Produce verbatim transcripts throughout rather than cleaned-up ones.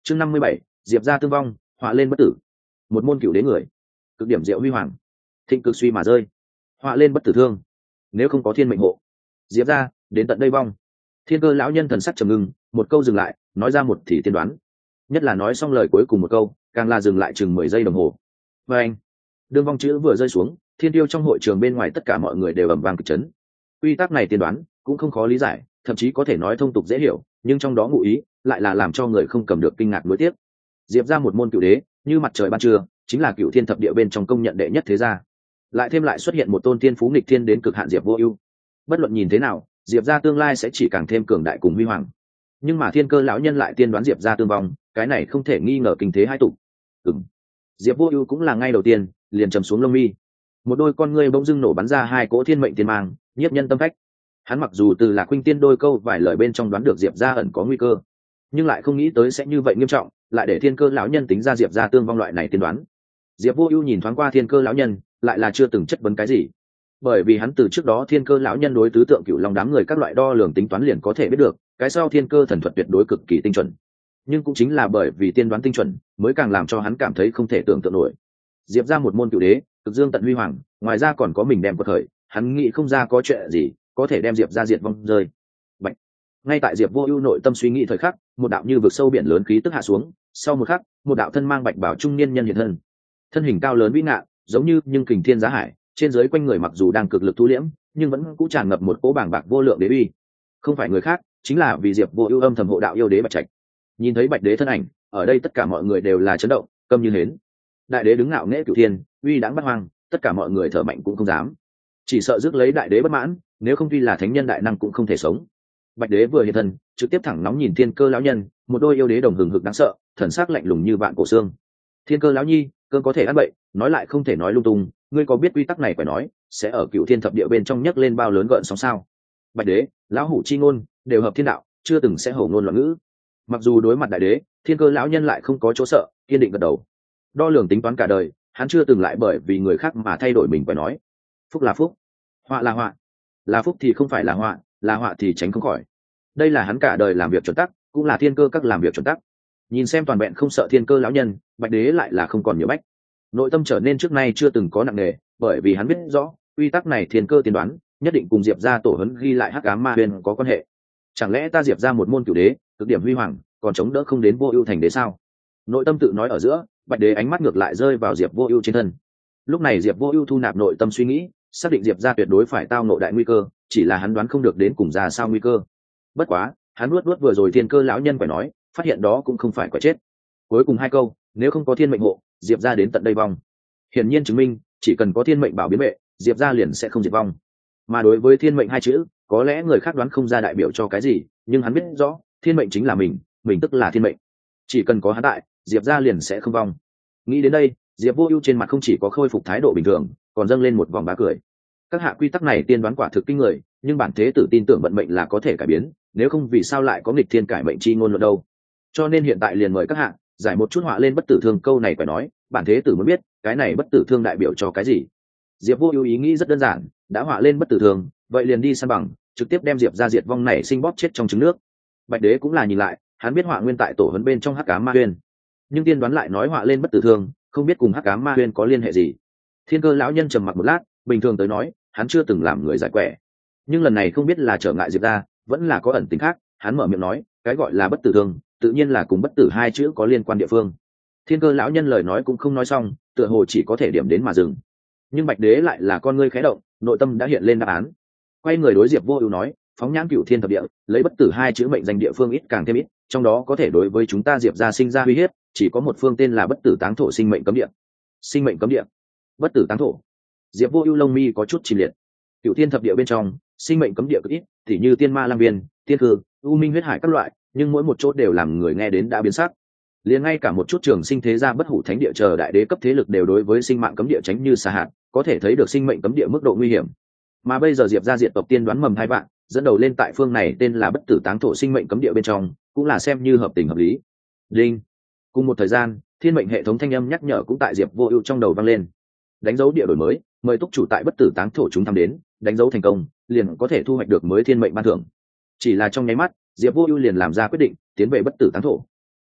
chương năm mươi bảy, diệp gia tương vong, họa lên bất tử. Một môn cửu đế người, cực điểm diệu huy hoàng, thịnh cực suy mà rơi, họa lên bất tử thương. Nếu không có thiên mệnh hộ, diệp gia đến tận đây vong. Thiên Cơ lão nhân thần sắc trầm ngưng, một câu dừng lại, nói ra một thì tiên đoán. Nhất là nói xong lời cuối cùng một câu, càng là dừng lại chừng mười giây đồng hồ. Và anh, đương vong chữ vừa rơi xuống, thiên tiêu trong hội trường bên ngoài tất cả mọi người đều ầm vang kịch chấn. Quy tắc này tiên đoán cũng không khó lý giải, thậm chí có thể nói thông tục dễ hiểu, nhưng trong đó ngụ ý lại là làm cho người không cầm được kinh ngạc nuối tiếc. Diệp ra một môn cửu đế, như mặt trời ban trưa, chính là cửu thiên thập địa bên trong công nhận đệ nhất thế gia. Lại thêm lại xuất hiện một tôn tiên phú nghịch thiên đến cực hạn Diệp Vô Ưu. Bất luận nhìn thế nào, Diệp gia tương lai sẽ chỉ càng thêm cường đại cùng huy hoàng. Nhưng mà Thiên Cơ lão nhân lại tiên đoán Diệp gia tương vong, cái này không thể nghi ngờ kinh thế hai tụ. Ừm. Diệp Vô Ưu cũng là ngay đầu tiên, liền trầm xuống lông mi. Một đôi con ngươi bỗng dưng nổ bắn ra hai cỗ thiên mệnh tiên mang, nhiếp nhân tâm phách. Hắn mặc dù từ Lạc Khuynh Tiên đôi câu vài lời bên trong đoán được Diệp gia ẩn có nguy cơ, nhưng lại không nghĩ tới sẽ như vậy nghiêm trọng, lại để Thiên Cơ lão nhân tính ra Diệp gia tương vong loại này tiên đoán. Diệp Vô Ưu nhìn thoáng qua Thiên Cơ lão nhân, lại là chưa từng chất vấn cái gì, bởi vì hắn từ trước đó Thiên Cơ lão nhân đối tứ tượng cựu long đám người các loại đo lường tính toán liền có thể biết được, cái sau Thiên Cơ thần thuật tuyệt đối cực kỳ tinh chuẩn. Nhưng cũng chính là bởi vì tiên đoán tinh chuẩn, mới càng làm cho hắn cảm thấy không thể tưởng tượng nổi. Diệp gia một môn cửu đế, cực dương tận huy hoàng, ngoài ra còn có mình đem quật khởi, hắn nghĩ không ra có chuyện gì có thể đem Diệp gia diệt vong rơi. Bạch. Ngay tại Diệp Vô Ưu nội tâm suy nghĩ thời khắc, một đạo như vực sâu biển lớn khí tức hạ xuống, sau một khắc, một đạo thân mang bạch bào trung niên nhân hiện thân. Thân hình cao lớn vĩ ngạn, giống như nhưng kình thiên giá hải, trên dưới quanh người mặc dù đang cực lực thu liễm, nhưng vẫn cũng tràn ngập một cỗ bàng bạc vô lượng đế uy. Không phải người khác, chính là vì Diệp Vô Ưu âm thầm hộ đạo yêu đế Bạch Trạch. Nhìn thấy Bạch đế thân ảnh, ở đây tất cả mọi người đều là chấn động, câm như hến. Đại đế đứng ngạo nghễ cửu thiên, uy đãng bát hoang, tất cả mọi người thở mạnh cũng không dám. Chỉ sợ rước lấy đại đế bất mãn, nếu không tuy là thánh nhân đại năng cũng không thể sống. Bạch đế vừa hiện thân, trực tiếp thẳng nóng nhìn Thiên Cơ lão nhân, một đôi yêu đế đồng hừng hực đáng sợ, thần sắc lạnh lùng như vạn cổ xương. Thiên Cơ lão nhi, cơn có thể ăn bậy, nói lại không thể nói lung tung, ngươi có biết quy tắc này phải nói, sẽ ở cửu thiên thập địa bên trong nhấc lên bao lớn gợn sóng sao? Bạch đế, lão hủ chi ngôn, đều hợp thiên đạo, chưa từng sẽ hổ ngôn loạn ngữ. Mặc dù đối mặt đại đế, Thiên Cơ lão nhân lại không có chỗ sợ, kiên định gật đầu. Đo lường tính toán cả đời, hắn chưa từng lại bởi vì người khác mà thay đổi mình phải nói. Phúc là phúc, họa là họa, là phúc thì không phải là họa, là họa thì tránh không khỏi. Đây là hắn cả đời làm việc chuẩn tắc, cũng là Thiên Cơ các làm việc chuẩn tắc. Nhìn xem toàn vẹn không sợ Thiên Cơ lão nhân, Bạch đế lại là không còn nhiều bách. Nội tâm trở nên trước nay chưa từng có nặng nề, bởi vì hắn biết rõ quy tắc này Thiên Cơ tiên đoán nhất định cùng Diệp gia tổ huấn ghi lại hắc ám ma huyền có quan hệ. Chẳng lẽ ta Diệp gia một môn cửu đế, cực điểm huy hoàng, còn chống đỡ không đến Vô Ưu thành đế sao? Nội tâm tự nói ở giữa, Bạch đế ánh mắt ngược lại rơi vào Diệp Vô Ưu trên thân. Lúc này Diệp Vô Ưu thu nạp nội tâm suy nghĩ, xác định Diệp gia tuyệt đối phải tao ngộ đại nguy cơ, chỉ là hắn đoán không được đến cùng ra sao nguy cơ. Bất quá, hắn nuốt nuốt vừa rồi Thiên Cơ lão nhân phải nói, phát hiện đó cũng không phải quả chết. Cuối cùng hai câu, nếu không có thiên mệnh hộ, Diệp gia đến tận đây vong. Hiển nhiên chứng minh, chỉ cần có thiên mệnh bảo biến mệnh, Diệp gia liền sẽ không diệt vong. Mà đối với thiên mệnh hai chữ, có lẽ người khác đoán không ra đại biểu cho cái gì, nhưng hắn biết rõ, thiên mệnh chính là mình, mình tức là thiên mệnh. Chỉ cần có hắn tại, Diệp gia liền sẽ không vong. Nghĩ đến đây, Diệp Vô Ưu trên mặt không chỉ có khôi phục thái độ bình thường, còn dâng lên một vòng bá cười. Các hạ quy tắc này tiên đoán quả thực kinh người, nhưng bản thế tử tin tưởng vận mệnh là có thể cải biến, nếu không vì sao lại có nghịch thiên cải mệnh chi ngôn luận đâu? Cho nên hiện tại liền mời các hạ giải một chút họa lên bất tử thương câu này phải nói, bản thế tử mới biết, cái này bất tử thương đại biểu cho cái gì. Diệp Vô Ưu ý nghĩ rất đơn giản, đã họa lên bất tử thương, vậy liền đi săn bằng, trực tiếp đem Diệp gia diệt vong này sinh bóp chết trong trứng nước. Bạch đế cũng là nhìn lại, hắn biết họa nguyên tại tổ huấn bên trong hắc ám ma huyền, nhưng tiên đoán lại nói họa lên bất tử thương, không biết cùng hắc ám ma huyền có liên hệ gì. Thiên Cơ lão nhân trầm mặc một lát, bình thường tới nói, hắn chưa từng làm người giải quẻ, nhưng lần này không biết là trở ngại Diệp gia, vẫn là có ẩn tình khác, hắn mở miệng nói, cái gọi là bất tử thương, tự nhiên là cùng bất tử hai chữ có liên quan địa phương. Thiên Cơ lão nhân lời nói cũng không nói xong, tựa hồ chỉ có thể điểm đến mà dừng. Nhưng Bạch đế lại là con ngươi khẽ động, nội tâm đã hiện lên đáp án. Quay người đối Diệp Vô Ưu nói, phóng nhãn cửu thiên thập địa, lấy bất tử hai chữ mệnh danh địa phương ít càng thêm ít, trong đó có thể đối với chúng ta Diệp gia sinh ra uy hiếp, chỉ có một phương tên là bất tử táng thổ sinh mệnh cấm địa. Sinh mệnh cấm địa, bất tử táng thổ. Diệp Vô Ưu lông mi có chút chìm liệt. Cửu thiên thập địa bên trong, sinh mệnh cấm địa cực ít, tỉ như tiên ma lang viên, tiên hư, u minh huyết hải các loại, nhưng mỗi một chỗ đều làm người nghe đến đã biến sắc. Liền ngay cả một chút trường sinh thế gia bất hủ thánh địa chờ đại đế cấp thế lực đều đối với sinh mạng cấm địa tránh như xa hạt, có thể thấy được sinh mệnh cấm địa mức độ nguy hiểm. Mà bây giờ Diệp gia diệt tộc tiên đoán mầm hai bạn, dẫn đầu lên tại phương này tên là bất tử táng thổ sinh mệnh cấm địa bên trong, cũng là xem như hợp tình hợp lý. Đinh. Cùng một thời gian, thiên mệnh hệ thống thanh âm nhắc nhở cũng tại Diệp Vô Ưu trong đầu vang lên. Đánh dấu địa đổi mới, mời túc chủ tại bất tử táng thổ chúng tham đến, đánh dấu thành công, liền có thể thu hoạch được mới thiên mệnh ban thưởng. Chỉ là trong nháy mắt, Diệp Vô Ưu liền làm ra quyết định, tiến về bất tử táng thổ.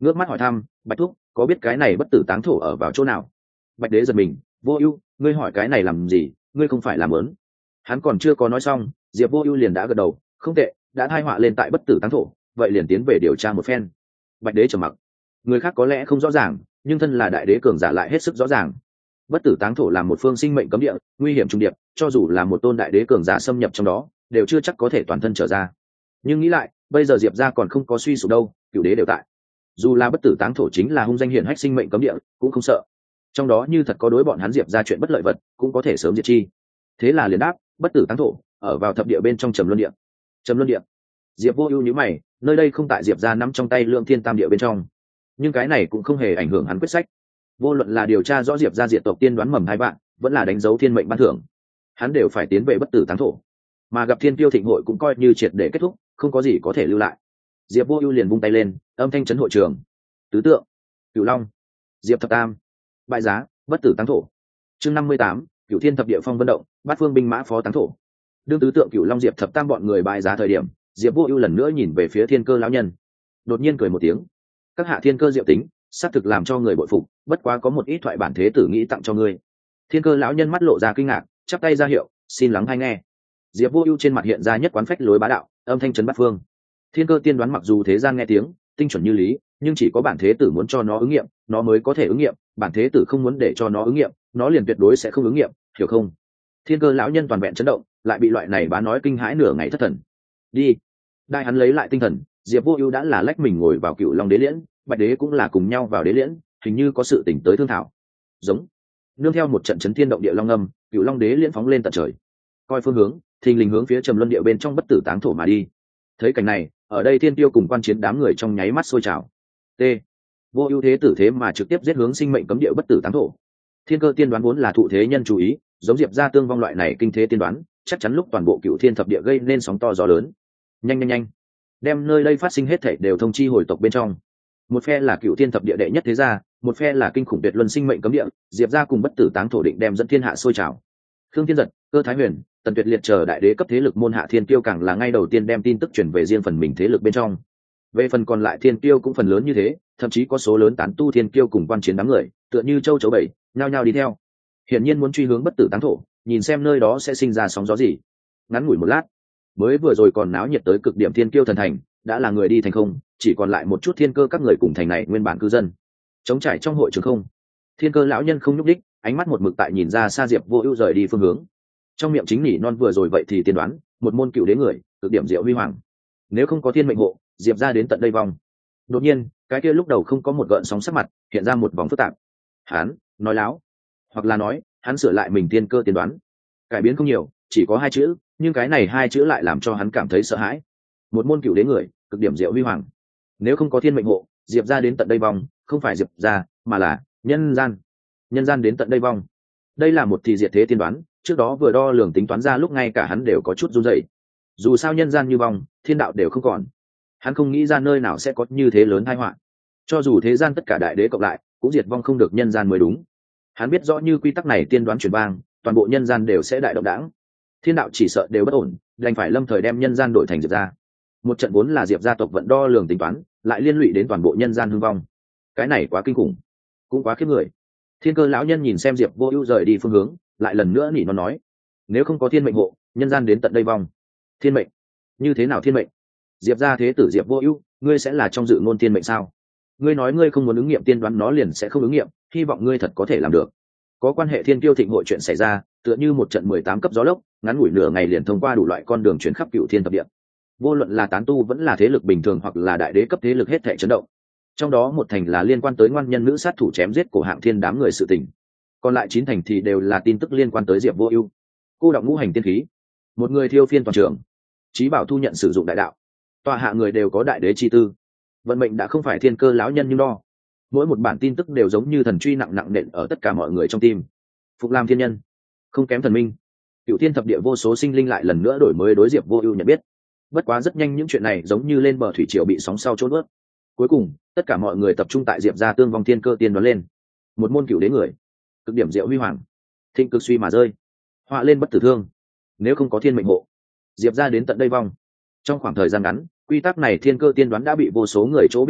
ngước mắt hỏi thăm, bạch thúc có biết cái này bất tử táng thổ ở vào chỗ nào? Bạch đế giật mình, vô ưu, ngươi hỏi cái này làm gì, ngươi không phải làm lớn. Hắn còn chưa có nói xong, diệp vô ưu liền đã gật đầu, không tệ, đã thai họa lên tại bất tử táng thổ, vậy liền tiến về điều tra một phen. Bạch đế trầm mặc. Người khác có lẽ không rõ ràng, nhưng thân là đại đế cường giả lại hết sức rõ ràng. Bất tử táng thổ là một phương sinh mệnh cấm địa, nguy hiểm trung điệp, cho dù là một tôn đại đế cường giả xâm nhập trong đó đều chưa chắc có thể toàn thân trở ra. Nhưng nghĩ lại, bây giờ diệp gia còn không có suy sụp đâu, cửu đế đều tại, dù là bất tử táng thổ chính là hung danh hiển hách sinh mệnh cấm địa cũng không sợ. Trong đó như thật có đối bọn hắn diệp ra chuyện bất lợi vật cũng có thể sớm diệt chi. Thế là liền đáp, bất tử táng thổ ở vào thập địa bên trong trầm luân địa. Trầm luân địa. Diệp vô ưu nhíu mày, nơi đây không tại diệp ra nắm trong tay lượng thiên tam địa bên trong, nhưng cái này cũng không hề ảnh hưởng hắn quyết sách. Vô luận là điều tra rõ diệp ra diệt tộc tiên đoán mầm hai bạn, vẫn là đánh dấu thiên mệnh ban thưởng, hắn đều phải tiến về bất tử táng thổ. Mà gặp thiên tiêu thịnh hội cũng coi như triệt để kết thúc, không có gì có thể lưu lại. Diệp vô ưu liền vung tay lên, âm thanh chấn hội trường. Tứ tượng, Cửu Long, Diệp thập tam, bại giá, bất tử táng thổ. Chương năm mươi tám, Cửu Thiên thập địa phong vân động, bát phương binh mã phó táng thổ. Đương tứ tượng Cửu Long Diệp thập tam bọn người bại giá thời điểm, Diệp vô ưu lần nữa nhìn về phía Thiên Cơ lão nhân, đột nhiên cười một tiếng. Các hạ thiên cơ diệu tính, xác thực làm cho người bội phục, bất quá có một ít thoại bản thế tử nghĩ tặng cho ngươi. Thiên Cơ lão nhân mắt lộ ra kinh ngạc, chắp tay ra hiệu, xin lắng hay nghe. Diệp vô ưu trên mặt hiện ra nhất quán phách lối bá đạo, âm thanh chấn bát phương. Thiên cơ tiên đoán mặc dù thế gian nghe tiếng tinh chuẩn như lý, nhưng chỉ có bản thế tử muốn cho nó ứng nghiệm nó mới có thể ứng nghiệm, bản thế tử không muốn để cho nó ứng nghiệm nó liền tuyệt đối sẽ không ứng nghiệm, hiểu không? Thiên cơ lão nhân toàn vẹn chấn động, lại bị loại này bá nói kinh hãi nửa ngày thất thần. Đi. Đại hắn lấy lại tinh thần, Diệp vô ưu đã là lách mình ngồi vào Cựu Long đế liễn, bạch đế cũng là cùng nhau vào đế liễn, hình như có sự tỉnh tới thương thảo. Giống. Nương theo một trận chấn thiên động địa long âm, Cựu Long đế liễn phóng lên tận trời, coi phương hướng thình lình hướng phía trầm luân địa bên trong bất tử táng thổ mà đi. Thấy cảnh này, ở đây thiên tiêu cùng quan chiến đám người trong nháy mắt sôi trào. T. Vô ưu thế tử thế mà trực tiếp giết hướng sinh mệnh cấm địa bất tử táng thổ. Thiên cơ tiên đoán vốn là thụ thế nhân chú ý, giống diệp gia tương vong loại này kinh thế tiên đoán, chắc chắn lúc toàn bộ cựu thiên thập địa gây nên sóng to gió lớn. Nhanh nhanh nhanh, đem nơi đây phát sinh hết thảy đều thông chi hồi tộc bên trong. Một phe là cựu thiên thập địa đệ nhất thế gia, một phe là kinh khủng tuyệt luân sinh mệnh cấm địa, diệp gia cùng bất tử táng thổ định đem dẫn thiên hạ sôi trào. Khương Thiên Giật, Cơ Thái Huyền, Tần Tuyệt liệt chờ đại đế cấp thế lực môn hạ thiên tiêu càng là ngay đầu tiên đem tin tức truyền về riêng phần mình thế lực bên trong. Về phần còn lại thiên tiêu cũng phần lớn như thế, thậm chí có số lớn tán tu thiên tiêu cùng quan chiến đám người, tựa như châu chấu bảy, nhao nhao đi theo. Hiển nhiên muốn truy hướng bất tử táng thổ, nhìn xem nơi đó sẽ sinh ra sóng gió gì. Ngắn ngủi một lát, mới vừa rồi còn náo nhiệt tới cực điểm thiên kiêu thần thành, đã là người đi thành không, chỉ còn lại một chút thiên cơ các người cùng thành này nguyên bản cư dân. Trống trải trong hội trường không, Thiên Cơ lão nhân không nhúc đích, ánh mắt một mực tại nhìn ra xa Diệp vô ưu rời đi phương hướng. Trong miệng chính nỉ non vừa rồi vậy thì tiên đoán, một môn cựu đế người, cực điểm diệu huy hoàng. Nếu không có thiên mệnh hộ, Diệp ra đến tận đây vòng. Đột nhiên, cái kia lúc đầu không có một gợn sóng sắc mặt, hiện ra một vòng phức tạp. Hắn nói láo, hoặc là nói, hắn sửa lại mình thiên cơ tiên đoán. Cải biến không nhiều, chỉ có hai chữ, nhưng cái này hai chữ lại làm cho hắn cảm thấy sợ hãi. Một môn cựu đế người, cực điểm diệu huy hoàng. Nếu không có thiên mệnh hộ, Diệp ra đến tận đây vòng, không phải Diệp ra, mà là nhân gian. Nhân gian đến tận đây vong. Đây là một thì diệt thế tiên đoán, trước đó vừa đo lường tính toán ra lúc ngay cả hắn đều có chút run rẩy. Dù sao nhân gian như vong, thiên đạo đều không còn, hắn không nghĩ ra nơi nào sẽ có như thế lớn tai họa. Cho dù thế gian tất cả đại đế cộng lại cũng diệt vong không được nhân gian mới đúng. Hắn biết rõ như quy tắc này tiên đoán truyền vang, toàn bộ nhân gian đều sẽ đại động đãng, thiên đạo chỉ sợ đều bất ổn, đành phải lâm thời đem nhân gian đổi thành diệp gia. Một trận vốn là diệp gia tộc vận đo lường tính toán, lại liên lụy đến toàn bộ nhân gian hưng vong. Cái này quá kinh khủng, cũng quá khiếp người. Thiên Cơ lão nhân nhìn xem Diệp vô ưu rời đi phương hướng, lại lần nữa nỉ nó nói, nếu không có thiên mệnh hộ, nhân gian đến tận đây vong. Thiên mệnh? Như thế nào thiên mệnh? Diệp gia thế tử Diệp vô ưu, ngươi sẽ là trong dự ngôn thiên mệnh sao? Ngươi nói ngươi không muốn ứng nghiệm tiên đoán, nó liền sẽ không ứng nghiệm, hy vọng ngươi thật có thể làm được. Có quan hệ thiên kiêu thịnh hội chuyện xảy ra, tựa như một trận mười tám cấp gió lốc, ngắn ngủi nửa ngày liền thông qua đủ loại con đường chuyển khắp cựu thiên thập địa. Vô luận là tán tu vẫn là thế lực bình thường hoặc là đại đế cấp thế lực hết thảy chấn động. Trong đó một thành là liên quan tới ngoan nhân nữ sát thủ chém giết cổ hạng thiên đám người sự tình, còn lại chín thành thì đều là tin tức liên quan tới Diệp vô ưu. Cô đọng ngũ hành tiên khí, một người thiêu phiên toàn trường, Chí Bảo thu nhận sử dụng đại đạo, tọa hạ người đều có đại đế chi tư. Vận mệnh đã không phải Thiên Cơ lão nhân nhưng đo, mỗi một bản tin tức đều giống như thần truy nặng nặng nện ở tất cả mọi người trong tim. Phục Lam thiên nhân, không kém thần minh. Cựu thiên thập địa vô số sinh linh lại lần nữa đổi mới đối Diệp vô ưu nhận biết. Bất quá rất nhanh những chuyện này giống như lên bờ thủy triều bị sóng sau trốn ướt. Cuối cùng tất cả mọi người tập trung tại Diệp gia tương vong thiên cơ tiên đoán lên. Một môn cựu đế người, cực điểm diệu huy hoàng, thịnh cực suy mà rơi, họa lên bất tử thương. Nếu không có thiên mệnh hộ, Diệp gia đến tận đây vong. Trong khoảng thời gian ngắn, quy tắc này thiên cơ tiên đoán đã bị vô số người chỗ biết rõ,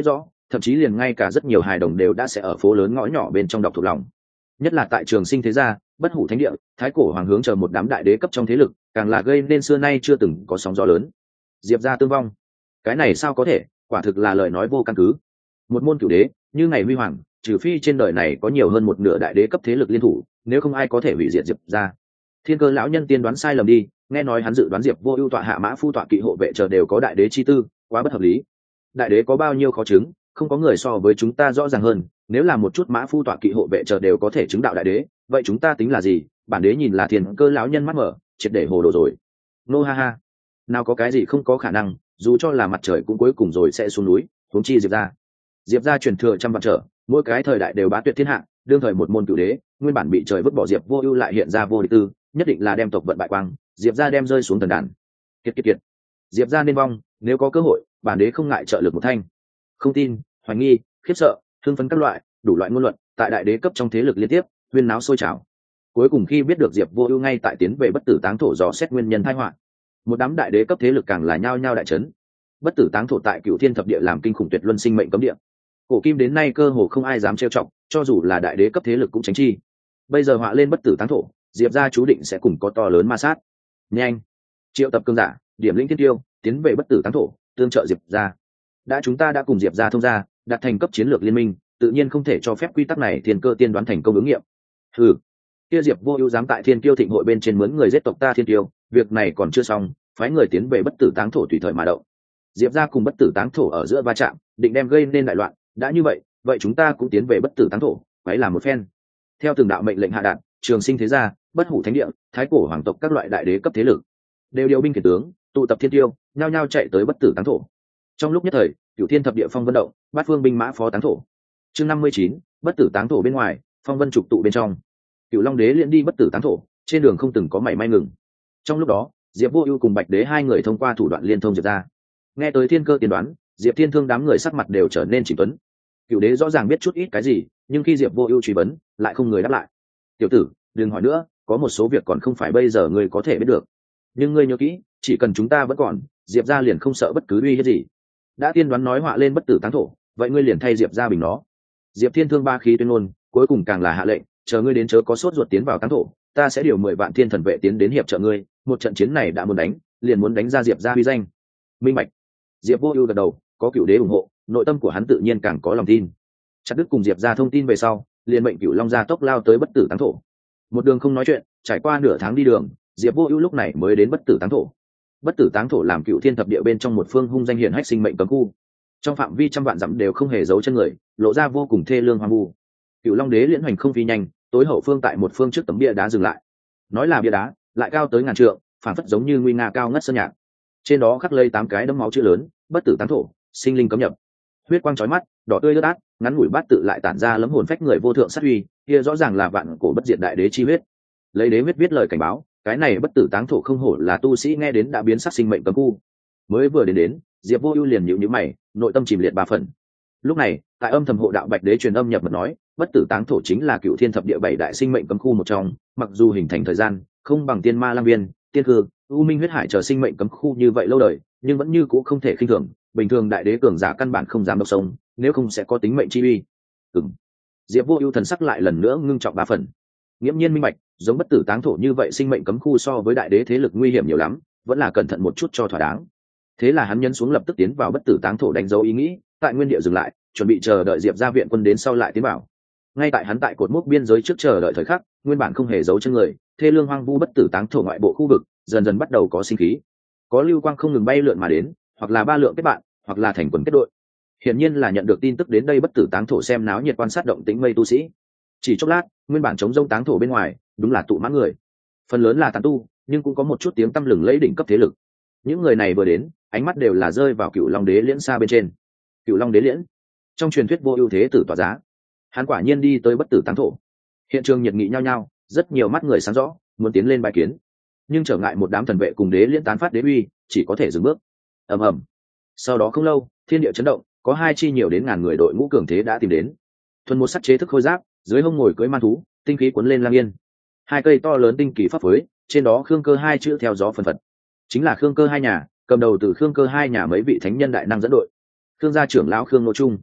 thậm chí liền ngay cả rất nhiều hài đồng đều đã sẽ ở phố lớn ngõ nhỏ bên trong đọc thuộc lòng. Nhất là tại Trường Sinh thế gia, Bất Hủ Thánh địa, Thái Cổ Hoàng hướng chờ một đám đại đế cấp trong thế lực, càng là gây nên xưa nay chưa từng có sóng gió lớn. Diệp gia tương vong, cái này sao có thể, quả thực là lời nói vô căn cứ. Một môn cửu đế như ngày huy hoàng, trừ phi trên đời này có nhiều hơn một nửa đại đế cấp thế lực liên thủ, nếu không ai có thể hủy diệt Diệp gia. Thiên Cơ lão nhân tiên đoán sai lầm đi, nghe nói hắn dự đoán Diệp Vô Ưu tọa hạ mã phu tọa kỵ hộ vệ chờ đều có đại đế chi tư, quá bất hợp lý. Đại đế có bao nhiêu khó chứng, không có người so với chúng ta rõ ràng hơn, nếu là một chút mã phu tọa kỵ hộ vệ chờ đều có thể chứng đạo đại đế, vậy chúng ta tính là gì? Bản đế nhìn là Thiên Cơ lão nhân mắt mở, triệt để hồ đồ rồi. Nô ha ha, nào có cái gì không có khả năng, dù cho là mặt trời cũng cuối cùng rồi sẽ xuống núi, huống chi Diệp gia. Diệp gia truyền thừa trăm vạn trở, mỗi cái thời đại đều bá tuyệt thiên hạ, đương thời một môn cửu đế, nguyên bản bị trời vứt bỏ Diệp Vô Ưu lại hiện ra vô địch tư, nhất định là đem tộc vận bại quang, Diệp gia đem rơi xuống thần đàn. Kiệt kiệt kiệt. Diệp gia nên vong, nếu có cơ hội, bản đế không ngại trợ lực một thanh. Không tin, hoài nghi, khiếp sợ, thương phấn các loại, đủ loại ngôn luận, tại đại đế cấp trong thế lực liên tiếp, huyên náo sôi trào. Cuối cùng khi biết được Diệp Vô Ưu ngay tại tiến về Bất Tử Táng Thổ dò xét nguyên nhân tai họa, một đám đại đế cấp thế lực càng là nhao nhao đại chấn. Bất Tử Táng Thổ tại Cửu Thiên thập địa làm kinh khủng tuyệt luân sinh mệnh cấm địa. Cổ kim đến nay cơ hồ không ai dám trêu chọc, cho dù là đại đế cấp thế lực cũng tránh chi. Bây giờ họa lên Bất Tử Táng Thổ, Diệp gia chú định sẽ cùng có to lớn ma sát. Nhanh, triệu tập cường giả, điểm lĩnh thiên tiêu, tiến về Bất Tử Táng Thổ, tương trợ Diệp gia. Đã chúng ta đã cùng Diệp gia thông gia, đạt thành cấp chiến lược liên minh, tự nhiên không thể cho phép quy tắc này thiên cơ tiên đoán thành công ứng nghiệm. Hừ, kia Diệp Vô Ưu dám tại Thiên Kiêu thịnh hội bên trên mướn người giết tộc ta Thiên Kiêu, việc này còn chưa xong, phái người tiến về Bất Tử Táng Thổ tùy thời mà động. Diệp gia cùng Bất Tử Táng Thổ ở giữa va chạm, định đem gây nên đại loạn, đã như vậy, vậy chúng ta cũng tiến về Bất Tử Táng Thổ, phải làm một phen. Theo từng đạo mệnh lệnh hạ đạt, Trường Sinh thế gia, Bất Hủ Thánh địa, Thái Cổ Hoàng tộc các loại đại đế cấp thế lực đều điều binh khiển tướng, tụ tập thiên tiêu, nhao nhao chạy tới Bất Tử Táng Thổ. Trong lúc nhất thời, Cửu Thiên thập địa phong vân động, bát phương binh mã phó táng thổ. Chương năm mươi chín, Bất Tử Táng Thổ bên ngoài, phong vân trục tụ bên trong. Cửu Long Đế liên đi Bất Tử Táng Thổ, trên đường không từng có mảy may ngừng. Trong lúc đó, Diệp Vô Ưu cùng Bạch Đế hai người thông qua thủ đoạn liên thông Diệp gia. Nghe tới thiên cơ tiên đoán, Diệp Thiên Thương đám người sắc mặt đều trở nên chỉnh tuấn. Cửu Đế rõ ràng biết chút ít cái gì, nhưng khi Diệp Vô Ưu truy vấn, lại không người đáp lại. "Tiểu tử, đừng hỏi nữa, có một số việc còn không phải bây giờ ngươi có thể biết được. Nhưng ngươi nhớ kỹ, chỉ cần chúng ta vẫn còn, Diệp gia liền không sợ bất cứ uy hiếp gì. Đã tiên đoán nói họa lên Bất Tử Táng Thổ, vậy ngươi liền thay Diệp gia bình nó." Diệp Thiên Thương ba khí tuyên ngôn, cuối cùng càng là hạ lệnh, chờ ngươi đến chớ có sốt ruột tiến vào Táng Thổ, ta sẽ điều mười vạn thiên thần vệ tiến đến hiệp trợ ngươi, một trận chiến này đã muốn đánh, liền muốn đánh ra Diệp gia uy danh. Minh bạch. Diệp Vô Ưu gật đầu, có Cửu Đế ủng hộ, nội tâm của hắn tự nhiên càng có lòng tin. Chặt đứt cùng Diệp gia thông tin về sau, liền mệnh Cửu Long gia tốc lao tới Bất Tử Táng Thổ. Một đường không nói chuyện, trải qua nửa tháng đi đường, Diệp Vô Ưu lúc này mới đến Bất Tử Táng Thổ. Bất Tử Táng Thổ làm Cửu Thiên thập địa bên trong một phương hung danh hiển hách sinh mệnh cấm khu. Trong phạm vi trăm vạn dặm đều không hề giấu chân người, lộ ra vô cùng thê lương hoang vu. Cửu Long Đế liễn hoành không phi nhanh, tối hậu phương tại một phương trước tấm bia đá dừng lại. Nói là bia đá, lại cao tới ngàn trượng, phản phất giống như nguy nga cao ngất sơn nhạc. Trên đó khắc lây tám cái đấm máu chữ lớn, Bất Tử Táng Thổ, sinh linh cấm nhập. Huyết quang chói mắt, đỏ tươi lướt át, ngắn ngủi bát tự lại tản ra lấm hồn phách người vô thượng sát uy, kia rõ ràng là vạn cổ bất diệt đại đế chi huyết. Lấy đế huyết viết lời cảnh báo, cái này Bất Tử Táng Thổ không hổ là tu sĩ nghe đến đã biến sắc sinh mệnh cấm khu. Mới vừa đến đến, Diệp Vô Ưu liền nhíu nhíu mày, nội tâm chìm liệt ba phần. Lúc này, tại âm thầm hộ đạo Bạch Đế truyền âm nhập mật nói, Bất Tử Táng Thổ chính là Cửu Thiên thập địa bảy đại sinh mệnh cấm khu một trong, mặc dù hình thành thời gian không bằng Tiên Ma Lang Viên, Tiên Cương, U Minh huyết hải chờ sinh mệnh cấm khu như vậy lâu đời, nhưng vẫn như cũ không thể khinh thường, bình thường đại đế cường giả căn bản không dám độc sông, nếu không sẽ có tính mệnh chi uy. Ừm. Diệp Vô Ưu thần sắc lại lần nữa ngưng trọng ba phần. Nghiễm nhiên minh bạch, giống Bất Tử Táng Thổ như vậy sinh mệnh cấm khu so với đại đế thế lực nguy hiểm nhiều lắm, vẫn là cẩn thận một chút cho thỏa đáng. Thế là hắn nhấn xuống lập tức tiến vào Bất Tử Táng Thổ đánh dấu ý nghĩ, tại nguyên địa dừng lại, chuẩn bị chờ đợi Diệp gia viện quân đến sau lại tiến vào. Ngay tại hắn tại cột mốc biên giới trước chờ đợi thời khắc, nguyên bản không hề giấu chân người, thê lương hoang vu Bất Tử Táng Thổ ngoại bộ khu vực, dần dần bắt đầu có sinh khí. Có lưu quang không ngừng bay lượn mà đến, hoặc là ba lượng kết bạn, hoặc là thành quần kết đội. Hiển nhiên là nhận được tin tức đến đây Bất Tử Táng Thổ xem náo nhiệt quan sát động tĩnh mây tu sĩ. Chỉ chốc lát, nguyên bản chống rông Táng Thổ bên ngoài, đúng là tụ mãn người. Phần lớn là tán tu, nhưng cũng có một chút tiếng tăm lừng lẫy đỉnh cấp thế lực. Những người này vừa đến, ánh mắt đều là rơi vào Cửu Long Đế liễn xa bên trên. Cửu Long Đế liễn, trong truyền thuyết vô ưu thế tử tỏa giá, hắn quả nhiên đi tới Bất Tử Táng Thổ. Hiện trường nhiệt nghị nhao nhao, rất nhiều mắt người sáng rõ, muốn tiến lên bài kiến, nhưng trở ngại một đám thần vệ cùng đế liễn tán phát đế uy, chỉ có thể dừng bước. Ầm ầm. Sau đó không lâu, thiên địa chấn động, có hai chi nhiều đến ngàn người đội ngũ cường thế đã tìm đến. Thuần một sắt chế thức khôi giáp, dưới hông ngồi cưỡi man thú, tinh khí cuốn lên lang yên. Hai cây to lớn tinh kỳ pháp phối, trên đó khương cơ hai chữ theo gió phần phật. Chính là khương cơ hai nhà, cầm đầu từ khương cơ hai nhà mấy vị thánh nhân đại năng dẫn đội. Khương gia trưởng lão Khương Nô Trung,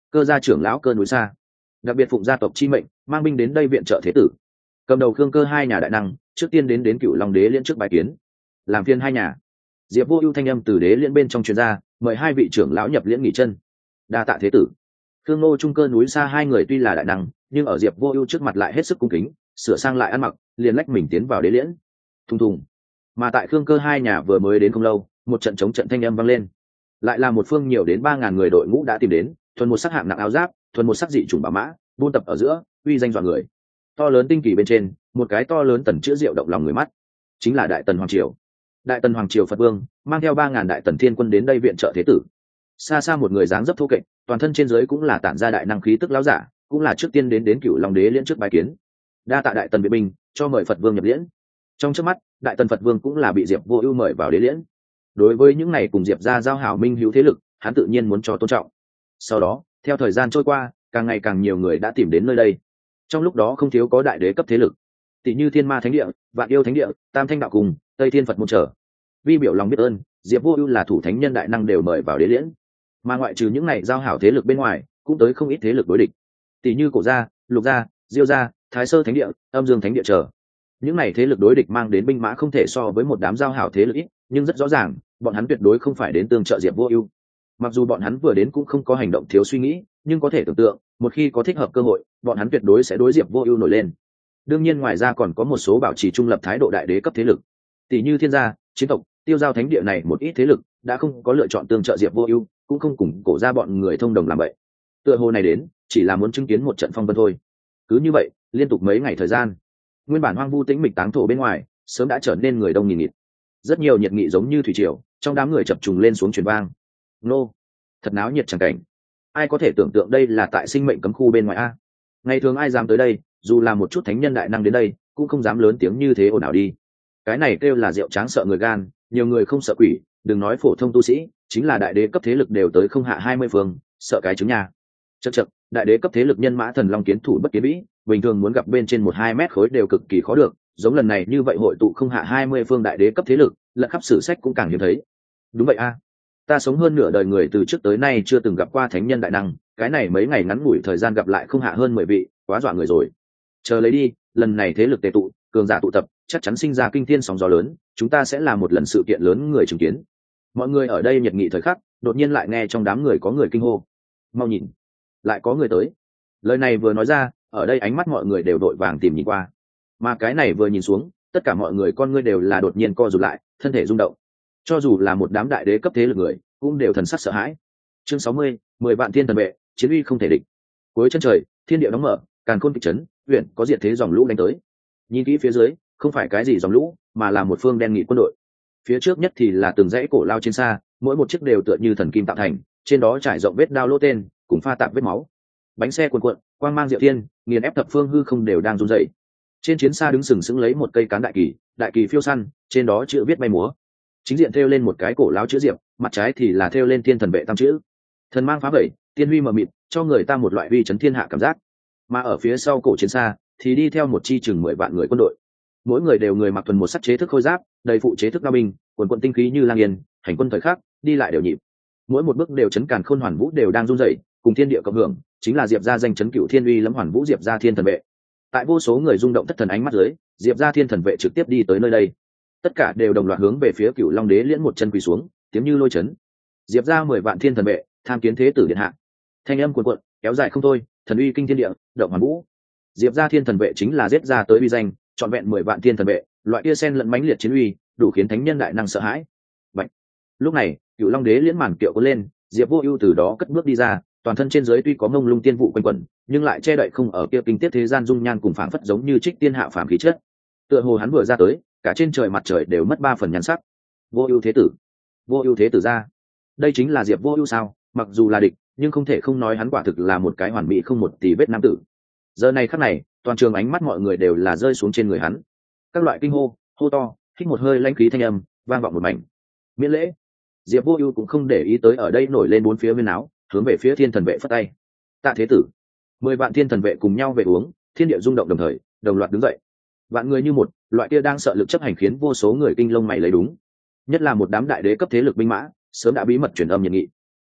Cơ gia trưởng lão Cơ núi xa, đặc biệt phụng gia tộc chi mệnh mang binh đến đây viện trợ thế tử. Cầm đầu Khương Cơ hai nhà đại năng trước tiên đến đến Cựu Long đế liễn trước bài kiến, làm phiên hai nhà. Diệp Vô Ưu thanh âm từ đế liễn bên trong truyền ra, mời hai vị trưởng lão nhập liễn nghỉ chân. Đa tạ thế tử. Khương Ngô Trung Cơ núi xa hai người tuy là đại năng, nhưng ở Diệp Vô Ưu trước mặt lại hết sức cung kính, sửa sang lại ăn mặc, liền lách mình tiến vào đế liễn. Thùng thùng. Mà tại Khương Cơ hai nhà vừa mới đến không lâu, một trận chống trận thanh âm vang lên. Lại là một phương nhiều đến ba ngàn người đội ngũ đã tìm đến, thuần một sắc hạng nặng áo giáp, thuần một sắc dị chủng bảo mã, buôn tập ở giữa, uy danh dọa người. To lớn tinh kỳ bên trên, một cái to lớn tần chữ diệu động lòng người mắt, chính là Đại Tần Hoàng triều. Đại Tần Hoàng triều Phật Vương mang theo ba ngàn đại tần thiên quân đến đây viện trợ thế tử. Xa xa một người dáng dấp thô kệch, toàn thân trên dưới cũng là tản ra đại năng khí tức lão giả, cũng là trước tiên đến đến Cửu Long đế liễn trước bái kiến. Đa tạ Đại Tần viện binh, cho mời Phật Vương nhập liễn. Trong chớp mắt, Đại Tần Phật Vương cũng là bị Diệp Vô Ưu mời vào đế liễn. Đối với những này cùng Diệp gia giao hảo minh hữu thế lực, hắn tự nhiên muốn cho tôn trọng. Sau đó, theo thời gian trôi qua, càng ngày càng nhiều người đã tìm đến nơi đây. Trong lúc đó không thiếu có đại đế cấp thế lực, tỷ như Thiên Ma Thánh Địa, Vạn Yêu Thánh Địa, Tam Thanh Đạo Cùng, Tây Thiên Phật môn trở. Vi biểu lòng biết ơn, Diệp Vô Ưu là thủ thánh nhân đại năng đều mời vào đế liễn. Mà ngoại trừ những này giao hảo thế lực bên ngoài, cũng tới không ít thế lực đối địch. Tỷ như Cổ gia, Lục gia, Diêu gia, Thái Sơ Thánh Địa, Âm Dương Thánh Địa trở. Những này thế lực đối địch mang đến binh mã không thể so với một đám giao hảo thế lực ít, nhưng rất rõ ràng, bọn hắn tuyệt đối không phải đến tương trợ Diệp Vô Ưu. Mặc dù bọn hắn vừa đến cũng không có hành động thiếu suy nghĩ, nhưng có thể tưởng tượng, một khi có thích hợp cơ hội, bọn hắn tuyệt đối sẽ đối Diệp Vô Ưu nổi lên. Đương nhiên ngoài ra còn có một số bảo trì trung lập thái độ đại đế cấp thế lực, tỷ như Thiên gia, Chiến tộc, Tiêu giao Thánh Địa này một ít thế lực đã không có lựa chọn tương trợ Diệp Vô Ưu, cũng không cùng Cổ gia bọn người thông đồng làm vậy. Tựa hồ này đến, chỉ là muốn chứng kiến một trận phong vân thôi. Cứ như vậy, liên tục mấy ngày thời gian, nguyên bản hoang vu tĩnh mịch táng thổ bên ngoài, sớm đã trở nên người đông nghìn nghịt. Rất nhiều nhiệt nghị giống như thủy triều, trong đám người chập trùng lên xuống truyền vang. Nô, thật náo nhiệt chẳng cảnh. Ai có thể tưởng tượng đây là tại sinh mệnh cấm khu bên ngoài a? Ngày thường ai dám tới đây, dù là một chút thánh nhân đại năng đến đây, cũng không dám lớn tiếng như thế ồn ào đi. Cái này kêu là rượu tráng sợ người gan, nhiều người không sợ quỷ, đừng nói phổ thông tu sĩ, chính là đại đế cấp thế lực đều tới không hạ hai mươi phương, sợ cái trứng nha. Chậc chậc, đại đế cấp thế lực nhân mã thần long kiến thủ bất kiến vĩ, bình thường muốn gặp bên trên một hai mét khối đều cực kỳ khó được, giống lần này như vậy hội tụ không hạ hai mươi phương đại đế cấp thế lực, lẫn khắp sử sách cũng càng hiếm thấy. Đúng vậy a, ta sống hơn nửa đời người từ trước tới nay chưa từng gặp qua thánh nhân đại năng, cái này mấy ngày ngắn ngủi thời gian gặp lại không hạ hơn mười vị, quá dọa người rồi. Chờ lấy đi, lần này thế lực tề tụ, cường giả tụ tập, chắc chắn sinh ra kinh thiên sóng gió lớn, chúng ta sẽ là một lần sự kiện lớn người chứng kiến. Mọi người ở đây nhiệt nghị thời khắc, đột nhiên lại nghe trong đám người có người kinh hô: mau nhìn, lại có người tới. Lời này vừa nói ra, ở đây ánh mắt mọi người đều đội vàng tìm nhìn qua, mà cái này vừa nhìn xuống, tất cả mọi người con ngươi đều là đột nhiên co rụt lại, thân thể rung động. Cho dù là một đám đại đế cấp thế lực người, cũng đều thần sắc sợ hãi. Chương sáu mươi, mười vạn thiên thần vệ, chiến uy không thể địch. Cuối chân trời, thiên địa đóng mở, càn khôn kịch chấn, huyện có diện thế dòng lũ đánh tới. Nhìn kỹ phía dưới, không phải cái gì dòng lũ, mà là một phương đen nghị quân đội. Phía trước nhất thì là từng dãy cổ lao trên xa, mỗi một chiếc đều tựa như thần kim tạo thành, trên đó trải rộng vết đao lỗ tên, cùng pha tạp vết máu. Bánh xe cuồn cuộn, quang mang diệu thiên, nghiền ép thập phương hư không đều đang run rẩy. Trên chiến xa đứng sừng sững lấy một cây cán đại kỳ, đại kỳ phiêu săn, trên đó chữ viết bay múa. Chính diện thêu lên một cái cổ lão chữ diệp, mặt trái thì là thêu lên thiên thần vệ tam chữ. Thần mang phá vẩy, tiên huy mờ mịt, cho người ta một loại uy chấn thiên hạ cảm giác. Mà ở phía sau cổ chiến xa thì đi theo một chi chừng mười vạn người quân đội. Mỗi người đều người mặc thuần một sắc chế thức khôi giáp, đầy phụ chế thức đao binh, quần quần tinh khí như lang yên, hành quân thời khắc, đi lại đều nhịp. Mỗi một bước đều chấn càn khôn hoàn vũ đều đang run rẩy, cùng thiên địa cộng hưởng, chính là Diệp gia danh chấn cửu thiên uy lẫm hoàn vũ Diệp gia thiên thần vệ. Tại vô số người rung động thất thần ánh mắt dưới, Diệp gia thiên thần vệ trực tiếp đi tới nơi đây. Tất cả đều đồng loạt hướng về phía Cửu Long đế liễn một chân quỳ xuống, tiếng như lôi chấn. Diệp gia mười vạn thiên thần vệ, tham kiến thế tử điện hạ. Thanh âm cuồn cuộn, kéo dài không thôi, thần uy kinh thiên địa, động hoàn vũ. Diệp gia thiên thần vệ chính là giết ra tới uy danh, trọn vẹn mười vạn thiên thần vệ, loại kia sen lẫn mãnh liệt chiến uy, đủ khiến thánh nhân đại năng sợ hãi. Vậy, lúc này, Cửu Long đế liễn màn kiệu có lên, Diệp Vô Ưu từ đó cất bước đi ra, toàn thân trên dưới tuy có mông lung tiên vụ quanh quẩn, nhưng lại che đậy không ở kia kinh tiết thế gian dung nhan cùng phảng phất giống như trích tiên hạ phàm khí chất. Tựa hồ hắn vừa ra tới, cả trên trời mặt trời đều mất ba phần nhan sắc. Vô Ưu thế tử, Vô Ưu thế tử ra. Đây chính là Diệp Vô Ưu sao? Mặc dù là địch, nhưng không thể không nói hắn quả thực là một cái hoàn mỹ không một tì vết nam tử. Giờ này khắc này, toàn trường ánh mắt mọi người đều là rơi xuống trên người hắn. Các loại kinh hô, hô to, hít một hơi lãnh khí thanh âm, vang vọng một mảnh. Miễn lễ. Diệp Vô Ưu cũng không để ý tới ở đây nổi lên bốn phía viên áo, hướng về phía thiên thần vệ phất tay. Tạ thế tử. Mười vạn thiên thần vệ cùng nhau về uống, thiên địa rung động đồng thời, đồng loạt đứng dậy. Vạn người như một, loại kia đang sợ lực chấp hành khiến vô số người kinh lông mày lấy đúng. Nhất là một đám đại đế cấp thế lực binh mã, sớm đã bí mật truyền âm nhiệt nghị.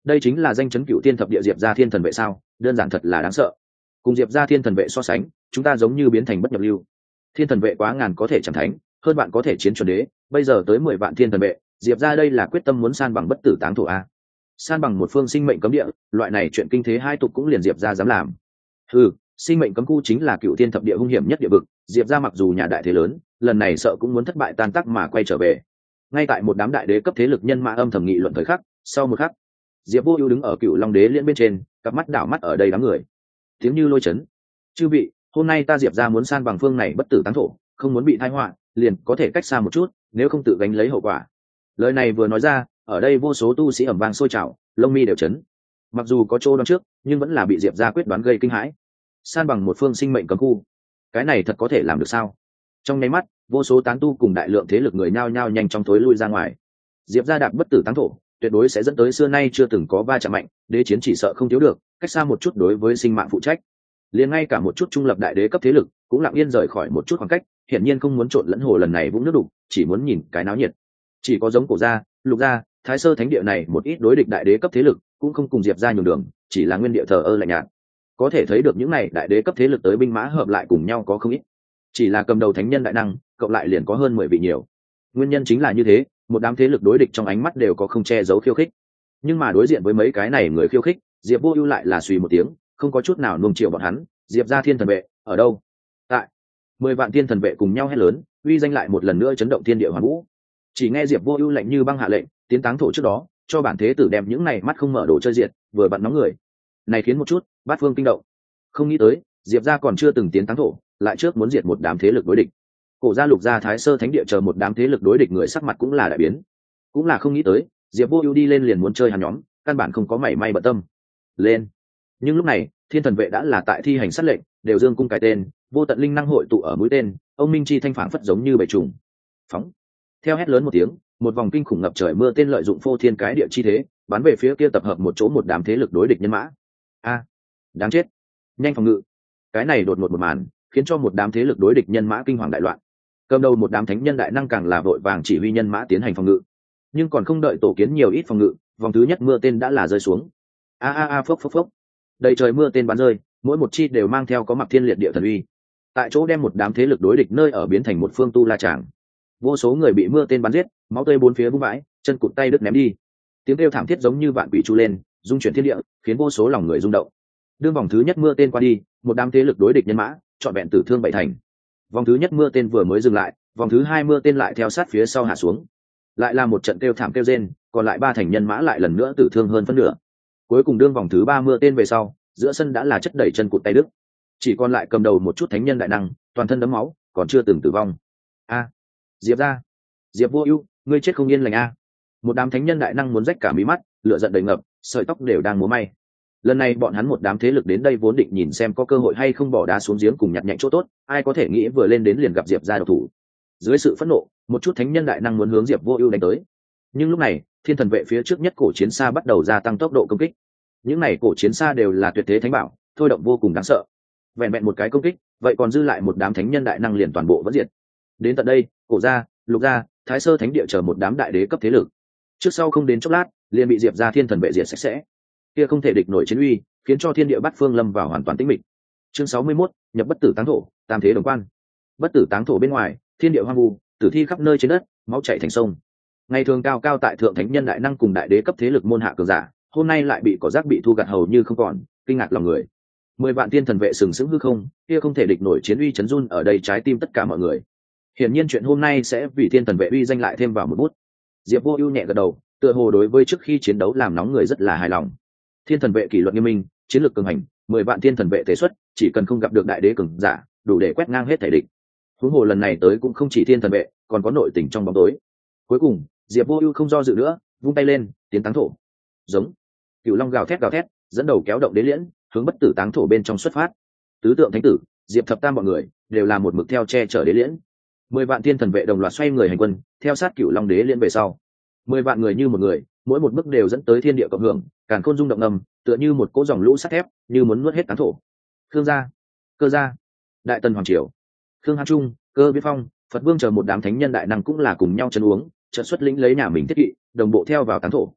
đây chính là danh chấn cựu thiên thập địa diệp gia thiên thần vệ sao? Đơn giản thật là đáng sợ. Cùng diệp gia thiên thần vệ so sánh, chúng ta giống như biến thành bất nhập lưu. Thiên thần vệ quá ngàn có thể chẳng thánh, hơn bạn có thể chiến chuẩn đế, bây giờ tới mười vạn thiên thần vệ, diệp gia đây là quyết tâm muốn san bằng bất tử táng thổ a. San bằng một phương sinh mệnh cấm địa, loại này chuyện kinh thế hai tục cũng liền diệp gia dám làm. Ừ, sinh mệnh cấm khu chính là cựu thiên thập địa hung hiểm nhất địa vực, diệp gia mặc dù nhà đại thế lớn, lần này sợ cũng muốn thất bại tan tác mà quay trở về. Ngay tại một đám đại đế cấp thế lực nhân mã âm thầm nghị luận thời khắc, sau một khắc, diệp vô ưu đứng ở cựu long đế liễn bên trên, cặp mắt đảo mắt ở đây đám người, tiếng như lôi chấn. Chư vị, hôm nay ta diệp gia muốn san bằng phương này bất tử táng thổ, không muốn bị tai họa, liền có thể cách xa một chút, nếu không tự gánh lấy hậu quả. Lời này vừa nói ra, ở đây vô số tu sĩ ầm vang sôi trào, lông mi đều chấn. Mặc dù có chỗ đoán trước, nhưng vẫn là bị diệp gia quyết đoán gây kinh hãi. San bằng một phương sinh mệnh cấm khu, cái này thật có thể làm được sao? Trong nháy mắt, vô số tán tu cùng đại lượng thế lực người nhao nhao nhanh chóng thối lui ra ngoài. Diệp gia đạp bất tử táng thổ, tuyệt đối sẽ dẫn tới xưa nay chưa từng có va chạm mạnh, đế chiến chỉ sợ không thiếu được, cách xa một chút đối với sinh mạng phụ trách. Liền ngay cả một chút trung lập đại đế cấp thế lực cũng lặng yên rời khỏi một chút khoảng cách, hiển nhiên không muốn trộn lẫn hồ lần này vũng nước đục, chỉ muốn nhìn cái náo nhiệt. Chỉ có giống cổ gia, lục gia, thái sơ thánh địa này một ít đối địch đại đế cấp thế lực cũng không cùng diệp gia nhường đường, chỉ là nguyên địa thờ ơ lạnh nhạt. Có thể thấy được những này đại đế cấp thế lực tới binh mã hợp lại cùng nhau có không ít, chỉ là cầm đầu thánh nhân đại năng cộng lại liền có hơn mười vị nhiều. Nguyên nhân chính là như thế, một đám thế lực đối địch trong ánh mắt đều có không che giấu khiêu khích. Nhưng mà đối diện với mấy cái này người khiêu khích, diệp vô ưu lại là suy một tiếng, không có chút nào nuông chiều bọn hắn. Diệp gia thiên thần vệ ở đâu? Tại mười vạn thiên thần vệ cùng nhau hét lớn, uy danh lại một lần nữa chấn động thiên địa hoàn vũ. Chỉ nghe diệp vô ưu lạnh như băng hạ lệnh, tiến táng thổ trước đó cho bản thế tử đem những này mắt không mở đồ chơi diệt, vừa bận nóng người này khiến một chút bát phương kinh động. Không nghĩ tới diệp gia còn chưa từng tiến táng thổ, lại trước muốn diệt một đám thế lực đối địch. Cổ gia, lục gia, thái sơ thánh địa chờ một đám thế lực đối địch người sắc mặt cũng là đại biến, cũng là không nghĩ tới diệp vô ưu đi lên liền muốn chơi hắn nhóm, căn bản không có mảy may bận tâm lên. Nhưng lúc này thiên thần vệ đã là tại thi hành sát lệnh, đều dương cung cái tên, vô tận linh năng hội tụ ở mũi tên, ông minh chi thanh phản phất giống như bầy trùng phóng. Theo hét lớn một tiếng, một vòng kinh khủng ngập trời mưa tên lợi dụng phô thiên cái địa chi thế bắn về phía kia tập hợp một chỗ một đám thế lực đối địch nhân mã. A, đáng chết, nhanh phòng ngự. Cái này đột ngột một màn khiến cho một đám thế lực đối địch nhân mã kinh hoàng đại loạn. Cầm đầu một đám thánh nhân đại năng càng là vội vàng chỉ huy nhân mã tiến hành phòng ngự, nhưng còn không đợi tổ kiến nhiều ít phòng ngự, vòng thứ nhất mưa tên đã là rơi xuống. A a a phốc phốc phốc, đầy trời mưa tên bắn rơi, mỗi một chi đều mang theo có mặc thiên liệt địa thần uy, tại chỗ đem một đám thế lực đối địch nơi ở biến thành một phương tu la tràng. Vô số người bị mưa tên bắn giết, máu tươi bốn phía vung vãi, chân cụt tay đứt ném đi, tiếng kêu thảm thiết giống như vạn quỷ chu lên, dung chuyển thiên địa, khiến vô số lòng người rung động. Đương vòng thứ nhất mưa tên qua đi, một đám thế lực đối địch nhân mã trọn vẹn tử thương bảy thành. Vòng thứ nhất mưa tên vừa mới dừng lại, vòng thứ hai mưa tên lại theo sát phía sau hạ xuống, lại là một trận kêu thảm kêu rên, còn lại ba thành nhân mã lại lần nữa tử thương hơn phân nửa. Cuối cùng đương vòng thứ ba mưa tên về sau, giữa sân đã là chất đầy chân cụt tay đứt, chỉ còn lại cầm đầu một chút thánh nhân đại năng, toàn thân đẫm máu, còn chưa từng tử vong. A, diệp gia, diệp vô ưu, ngươi chết không yên lành a. Một đám thánh nhân đại năng muốn rách cả mí mắt, lửa giận đầy ngập, sợi tóc đều đang múa may. Lần này bọn hắn một đám thế lực đến đây vốn định nhìn xem có cơ hội hay không bỏ đá xuống giếng cùng nhặt nhạnh chỗ tốt, ai có thể nghĩ vừa lên đến liền gặp diệp gia độc thủ. Dưới sự phẫn nộ, một chút thánh nhân đại năng muốn hướng diệp vô ưu đánh tới. Nhưng lúc này thiên thần vệ phía trước nhất cổ chiến xa bắt đầu gia tăng tốc độ công kích. Những này cổ chiến xa đều là tuyệt thế thánh bảo, thôi động vô cùng đáng sợ. Vẹn vẹn một cái công kích, vậy còn dư lại một đám thánh nhân đại năng liền toàn bộ vẫn diệt. Đến tận đây, cổ gia, lục gia, thái sơ thánh địa chờ một đám đại đế cấp thế lực, trước sau không đến chốc lát liền bị diệp gia thiên thần vệ diệt sạch sẽ. Kia không thể địch nổi chiến uy, khiến cho thiên địa bát phương lâm vào hoàn toàn tĩnh mịch. Chương sáu mươi mốt, nhập bất tử táng thổ, tam thế đồng quan. Bất tử táng thổ bên ngoài, thiên địa hoang vu, tử thi khắp nơi trên đất, máu chảy thành sông. Ngày thường cao cao tại thượng thánh nhân đại năng cùng đại đế cấp thế lực môn hạ cường giả, hôm nay lại bị cỏ rác bị thu gặt hầu như không còn, kinh ngạc lòng người. Mười vạn thiên thần vệ sừng sững hư không, kia không thể địch nổi chiến uy chấn run ở đây trái tim tất cả mọi người. Hiển nhiên chuyện hôm nay sẽ vì thiên thần vệ uy danh lại thêm vào một bút. Diệp Vô Ưu nhẹ gật đầu, tựa hồ đối với trước khi chiến đấu làm nóng người rất là hài lòng. Thiên thần vệ kỷ luật nghiêm minh, chiến lược cường hành, mười vạn thiên thần vệ tế xuất, chỉ cần không gặp được đại đế cường giả, đủ để quét ngang hết thể địch. Huống hồ lần này tới cũng không chỉ thiên thần vệ, còn có nội tình trong bóng tối. Cuối cùng, Diệp Vô Ưu không do dự nữa, vung tay lên, tiến táng thổ. Giống. Cửu Long gào thét gào thét, dẫn đầu kéo động đế liễn, hướng bất tử táng thổ bên trong xuất phát. Tứ tượng thánh tử, Diệp Thập Tam bọn người đều là một mực theo che chở đế liễn. Mười vạn thiên thần vệ đồng loạt xoay người hành quân, theo sát Cửu Long đế liễn về sau. Mười vạn người như một người, mỗi một bước đều dẫn tới thiên địa cộng hưởng, càn khôn rung động ngầm, tựa như một cỗ dòng lũ sắt thép, như muốn nuốt hết táng thổ. Khương gia, Cơ gia, Đại Tần hoàng triều, Khương Hán Trung, Cơ Viễn Phong, Phật Vương chờ một đám thánh nhân đại năng cũng là cùng nhau chân uống, trận xuất lĩnh lấy nhà mình thiết kỵ, đồng bộ theo vào táng thổ.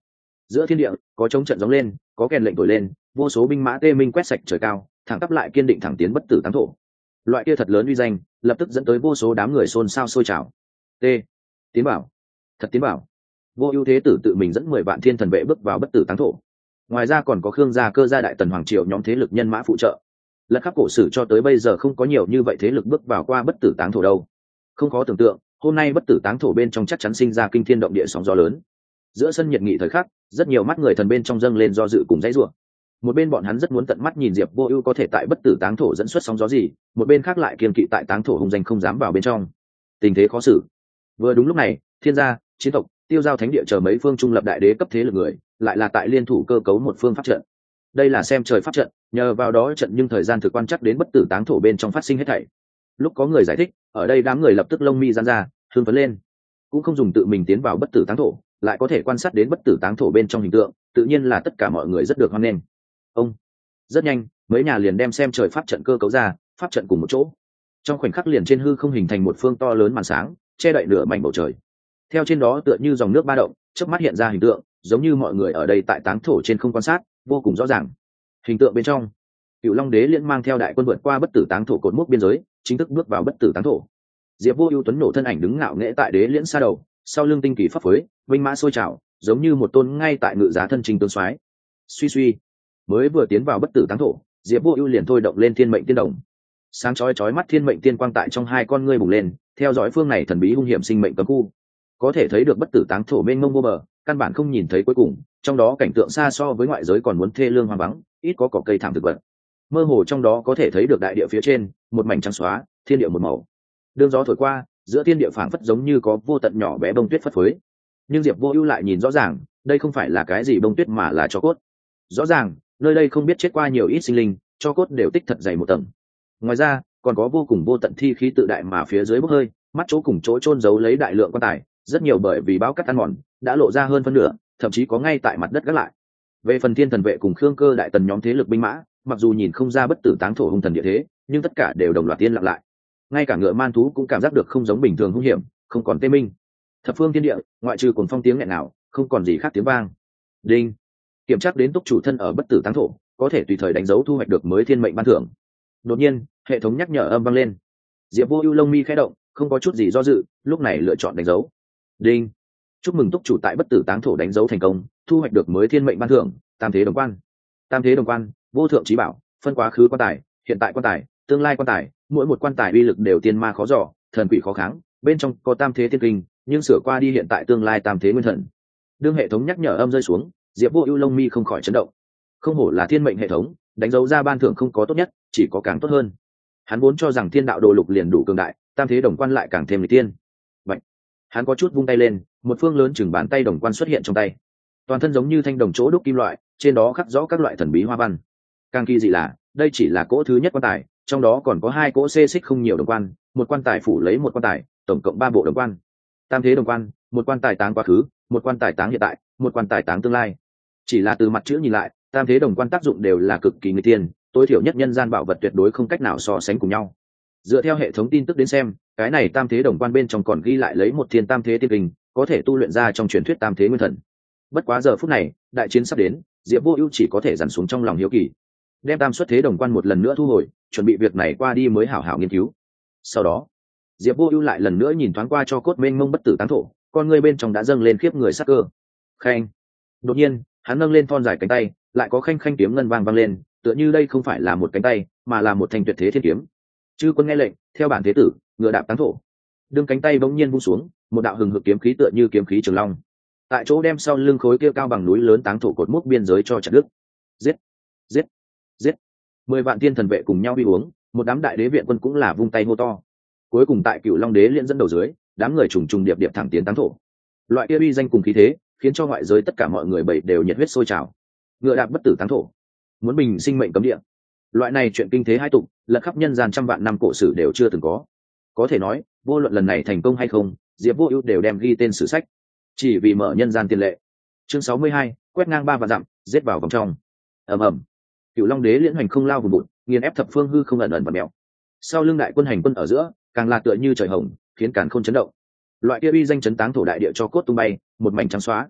giữa thiên địa có chống trận gióng lên, có kèn lệnh thổi lên, vô số binh mã tê minh quét sạch trời cao, thẳng tắp lại kiên định thẳng tiến bất tử táng thổ. Loại kia thật lớn uy danh lập tức dẫn tới vô số đám người xôn xao sôi trào. T tiến bảo, thật tiến bảo. Vô Ưu Thế Tử tự mình dẫn mười vạn thiên thần vệ bước vào bất tử táng thổ. Ngoài ra còn có Khương gia, Cơ gia, Đại Tần hoàng triều nhóm thế lực nhân mã phụ trợ. Lật khắp cổ sử cho tới bây giờ không có nhiều như vậy thế lực bước vào qua bất tử táng thổ đâu. Không khó tưởng tượng, hôm nay bất tử táng thổ bên trong chắc chắn sinh ra kinh thiên động địa sóng gió lớn. Giữa sân nhiệt nghị thời khắc, rất nhiều mắt người thần bên trong dâng lên do dự cùng dãy rủa. Một bên bọn hắn rất muốn tận mắt nhìn Diệp Vô Ưu có thể tại bất tử táng thổ dẫn xuất sóng gió gì, một bên khác lại kiêng kỵ tại táng thổ hung danh không dám vào bên trong. Tình thế khó xử. Vừa đúng lúc này, Thiên gia, Chiến tộc, Tiêu giao thánh địa chờ mấy phương trung lập đại đế cấp thế lực người, lại là tại liên thủ cơ cấu một phương pháp trận. Đây là xem trời pháp trận, nhờ vào đó trận nhưng thời gian thực quan chắc đến bất tử táng thổ bên trong phát sinh hết thảy. Lúc có người giải thích, ở đây đám người lập tức lông mi giãn ra, hưng phấn lên. Cũng không dùng tự mình tiến vào bất tử táng thổ, lại có thể quan sát đến bất tử táng thổ bên trong hình tượng, tự nhiên là tất cả mọi người rất được hoan nghênh. Ông rất nhanh, mấy nhà liền đem xem trời pháp trận cơ cấu ra, pháp trận cùng một chỗ. Trong khoảnh khắc liền trên hư không hình thành một phương to lớn màn sáng, che đậy nửa mảnh bầu trời. Theo trên đó tựa như dòng nước ba động, chớp mắt hiện ra hình tượng, giống như mọi người ở đây tại táng thổ trên không quan sát, vô cùng rõ ràng. Hình tượng bên trong, Cựu Long Đế Liên mang theo đại quân vượt qua bất tử táng thổ cột mốc biên giới, chính thức bước vào bất tử táng thổ. Diệp Vô Ưu tuấn nổ thân ảnh đứng ngạo nghễ tại Đế Liễn xa đầu, sau lưng tinh kỳ pháp phối, vinh mã sôi trào, giống như một tôn ngay tại ngự giá thân trình tướng soái. Suy suy, mới vừa tiến vào bất tử táng thổ, Diệp Vô Ưu liền thôi động lên Thiên Mệnh Tiên Đồng. Sáng chói chói mắt Thiên Mệnh Tiên quang tại trong hai con ngươi bùng lên, theo dõi phương này thần bí hung hiểm sinh mệnh cấm khu. Có thể thấy được bất tử táng thổ mênh mông vô bờ, căn bản không nhìn thấy cuối cùng, trong đó cảnh tượng xa so với ngoại giới còn muốn thê lương hoang vắng, ít có cỏ cây thảm thực vật. Mơ hồ trong đó có thể thấy được đại địa phía trên, một mảnh trắng xóa, thiên địa một màu. Đường gió thổi qua, giữa thiên địa phảng phất giống như có vô tận nhỏ bé bông tuyết phất phới. Nhưng Diệp Vô Ưu lại nhìn rõ ràng, đây không phải là cái gì bông tuyết mà là tro cốt. Rõ ràng, nơi đây không biết chết qua nhiều ít sinh linh, tro cốt đều tích thật dày một tầng. Ngoài ra, còn có vô cùng vô tận thi khí tự đại mà phía dưới bốc hơi, mắt chỗ cùng chỗ chôn giấu lấy đại lượng quan tài, rất nhiều bởi vì bão cát ăn mòn, đã lộ ra hơn phân nửa, thậm chí có ngay tại mặt đất gác lại. Về phần Thiên Thần vệ cùng Khương Cơ Đại Tần nhóm thế lực binh mã, mặc dù nhìn không ra bất tử táng thổ hung thần địa thế, nhưng tất cả đều đồng loạt tiên lặng lại. Ngay cả ngựa man thú cũng cảm giác được không giống bình thường hung hiểm, không còn tê minh. Thập phương thiên địa, ngoại trừ cuồng phong tiếng nghẹn nào, không còn gì khác tiếng vang. Đinh, kiểm tra đến túc chủ thân ở bất tử táng thổ, có thể tùy thời đánh dấu thu hoạch được mới thiên mệnh ban thưởng. Đột nhiên, hệ thống nhắc nhở âm vang lên. Diệp Vô Ưu lông mi khẽ động, không có chút gì do dự, lúc này lựa chọn đánh dấu. Đinh, chúc mừng túc chủ tại bất tử táng thổ đánh dấu thành công, thu hoạch được mới thiên mệnh ban thưởng, tam thế đồng quan. Tam thế đồng quan, vô thượng chí bảo, phân quá khứ quan tài, hiện tại quan tài, tương lai quan tài, mỗi một quan tài uy lực đều tiên ma khó dò, thần quỷ khó kháng, bên trong có tam thế thiên kinh, nhưng sửa qua đi hiện tại tương lai tam thế nguyên thần. Đương hệ thống nhắc nhở âm rơi xuống, Diệp Vô Ưu lông mi không khỏi chấn động. Không hổ là thiên mệnh hệ thống, đánh dấu ra ban thưởng không có tốt nhất, chỉ có càng tốt hơn. Hắn vốn cho rằng thiên đạo đồ lục liền đủ cường đại, tam thế đồng quan lại càng thêm nghịch tiên. Vậy, hắn có chút vung tay lên, một phương lớn chừng bàn tay đồng quan xuất hiện trong tay. Toàn thân giống như thanh đồng chỗ đúc kim loại, trên đó khắc rõ các loại thần bí hoa văn. Càng kỳ dị là, đây chỉ là cỗ thứ nhất quan tài, trong đó còn có hai cỗ xê xích không nhiều đồng quan, một quan tài phủ lấy một quan tài, tổng cộng ba bộ đồng quan. Tam thế đồng quan, một quan tài táng quá khứ, một quan tài táng hiện tại, một quan tài táng tương lai. Chỉ là từ mặt chữ nhìn lại, tam thế đồng quan tác dụng đều là cực kỳ nguy tiên, tối thiểu nhất nhân gian bảo vật tuyệt đối không cách nào so sánh cùng nhau. Dựa theo hệ thống tin tức đến xem, cái này tam thế đồng quan bên trong còn ghi lại lấy một thiên tam thế tiên kinh, có thể tu luyện ra trong truyền thuyết tam thế nguyên thần. Bất quá giờ phút này, đại chiến sắp đến, Diệp Vô Ưu chỉ có thể dằn xuống trong lòng hiếu kỳ, đem tam xuất thế đồng quan một lần nữa thu hồi, chuẩn bị việc này qua đi mới hảo hảo nghiên cứu. Sau đó, Diệp Vô Ưu lại lần nữa nhìn thoáng qua cho cốt mênh mông bất tử táng thổ, con ngươi bên trong đã dâng lên khiếp người sắc cơ. Khanh. Đột nhiên, hắn nâng lên thon dài cánh tay, lại có khanh khanh kiếm ngân vang vang lên, tựa như đây không phải là một cánh tay, mà là một thanh tuyệt thế thiên kiếm. Chư quân nghe lệnh, theo bản thế tử, ngựa đạp táng thổ. Đương cánh tay bỗng nhiên vung xuống, một đạo hừng hực kiếm khí tựa như kiếm khí trường long, tại chỗ đem sau lưng khối kia cao bằng núi lớn táng thổ cột mốc biên giới cho chặt đứt. Giết, giết, giết. Mười vạn tiên thần vệ cùng nhau đi uống, một đám đại đế viện quân cũng là vung tay hô to. Cuối cùng tại Cựu Long Đế Liên dẫn đầu dưới, đám người trùng trùng điệp điệp thẳng tiến táng thổ. Loại kia uy danh cùng khí thế, khiến cho ngoại giới tất cả mọi người bầy đều nhiệt huyết sôi trào. Ngựa đạp bất tử táng thổ, muốn bình sinh mệnh cấm địa. Loại này chuyện kinh thế hai tục, lật khắp nhân gian trăm vạn năm cổ sử đều chưa từng có. Có thể nói, vô luận lần này thành công hay không, Diệp Vô Ưu đều đem ghi tên sử sách, chỉ vì mở nhân gian tiền lệ. Chương sáu mươi hai, quét ngang ba vạn dặm, giết vào vòng trong. Ầm ầm. Cựu Long Đế Liên hoành không lao vùng bụt, nghiền ép thập phương hư không ẩn ẩn và mèo. Sau lưng đại quân hành quân ở giữa, càng là tựa như trời hồng, khiến càn khôn chấn động. Loại kia uy danh chấn táng thổ đại địa cho cốt tung bay, một mảnh trắng xóa.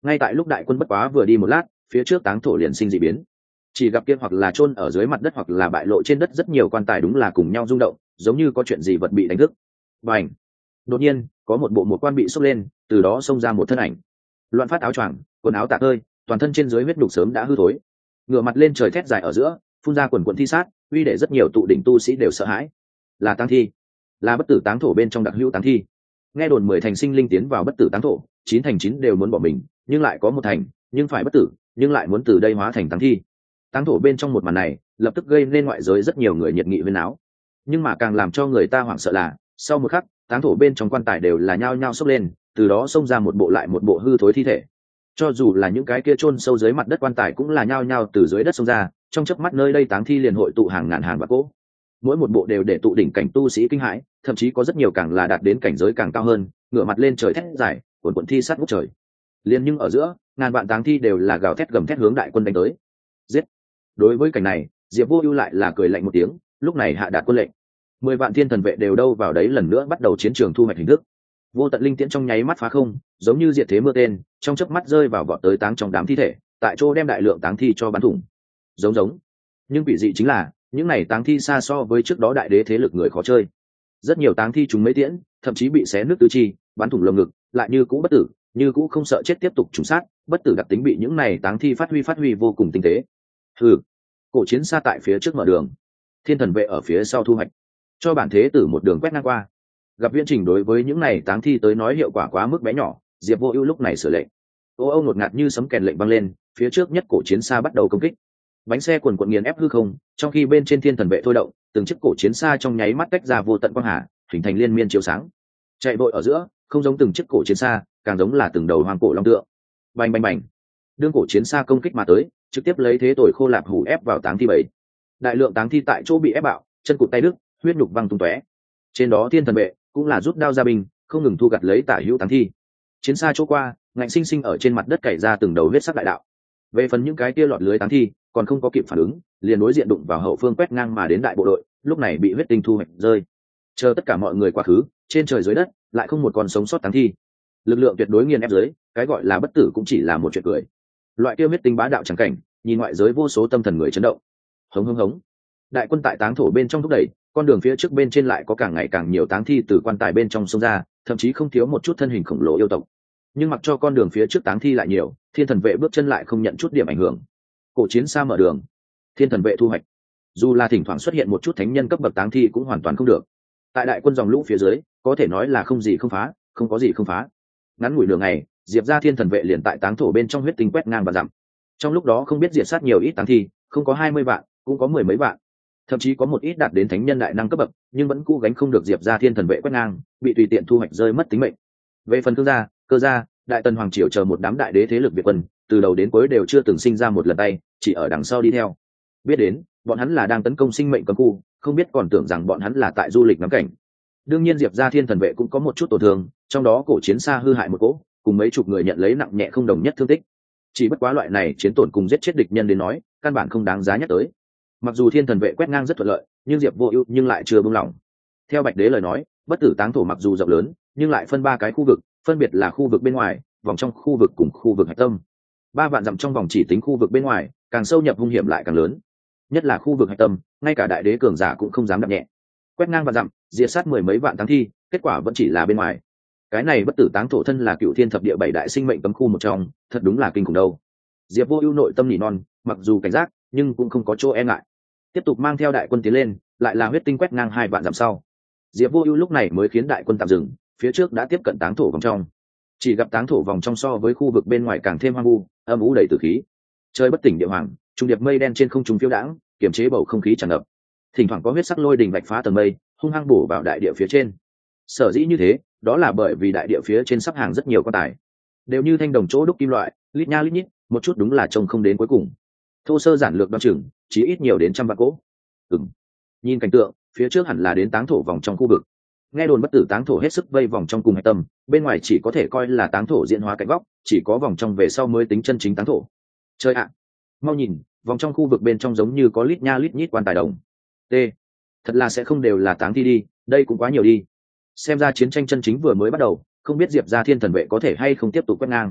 ngay tại lúc đại quân bất quá vừa đi một lát, phía trước táng thổ liền sinh dị biến, chỉ gặp kia hoặc là chôn ở dưới mặt đất hoặc là bại lộ trên đất rất nhiều quan tài đúng là cùng nhau rung động, giống như có chuyện gì vật bị đánh thức. Bành! Đột nhiên có một bộ một quan bị xốc lên, từ đó xông ra một thân ảnh, loạn phát áo choàng, quần áo tả tơi, toàn thân trên dưới huyết nhục sớm đã hư thối, ngửa mặt lên trời thét dài ở giữa, phun ra quần quần thi sát, uy để rất nhiều tụ đỉnh tu sĩ đều sợ hãi. Là tang thi, là bất tử táng thổ bên trong đặc hữu táng thi. Nghe đồn mười thành sinh linh tiến vào bất tử táng thổ, chín thành chín đều muốn bỏ mình, nhưng lại có một thành nhưng phải bất tử, nhưng lại muốn từ đây hóa thành táng thi. Táng thổ bên trong một màn này lập tức gây nên ngoại giới rất nhiều người nhiệt nghị huyên náo, nhưng mà càng làm cho người ta hoảng sợ là sau một khắc táng thổ bên trong quan tài đều là nhao nhao sốc lên, từ đó xông ra một bộ lại một bộ hư thối thi thể. Cho dù là những cái kia chôn sâu dưới mặt đất quan tài cũng là nhao nhao từ dưới đất xông ra, trong chớp mắt nơi đây táng thi liền hội tụ hàng ngàn hàng vạn cỗ, mỗi một bộ đều để tụ đỉnh cảnh tu sĩ kinh hãi, thậm chí có rất nhiều càng là đạt đến cảnh giới càng cao hơn, ngửa mặt lên trời thét dài, cuồn cuộn thi sát ngút trời. Liên nhưng ở giữa, ngàn vạn táng thi đều là gào thét gầm thét hướng đại quân đánh tới. Giết! Đối với cảnh này, Diệp Vô Ưu lại là cười lạnh một tiếng, lúc này hạ đạt quân lệnh. Mười vạn thiên thần vệ đều đâu vào đấy lần nữa bắt đầu chiến trường thu hoạch hình thức. Vô tận linh tiễn trong nháy mắt phá không, giống như diệt thế mưa tên, trong chớp mắt rơi vào vọt tới táng trong đám thi thể, tại chỗ đem đại lượng táng thi cho bắn thủng. Giống giống. Nhưng quỷ dị chính là, những này táng thi xa so với trước đó đại đế thế lực người khó chơi. Rất nhiều táng thi chúng mấy tiễn, thậm chí bị xé nứt tứ chi, bắn thủng lồng ngực, lại như cũ bất tử, như cũ không sợ chết tiếp tục trùng sát, bất tử đặc tính bị những này táng thi phát huy phát huy vô cùng tinh tế. Hừ. Cổ chiến xa tại phía trước mở đường, thiên thần vệ ở phía sau thu hoạch, cho bản thế tử một đường quét ngang qua. Gặp viễn trình đối với những này táng thi tới nói hiệu quả quá mức bé nhỏ, Diệp Vô Ưu lúc này sửa lệnh. Ô ô ngột ngạt như sấm kèn lệnh vang lên, phía trước nhất cổ chiến xa bắt đầu công kích. Bánh xe quần quần nghiền ép hư không, trong khi bên trên thiên thần vệ thôi động, từng chiếc cổ chiến xa trong nháy mắt tách ra vô tận quang hà, hình thành liên miên chiếu sáng. Chạy vội ở giữa, không giống từng chiếc cổ chiến xa, càng giống là từng đầu hoang cổ long tượng. Bành bành bành. Đương cổ chiến xa công kích mà tới, trực tiếp lấy thế tồi khô lạp hủ ép vào táng thi bảy. Đại lượng táng thi tại chỗ bị ép bạo, chân cụt tay đứt, huyết nhục văng tung tóe. Trên đó thiên thần vệ cũng là rút đao ra binh, không ngừng thu gặt lấy tả hữu táng thi. Chiến xa chỗ qua, ngạnh sinh sinh ở trên mặt đất cày ra từng đầu huyết sắc đại đạo. Về phần những cái kia lọt lưới táng thi, còn không có kịp phản ứng, liền đối diện đụng vào hậu phương quét ngang mà đến đại bộ đội, lúc này bị huyết tinh thu hoạch rơi. Chờ tất cả mọi người quá khứ, trên trời dưới đất lại không một con sống sót táng thi. Lực lượng tuyệt đối nghiền ép dưới, cái gọi là bất tử cũng chỉ là một chuyện cười. Loại kia huyết tinh bá đạo chẳng cảnh, nhìn ngoại giới vô số tâm thần người chấn động. Hống hống hống. Đại quân tại táng thổ bên trong thúc đẩy, con đường phía trước bên trên lại có càng ngày càng nhiều táng thi từ quan tài bên trong xông ra, thậm chí không thiếu một chút thân hình khổng lồ yêu tộc. Nhưng mặc cho con đường phía trước táng thi lại nhiều, thiên thần vệ bước chân lại không nhận chút điểm ảnh hưởng. Cổ chiến xa mở đường, thiên thần vệ thu hoạch. Dù là thỉnh thoảng xuất hiện một chút thánh nhân cấp bậc táng thi cũng hoàn toàn không được. Tại đại quân dòng lũ phía dưới, có thể nói là không gì không phá, không có gì không phá. Ngắn ngủi nửa ngày, Diệp gia thiên thần vệ liền tại táng thổ bên trong huyết tinh quét ngang và dặm. Trong lúc đó không biết diệt sát nhiều ít táng thi, không có hai mươi vạn, cũng có mười mấy vạn, thậm chí có một ít đạt đến thánh nhân đại năng cấp bậc, nhưng vẫn cũ gánh không được Diệp gia thiên thần vệ quét ngang, bị tùy tiện thu hoạch rơi mất tính mệnh. Về phần Thương gia, Cơ gia, Đại Tần hoàng triều chờ một đám đại đế thế lực Việt quân, từ đầu đến cuối đều chưa từng sinh ra một lần tay, chỉ ở đằng sau đi theo. Biết đến, bọn hắn là đang tấn công sinh mệnh cấm khu, không biết còn tưởng rằng bọn hắn là tại du lịch ngắm cảnh. Đương nhiên Diệp gia thiên thần vệ cũng có một chút tổn thương, trong đó cổ chiến xa hư hại một cỗ, cùng mấy chục người nhận lấy nặng nhẹ không đồng nhất thương tích. Chỉ bất quá loại này chiến tổn cùng giết chết địch nhân đến nói, căn bản không đáng giá nhắc tới. Mặc dù thiên thần vệ quét ngang rất thuận lợi, nhưng Diệp Vô Ưu nhưng lại chưa buông lỏng. Theo Bạch Đế lời nói, bất tử táng thổ mặc dù rộng lớn, nhưng lại phân ba cái khu vực, phân biệt là khu vực bên ngoài, vòng trong khu vực cùng khu vực hạch tâm. Ba vạn dặm trong vòng chỉ tính khu vực bên ngoài, càng sâu nhập hung hiểm lại càng lớn. Nhất là khu vực hạch tâm, ngay cả đại đế cường giả cũng không dám đạp nhẹ. Quét ngang vạn dặm, diệt sát mười mấy vạn táng thi, kết quả vẫn chỉ là bên ngoài. Cái này bất tử táng thổ thân là cựu thiên thập địa bảy đại sinh mệnh cấm khu một trong, thật đúng là kinh khủng đâu. Diệp Vô Ưu nội tâm nỉ non, mặc dù cảnh giác, nhưng cũng không có chỗ e ngại. Tiếp tục mang theo đại quân tiến lên, lại là huyết tinh quét ngang hai vạn dặm sau. Diệp Vô Ưu lúc này mới khiến đại quân tạm dừng, phía trước đã tiếp cận táng thổ vòng trong. Chỉ gặp táng thổ vòng trong so với khu vực bên ngoài càng thêm hoang vu, âm u đầy tử khí. Trời bất tỉnh địa hoàng, trung điệp mây đen trên không trung phiêu đãng, kiềm chế bầu không khí tràn ngập. Thỉnh thoảng có huyết sắc lôi đình vạch phá tầng mây, hung hăng bổ vào đại địa phía trên. Sở dĩ như thế, đó là bởi vì đại địa phía trên sắp hàng rất nhiều quan tài, đều như thanh đồng chỗ đúc kim loại, lít nha lít nhít, một chút đúng là trông không đến cuối cùng. Thô sơ giản lược đoán chừng, chỉ ít nhiều đến trăm vạn cỗ. Ừm. Nhìn cảnh tượng, phía trước hẳn là đến táng thổ vòng trong khu vực. Nghe đồn bất tử táng thổ hết sức vây vòng trong cùng hạch tâm, bên ngoài chỉ có thể coi là táng thổ diễn hóa cạnh góc, chỉ có vòng trong về sau mới tính chân chính táng thổ. Chơi ạ. Mau nhìn, vòng trong khu vực bên trong giống như có lít nha lít nhít quan tài đồng. T. Thật là sẽ không đều là táng thi đi, đây cũng quá nhiều đi. Xem ra chiến tranh chân chính vừa mới bắt đầu, không biết Diệp gia thiên thần vệ có thể hay không tiếp tục quét ngang.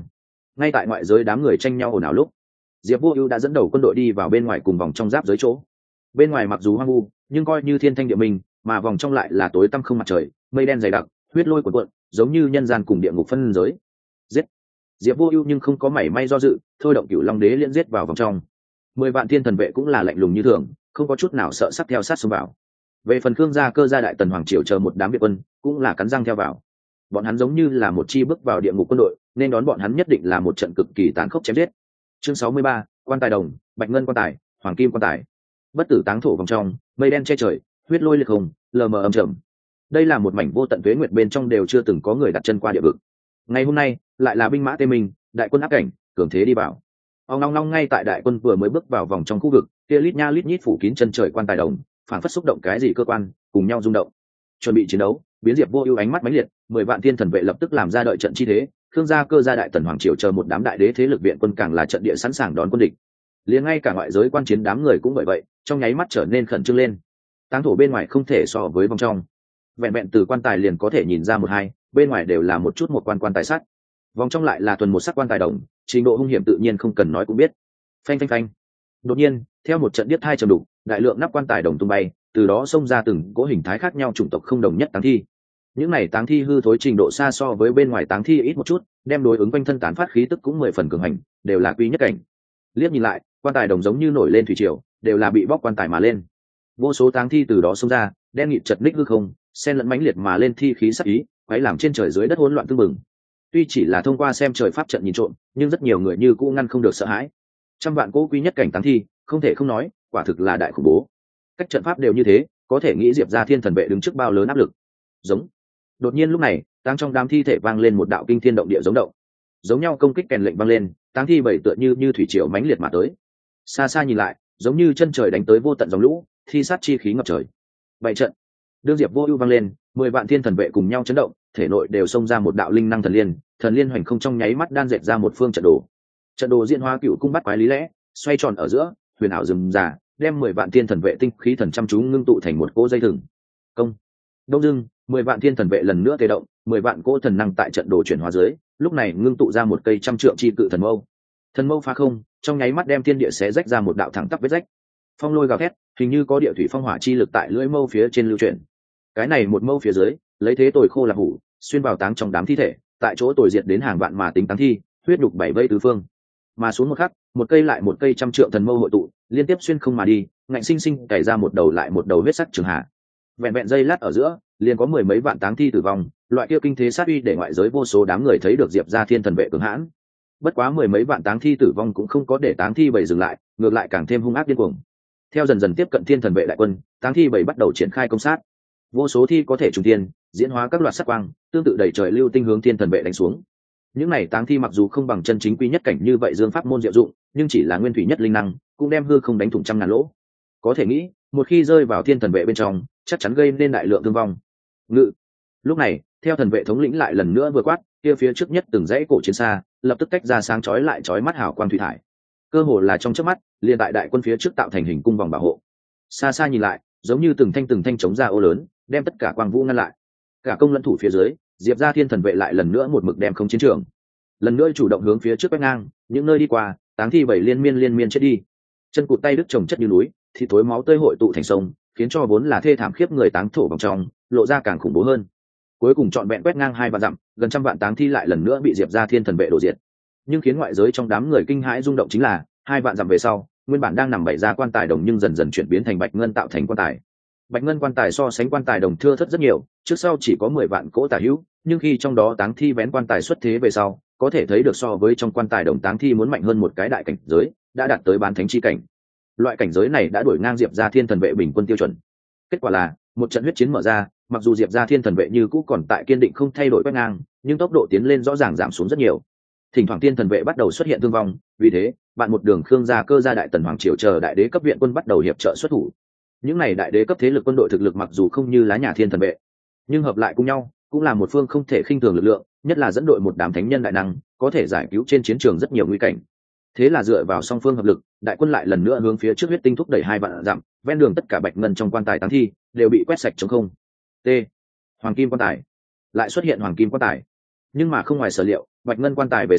Ngay tại ngoại giới đám người tranh nhau ồn ào lúc, Diệp Vô Ưu đã dẫn đầu quân đội đi vào bên ngoài cùng vòng trong giáp giới chỗ. Bên ngoài mặc dù hoang vu, nhưng coi như thiên thanh địa minh, mà vòng trong lại là tối tăm không mặt trời, mây đen dày đặc, huyết lôi cuồn cuộn, giống như nhân gian cùng địa ngục phân giới. Giết! Diệp Vô Ưu nhưng không có mảy may do dự, thôi động Cửu Long Đế liên giết vào vòng trong. Mười vạn thiên thần vệ cũng là lạnh lùng như thường, không có chút nào sợ sắc theo sát xông vào. Về phần Khương gia, Cơ gia, Đại Tần hoàng triều chờ một đám viện quân, cũng là cắn răng theo vào. Bọn hắn giống như là một chi bước vào địa ngục quân đội, nên đón bọn hắn nhất định là một trận cực kỳ tàn khốc chém giết. Chương sáu mươi ba, quan tài đồng, bạch ngân quan tài, hoàng kim quan tài. Bất tử táng thổ vòng trong, mây đen che trời, huyết lôi liệt hùng, lờ mờ âm trầm. Đây là một mảnh vô tận tuế nguyệt bên trong đều chưa từng có người đặt chân qua địa vực. Ngày hôm nay, lại là binh mã tê minh, đại quân áp cảnh, cường thế đi vào. Ông long long ngay tại đại quân vừa mới bước vào vòng trong khu vực, kia lít nha lít nhít phủ kín chân trời quan tài đồng, phản phất xúc động cái gì cơ quan, cùng nhau rung động. Chuẩn bị chiến đấu, biến Diệp Vô Ưu ánh mắt mãnh liệt, mười vạn thiên thần vệ lập tức làm ra đợi trận chi thế, Khương gia, Cơ gia, Đại Tần hoàng triều chờ một đám đại đế thế lực viện quân càng là trận địa sẵn sàng đón quân địch. Liền ngay cả ngoại giới quan chiến đám người cũng vậy vậy, trong nháy mắt trở nên khẩn trương lên. Táng thổ bên ngoài không thể so với vòng trong. Vẹn vẹn từ quan tài liền có thể nhìn ra một hai, bên ngoài đều là một chút một quan quan tài sắt. Vòng trong lại là thuần một sắc quan tài đồng, trình độ hung hiểm tự nhiên không cần nói cũng biết. Phanh phanh phanh. Đột nhiên, theo một trận điếc hai trầm đục, đại lượng nắp quan tài đồng tung bay, từ đó xông ra từng cỗ hình thái khác nhau chủng tộc không đồng nhất táng thi. Những này táng thi hư thối trình độ xa so với bên ngoài táng thi ít một chút, đem đối ứng quanh thân tán phát khí tức cũng mười phần cường hành, đều là quy nhất cảnh. Liếc nhìn lại, quan tài đồng giống như nổi lên thủy triều, đều là bị bóc quan tài mà lên. Vô số táng thi từ đó xông ra, đen nghịt chật ních hư không, xen lẫn mãnh liệt mà lên thi khí sắc ý, quấy làm trên trời dưới đất hỗn loạn tương mừng. Tuy chỉ là thông qua xem trời pháp trận nhìn trộm, nhưng rất nhiều người như cũ ngăn không được sợ hãi. Trăm vạn cỗ quy nhất cảnh táng thi, không thể không nói, quả thực là đại khủng bố. Cách trận pháp đều như thế, có thể nghĩ Diệp gia thiên thần vệ đứng trước bao lớn áp lực. Giống. Đột nhiên lúc này, táng trong đám thi thể vang lên một đạo kinh thiên động địa giống động. Giống nhau công kích kèn lệnh vang lên, táng thi bảy tựa như như thủy triều mãnh liệt mà tới. Xa xa nhìn lại, giống như chân trời đánh tới vô tận dòng lũ, thi sát chi khí ngập trời. Bảy trận. Đương Diệp Vô Ưu vang lên, mười vạn thiên thần vệ cùng nhau chấn động, thể nội đều xông ra một đạo linh năng thần liên, thần liên hoành không trong nháy mắt đan dệt ra một phương trận đồ. Trận đồ diễn hóa cựu cung bắt quái lý lẽ, xoay tròn ở giữa, huyền ảo rườm rà, đem mười vạn thiên thần vệ tinh khí thần chăm chú ngưng tụ thành một cỗ dây thừng. Công. Đông dưng, mười vạn thiên thần vệ lần nữa tê động, mười vạn cỗ thần năng tại trận đồ chuyển hóa dưới, lúc này ngưng tụ ra một cây trăm trượng chi cự thần mâu. Thần mâu phá không, trong nháy mắt đem thiên địa xé rách ra một đạo thẳng tắp vết rách. Phong lôi gào thét, hình như có địa thủy phong hỏa chi lực tại lưỡi mâu phía trên lưu chuyển. Cái này một mâu phía dưới, lấy thế tồi khô là hủ, xuyên vào táng trong đám thi thể, tại chỗ tồi diệt đến hàng vạn mà tính táng thi, huyết nhục bảy vây tứ phương. Mà xuống một khắc, một cây lại một cây trăm trượng thần mâu hội tụ, liên tiếp xuyên không mà đi, ngạnh sinh sinh cày ra một đầu lại một đầu huyết sắc trường hạ. Vẹn vẹn giây lát ở giữa, liền có mười mấy vạn táng thi tử vong, loại kia kinh thế sát uy để ngoại giới vô số đám người thấy được Diệp gia thiên thần vệ cường hãn. Bất quá mười mấy vạn táng thi tử vong cũng không có để táng thi bảy dừng lại, ngược lại càng thêm hung ác điên cuồng. Theo dần dần tiếp cận thiên thần vệ đại quân, táng thi bảy bắt đầu triển khai công sát. Vô số thi có thể trùng tiên, diễn hóa các loạt sắc quang, tương tự đẩy trời lưu tinh hướng thiên thần vệ đánh xuống. Những này táng thi mặc dù không bằng chân chính quy nhất cảnh như vậy dương pháp môn diệu dụng, nhưng chỉ là nguyên thủy nhất linh năng, cũng đem hư không đánh thủng trăm ngàn lỗ. Có thể nghĩ, một khi rơi vào thiên thần vệ bên trong, chắc chắn gây nên đại lượng thương vong. Ngự. Lúc này, theo thần vệ thống lĩnh lại lần nữa vừa quát, kia phía trước nhất từng dãy cổ chiến xa, lập tức tách ra sáng chói lại chói mắt hào quang thủy thải. Cơ hồ là trong chớp mắt, liền tại đại quân phía trước tạo thành hình cung vòng bảo hộ. Xa xa nhìn lại, giống như từng thanh từng thanh chống ra ô lớn, đem tất cả quang vũ ngăn lại. Cả công lẫn thủ phía dưới, Diệp gia thiên thần vệ lại lần nữa một mực đem không chiến trường. Lần nữa chủ động hướng phía trước quét ngang, những nơi đi qua, táng thi bảy liên miên liên miên chết đi. Chân cụt tay đứt chồng chất như núi, thì tối máu tươi hội tụ thành sông, khiến cho vốn là thê thảm khiếp người táng thổ vòng trong, lộ ra càng khủng bố hơn. Cuối cùng trọn vẹn quét ngang hai vạn dặm, gần trăm vạn táng thi lại lần nữa bị Diệp gia thiên thần vệ đổ diệt. Nhưng khiến ngoại giới trong đám người kinh hãi rung động chính là, hai vạn dặm về sau, nguyên bản đang nằm bày ra quan tài đồng nhưng dần dần chuyển biến thành bạch ngân tạo thành quan tài. Bạch ngân quan tài so sánh quan tài đồng thưa thớt rất nhiều, trước sau chỉ có mười vạn cỗ tả hữu, nhưng khi trong đó táng thi vén quan tài xuất thế về sau, có thể thấy được so với trong quan tài đồng táng thi muốn mạnh hơn một cái đại cảnh giới, đã đạt tới bán thánh chi cảnh. Loại cảnh giới này đã đuổi ngang Diệp gia thiên thần vệ bình quân tiêu chuẩn. Kết quả là, một trận huyết chiến mở ra, mặc dù Diệp gia thiên thần vệ như cũ còn tại kiên định không thay đổi quét ngang, nhưng tốc độ tiến lên rõ ràng giảm xuống rất nhiều. Thỉnh thoảng thiên thần vệ bắt đầu xuất hiện thương vong, vì thế, bạn một đường Khương gia, Cơ gia, Đại Tần hoàng triều chờ đại đế cấp viện quân bắt đầu hiệp trợ xuất thủ. Những này đại đế cấp thế lực quân đội thực lực mặc dù không như lá nhà thiên thần vệ, nhưng hợp lại cùng nhau cũng là một phương không thể khinh thường lực lượng, nhất là dẫn đội một đám thánh nhân đại năng, có thể giải cứu trên chiến trường rất nhiều nguy cảnh. Thế là dựa vào song phương hợp lực, đại quân lại lần nữa hướng phía trước huyết tinh thúc đẩy hai vạn dặm, ven đường tất cả bạch ngân trong quan tài táng thi đều bị quét sạch trống không. T. Hoàng kim quan tài. Lại xuất hiện hoàng kim quan tài. Nhưng mà không ngoài sở liệu, bạch ngân quan tài về sau,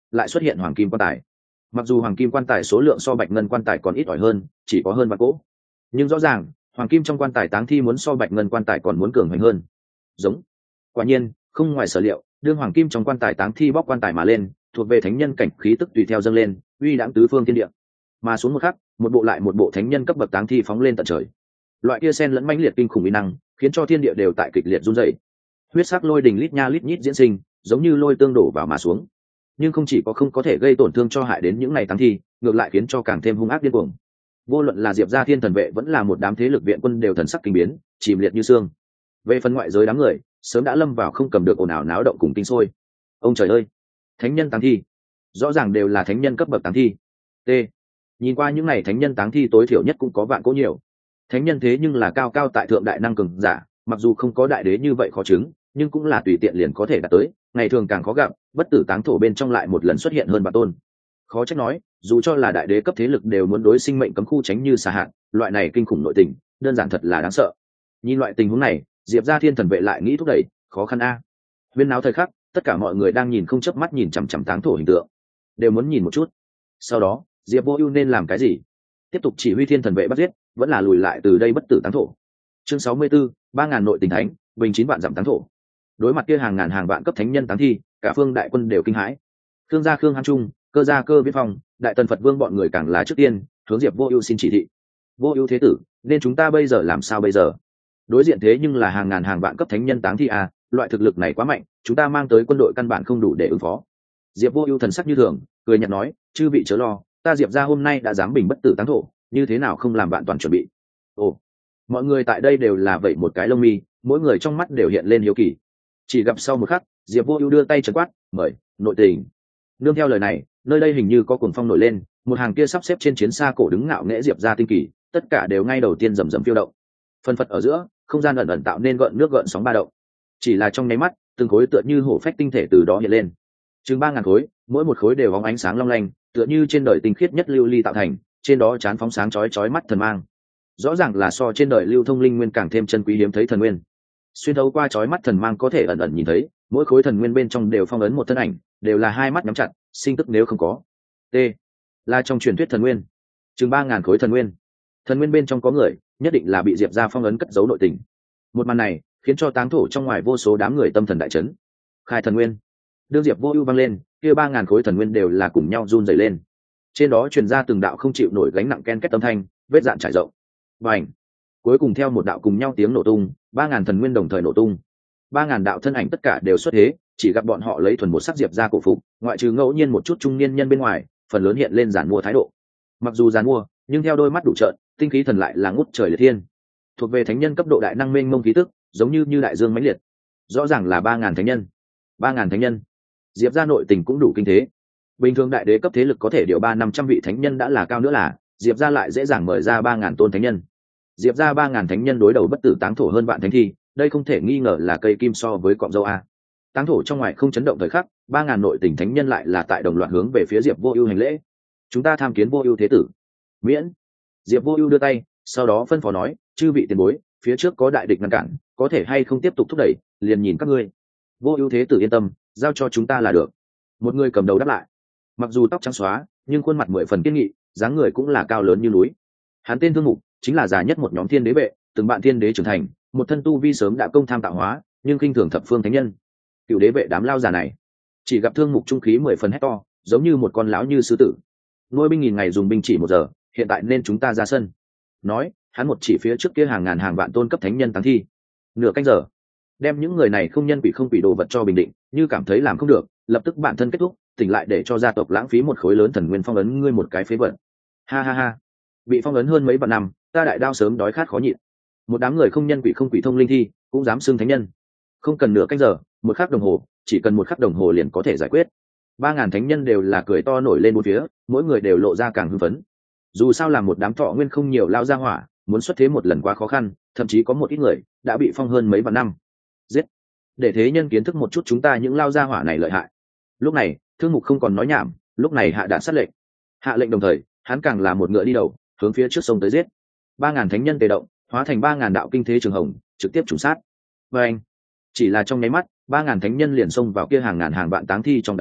lại xuất hiện hoàng kim quan tài. Mặc dù hoàng kim quan tài số lượng so bạch ngân quan tài còn ít ỏi hơn, chỉ có hơn vạn cỗ, nhưng rõ ràng hoàng kim trong quan tài táng thi muốn so bạch ngân quan tài còn muốn cường hoành hơn. Giống. Quả nhiên, không ngoài sở liệu, đương hoàng kim trong quan tài táng thi bóc quan tài mà lên, thuộc về thánh nhân cảnh khí tức tùy theo dâng lên, uy đãng tứ phương thiên địa. Mà xuống một khắc, một bộ lại một bộ thánh nhân cấp bậc táng thi phóng lên tận trời. Loại kia sen lẫn mãnh liệt kinh khủng uy năng, khiến cho thiên địa đều tại kịch liệt run rẩy. Huyết sắc lôi đình lít nha lít nhít diễn sinh, giống như lôi tương đổ vào mà xuống. Nhưng không chỉ có không có thể gây tổn thương cho hại đến những này táng thi, ngược lại khiến cho càng thêm hung ác điên cuồng. Vô luận là Diệp gia Thiên Thần vệ vẫn là một đám thế lực viện quân đều thần sắc kinh biến, chìm liệt như xương. Về phần ngoại giới đám người, sớm đã lâm vào không cầm được ồn ào náo động cùng kinh sôi. Ông trời ơi, thánh nhân táng thi, rõ ràng đều là thánh nhân cấp bậc táng thi. T. Nhìn qua những này thánh nhân táng thi tối thiểu nhất cũng có vạn cỗ nhiều. Thánh nhân thế nhưng là cao cao tại thượng đại năng cường giả, mặc dù không có đại đế như vậy khó chứng, nhưng cũng là tùy tiện liền có thể đạt tới, ngày thường càng khó gặp, bất tử táng thổ bên trong lại một lần xuất hiện hơn vạn tôn. Khó trách nói, dù cho là đại đế cấp thế lực đều muốn đối sinh mệnh cấm khu tránh như xà hạn, loại này kinh khủng nội tình, đơn giản thật là đáng sợ. Nhìn loại tình huống này, Diệp gia Thiên Thần vệ lại nghĩ thúc đẩy, khó khăn a. Huyên náo thời khắc, tất cả mọi người đang nhìn không chớp mắt nhìn chằm chằm táng thổ hình tượng, đều muốn nhìn một chút. Sau đó, Diệp Vô Ưu nên làm cái gì? Tiếp tục chỉ huy Thiên Thần vệ bắt giết, vẫn là lùi lại từ đây bất tử táng thổ. Chương sáu mươi 64, ba ngàn nội tình thánh, bình chín vạn giảm táng thổ. Đối mặt kia hàng ngàn hàng vạn cấp thánh nhân táng thi, cả phương đại quân đều kinh hãi. Khương gia Khương Hán Trung, Cơ gia Cơ Viễn Phong, Đại Tần Phật Vương bọn người càng là trước tiên, hướng Diệp Vô Ưu xin chỉ thị. Vô Ưu thế tử, nên chúng ta bây giờ làm sao bây giờ? Đối diện thế nhưng là hàng ngàn hàng vạn cấp thánh nhân táng thi à, loại thực lực này quá mạnh, chúng ta mang tới quân đội căn bản không đủ để ứng phó. Diệp Vô Ưu thần sắc như thường, cười nhạt nói, chư vị chớ lo, ta Diệp gia hôm nay đã dám bình bất tử táng thổ, như thế nào không làm bạn toàn chuẩn bị. Ồ, mọi người tại đây đều là vậy một cái lông mi, mỗi người trong mắt đều hiện lên hiếu kỳ. Chỉ gặp sau một khắc, Diệp Vô Ưu đưa tay trấn quát, mời, nội tình. Nương theo lời này, nơi đây hình như có cuồng phong nổi lên, một hàng kia sắp xếp trên chiến xa cổ đứng ngạo nghễ Diệp gia tinh kỳ, tất cả đều ngay đầu tiên rầm rầm phiêu động. Phân phật ở giữa, không gian ẩn ẩn tạo nên gợn nước gợn sóng ba động. Chỉ là trong nháy mắt, từng khối tựa như hổ phách tinh thể từ đó hiện lên. Chừng ba ngàn khối, mỗi một khối đều bóng ánh sáng long lanh, tựa như trên đời tinh khiết nhất lưu ly tạo thành, trên đó chán phóng sáng chói chói mắt thần mang. Rõ ràng là so trên đời lưu thông linh nguyên càng thêm chân quý hiếm thấy thần nguyên. Xuyên thấu qua chói mắt thần mang có thể ẩn ẩn nhìn thấy, mỗi khối thần nguyên bên trong đều phong ấn một thân ảnh, đều là hai mắt nhắm chặt, sinh tức nếu không có. T. Là trong truyền thuyết thần nguyên. Chừng ba ngàn khối thần nguyên. Thần nguyên bên trong có người, nhất định là bị Diệp gia phong ấn cất giấu nội tình. Một màn này, khiến cho táng thổ trong ngoài vô số đám người tâm thần đại chấn. Khai thần nguyên. Đương Diệp Vô Ưu vang lên, kia ba ngàn khối thần nguyên đều là cùng nhau run rẩy lên. Trên đó truyền ra từng đạo không chịu nổi gánh nặng ken két âm thanh, vết dạn trải rộng. Bành! Cuối cùng theo một đạo cùng nhau tiếng nổ tung, ba ngàn thần nguyên đồng thời nổ tung. Ba ngàn đạo thân ảnh tất cả đều xuất thế, chỉ gặp bọn họ lấy thuần một sắc Diệp gia cổ phục, ngoại trừ ngẫu nhiên một chút trung niên nhân bên ngoài, phần lớn hiện lên giản mua thái độ. Mặc dù giản mua, nhưng theo đôi mắt đủ trợn, tinh khí thần lại là ngút trời liệt thiên. Thuộc về thánh nhân cấp độ đại năng mênh mông khí tức, giống như như đại dương mãnh liệt. Rõ ràng là ba ngàn thánh nhân. Ba ngàn thánh nhân. Diệp gia nội tình cũng đủ kinh thế. Bình thường đại đế cấp thế lực có thể điều ba năm trăm vị thánh nhân đã là cao nữa là, Diệp gia lại dễ dàng mời ra ba ngàn tôn thánh nhân. Diệp gia ba ngàn thánh nhân đối đầu bất tử táng thổ hơn vạn thánh thi, đây không thể nghi ngờ là cây kim so với cọng dâu a. Táng thổ trong ngoài không chấn động thời khắc, ba ngàn nội tình thánh nhân lại là tại đồng loạt hướng về phía Diệp Vô Ưu hành lễ. Chúng ta tham kiến Vô Ưu thế tử. Miễn. Diệp Vô Ưu đưa tay, sau đó phân phó nói, chư vị tiền bối, phía trước có đại địch ngăn cản, có thể hay không tiếp tục thúc đẩy, liền nhìn các ngươi. Vô Ưu thế tử yên tâm, giao cho chúng ta là được. Một người cầm đầu đáp lại. Mặc dù tóc trắng xóa, nhưng khuôn mặt mười phần kiên nghị, dáng người cũng là cao lớn như núi. Hắn tên Thương Mục, chính là già nhất một nhóm thiên đế vệ, từng bạn thiên đế trưởng thành, một thân tu vi sớm đã công tham tạo hóa, nhưng khinh thường thập phương thánh nhân. Cựu đế vệ đám lao già này, chỉ gặp Thương Mục trung khí mười phần hét to, giống như một con lão như sư tử. Nuôi binh nghìn ngày dùng binh chỉ một giờ, hiện tại nên chúng ta ra sân. Nói, hắn một chỉ phía trước kia hàng ngàn hàng vạn tôn cấp thánh nhân táng thi. Nửa canh giờ, đem những người này không nhân quỷ không quỷ đồ vật cho bình định, như cảm thấy làm không được, lập tức bản thân kết thúc, tỉnh lại để cho gia tộc lãng phí một khối lớn thần nguyên phong ấn ngươi một cái phế vật. Ha ha ha, bị phong ấn hơn mấy vạn năm, ta đại đao sớm đói khát khó nhịn. Một đám người không nhân quỷ không quỷ thông linh thi, cũng dám xưng thánh nhân. Không cần nửa canh giờ, một khắc đồng hồ, chỉ cần một khắc đồng hồ liền có thể giải quyết. Ba ngàn thánh nhân đều là cười to nổi lên bốn phía, mỗi người đều lộ ra càng hưng phấn. Dù sao làm một đám thọ nguyên không nhiều lao ra hỏa, muốn xuất thế một lần quá khó khăn, thậm chí có một ít người đã bị phong hơn mấy vạn năm. Giết! Để thế nhân kiến thức một chút chúng ta những lao ra hỏa này lợi hại. Lúc này, Thương Mục không còn nói nhảm, lúc này hạ đạn sát lệnh. Hạ lệnh đồng thời, hắn càng là một ngựa đi đầu, hướng phía trước sông tới giết. Ba ngàn thánh nhân tề động, hóa thành ba ngàn đạo kinh thế trường hồng, trực tiếp trùng sát. Và anh, chỉ là trong nháy mắt, ba ngàn thánh nhân liền xông vào kia hàng ngàn hàng vạn táng thi trong đám đó,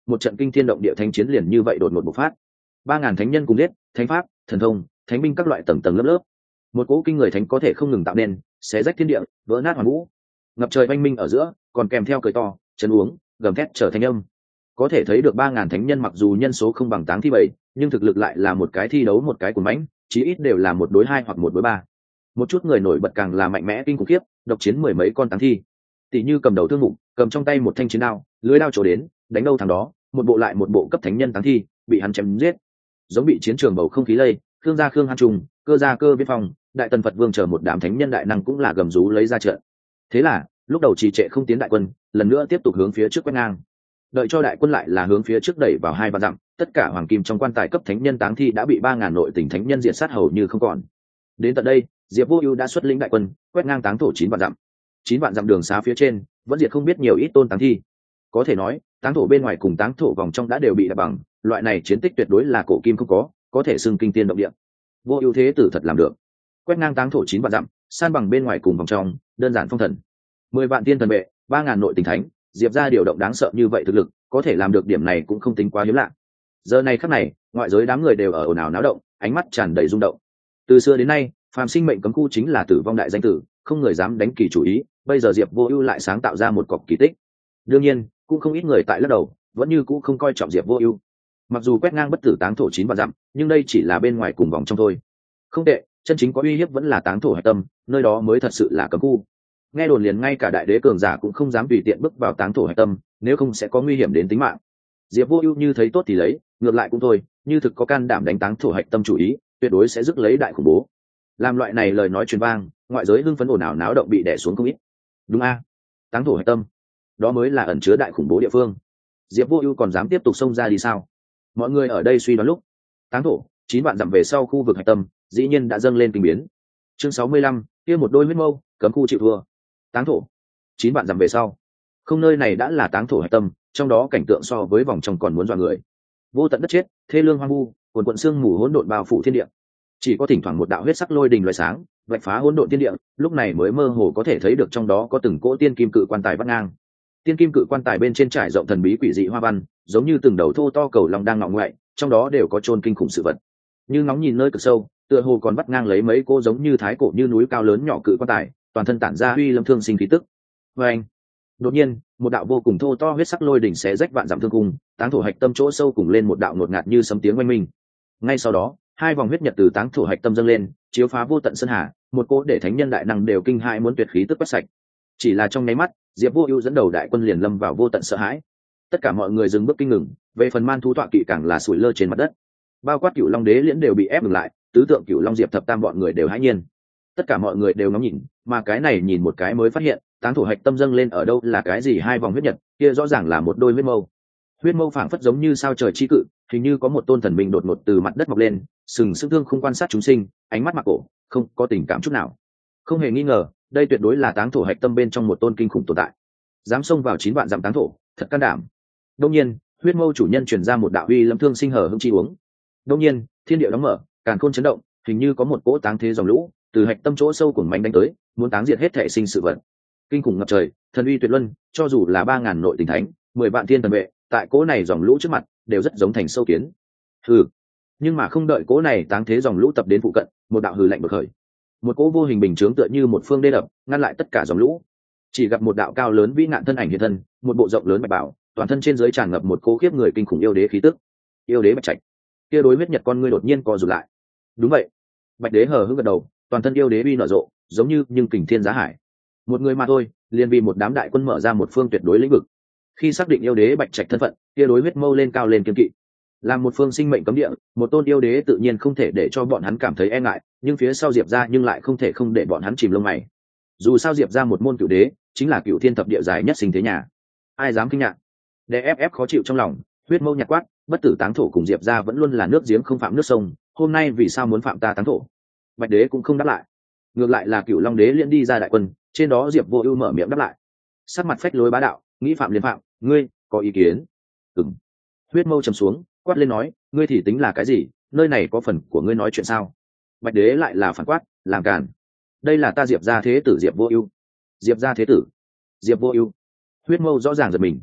một trận kinh thiên động địa thánh chiến liền như vậy đột ngột bộc phát. Ba ngàn thánh nhân cùng giết, thánh pháp, thần thông, thánh binh các loại tầng tầng lớp lớp, một cỗ kinh người thánh có thể không ngừng tạo nên, xé rách thiên địa, vỡ nát hoàn vũ, ngập trời oanh minh ở giữa, còn kèm theo cười to, chấn uống, gầm thét trở thành âm. Có thể thấy được ba ngàn thánh nhân mặc dù nhân số không bằng Táng Thi bảy, nhưng thực lực lại là một cái thi đấu một cái cuồng mãnh, chí ít đều là một đối hai hoặc một đối ba. Một chút người nổi bật càng là mạnh mẽ kinh khủng khiếp, độc chiến mười mấy con Táng Thi. Tỷ như cầm đầu Thương Mục, cầm trong tay một thanh chiến đao, lưới đao trổ đến, đánh đâu thằng đó, một bộ lại một bộ cấp thánh nhân Táng Thi, bị hắn chém giết. Giống bị chiến trường bầu không khí lây, Khương gia Khương Hàn Trùng, Cơ gia Cơ Viễn Phong, Đại Tần Phật Vương chờ một đám thánh nhân đại năng cũng là gầm rú lấy ra trận. Thế là, lúc đầu trì trệ không tiến đại quân, lần nữa tiếp tục hướng phía trước quét ngang. Đợi cho đại quân lại là hướng phía trước đẩy vào hai vạn dặm, tất cả hoàng kim trong quan tài cấp thánh nhân Táng Thi đã bị ba ngàn nội tỉnh thánh nhân diệt sát hầu như không còn. Đến tận đây, Diệp Vô Ưu đã xuất lĩnh đại quân, quét ngang Táng thổ chín vạn dặm. Chín vạn dặm đường xá phía trên, vẫn diệt không biết nhiều ít tôn Táng Thi. Có thể nói, Táng thổ bên ngoài cùng Táng thổ vòng trong đã đều bị đạp bằng, loại này chiến tích tuyệt đối là cổ kim không có, có thể xưng kinh tiên động địa. Vô Ưu thế tử thật làm được. Quét ngang Táng thổ chín vạn dặm, san bằng bên ngoài cùng vòng trong, đơn giản phong thần. Mười vạn tiên thần vệ, ba ngàn nội tình thánh, Diệp gia điều động đáng sợ như vậy thực lực, có thể làm được điểm này cũng không tính quá hiếm lạ. Giờ này khắc này, ngoại giới đám người đều ở ồn ào náo động, ánh mắt tràn đầy rung động. Từ xưa đến nay, phàm sinh mệnh cấm khu chính là tử vong đại danh tử, không người dám đánh kỳ chủ ý, bây giờ Diệp Vô Ưu lại sáng tạo ra một cọc kỳ tích. Đương nhiên, cũng không ít người tại lắc đầu, vẫn như cũ không coi trọng Diệp Vô Ưu. Mặc dù quét ngang bất tử Táng thổ chín vạn dặm, nhưng đây chỉ là bên ngoài cùng vòng trong thôi. Không tệ, chân chính có uy hiếp vẫn là Táng thổ hạch tâm, nơi đó mới thật sự là cấm khu. Nghe đồn liền ngay cả đại đế cường giả cũng không dám tùy tiện bước vào Táng thổ hạch tâm, nếu không sẽ có nguy hiểm đến tính mạng. Diệp Vô Ưu như thấy tốt thì lấy, ngược lại cũng thôi, như thực có can đảm đánh Táng thổ hạch tâm chủ ý, tuyệt đối sẽ rước lấy đại khủng bố. Làm loại này lời nói truyền vang, ngoại giới hưng phấn ồn ào náo động bị đè xuống không ít. Đúng a, Táng thổ hạch tâm, đó mới là ẩn chứa đại khủng bố địa phương. Diệp Vô Ưu còn dám tiếp tục xông ra đi sao? Mọi người ở đây suy đoán lúc, Táng thổ chín vạn dặm về sau khu vực hạch tâm, dĩ nhiên đã dâng lên kinh biến. Chương sáu mươi lăm, kia một đôi huyết mâu, cấm khu chịu thua. Táng thổ chín vạn dặm về sau, không nơi này đã là Táng thổ hạch tâm, trong đó cảnh tượng so với vòng trong còn muốn dọa người. Vô tận đất chết, thê lương hoang vu, quần quần sương mù hỗn độn bao phủ thiên địa. Chỉ có thỉnh thoảng một đạo huyết sắc lôi đình lóe sáng, vạch phá hỗn độn thiên địa, lúc này mới mơ hồ có thể thấy được trong đó có từng cỗ tiên kim cự quan tài vắt ngang. Tiên kim cự quan tài bên trên trải rộng thần bí quỷ dị hoa văn, giống như từng đầu thô to cầu long đang ngọ ngoại, trong đó đều có chôn kinh khủng sự vật. Như ngóng nhìn nơi cực sâu, tựa hồ còn vắt ngang lấy mấy cô giống như thái cổ như núi cao lớn nhỏ cự quan tài, toàn thân tản ra uy lâm thương sinh khí tức. Và anh, đột nhiên, một đạo vô cùng thô to huyết sắc lôi đỉnh xé rách vạn dặm thương cung, Táng thổ hạch tâm chỗ sâu cùng lên một đạo ngột ngạt như sấm tiếng oanh minh. Ngay sau đó, hai vòng huyết nhật từ Táng thổ hạch tâm dâng lên, chiếu phá vô tận sơn hà, một cỗ để thánh nhân đại năng đều kinh hãi muốn tuyệt khí tức quét sạch. Chỉ là trong nháy mắt, Diệp Vô Ưu dẫn đầu đại quân liền lâm vào vô tận sợ hãi. Tất cả mọi người dừng bước kinh ngừng, về phần man thú tọa kỵ càng là sủi lơ trên mặt đất. Bao quát Cửu Long Đế liễn đều bị ép ngừng lại, tứ tượng Cửu Long Diệp thập tam bọn người đều hãi nhiên. Tất cả mọi người đều ngóng nhìn, mà cái này nhìn một cái mới phát hiện, Táng thổ hạch tâm dâng lên ở đâu là cái gì hai vòng huyết nhật, kia rõ ràng là một đôi huyết mâu. Huyết mâu phảng phất giống như sao trời chi cự, hình như có một tôn thần minh đột ngột từ mặt đất mọc lên, sừng sững thương không quan sát chúng sinh, ánh mắt mặc cổ, không có tình cảm chút nào. Không hề nghi ngờ, đây tuyệt đối là Táng thổ hạch tâm bên trong một tôn kinh khủng tồn tại. Dám xông vào chín vạn dặm Táng thổ, thật can đảm. Đông nhiên, huyết mâu chủ nhân truyền ra một đạo uy lâm thương sinh hở hững chi uống. Đông nhiên, thiên địa đóng mở, càn khôn chấn động, hình như có một cỗ táng thế dòng lũ từ hạch tâm chỗ sâu của mảnh đánh tới, muốn táng diệt hết thể sinh sự vật. Kinh khủng ngập trời, thần uy tuyệt luân, cho dù là ba ngàn nội tình thánh, mười vạn thiên thần vệ, tại cỗ này dòng lũ trước mặt, đều rất giống thành sâu kiến. Hừ. Nhưng mà không đợi cỗ này táng thế dòng lũ tập đến phụ cận, một đạo hừ lạnh bật khởi. Một cỗ vô hình bình chướng tựa như một phương đê đập, ngăn lại tất cả dòng lũ. Chỉ gặp một đạo cao lớn vĩ nạn thân ảnh hiện thân, một bộ rộng lớn bạch bảo, toàn thân trên dưới tràn ngập một cỗ khiếp người kinh khủng yêu đế khí tức. Yêu đế Bạch Trạch. Kia đối huyết nhật con ngươi đột nhiên co rụt lại. Đúng vậy. Bạch đế hờ hững gật đầu, toàn thân yêu đế uy nở rộ, giống như nhưng kình thiên giá hải. Một người mà thôi, liền vì một đám đại quân mở ra một phương tuyệt đối lĩnh vực. Khi xác định yêu đế Bạch Trạch thân phận, kia đối huyết mâu lên cao lên kiên kỵ. Làm một phương sinh mệnh cấm địa, một tôn yêu đế tự nhiên không thể để cho bọn hắn cảm thấy e ngại, nhưng phía sau Diệp gia nhưng lại không thể không để bọn hắn chìm lông mày. Dù sao Diệp gia một môn cửu đế, chính là cửu thiên thập địa dài nhất sinh thế nhà. Ai dám kinh ngạc? Để ép ép khó chịu trong lòng, huyết mâu nhạt quát, bất tử táng thổ cùng Diệp gia vẫn luôn là nước giếng không phạm nước sông, hôm nay vì sao muốn phạm ta táng thổ? Bạch đế cũng không đáp lại, ngược lại là Cửu Long đế liễn đi ra đại quân, trên đó Diệp Vô Ưu mở miệng đáp lại. Sắc mặt phách lối bá đạo, nghĩ phạm liền phạm, ngươi có ý kiến? Ừm. Huyết mâu trầm xuống, quát lên nói, ngươi thì tính là cái gì, nơi này có phần của ngươi nói chuyện sao? Bạch đế lại là phản quát, làm cản. Đây là ta Diệp gia thế tử Diệp Vô Ưu. Diệp gia thế tử? Diệp Vô Ưu? Huyết mâu rõ ràng giật mình.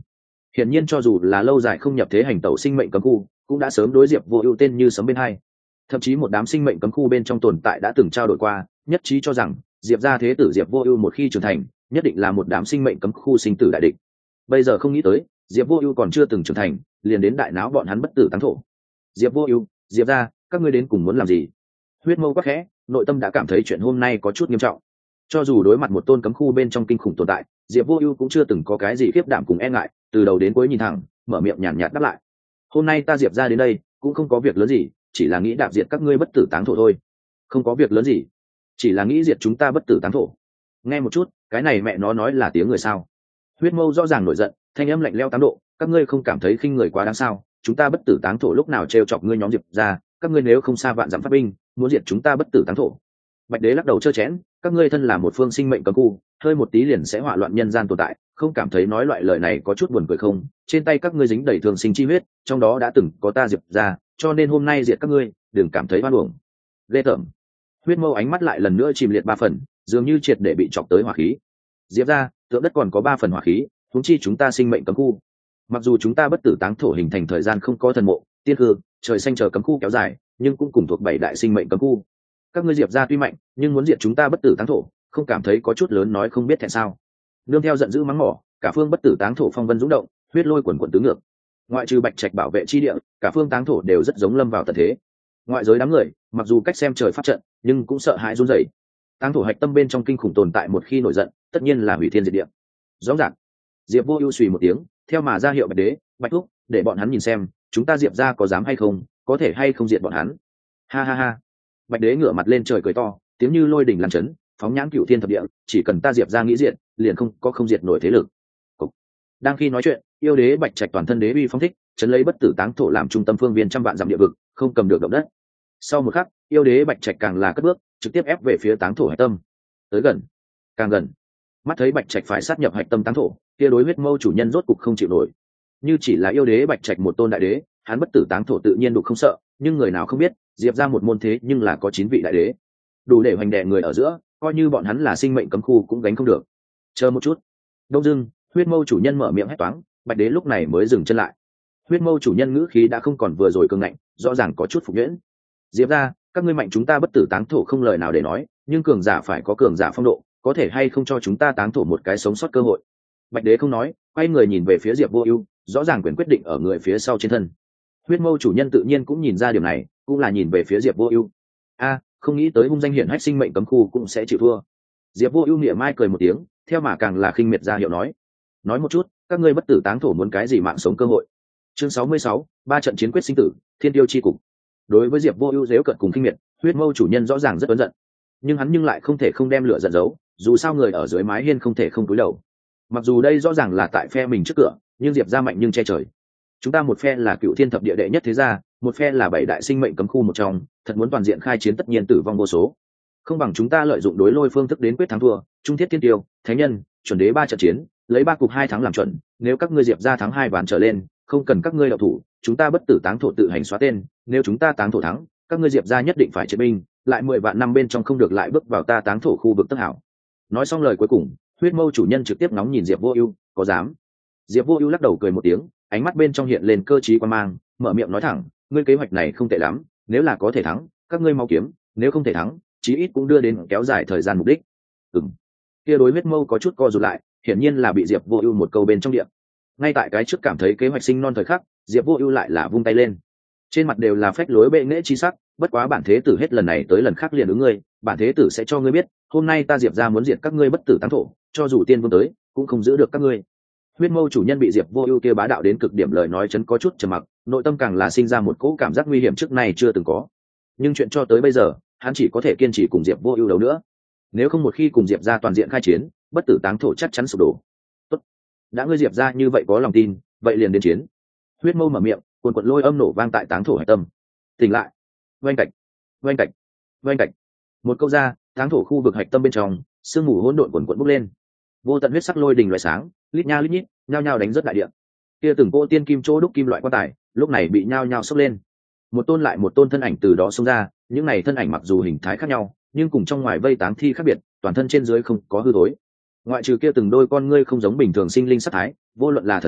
hiển nhiên cho dù là lâu dài không nhập thế hành tẩu sinh mệnh cấm khu cũng đã sớm đối diệp vô ưu tên như sấm bên hai. Thậm chí một đám sinh mệnh cấm khu bên trong tồn tại đã từng trao đổi qua, nhất trí cho rằng diệp gia thế tử diệp vô ưu một khi trưởng thành nhất định là một đám sinh mệnh cấm khu sinh tử đại địch. Bây giờ không nghĩ tới diệp vô ưu còn chưa từng trưởng thành liền đến đại náo bọn hắn bất tử táng thổ. Diệp vô ưu, diệp gia, các ngươi đến cùng muốn làm gì? Huyết mâu quắc khẽ, nội tâm đã cảm thấy chuyện hôm nay có chút nghiêm trọng. Cho dù đối mặt một tôn cấm khu bên trong kinh khủng tồn tại, diệp vô ưu cũng chưa từng có cái gì khiếp đảm cùng e ngại, từ đầu đến cuối nhìn thẳng, mở miệng nhàn nhạt đáp lại. Hôm nay ta diệp gia đến đây cũng không có việc lớn gì, chỉ là nghĩ đạp diệt các ngươi bất tử táng thổ thôi. Không có việc lớn gì, chỉ là nghĩ diệt chúng ta bất tử táng thổ. Nghe một chút, cái này mẹ nó nói là tiếng người sao? Huyết mâu rõ ràng nổi giận, thanh âm lạnh lẽo tám độ, các ngươi không cảm thấy khinh người quá đáng sao? Chúng ta bất tử táng thổ lúc nào trêu chọc ngươi nhóm diệp gia, các ngươi nếu không xa vạn dặm phát binh muốn diệt chúng ta bất tử táng thổ. Bạch đế lắc đầu trơ chẽn, các ngươi thân là một phương sinh mệnh cấm khu, hơi một tí liền sẽ hỏa loạn nhân gian tồn tại, không cảm thấy nói loại lời này có chút buồn cười không? Trên tay các ngươi dính đầy thường sinh chi huyết, trong đó đã từng có ta diệp gia, cho nên hôm nay diệt các ngươi, đừng cảm thấy oan uổng. Ghê tởm. Huyết mâu ánh mắt lại lần nữa chìm liệt ba phần, dường như triệt để bị chọc tới hỏa khí. Diệp gia, tượng đất còn có ba phần hỏa khí, huống chi chúng ta sinh mệnh cấm khu. Mặc dù chúng ta bất tử táng thổ hình thành thời gian không có thần mộ, tiên hư, trời xanh chờ cấm khu kéo dài, nhưng cũng cùng thuộc bảy đại sinh mệnh cấm khu. Các ngươi diệp gia tuy mạnh, nhưng muốn diệt chúng ta bất tử táng thổ, không cảm thấy có chút lớn nói không biết thẹn sao? Nương theo giận dữ mắng mỏ, cả phương bất tử táng thổ phong vân dũng động, huyết lôi quần quần tứ ngược. Ngoại trừ bạch trạch bảo vệ chi địa, cả phương táng thổ đều rất giống lâm vào tận thế. Ngoại giới đám người, mặc dù cách xem trời pháp trận, nhưng cũng sợ hãi run rẩy. Táng thổ hạch tâm bên trong kinh khủng tồn tại một khi nổi giận, tất nhiên là hủy thiên diệt địa. Rõ ràng, Diệp Vô Ưu suy một tiếng, theo mà ra hiệu Bạch Đế, Bạch Thúc, để bọn hắn nhìn xem, chúng ta Diệp gia có dám hay không, có thể hay không diệt bọn hắn. Ha ha ha. Bạch Đế ngửa mặt lên trời cười to, tiếng như lôi đình lan chấn, phóng nhãn cửu thiên thập địa, chỉ cần ta Diệp gia nghĩ diệt, liền không có không diệt nổi thế lực. Cục. Đang khi nói chuyện, yêu đế Bạch Trạch toàn thân đế uy phóng thích, chấn lấy bất tử táng thổ làm trung tâm phương viên trăm vạn dặm địa vực, không cầm được động đất. Sau một khắc, yêu đế Bạch Trạch càng là cất bước, trực tiếp ép về phía táng thổ hải tâm. Tới gần, càng gần. Mắt thấy Bạch Trạch phải sát nhập hạch tâm táng thổ, kia đối huyết mâu chủ nhân rốt cục không chịu nổi. Như chỉ là yêu đế Bạch Trạch một tôn đại đế, hắn bất tử táng thổ tự nhiên đủ không sợ, nhưng người nào không biết, Diệp ra một môn thế nhưng là có chín vị đại đế, đủ để hoành đè người ở giữa, coi như bọn hắn là sinh mệnh cấm khu cũng gánh không được. Chờ một chút. Đông dưng, huyết mâu chủ nhân mở miệng hét toáng, Bạch đế lúc này mới dừng chân lại. Huyết mâu chủ nhân ngữ khí đã không còn vừa rồi cứng ngạnh, rõ ràng có chút phục nhuyễn. Diệp ra, các ngươi mạnh chúng ta bất tử táng thổ không lời nào để nói, nhưng cường giả phải có cường giả phong độ, có thể hay không cho chúng ta táng thổ một cái sống sót cơ hội. Bạch đế không nói, quay người nhìn về phía Diệp Vô Ưu, rõ ràng quyền quyết định ở người phía sau trên thân. Huyết mâu chủ nhân tự nhiên cũng nhìn ra điều này, cũng là nhìn về phía Diệp Vô Ưu. A, không nghĩ tới hung danh hiển hách sinh mệnh cấm khu cũng sẽ chịu thua. Diệp Vô Ưu mỉa mai cười một tiếng, theo mà càng là khinh miệt ra hiệu nói: "Nói một chút, các ngươi bất tử táng thổ muốn cái gì mạng sống cơ hội?" Chương sáu mươi sáu, ba trận chiến quyết sinh tử, Thiên Tiêu chi cục. Đối với Diệp Vô Ưu giễu cợt cùng khinh miệt, huyết mâu chủ nhân rõ ràng rất ấn giận, nhưng hắn nhưng lại không thể không đem lửa giận giấu, dù sao người ở dưới mái hiên không thể không cúi đầu. Mặc dù đây rõ ràng là tại phe mình trước cửa, nhưng Diệp gia mạnh nhưng che trời. Chúng ta một phe là cựu thiên thập địa đệ nhất thế gia, một phe là bảy đại sinh mệnh cấm khu một trong, thật muốn toàn diện khai chiến tất nhiên tử vong vô số. Không bằng chúng ta lợi dụng đối lôi phương thức đến quyết thắng thua, trung thiết thiên tiêu, thánh nhân, chuẩn đế ba trận chiến, lấy ba cục hai thắng làm chuẩn, nếu các ngươi Diệp gia thắng hai ván trở lên, không cần các ngươi động thủ, chúng ta bất tử táng thổ tự hành xóa tên, nếu chúng ta táng thổ thắng, các ngươi Diệp gia nhất định phải chiến binh, lại mười vạn năm bên trong không được lại bước vào ta táng thổ khu vực tất hảo. Nói xong lời cuối cùng, huyết mâu chủ nhân trực tiếp nóng nhìn Diệp Vô Ưu, có dám? Diệp Vô Ưu lắc đầu cười một tiếng, ánh mắt bên trong hiện lên cơ trí quan mang, mở miệng nói thẳng, ngươi kế hoạch này không tệ lắm, nếu là có thể thắng, các ngươi mau kiếm, nếu không thể thắng, chí ít cũng đưa đến kéo dài thời gian mục đích. Ừm. Kia đối huyết mâu có chút co rụt lại, hiển nhiên là bị Diệp Vô Ưu một câu bên trong điện. Ngay tại cái trước cảm thấy kế hoạch sinh non thời khắc, Diệp Vô Ưu lại là vung tay lên. Trên mặt đều là phách lối bệ nghệ chi sắc, bất quá bản thế tử hết lần này tới lần khác liền ứng ngươi, bản thế tử sẽ cho ngươi biết, hôm nay ta Diệp gia muốn diệt các ngươi bất tử táng thổ, cho dù tiên vương tới, cũng không giữ được các ngươi. Huyết mâu chủ nhân bị Diệp Vô Ưu kia bá đạo đến cực điểm lời nói chấn có chút trầm mặc, nội tâm càng là sinh ra một cỗ cảm giác nguy hiểm trước nay chưa từng có. Nhưng chuyện cho tới bây giờ, hắn chỉ có thể kiên trì cùng Diệp Vô Ưu đấu nữa. Nếu không một khi cùng Diệp gia toàn diện khai chiến, bất tử táng thổ chắc chắn sụp đổ. Tốt, đã ngươi Diệp gia như vậy có lòng tin, vậy liền đến chiến. Huyết mâu mở miệng, cuồn cuộn lôi âm nổ vang tại táng thổ hải tâm. Tỉnh lại. Oanh cạch, oanh cạch, oanh cạch. Một câu ra, táng thổ khu vực hạch tâm bên trong, sương mù hỗn độn cuồn cuộn bốc lên. Vô tận huyết sắc lôi đình loại sáng, lít nha lít nhít, nhao nhao đánh rất đại địa. Kia từng cỗ tiên kim chỗ đúc kim loại quan tài, lúc này bị nhao nhao xốc lên. Một tôn lại một tôn thân ảnh từ đó xông ra, những này thân ảnh mặc dù hình thái khác nhau, nhưng cùng trong ngoài vây táng thi khác biệt, toàn thân trên dưới không có hư thối. Ngoại trừ kia từng đôi con ngươi không giống bình thường sinh linh sắc thái, vô luận là thần sắc,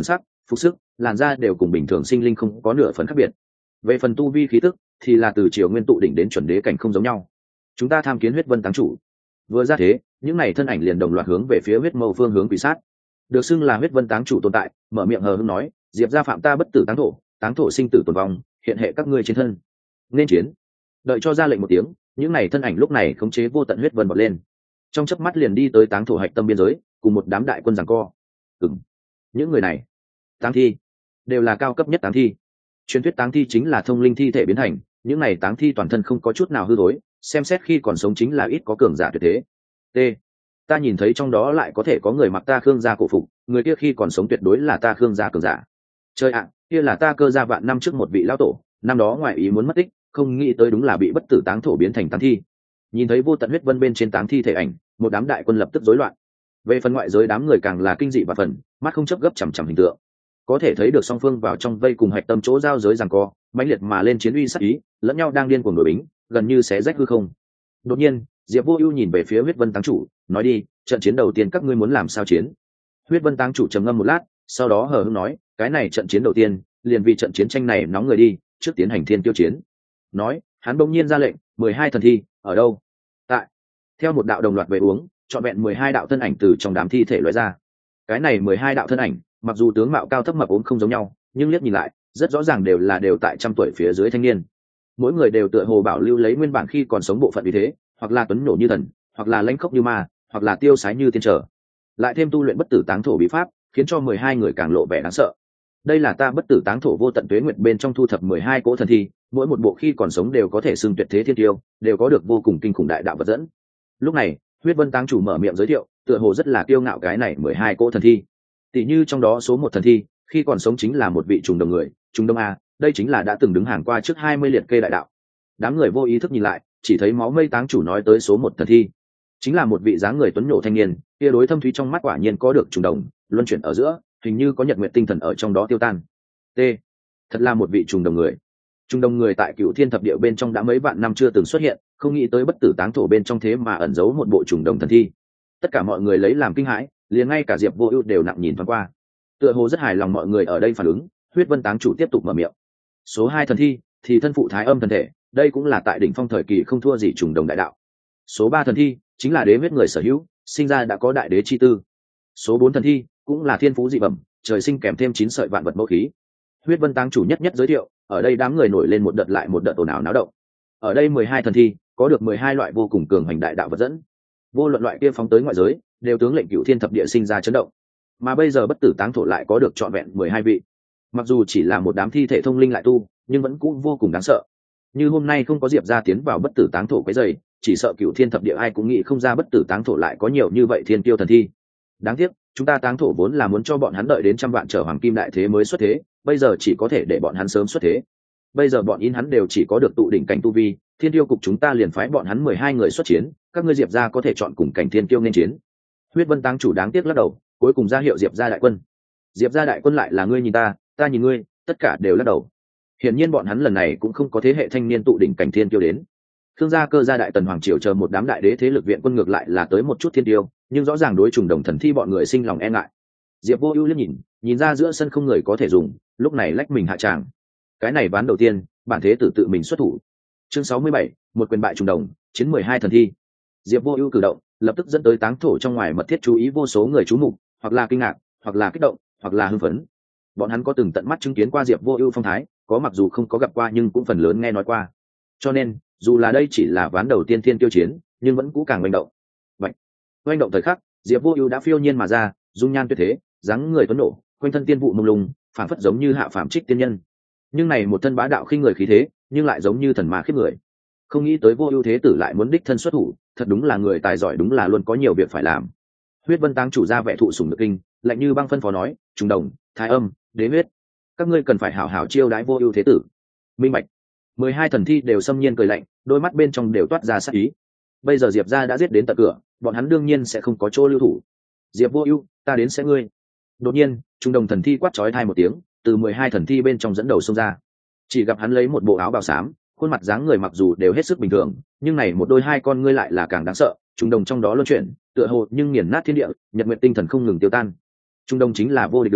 phục sức, làn da đều cùng bình thường sinh linh không có nửa phần khác biệt. Về phần tu vi khí tức thì là từ triều nguyên tụ đỉnh đến chuẩn đế cảnh không giống nhau. Chúng ta tham kiến huyết vân táng chủ. Vừa ra thế, những này thân ảnh liền đồng loạt hướng về phía huyết mâu phương hướng quỷ sát. Được xưng là huyết vân táng chủ tồn tại, mở miệng hờ hững nói, diệp gia phạm ta bất tử táng thổ, táng thổ sinh tử tồn vong, hiện hệ các ngươi trên thân. Nên chiến. Đợi cho ra lệnh một tiếng, những này thân ảnh lúc này khống chế vô tận huyết vân bật lên, trong chớp mắt liền đi tới táng thổ hạch tâm biên giới, cùng một đám đại quân giằng co. Ừm, những người này, táng thi, đều là cao cấp nhất táng thi. Truyền thuyết táng thi chính là thông linh thi thể biến thành, những này táng thi toàn thân không có chút nào hư thối, xem xét khi còn sống chính là ít có cường giả tuyệt thế. T. Ta nhìn thấy trong đó lại có thể có người mặc ta Khương gia cổ phục, người kia khi còn sống tuyệt đối là ta Khương gia cường giả. Chơi ạ, kia là ta Cơ gia vạn năm trước một vị lão tổ, năm đó ngoại ý muốn mất tích, không nghĩ tới đúng là bị bất tử táng thổ biến thành táng thi. Nhìn thấy vô tận huyết vân bên trên táng thi thể ảnh, một đám đại quân lập tức rối loạn. Về phần ngoại giới đám người càng là kinh dị và phần, mắt không chấp gấp chằm chằm hình tượng. Có thể thấy được song phương vào trong vây cùng hạch tâm chỗ giao giới giằng co, mãnh liệt mà lên chiến uy sát ý, lẫn nhau đang điên cuồng đổi bính, gần như xé rách hư không. Đột nhiên, Diệp Vô Ưu nhìn về phía huyết vân táng chủ, nói đi, trận chiến đầu tiên các ngươi muốn làm sao chiến? Huyết vân táng chủ trầm ngâm một lát, sau đó hờ hững nói, cái này trận chiến đầu tiên, liền vì trận chiến tranh này nóng người đi, trước tiến hành thiên tiêu chiến. Nói, hắn bỗng nhiên ra lệnh, mười hai thần thi, ở đâu? Tại. Theo một đạo đồng loạt về uống, chọn vẹn mười hai đạo thân ảnh từ trong đám thi thể lóe ra. Cái này mười hai đạo thân ảnh, mặc dù tướng mạo cao thấp mập ốm không giống nhau, nhưng liếc nhìn lại, rất rõ ràng đều là đều tại trăm tuổi phía dưới thanh niên. Mỗi người đều tựa hồ bảo lưu lấy nguyên bản khi còn sống bộ phận như thế, hoặc là tuấn nổ như thần, hoặc là lãnh khốc như ma, hoặc là tiêu sái như tiên trở. Lại thêm tu luyện bất tử táng thổ bí pháp, khiến cho mười hai người càng lộ vẻ đáng sợ. Đây là ta bất tử táng thổ vô tận tuế nguyệt bên trong thu thập mười hai cỗ thần thi, mỗi một bộ khi còn sống đều có thể xưng tuyệt thế thiên tiêu, đều có được vô cùng kinh khủng đại đạo vật dẫn. Lúc này, huyết vân táng chủ mở miệng giới thiệu, tựa hồ rất là kiêu ngạo cái này mười hai cỗ thần thi. Tỷ như trong đó số một thần thi, khi còn sống chính là một vị trùng đồng người, trùng đông a, đây chính là đã từng đứng hàng qua trước hai mươi liệt kê đại đạo. Đám người vô ý thức nhìn lại, chỉ thấy máu mây táng chủ nói tới số một thần thi, chính là một vị dáng người tuấn nhổ thanh niên, kia đối thâm thúy trong mắt quả nhiên có được trùng đồng, luân chuyển ở giữa, hình như có nhật nguyện tinh thần ở trong đó tiêu tan. T. Thật là một vị trùng đồng người. Trùng đồng người tại Cựu Thiên thập địa bên trong đã mấy vạn năm chưa từng xuất hiện, không nghĩ tới bất tử táng thổ bên trong thế mà ẩn giấu một bộ trùng đồng thần thi. Tất cả mọi người lấy làm kinh hãi, liền ngay cả Diệp Vô Ưu đều nặng nhìn thoáng qua. Tựa hồ rất hài lòng mọi người ở đây phản ứng, huyết vân táng chủ tiếp tục mở miệng. Số hai thần thi thì thân phụ thái âm thần thể, đây cũng là tại đỉnh phong thời kỳ không thua gì trùng đồng đại đạo. Số ba thần thi chính là đế huyết người sở hữu, sinh ra đã có đại đế chi tư. Số bốn thần thi cũng là thiên phú dị bẩm, trời sinh kèm thêm chín sợi vạn vật mẫu khí. Huyết vân táng chủ nhất nhất giới thiệu, ở đây đám người nổi lên một đợt lại một đợt ồn ào náo động. Ở đây mười hai thần thi có được mười hai loại vô cùng cường hành đại đạo vật dẫn, vô luận loại kia phóng tới ngoại giới, đều tướng lệnh Cựu Thiên thập địa sinh ra chấn động. Mà bây giờ bất tử táng thổ lại có được trọn vẹn mười hai vị. Mặc dù chỉ là một đám thi thể thông linh lại tu, nhưng vẫn cũng vô cùng đáng sợ. Như hôm nay không có Diệp gia tiến vào bất tử táng thổ cái giày, chỉ sợ Cựu Thiên thập địa ai cũng nghĩ không ra bất tử táng thổ lại có nhiều như vậy thiên tiêu thần thi. Đáng tiếc, chúng ta táng thổ vốn là muốn cho bọn hắn đợi đến trăm vạn trở hoàng kim đại thế mới xuất thế, bây giờ chỉ có thể để bọn hắn sớm xuất thế. Bây giờ bọn in hắn đều chỉ có được tụ đỉnh cảnh tu vi, thiên tiêu cục chúng ta liền phái bọn hắn mười hai người xuất chiến, các ngươi Diệp gia có thể chọn cùng cảnh thiên tiêu nên chiến. Huyết vân táng chủ đáng tiếc lắc đầu, cuối cùng ra hiệu Diệp gia đại quân. Diệp gia đại quân lại là ngươi nhìn ta, ta nhìn ngươi, tất cả đều lắc đầu. Hiển nhiên bọn hắn lần này cũng không có thế hệ thanh niên tụ đỉnh cảnh thiên tiêu đến. Khương gia, Cơ gia, đại tần hoàng triều chờ một đám đại đế thế lực viện quân ngược lại là tới một chút thiên tiêu, nhưng rõ ràng đối trùng đồng thần thi bọn người sinh lòng e ngại. Diệp Vô Ưu liếc nhìn, nhìn ra giữa sân không người có thể dùng, lúc này lách mình hạ tràng. Cái này ván đầu tiên, bản thế tử tự mình xuất thủ. Chương sáu mươi bảy, một quyền bại trùng đồng, chiến mười hai thần thi. Diệp Vô Ưu cử động, lập tức dẫn tới táng thổ trong ngoài mật thiết chú ý vô số người chú mục, hoặc là kinh ngạc, hoặc là kích động, hoặc là hưng phấn. Bọn hắn có từng tận mắt chứng kiến qua Diệp Vô Ưu phong thái, có mặc dù không có gặp qua nhưng cũng phần lớn nghe nói qua. Cho nên, dù là đây chỉ là ván đầu tiên thiên tiêu chiến, nhưng vẫn cũ càng manh động. Vậy, manh động thời khắc, Diệp Vô Ưu đã phiêu nhiên mà ra, dung nhan tuyệt thế, dáng người tuấn nộ, quanh thân tiên vụ mông lung, phảng phất giống như hạ phàm trích tiên nhân. Nhưng này một thân bá đạo khinh người khí thế, nhưng lại giống như thần ma khiếp người. Không nghĩ tới Vô Ưu thế tử lại muốn đích thân xuất thủ, thật đúng là người tài giỏi, đúng là luôn có nhiều việc phải làm. Huyết vân táng chủ ra vẻ thụ sủng nhược kinh, lạnh như băng phân phó nói, trùng đồng, thái âm, đế huyết, các ngươi cần phải hảo hảo chiêu đãi Vô Ưu thế tử. Minh bạch. Mười hai thần thi đều xâm nhiên cười lạnh, đôi mắt bên trong đều toát ra sát ý. Bây giờ Diệp gia đã giết đến tận cửa, bọn hắn đương nhiên sẽ không có chỗ lưu thủ. Diệp Vô Ưu, ta đến sẽ ngươi. Đột nhiên, trung đồng thần thi quát chói tai một tiếng, từ mười hai thần thi bên trong dẫn đầu xông ra. Chỉ gặp hắn lấy một bộ áo bào xám, khuôn mặt dáng người mặc dù đều hết sức bình thường, nhưng này một đôi hai con ngươi lại là càng đáng sợ, trung đồng trong đó luân chuyển, tựa hồ nhưng nghiền nát thiên địa, nhật nguyệt tinh thần không ngừng tiêu tan. Trung đồng chính là vô địch đường,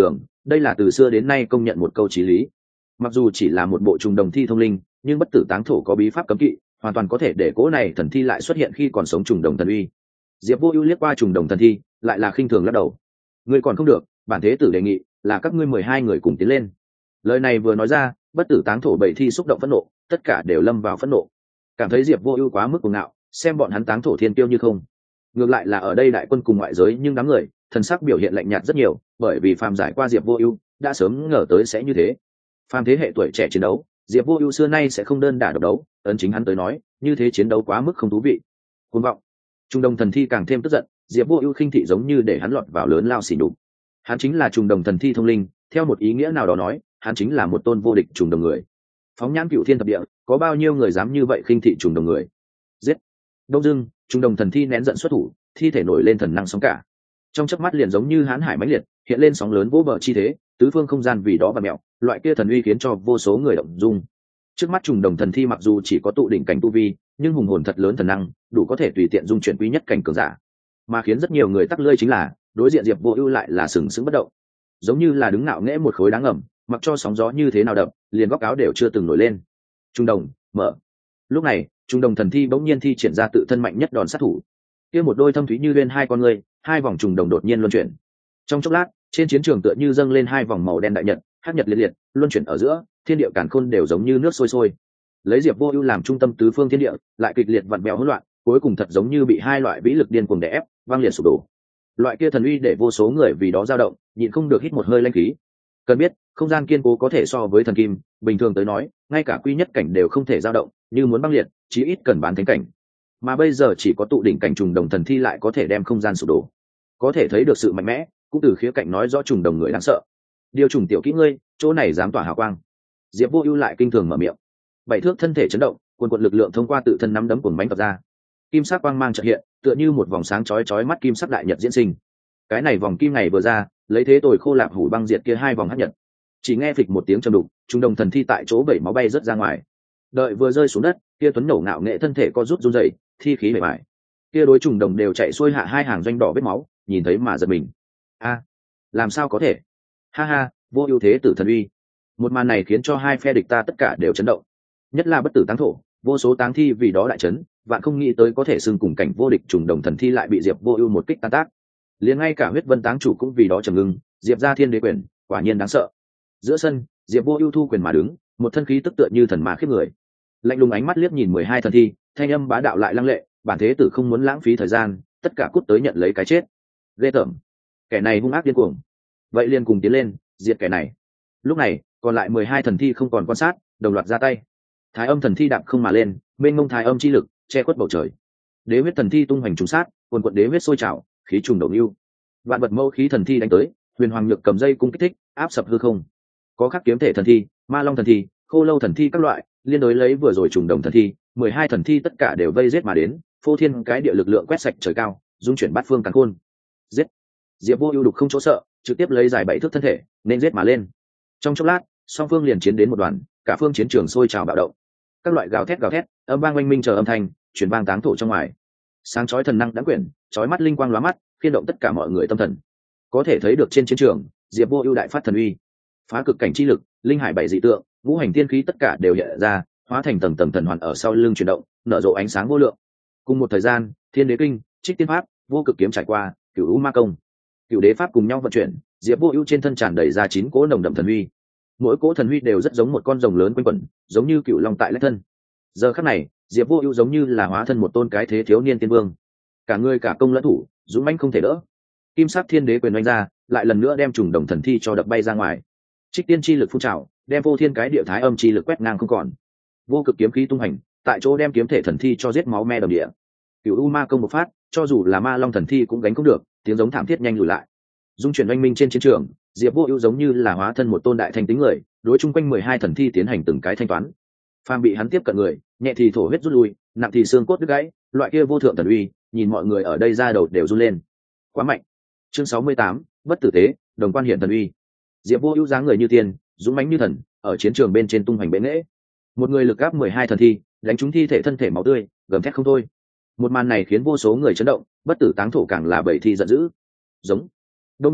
đây là từ xưa đến nay công nhận một câu chí lý. Mặc dù chỉ là một bộ trùng đồng thi thông linh, nhưng bất tử táng thổ có bí pháp cấm kỵ, hoàn toàn có thể để cỗ này thần thi lại xuất hiện khi còn sống trùng đồng thần uy. Diệp Vô Ưu liếc qua trùng đồng thần thi, lại là khinh thường lắc đầu. Ngươi còn không được, bản thế tử đề nghị là các ngươi mười hai người cùng tiến lên. Lời này vừa nói ra, bất tử táng thổ bảy thi xúc động phẫn nộ, tất cả đều lâm vào phẫn nộ, cảm thấy Diệp Vô Ưu quá mức cuồng ngạo, xem bọn hắn táng thổ thiên tiêu như không. Ngược lại là ở đây đại quân cùng ngoại giới, nhưng đám người thần sắc biểu hiện lạnh nhạt rất nhiều, bởi vì phàm giải qua Diệp Vô Ưu đã sớm ngờ tới sẽ như thế. Phàm thế hệ tuổi trẻ chiến đấu, Diệp Vô Ưu xưa nay sẽ không đơn đả độc đấu, ấn chính hắn tới nói, như thế chiến đấu quá mức không thú vị. Cuồng vọng. Trung đồng thần thi càng thêm tức giận, Diệp Vô Ưu khinh thị giống như để hắn lọt vào lớn lao xỉ nhục. Hắn chính là trùng đồng thần thi thông linh, theo một ý nghĩa nào đó nói, hắn chính là một tôn vô địch trùng đồng người. Phóng nhãn cửu thiên thập địa, có bao nhiêu người dám như vậy khinh thị trùng đồng người? Giết! Đông Dương, trùng đồng thần thi nén giận xuất thủ, thi thể nổi lên thần năng sóng cả. Trong chớp mắt liền giống như hán hải mãnh liệt, hiện lên sóng lớn vỗ bờ chi thế, tứ phương không gian vì đó và mèo, loại kia thần uy khiến cho vô số người động dung. Trước mắt trùng đồng thần thi mặc dù chỉ có tụ đỉnh cảnh tu vi, nhưng hùng hồn thật lớn thần năng, đủ có thể tùy tiện dung chuyển quý nhất cảnh cường giả. Mà khiến rất nhiều người tắc lưỡi chính là, đối diện Diệp Vô Ưu lại là sừng sững bất động, giống như là đứng ngạo nghễ một khối đá ngầm, mặc cho sóng gió như thế nào đập, liền góc áo đều chưa từng nổi lên. Trung đồng, mở. Lúc này, trung đồng thần thi bỗng nhiên thi triển ra tự thân mạnh nhất đòn sát thủ. Kia một đôi thâm thúy như liên hai con người, hai vòng trùng đồng đột nhiên luân chuyển. Trong chốc lát, trên chiến trường tựa như dâng lên hai vòng màu đen đại nhật, hắc nhật liệt liệt, luân chuyển ở giữa, thiên địa càn khôn đều giống như nước sôi sôi. Lấy Diệp Vô Ưu làm trung tâm tứ phương thiên địa, lại kịch liệt vặn vẹo hỗn loạn, cuối cùng thật giống như bị hai loại vĩ lực điên cuồng đè ép, vang liệt sụp đổ. Loại kia thần uy để vô số người vì đó dao động, nhịn không được hít một hơi linh khí. Cần biết, không gian kiên cố có thể so với thần kim, bình thường tới nói, ngay cả quy nhất cảnh đều không thể dao động, như muốn băng liệt, chí ít cần bán thánh cảnh. Mà bây giờ chỉ có tụ đỉnh cảnh trùng đồng thần thi lại có thể đem không gian sụp đổ. Có thể thấy được sự mạnh mẽ, cũng từ khía cạnh nói rõ trùng đồng người đáng sợ. Điều trùng tiểu kỹ ngươi, chỗ này dám tỏa hào quang. Diệp Vô Ưu lại kinh thường mở miệng. Bảy thước thân thể chấn động, cuồn cuộn lực lượng thông qua tự thân nắm đấm cuồng mãnh tập ra. Kim sắc quang mang chợt hiện, tựa như một vòng sáng chói chói mắt kim sắc đại nhật diễn sinh. Cái này vòng kim này vừa ra, lấy thế tồi khô lạp hủ băng diệt kia hai vòng hắc nhật. Chỉ nghe phịch một tiếng trầm đục, trung đồng thần thi tại chỗ bảy máu bay rớt ra ngoài. Đợi vừa rơi xuống đất, kia tuấn nổ ngạo nghệ thân thể co rút run rẩy, thi khí bể bại. Kia đối trùng đồng đều chạy xuôi hạ hai hàng doanh đỏ vết máu, nhìn thấy mà giật mình. A, làm sao có thể? Ha ha, vô ưu thế tử thần uy. Một màn này khiến cho hai phe địch ta tất cả đều chấn động. Nhất là bất tử táng thổ, vô số táng thi vì đó đại chấn, vạn không nghĩ tới có thể xưng cùng cảnh vô địch trùng đồng thần thi lại bị Diệp Vô Ưu một kích tan tác. Liền ngay cả huyết vân táng chủ cũng vì đó trầm ngưng, Diệp gia thiên đế quyền, quả nhiên đáng sợ. Giữa sân, Diệp Vô Ưu thu quyền mà đứng, một thân khí tức tựa như thần ma khiếp người. Lạnh lùng ánh mắt liếc nhìn mười hai thần thi, thanh âm bá đạo lại lăng lệ, bản thế tử không muốn lãng phí thời gian, tất cả cút tới nhận lấy cái chết. Ghê tởm. Kẻ này hung ác điên cuồng. Vậy liền cùng tiến lên, diệt kẻ này. Lúc này, còn lại mười hai thần thi không còn quan sát, đồng loạt ra tay. Thái âm thần thi đạp không mà lên, mênh mông thái âm chi lực che khuất bầu trời. Đế huyết thần thi tung hoành trùng sát, quần quần đế huyết sôi trào, khí trùng đầu lưu. Vạn vật mâu khí thần thi đánh tới, huyền hoàng nhược cầm dây cung kích thích, áp sập hư không. Có khắc kiếm thể thần thi, ma long thần thi, khô lâu thần thi các loại, liên đối lấy vừa rồi trùng đồng thần thi, mười hai thần thi tất cả đều vây giết mà đến, phô thiên cái địa lực lượng quét sạch trời cao, dung chuyển bát phương càn khôn. Giết! Diệp Vô Ưu đục không chỗ sợ, trực tiếp lấy dài bảy thước thân thể, nên giết mà lên. Trong chốc lát, song phương liền chiến đến một đoàn, cả phương chiến trường sôi trào bạo động. Các loại gào thét gào thét, âm vang oanh minh chờ âm thanh, truyền vang táng thổ trong ngoài. Sáng chói thần năng đã quyển, chói mắt linh quang lóa mắt, khiên động tất cả mọi người tâm thần. Có thể thấy được trên chiến trường, Diệp Vô Ưu đại phát thần uy, phá cực cảnh chi lực, linh hải bảy dị tượng, ngũ hành tiên khí tất cả đều hiện ra, hóa thành tầng tầng thần hoàn ở sau lưng chuyển động, nở rộ ánh sáng vô lượng. Cùng một thời gian, Thiên Đế kinh, Trích Tiên pháp, vô cực kiếm trải qua, Cửu U ma công, Cửu Đế pháp cùng nhau vận chuyển, Diệp Vô Ưu trên thân tràn đầy ra chín cỗ nồng đậm thần uy. Mỗi cỗ thần uy đều rất giống một con rồng lớn quanh quẩn, giống như cựu long tại lách thân. Giờ khắc này, Diệp Vô Ưu giống như là hóa thân một tôn cái thế thiếu niên tiên vương, cả người cả công lẫn thủ, dũng mãnh không thể đỡ. Kim sắc Thiên Đế quyền đánh ra, lại lần nữa đem trùng đồng thần thi cho đập bay ra ngoài. Trích tiên chi lực phun trào, đem vô thiên cái địa thái âm chi lực quét ngang không còn. Vô cực kiếm khí tung hành, tại chỗ đem kiếm thể thần thi cho giết máu me đầm địa. Cửu U ma công một phát, cho dù là ma long thần thi cũng gánh không được, tiếng giống thảm thiết nhanh lùi lại. Dung chuyển oanh minh trên chiến trường, Diệp Vô Ưu giống như là hóa thân một tôn đại thanh tính người, đối chung quanh mười hai thần thi tiến hành từng cái thanh toán. Phàm bị hắn tiếp cận người, nhẹ thì thổ huyết rút lui, nặng thì xương cốt đứt gãy, loại kia vô thượng thần uy, nhìn mọi người ở đây ra đầu đều run lên. Quá mạnh. Chương sáu mươi tám, bất tử tế, đồng quan hiện thần uy. Diệp Vô Ưu dáng người như tiên, dũng mãnh như thần, ở chiến trường bên trên tung hoành bệ nghệ. Một người lực áp mười hai thần thi, đánh trúng thi thể thân thể máu tươi, gầm thét không thôi. Một màn này khiến vô số người chấn động, bất tử táng thổ càng là bảy thi giận dữ. Giống. Đương nhiên,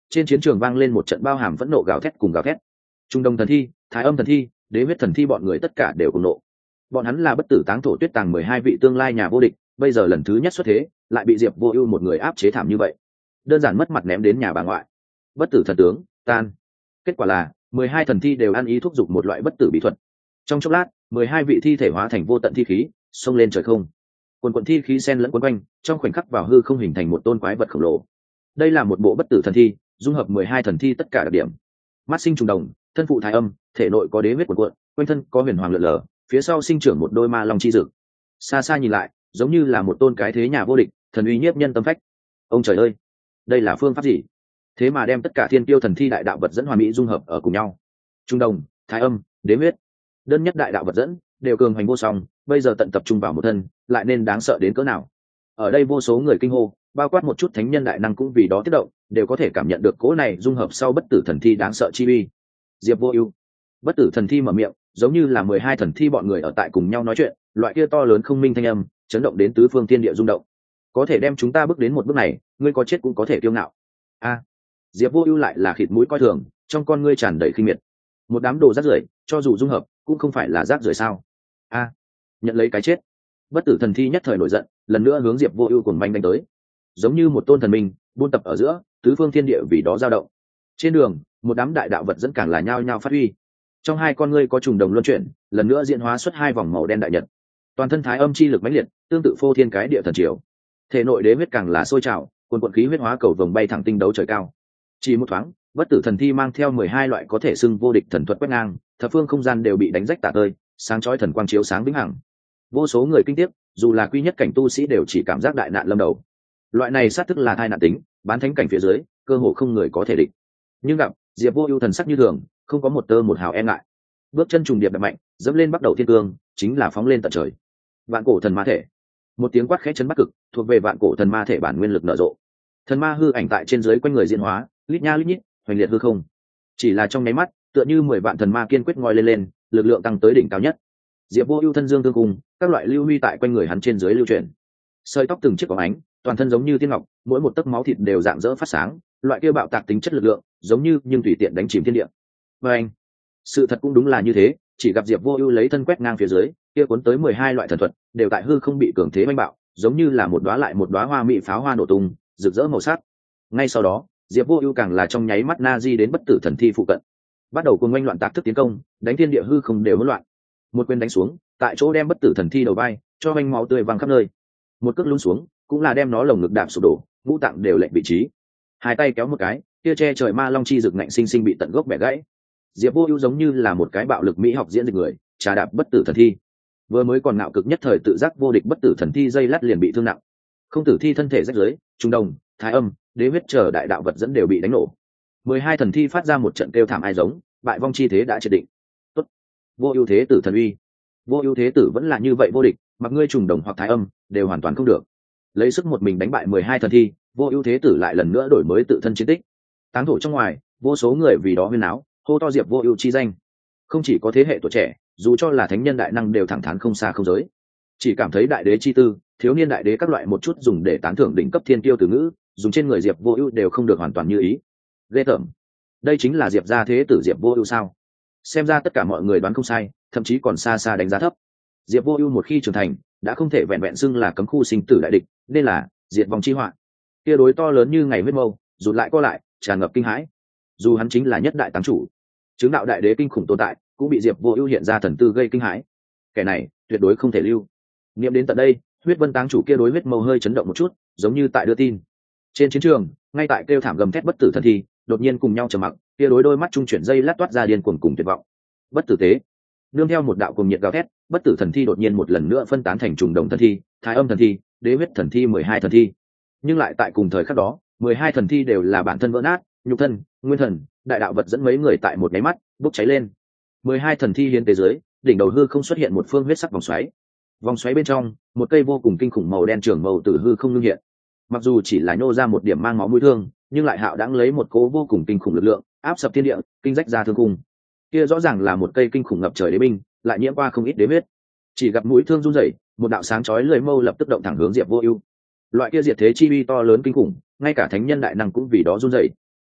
trên chiến trường vang lên một trận bao hàm phẫn nộ gào thét cùng gào thét. Trung Đông thần thi, Thái Âm thần thi, Đế huyết thần thi bọn người tất cả đều cùng nộ. Bọn hắn là bất tử táng thổ tuyết tàng mười hai vị tương lai nhà vô địch, bây giờ lần thứ nhất xuất thế, lại bị Diệp Vô Ưu một người áp chế thảm như vậy. Đơn giản mất mặt ném đến nhà bà ngoại. Bất tử thần tướng, tan. Kết quả là, mười hai thần thi đều ăn ý thúc giục một loại bất tử bí thuật. Trong chốc lát, mười hai vị thi thể hóa thành vô tận thi khí, xông lên trời không. Quần quần thi khí xen lẫn quấn quanh, trong khoảnh khắc vào hư không hình thành một tôn quái vật khổng lồ. Đây là một bộ bất tử thần thi, dung hợp mười hai thần thi tất cả đặc điểm. Mắt sinh trùng đồng, thân phụ thái âm, thể nội có đế huyết cuồn cuộn, quanh thân có huyền hoàng lượn lờ, phía sau sinh trưởng một đôi ma long chi dực. Xa xa nhìn lại, giống như là một tôn cái thế nhà vô địch, thần uy nhiếp nhân tâm phách. Ông trời ơi, đây là phương pháp gì? Thế mà đem tất cả thiên kiêu thần thi đại đạo vật dẫn hoàn mỹ dung hợp ở cùng nhau. Trung đồng, thái âm, đế huyết, đơn nhất đại đạo vật dẫn đều cường hành vô song, bây giờ tận tập trung vào một thân, lại nên đáng sợ đến cỡ nào? Ở đây vô số người kinh hô, bao quát một chút thánh nhân đại năng cũng vì đó tiết động, đều có thể cảm nhận được cỗ này dung hợp sau bất tử thần thi đáng sợ chi uy. Diệp Vô Ưu, bất tử thần thi mở miệng, giống như là mười hai thần thi bọn người ở tại cùng nhau nói chuyện, loại kia to lớn không minh thanh âm, chấn động đến tứ phương thiên địa rung động. Có thể đem chúng ta bước đến một bước này, ngươi có chết cũng có thể kiêu ngạo. A, Diệp Vô Ưu lại là khịt mũi coi thường, trong con ngươi tràn đầy khinh miệt. Một đám đồ rác rưởi, cho dù dung hợp, cũng không phải là rác rưởi sao? A, nhận lấy cái chết. Bất tử thần thi nhất thời nổi giận, lần nữa hướng Diệp Vô Ưu cuồng manh đánh tới. Giống như một tôn thần minh, buôn tập ở giữa, tứ phương thiên địa vì đó dao động. Trên đường, một đám đại đạo vật dẫn càng là nhao nhao phát huy. Trong hai con ngươi có trùng đồng luân chuyển, lần nữa diễn hóa xuất hai vòng màu đen đại nhật. Toàn thân thái âm chi lực mãnh liệt, tương tự phô thiên cái địa thần triều. Thể nội đế huyết càng là sôi trào, cuồn cuộn khí huyết hóa cầu vồng bay thẳng tinh đấu trời cao. Chỉ một thoáng, bất tử thần thi mang theo mười hai loại có thể xưng vô địch thần thuật quét ngang, thập phương không gian đều bị đánh rách tả tơi, sáng chói thần quang chiếu sáng vĩnh hằng. Vô số người kinh tiếc, dù là quy nhất cảnh tu sĩ đều chỉ cảm giác đại nạn lâm đầu. Loại này sát thức là thai nạn tính, bán thánh cảnh phía dưới, cơ hồ không người có thể địch. Nhưng gặp Diệp Vô Ưu thần sắc như thường, không có một tơ một hào e ngại. Bước chân trùng điệp đập mạnh, dẫm lên bắt đầu thiên cương, chính là phóng lên tận trời. Vạn cổ thần ma thể. Một tiếng quát khẽ chấn bắc cực, thuộc về vạn cổ thần ma thể bản nguyên lực nở rộ. Thần ma hư ảnh tại trên dưới quanh người diễn hóa, lít nha lít nhít, hoành liệt hư không. Chỉ là trong nháy mắt, tựa như mười vạn thần ma kiên quyết ngoi lên lên, lực lượng tăng tới đỉnh cao nhất. Diệp Vô Ưu thân dương tương cùng, các loại lưu huy tại quanh người hắn trên dưới lưu chuyển. Sợi tóc từng chiếc có ánh, toàn thân giống như tiên ngọc, mỗi một tấc máu thịt đều rạng rỡ phát sáng, loại kia bạo tạc tính chất lực lượng, giống như nhưng tùy tiện đánh chìm thiên địa. Và anh, sự thật cũng đúng là như thế, chỉ gặp Diệp Vô Ưu lấy thân quét ngang phía dưới, kia cuốn tới mười hai loại thần thuật, đều tại hư không bị cường thế oanh bạo, giống như là một đóa lại một đóa hoa mỹ pháo hoa nổ tung, rực rỡ màu sắc. Ngay sau đó, Diệp Vô Ưu càng là trong nháy mắt na di đến bất tử thần thi phụ cận, bắt đầu cuồng oanh loạn tạc thức tiến công, đánh thiên địa hư không đều hỗn loạn. Một quyền đánh xuống, tại chỗ đem bất tử thần thi đầu vai, cho vành máu tươi văng khắp nơi. Một cước lún xuống, cũng là đem nó lồng ngực đạp sụp đổ, ngũ tạng đều lệch vị trí. Hai tay kéo một cái, kia che trời ma long chi rực ngạnh sinh sinh bị tận gốc bẻ gãy. Diệp Vô Ưu giống như là một cái bạo lực mỹ học diễn dịch người, trà đạp bất tử thần thi. Vừa mới còn ngạo cực nhất thời tự giác vô địch bất tử thần thi dây lát liền bị thương nặng. Không tử thi thân thể rách rưới, trung đồng, thái âm, đế huyết chờ đại đạo vật dẫn đều bị đánh nổ. mười hai thần thi phát ra một trận kêu thảm ai giống, bại vong chi thế đã triệt định. Tốt. Vô Ưu thế tử thần uy. Vô Ưu thế tử vẫn là như vậy vô địch, mặc ngươi trùng đồng hoặc thái âm, đều hoàn toàn không được. Lấy sức một mình đánh bại mười hai thần thi, Vô Ưu thế tử lại lần nữa đổi mới tự thân chiến tích. Táng thổ trong ngoài, vô số người vì đó huyên náo, hô to Diệp Vô Ưu chi danh. Không chỉ có thế hệ tuổi trẻ, dù cho là thánh nhân đại năng đều thẳng thắn không xa không giới. Chỉ cảm thấy đại đế chi tư, thiếu niên đại đế các loại một chút dùng để tán thưởng đỉnh cấp thiên tiêu từ ngữ, dùng trên người Diệp Vô Ưu đều không được hoàn toàn như ý. Ghê tởm. Đây chính là Diệp gia thế tử Diệp Vô Ưu sao? Xem ra tất cả mọi người đoán không sai, thậm chí còn xa xa đánh giá thấp. Diệp Vô Ưu một khi trưởng thành, đã không thể vẹn vẹn xưng là cấm khu sinh tử đại địch, nên là diệt vong chi họa. Kia đối to lớn như ngày huyết mâu, rụt lại co lại, tràn ngập kinh hãi. Dù hắn chính là nhất đại táng chủ, chứng đạo đại đế kinh khủng tồn tại, cũng bị Diệp Vô Ưu hiện ra thần tư gây kinh hãi. Kẻ này, tuyệt đối không thể lưu. Niệm đến tận đây, huyết vân táng chủ kia đối huyết mâu hơi chấn động một chút, giống như tại đưa tin. Trên chiến trường, ngay tại kêu thảm gầm thét bất tử thần thi, đột nhiên cùng nhau trầm mặc, kia đối đôi mắt trung chuyển dây lát toát ra điên cuồng cùng tuyệt vọng. Bất tử tế. Nương theo một đạo cuồng nhiệt gào thét, bất tử thần thi đột nhiên một lần nữa phân tán thành trùng đồng thần thi, thái âm thần thi, đế huyết thần thi mười hai thần thi. Nhưng lại tại cùng thời khắc đó, mười hai thần thi đều là bản thân vỡ nát, nhục thân, nguyên thần, đại đạo vật dẫn mấy người tại một cái mắt bốc cháy lên. mười hai thần thi hiến tế dưới, đỉnh đầu hư không xuất hiện một phương huyết sắc vòng xoáy. Vòng xoáy bên trong, một cây vô cùng kinh khủng màu đen trường màu tử hư không ngưng hiện. Mặc dù chỉ là nhô ra một điểm mang máu mũi thương, nhưng lại hạo đãng lấy một cố vô cùng kinh khủng lực lượng, áp sập thiên địa, kinh rách ra thương khung. Kia rõ ràng là một cây kinh khủng ngập trời đế binh, lại nhiễm qua không ít đế huyết. Chỉ gặp mũi thương run rẩy, một đạo sáng chói lưỡi mâu lập tức động thẳng hướng Diệp Vô Ưu. Loại kia diệt thế chi uy to lớn kinh khủng, ngay cả thánh nhân đại năng cũng vì đó run rẩy.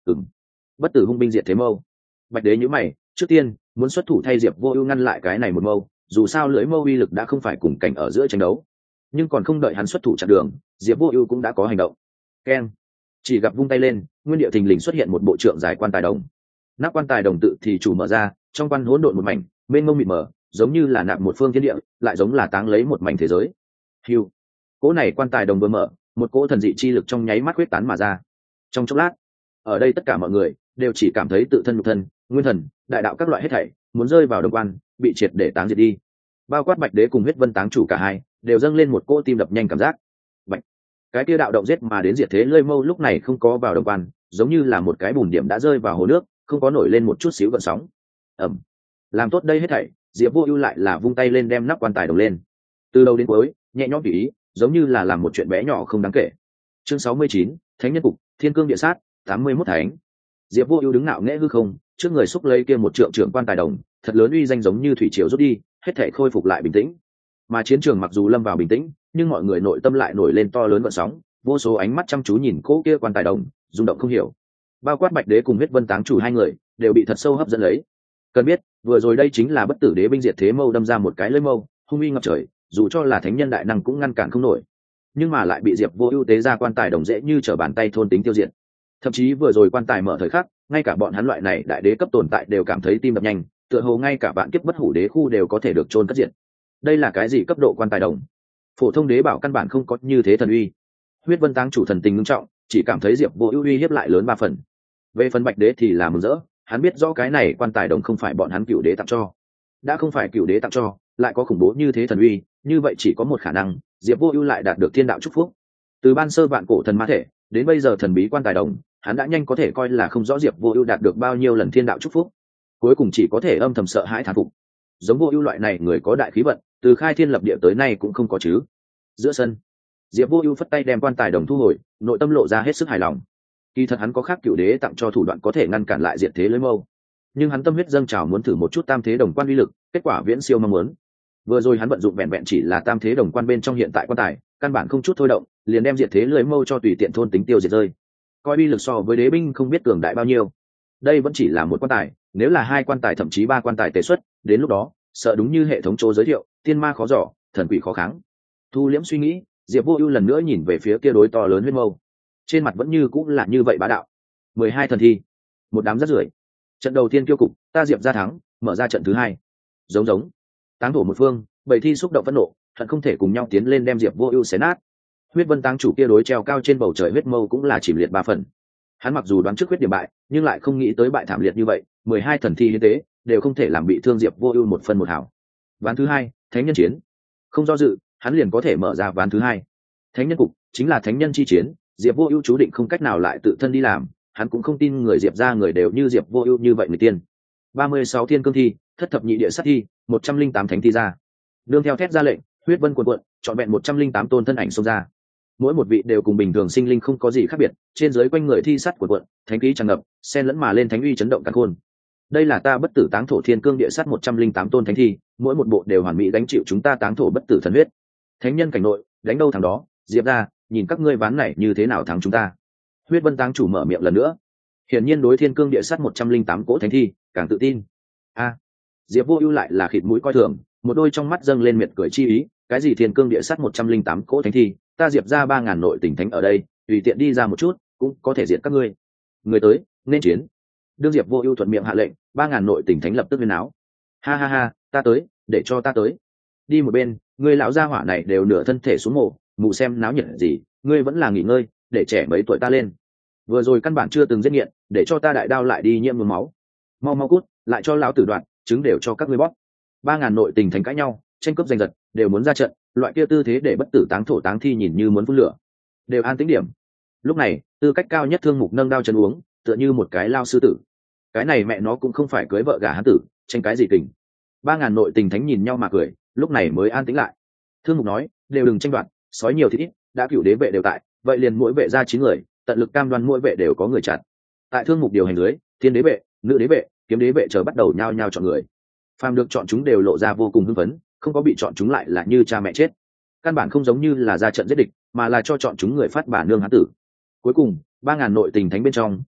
ừng bất tử hung binh diệt thế mâu. Bạch đế nhíu mày, trước tiên muốn xuất thủ thay Diệp Vô Ưu ngăn lại cái này một mâu, dù sao lưỡi mâu uy lực đã không phải cùng cảnh ở giữa tranh đấu. Nhưng còn không đợi hắn xuất thủ chặn đường, Diệp Vô Ưu cũng đã có hành động. Keng! Chỉ gặp vung tay lên, nguyên địa thình lình xuất hiện một bộ trượng dài quan tài đồng. Nắp quan tài đồng tự thì chủ mở ra, trong quan hỗn độn một mảnh, mênh mông mịt mờ, giống như là nạp một phương thiên địa, lại giống là táng lấy một mảnh thế giới. Hưu. Cỗ này quan tài đồng vừa mở, một cỗ thần dị chi lực trong nháy mắt huyết tán mà ra. Trong chốc lát, ở đây tất cả mọi người đều chỉ cảm thấy tự thân nhục thân, nguyên thần, đại đạo các loại hết thảy muốn rơi vào đồng quan, bị triệt để táng diệt đi. Bao quát Bạch đế cùng Huyết Vân táng chủ cả hai, đều dâng lên một cỗ tim đập nhanh cảm giác. Bạch. Cái kia đạo động giết mà đến diệt thế lơi mâu lúc này không có vào đồng quan, giống như là một cái bùn điểm đã rơi vào hồ nước, không có nổi lên một chút xíu gợn sóng. Ầm. Làm tốt đây hết thảy, Diệp Vô Ưu lại là vung tay lên đem nắp quan tài đồng lên. Từ đầu đến cuối, nhẹ nhõm tùy ý, giống như là làm một chuyện bé nhỏ không đáng kể. Chương sáu mươi chín, Thánh nhân cục, Thiên cương địa sát, tám mươi mốt thánh. Diệp Vô Ưu đứng ngạo nghễ hư không, trước người xúc lấy kia một trượng trượng quan tài đồng, thật lớn uy danh giống như thủy triều rút đi, hết thảy khôi phục lại bình tĩnh. Mà chiến trường mặc dù lâm vào bình tĩnh, nhưng mọi người nội tâm lại nổi lên to lớn gợn sóng, vô số ánh mắt chăm chú nhìn cỗ kia quan tài đồng, rung động không hiểu. Bao quát Bạch đế cùng Huyết Vân táng chủ hai người, đều bị thật sâu hấp dẫn lấy. Cần biết, vừa rồi đây chính là bất tử đế binh diệt thế mâu đâm ra một cái lưỡi mâu, hung uy ngập trời, dù cho là thánh nhân đại năng cũng ngăn cản không nổi. Nhưng mà lại bị Diệp Vô Ưu tế ra quan tài đồng dễ như trở bàn tay thôn tính tiêu diệt. Thậm chí vừa rồi quan tài mở thời khắc, ngay cả bọn hắn loại này đại đế cấp tồn tại đều cảm thấy tim đập nhanh, tựa hồ ngay cả vạn kiếp bất hủ đế khu đều có thể được chôn cất diệt. Đây là cái gì cấp độ quan tài đồng? Phổ thông đế bảo căn bản không có như thế thần uy. Huyết Vân táng chủ thần tình nghiêm trọng, chỉ cảm thấy Diệp Vô Ưu uy hiếp lại lớn ba phần. Về phần Bạch đế thì là mừng rỡ, hắn biết rõ cái này quan tài đồng không phải bọn hắn cựu đế tặng cho. Đã không phải cựu đế tặng cho, lại có khủng bố như thế thần uy, như vậy chỉ có một khả năng, Diệp Vô Ưu lại đạt được thiên đạo chúc phúc. Từ ban sơ vạn cổ thần ma thể, đến bây giờ thần bí quan tài đồng, hắn đã nhanh có thể coi là không rõ Diệp Vô Ưu đạt được bao nhiêu lần thiên đạo chúc phúc. Cuối cùng chỉ có thể âm thầm sợ hãi thán phục. Giống Vô Ưu loại này người có đại khí vận, từ khai thiên lập địa tới nay cũng không có chứ. Giữa sân, Diệp Vô Ưu phất tay đem quan tài đồng thu hồi, nội tâm lộ ra hết sức hài lòng. Kỳ thật hắn có khác cựu đế tặng cho thủ đoạn có thể ngăn cản lại diệt thế lưỡi mâu, nhưng hắn tâm huyết dâng trào muốn thử một chút tam thế đồng quan uy lực, kết quả viễn siêu mong muốn. Vừa rồi hắn vận dụng vẹn vẹn chỉ là tam thế đồng quan bên trong hiện tại quan tài, căn bản không chút thôi động, liền đem diệt thế lưỡi mâu cho tùy tiện thôn tính tiêu diệt rơi. Coi uy lực so với đế binh không biết cường đại bao nhiêu. Đây vẫn chỉ là một quan tài, nếu là hai quan tài thậm chí ba quan tài tề xuất, đến lúc đó, sợ đúng như hệ thống chỗ giới thiệu, tiên ma khó dò, thần quỷ khó kháng. Thu liễm suy nghĩ, Diệp Vô Ưu lần nữa nhìn về phía kia đối to lớn huyết mâu. Trên mặt vẫn như cũng là như vậy bá đạo. Mười hai thần thi, một đám rác rưởi. Trận đầu tiên kiêu cục, ta Diệp ra thắng, mở ra trận thứ hai. Giống giống. Táng thổ một phương, bảy thi xúc động phẫn nộ, hận không thể cùng nhau tiến lên đem Diệp Vô Ưu xé nát. Huyết Vân táng chủ kia đối treo cao trên bầu trời huyết mâu cũng là chìm liệt ba phần. Hắn mặc dù đoán trước huyết điểm bại, nhưng lại không nghĩ tới bại thảm liệt như vậy, mười hai thần thi như thế, đều không thể làm bị thương Diệp Vô Ưu một phân một hào. Ván thứ hai, thánh nhân chiến. Không do dự, hắn liền có thể mở ra ván thứ hai. Thánh nhân cục chính là thánh nhân chi chiến, Diệp Vô Ưu chú định không cách nào lại tự thân đi làm, hắn cũng không tin người Diệp gia người đều như Diệp Vô Ưu như vậy người tiên. ba mươi sáu thiên cương thi, thất thập nhị địa sát thi, một trăm linh tám thánh thi ra. Nương theo thét ra lệnh, huyết vân cuồn cuộn, chọn vẹn một trăm linh tám tôn thân ảnh xông ra. Mỗi một vị đều cùng bình thường sinh linh không có gì khác biệt, trên dưới quanh người thi sắt cuồn cuộn, thánh khí tràn ngập, xen lẫn mà lên thánh uy chấn động càn khôn. Đây là ta bất tử táng thổ thiên cương địa sát một trăm linh tám tôn thánh thi, mỗi một bộ đều hoàn mỹ gánh chịu chúng ta táng thổ bất tử thần huyết. Thánh nhân cảnh nội, đánh đâu thằng đó, Diệp gia, nhìn các ngươi ván này như thế nào thắng chúng ta. Huyết Vân táng chủ mở miệng lần nữa. Hiển nhiên đối thiên cương địa sát một trăm linh tám cỗ thánh thi, càng tự tin. A, Diệp Vô Ưu lại là khịt mũi coi thường, một đôi trong mắt dâng lên miệt cười chi ý, cái gì thiên cương địa sát một trăm linh tám cỗ thánh thi, ta Diệp gia ba ngàn nội tình thánh ở đây, tùy tiện đi ra một chút, cũng có thể diệt các ngươi. Người tới, nên chiến. Đương Diệp Vô Ưu thuận miệng hạ lệnh, ba ngàn nội tình thánh lập tức huyên náo. Ha ha ha, ta tới, để cho ta tới. Đi một bên, người lão gia hỏa này đều nửa thân thể xuống mồ, mù xem náo nhiệt gì, ngươi vẫn là nghỉ ngơi, để trẻ mấy tuổi ta lên. Vừa rồi căn bản chưa từng giết nghiện, để cho ta đại đao lại đi nhiễm mồm máu. Mau mau cút, lại cho lão tử đoạn, chứng đều cho các ngươi bóp. Ba ngàn nội tình thành cãi nhau, tranh cướp giành giật, đều muốn ra trận, loại kia tư thế để bất tử táng thổ táng thi nhìn như muốn phun lửa. Đều an tĩnh điểm. Lúc này, tư cách cao nhất Thương Mục nâng đao chân uống, tựa như một cái lao sư tử. Cái này mẹ nó cũng không phải cưới vợ gả hán tử, tranh cái gì kình. Ba ngàn nội tình thánh nhìn nhau mà cười, lúc này mới an tĩnh lại. Thương Mục nói, đều đừng tranh đoạt, sói nhiều thì ít, đã cửu đế vệ đều tại, vậy liền mỗi vệ ra chín người, tận lực cam đoan mỗi vệ đều có người chặt. Tại Thương Mục điều hành dưới, thiên đế vệ, nữ đế vệ, kiếm đế vệ chờ bắt đầu nhao nhao chọn người. Phàm được chọn chúng đều lộ ra vô cùng hưng phấn, không có bị chọn chúng lại là như cha mẹ chết. Căn bản không giống như là ra trận giết địch, mà là cho chọn chúng người phát bà nương hán tử. Cuối cùng, ba ngàn nội tình thánh bên trong,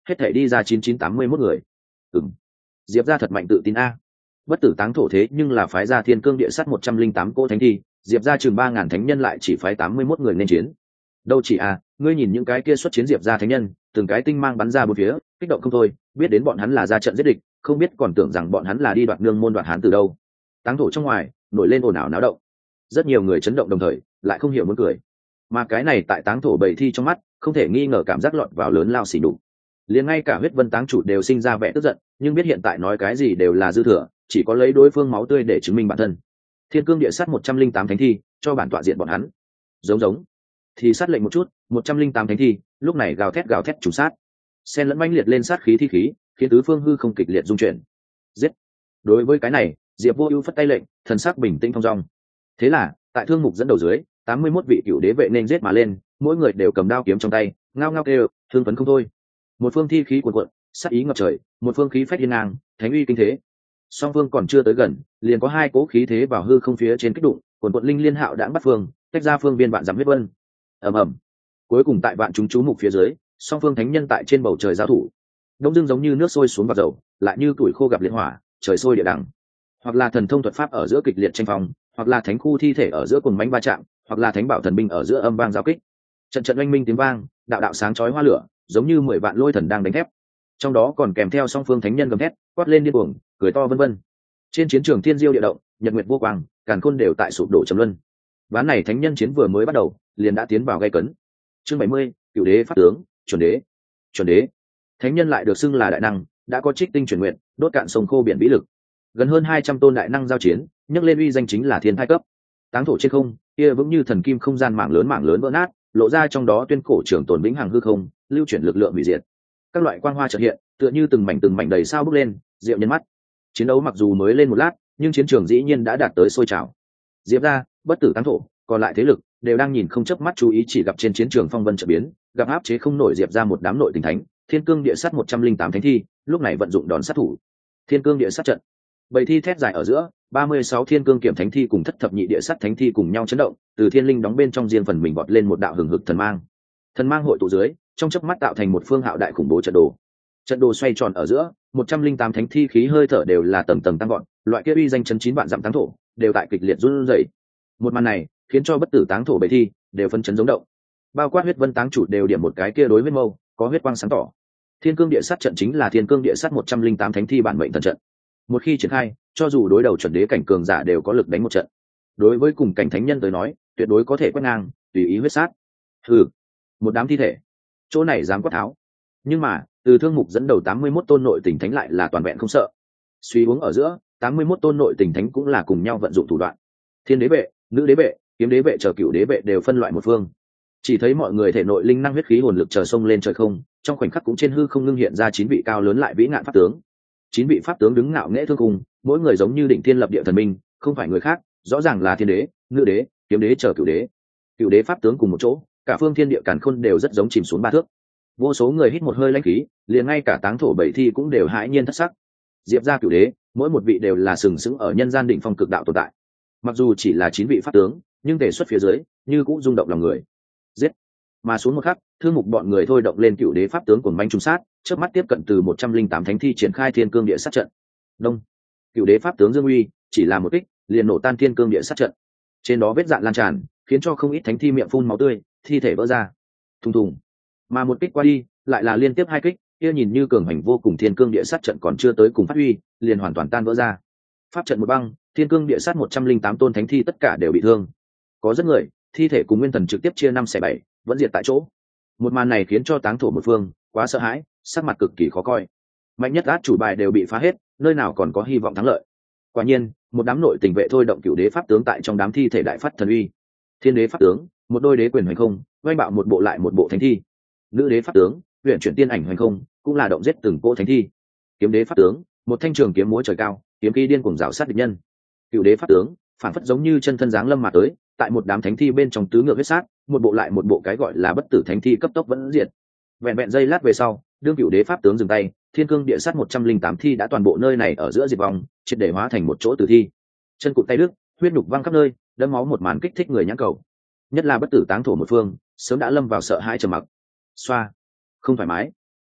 hết thể đi ra chín chín tám mươi mốt người. Ừm, Diệp gia thật mạnh tự tin a. Bất tử táng thổ thế nhưng là phái gia thiên cương địa sắt một trăm linh tám cỗ thánh thi, Diệp gia chừng ba ngàn thánh nhân lại chỉ phái tám mươi mốt người nên chiến. Đâu chỉ a, ngươi nhìn những cái kia xuất chiến Diệp gia thánh nhân, từng cái tinh mang bắn ra bốn phía, kích động không thôi, biết đến bọn hắn là ra trận giết địch, không biết còn tưởng rằng bọn hắn là đi đoạt nương môn đoạt hán từ đâu. Táng thổ trong ngoài nổi lên ồn ào náo động, rất nhiều người chấn động đồng thời lại không hiểu muốn cười, mà cái này tại táng thổ bầy thi trong mắt không thể nghi ngờ cảm giác lọt vào lớn lao xỉ đục. Liền ngay cả huyết vân táng chủ đều sinh ra vẻ tức giận, nhưng biết hiện tại nói cái gì đều là dư thừa, chỉ có lấy đối phương máu tươi để chứng minh bản thân. Thiên cương địa sát một trăm linh tám thánh thi cho bản tọa diện bọn hắn. Giống giống thì sát lệnh một chút, một trăm linh tám thánh thi lúc này gào thét gào thét trùng sát, xen lẫn manh liệt lên sát khí thi khí, khiến tứ phương hư không kịch liệt dung chuyển. Giết. Đối với cái này, Diệp Vô Ưu phất tay lệnh, thần sắc bình tĩnh thong dong. Thế là, tại thương mục dẫn đầu dưới, tám mươi mốt vị cựu đế vệ nên giết mà lên, mỗi người đều cầm đao kiếm trong tay, ngao ngao kêu, thương phấn không thôi. Một phương thi khí cuồn cuộn, sát ý ngập trời, một phương khí phách hiên ngang, thánh uy kinh thế. Song phương còn chưa tới gần, liền có hai cỗ khí thế vào hư không phía trên kích đụng, cuồn cuộn linh liên hạo đãng bắt phương, tách ra phương viên vạn dặm huyết vân. Ầm ầm. Cuối cùng tại vạn chúng chú mục phía dưới, song phương thánh nhân tại trên bầu trời giao thủ. Đông dương giống như nước sôi xuống vào dầu, lại như tuổi khô gặp liệt hỏa, trời sôi địa đằng. Hoặc là thần thông thuật pháp ở giữa kịch liệt tranh phong, hoặc là thánh khu thi thể ở giữa cùng mãnh va chạm, hoặc là thánh bảo thần binh ở giữa âm vang giao kích. Trận trận oanh minh tiếng vang, đạo đạo sáng chói hoa lửa, giống như mười vạn lôi thần đang đánh thép. Trong đó còn kèm theo song phương thánh nhân gầm thét, quát lên điên cuồng, cười to vân vân. Trên chiến trường thiên diêu địa động, nhật nguyệt vô quang, càn khôn đều tại sụp đổ trầm luân. Ván này thánh nhân chiến vừa mới bắt đầu, liền đã tiến vào gay cấn. Chương bảy mươi, cửu đế pháp tướng, chuẩn đế. Chuẩn đế. Thánh nhân lại được xưng là đại năng, đã có trích tinh chuyển nguyện, đốt cạn sông khô biển vĩ lực. Gần hơn hai trăm tôn đại năng giao chiến, nhấc lên uy danh chính là thiên thai cấp. Táng thổ trên không, kia vững như thần kim không gian mạng lớn mạng lớn vỡ nát, lộ ra trong đó tuyên cổ trường tồn vĩnh hằng hư không, lưu chuyển lực lượng hủy diệt. Các loại quang hoa chợt hiện, tựa như từng mảnh từng mảnh đầy sao bốc lên, diệu nhân mắt. Chiến đấu mặc dù mới lên một lát, nhưng chiến trường dĩ nhiên đã đạt tới sôi trào. Diệp gia, bất tử táng thổ, còn lại thế lực đều đang nhìn không chớp mắt chú ý, chỉ gặp trên chiến trường phong vân chợt biến, gặp áp chế không nổi Diệp gia một đám nội tình thánh, thiên cương địa sát một trăm linh tám thánh thi, lúc này vận dụng đòn sát thủ. Thiên cương địa sát trận. Bầy thi thét dài ở giữa, ba mươi sáu thiên cương kiểm thánh thi cùng thất thập nhị địa sát thánh thi cùng nhau chấn động, từ thiên linh đóng bên trong riêng phần mình vọt lên một đạo hừng hực thần mang. Thần mang hội tụ dưới, trong chớp mắt tạo thành một phương hạo đại khủng bố trận đồ. Trận đồ xoay tròn ở giữa, một trăm linh tám thánh thi khí hơi thở đều là tầng tầng tăng vọt, loại kia uy danh chấn chín vạn dặm táng thổ, đều tại kịch liệt run rẩy. Một màn này, khiến cho bất tử táng thổ bầy thi đều phân chấn giống động. Bao quát huyết vân táng chủ đều điểm một cái kia đối huyết mâu, có huyết quang sáng tỏ. Thiên cương địa sát trận chính là thiên cương địa sát một trăm linh tám thánh thi bản mệnh thần trận. Một khi triển khai, cho dù đối đầu chuẩn đế cảnh cường giả đều có lực đánh một trận. Đối với cùng cảnh thánh nhân tới nói, tuyệt đối có thể quét ngang, tùy ý huyết sát. Hừ, một đám thi thể, chỗ này dám quát tháo. Nhưng mà, từ thương mục dẫn đầu tám mươi mốt tôn nội tình thánh lại là toàn vẹn không sợ. Suy uống ở giữa, tám mươi mốt tôn nội tình thánh cũng là cùng nhau vận dụng thủ đoạn. Thiên đế vệ, nữ đế vệ, kiếm đế vệ chờ cửu đế vệ đều phân loại một phương. Chỉ thấy mọi người thể nội linh năng huyết khí hồn lực chờ sông lên trời không, trong khoảnh khắc cũng trên hư không ngưng hiện ra chín vị cao lớn lại vĩ ngạn pháp tướng. Chín vị pháp tướng đứng ngạo nghễ thương cùng, mỗi người giống như đỉnh thiên lập địa thần minh, không phải người khác, rõ ràng là thiên đế, nữ đế, kiếm đế chờ cửu đế. Cửu đế pháp tướng cùng một chỗ, cả phương thiên địa càn khôn đều rất giống chìm xuống ba thước. Vô số người hít một hơi lãnh khí, liền ngay cả táng thổ bảy thi cũng đều hãi nhiên thất sắc. Diệp gia cửu đế, mỗi một vị đều là sừng sững ở nhân gian đỉnh phong cực đạo tồn tại. Mặc dù chỉ là chín vị pháp tướng, nhưng tề xuất phía dưới, như cũng rung động lòng người. Giết! Mà xuống một khắc, thương mục bọn người thôi động lên cửu đế pháp tướng cuồng manh trùng sát, chớp mắt tiếp cận từ một trăm linh tám thánh thi triển khai thiên cương địa sát trận. Đông! Cửu đế pháp tướng dương uy, chỉ là một kích, liền nổ tan thiên cương địa sát trận. Trên đó vết dạn lan tràn, khiến cho không ít thánh thi miệng phun máu tươi, thi thể vỡ ra. Thùng thùng. Mà một kích qua đi, lại là liên tiếp hai kích, kia nhìn như cường hành vô cùng thiên cương địa sát trận còn chưa tới cùng phát huy, liền hoàn toàn tan vỡ ra. Pháp trận một băng, thiên cương địa sát một trăm linh tám tôn thánh thi tất cả đều bị thương. Có rất người, thi thể cùng nguyên thần trực tiếp chia năm xẻ bảy, vẫn diệt tại chỗ. Một màn này khiến cho táng thổ một phương quá sợ hãi, sắc mặt cực kỳ khó coi. Mạnh nhất át chủ bài đều bị phá hết, nơi nào còn có hy vọng thắng lợi. Quả nhiên, một đám nội tình vệ thôi động cửu đế pháp tướng tại trong đám thi thể đại phát thần uy. Thiên đế pháp tướng, một đôi đế quyền hoành không, oanh bạo một bộ lại một bộ thánh thi. Nữ đế pháp tướng, huyền chuyển tiên ảnh hoành không, cũng là động giết từng cỗ thánh thi. Kiếm đế pháp tướng, một thanh trường kiếm múa trời cao, kiếm khí điên cuồng rào sát địch nhân. Cửu đế pháp tướng, phản phất giống như chân thân dáng lâm mà tới, tại một đám thánh thi bên trong tứ ngược huyết sát, một bộ lại một bộ cái gọi là bất tử thánh thi cấp tốc vẫn diệt. Vẹn vẹn giây lát về sau, đương cửu đế pháp tướng dừng tay, thiên cương địa sát một trăm linh tám thi đã toàn bộ nơi này ở giữa diệt vong, triệt để hóa thành một chỗ tử thi. Chân cụt tay đứt, huyết nhục văng khắp nơi, đẫm máu một màn kích thích người nhãn cầu. Nhất là bất tử táng thổ một phương, sớm đã lâm vào sợ hãi trầm mặc. Xoa, không thoải mái.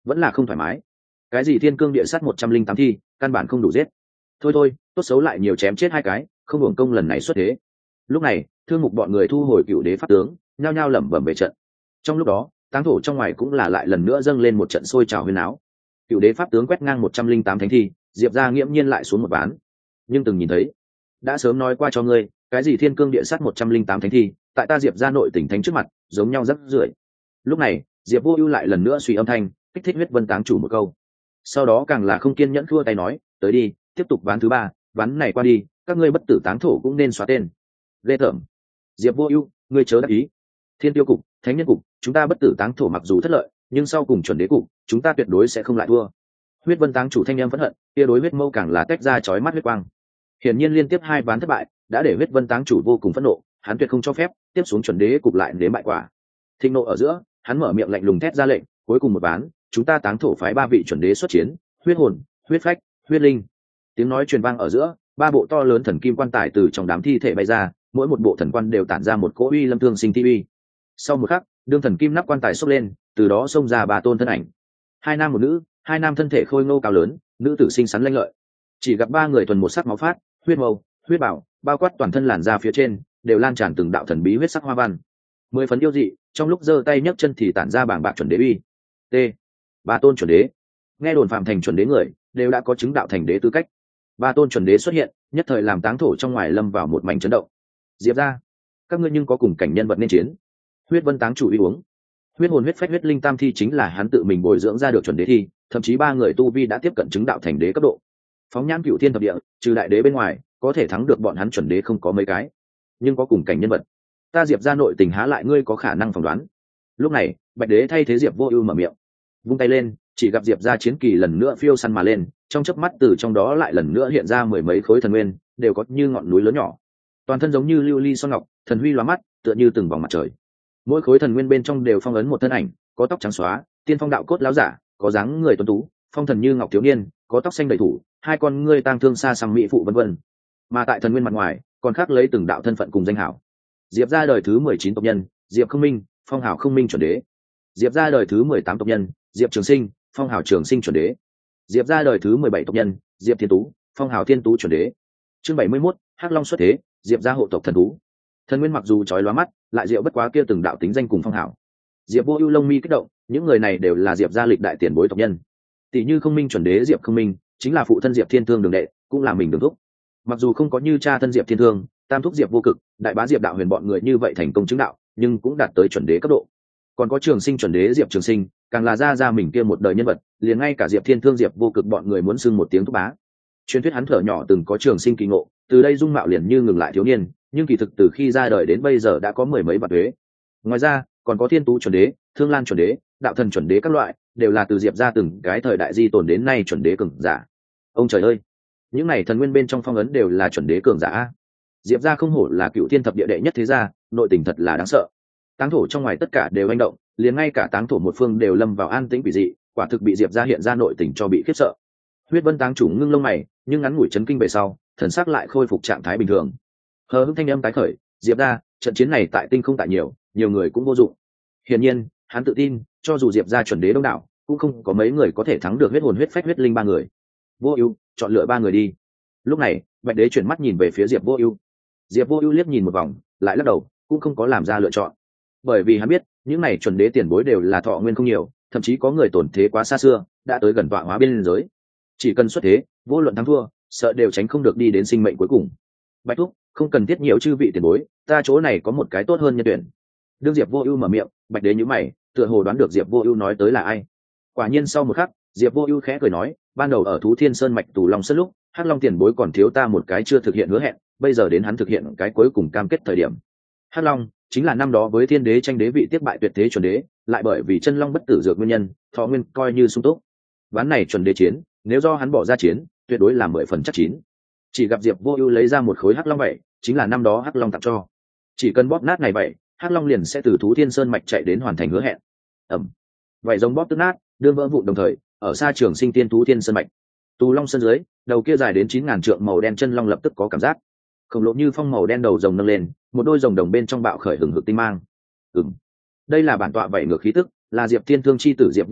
vẫn là không thoải mái. Cái gì thiên cương địa sát một trăm linh tám thi căn bản không đủ giết. Thôi thôi, tốt xấu lại nhiều chém chết hai cái, không hưởng công lần này xuất thế. Lúc này Thương Mục bọn người thu hồi cựu đế pháp tướng, nhao nhao lẩm bẩm về trận. Trong lúc đó táng thổ trong ngoài cũng là lại lần nữa dâng lên một trận sôi trào huyên áo. Cựu đế pháp tướng quét ngang một trăm linh tám thánh thi, Diệp ra nghiễm nhiên lại xuống một ván. Nhưng từng nhìn thấy, đã sớm nói qua cho ngươi, cái gì thiên cương địa sát một trăm linh tám thánh thi, tại ta Diệp ra nội tỉnh thánh trước mặt giống nhau rất rưởi. Lúc này Diệp Vô Ưu lại lần nữa suy âm thanh, kích thích huyết vân táng chủ một câu. Sau đó càng là không kiên nhẫn thua tay nói, tới đi, tiếp tục ván thứ ba, ván này qua đi, các ngươi bất tử táng thổ cũng nên xóa tên. Ghê tởm. Diệp Vô Ưu, ngươi chớ đắc ý. Thiên tiêu cục, thánh nhân cục, chúng ta bất tử táng thổ mặc dù thất lợi, nhưng sau cùng chuẩn đế cục, chúng ta tuyệt đối sẽ không lại thua. Huyết vân táng chủ thanh em phẫn hận, kia đối huyết mâu càng là tách ra chói mắt huyết quang. Hiển nhiên liên tiếp hai ván thất bại, đã để huyết vân táng chủ vô cùng phẫn nộ, hắn tuyệt không cho phép tiếp xuống chuẩn đế cục lại nếm bại quả. Thịnh nộ ở giữa, hắn mở miệng lạnh lùng thét ra lệnh, cuối cùng một ván, chúng ta táng thổ phái ba vị chuẩn đế xuất chiến, huyết hồn, huyết phách, huyết linh. Tiếng nói truyền vang ở giữa, ba bộ to lớn thần kim quan tài từ trong đám thi thể bay ra, mỗi một bộ thần quan đều tản ra một cỗ uy lâm thương sinh ti uy. Sau một khắc, đương thần kim nắp quan tài xốc lên, từ đó xông ra ba tôn thân ảnh. Hai nam một nữ, hai nam thân thể khôi ngô cao lớn, nữ tử xinh xắn lanh lợi. Chỉ gặp ba người thuần một sắc máu phát, huyết màu, huyết bảo, bao quát toàn thân làn da phía trên, đều lan tràn từng đạo thần bí huyết sắc hoa văn. Mười phấn yêu dị, trong lúc giơ tay nhấc chân thì tản ra bảng bạc chuẩn đế uy. T. Ba tôn chuẩn đế. Nghe đồn phạm thành chuẩn đế người, đều đã có chứng đạo thành đế tư cách. Ba tôn chuẩn đế xuất hiện, nhất thời làm táng thổ trong ngoài lâm vào một mảnh chấn động. Diệp ra, các ngươi nhưng có cùng cảnh nhân vật nên chiến. Huyết vân táng chủ uy uống. Huyết hồn huyết phách huyết linh tam thi chính là hắn tự mình bồi dưỡng ra được chuẩn đế thi, thậm chí ba người tu vi đã tiếp cận chứng đạo thành đế cấp độ. Phóng nhãn cựu thiên thập địa, trừ đại đế bên ngoài, có thể thắng được bọn hắn chuẩn đế không có mấy cái. Nhưng có cùng cảnh nhân vật, ta Diệp ra nội tình há lại ngươi có khả năng phỏng đoán. Lúc này bạch đế thay thế Diệp Vô Ưu mở miệng, vung tay lên, chỉ gặp Diệp ra chiến kỳ lần nữa phiêu săn mà lên, trong chớp mắt từ trong đó lại lần nữa hiện ra mười mấy khối thần nguyên, đều có như ngọn núi lớn nhỏ, toàn thân giống như lưu ly son ngọc, thần huy lóa mắt, tựa như từng vòng mặt trời. Mỗi khối thần nguyên bên trong đều phong ấn một thân ảnh, có tóc trắng xóa, tiên phong đạo cốt lão giả, có dáng người tuấn tú, phong thần như ngọc thiếu niên, có tóc xanh đầy thủ, hai con ngươi tang thương xa xăm mỹ phụ vân vân. Mà tại thần nguyên mặt ngoài, còn khắc lấy từng đạo thân phận cùng danh hảo. Diệp ra đời thứ mười chín tộc nhân, Diệp Không Minh, phong hảo Không Minh chuẩn đế. Diệp ra đời thứ mười tám tộc nhân, Diệp Trường Sinh, phong hảo Trường Sinh chuẩn đế. Diệp ra đời thứ mười bảy tộc nhân, Diệp Thiên Tú, phong hảo Thiên Tú chuẩn đế. Chương bảy mươi mốt, Hắc Long xuất thế, Diệp ra hộ tộc thần thú. Thần nguyên mặc dù chói lóa mắt, lại diệu bất quá kia từng đạo tính danh cùng phong hảo. Diệp Vô Ưu lông mi kích động, những người này đều là Diệp gia lịch đại tiền bối tộc nhân. Tỷ như Không Minh chuẩn đế Diệp Không Minh, chính là phụ thân Diệp Thiên Thương đường đệ, cũng là mình đường thúc. Mặc dù không có như cha thân Diệp Thiên Thương, tam thúc Diệp Vô Cực, đại bá Diệp Đạo Huyền bọn người như vậy thành công chứng đạo, nhưng cũng đạt tới chuẩn đế cấp độ. Còn có Trường Sinh chuẩn đế Diệp Trường Sinh, càng là gia gia mình kia một đời nhân vật, liền ngay cả Diệp Thiên Thương Diệp Vô Cực bọn người muốn xưng một tiếng thúc bá. Truyền thuyết hắn thở nhỏ từng có Trường Sinh kỳ ngộ, từ đây dung mạo liền như ngừng lại thiếu niên, nhưng kỳ thực từ khi ra đời đến bây giờ đã có mười mấy vạn tuế. Ngoài ra, còn có Thiên Tú chuẩn đế, Thương Lan chuẩn đế, Đạo Thần chuẩn đế các loại, đều là từ Diệp ra từng cái thời đại di tồn đến nay chuẩn đế cường giả. Ông trời ơi, những này thần nguyên bên trong phong ấn đều là chuẩn đế cường giả. Diệp ra không hổ là cựu thiên thập địa đệ nhất thế gia, nội tình thật là đáng sợ. Táng thổ trong ngoài tất cả đều hành động, liền ngay cả táng thổ một phương đều lâm vào an tĩnh quỷ dị, quả thực bị Diệp ra hiện ra nội tình cho bị khiếp sợ. Huyết Vân táng chủ ngưng lông mày, nhưng ngắn ngủi chấn kinh về sau, thần sắc lại khôi phục trạng thái bình thường. Hờ hững thanh âm tái khởi, Diệp ra, trận chiến này tại tinh không tại nhiều, nhiều người cũng vô dụng. Hiển nhiên, hắn tự tin, cho dù Diệp ra chuẩn đế đông đảo, cũng không có mấy người có thể thắng được huyết hồn huyết phách huyết linh ba người. Vô Ưu, chọn lựa ba người đi. Lúc này, Bạch Đế chuyển mắt nhìn về phía Diệp Vô Ưu. Diệp Vô Ưu liếc nhìn một vòng, lại lắc đầu, cũng không có làm ra lựa chọn. Bởi vì hắn biết, những này chuẩn đế tiền bối đều là thọ nguyên không nhiều, thậm chí có người tổn thế quá xa xưa, đã tới gần tọa hóa biên giới. Chỉ cần xuất thế, vô luận thắng thua, sợ đều tránh không được đi đến sinh mệnh cuối cùng. Bạch thúc, không cần thiết nhiều chư vị tiền bối, ta chỗ này có một cái tốt hơn nhân tuyển. Đương Diệp Vô Ưu mở miệng, Bạch Đế nhíu mày, tựa hồ đoán được Diệp Vô Ưu nói tới là ai. Quả nhiên sau một khắc, Diệp Vô Ưu khẽ cười nói, ban đầu ở Thú Thiên Sơn mạch Tù Long Sơn lúc, Hắc Long tiền bối còn thiếu ta một cái chưa thực hiện hứa hẹn, bây giờ đến hắn thực hiện cái cuối cùng cam kết thời điểm. Hắc Long chính là năm đó với Thiên Đế tranh đế vị tiếp bại tuyệt thế chuẩn đế, lại bởi vì chân long bất tử dược nguyên nhân, thọ nguyên coi như sung túc. Ván này chuẩn đế chiến, nếu do hắn bỏ ra chiến, tuyệt đối là mười phần chắc chín. Chỉ gặp Diệp Vô Ưu lấy ra một khối Hắc Long vậy, chính là năm đó Hắc Long tặng cho. Chỉ cần bóp nát này vậy, Hắc Long liền sẽ từ Thú Thiên Sơn mạch chạy đến hoàn thành hứa hẹn. Ầm. Vậy giống bóp tức nát, đương vỡ vụn đồng thời, ở xa Trường Sinh Tiên Thú Thiên Sơn mạch, Tù Long Sơn dưới, đầu kia dài đến chín ngàn trượng màu đen chân long lập tức có cảm giác. Khổng lồ như phong màu đen đầu rồng nâng lên, một đôi rồng đồng bên trong bạo khởi hừng hực tinh mang. Ừm. Đây là bản tọa vậy ngược khí tức, là Diệp Thiên Thương chi tử Diệp Vô Ưu,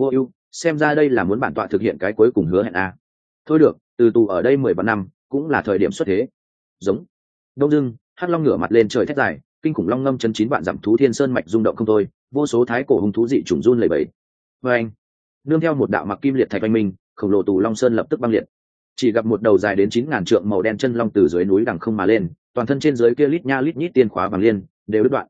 xem ra đây là muốn bản tọa thực hiện cái cuối cùng hứa hẹn a. Thôi được, từ tù ở đây mười vạn năm cũng là thời điểm xuất thế. Giống. Đông dưng hắc long ngửa mặt lên trời thét dài, kinh khủng long ngâm chân chín vạn dặm thú thiên sơn mạch rung động không thôi, vô số thái cổ hung thú dị trùng run lẩy bẩy. Và anh nương theo một đạo mặc kim liệt thạch oanh minh, khổng lồ tù long sơn lập tức băng liệt. Chỉ gặp một đầu dài đến chín ngàn trượng màu đen chân long từ dưới núi đằng không mà lên, toàn thân trên dưới kia lít nha lít nhít tiên khóa vàng liên đều đứt đoạn.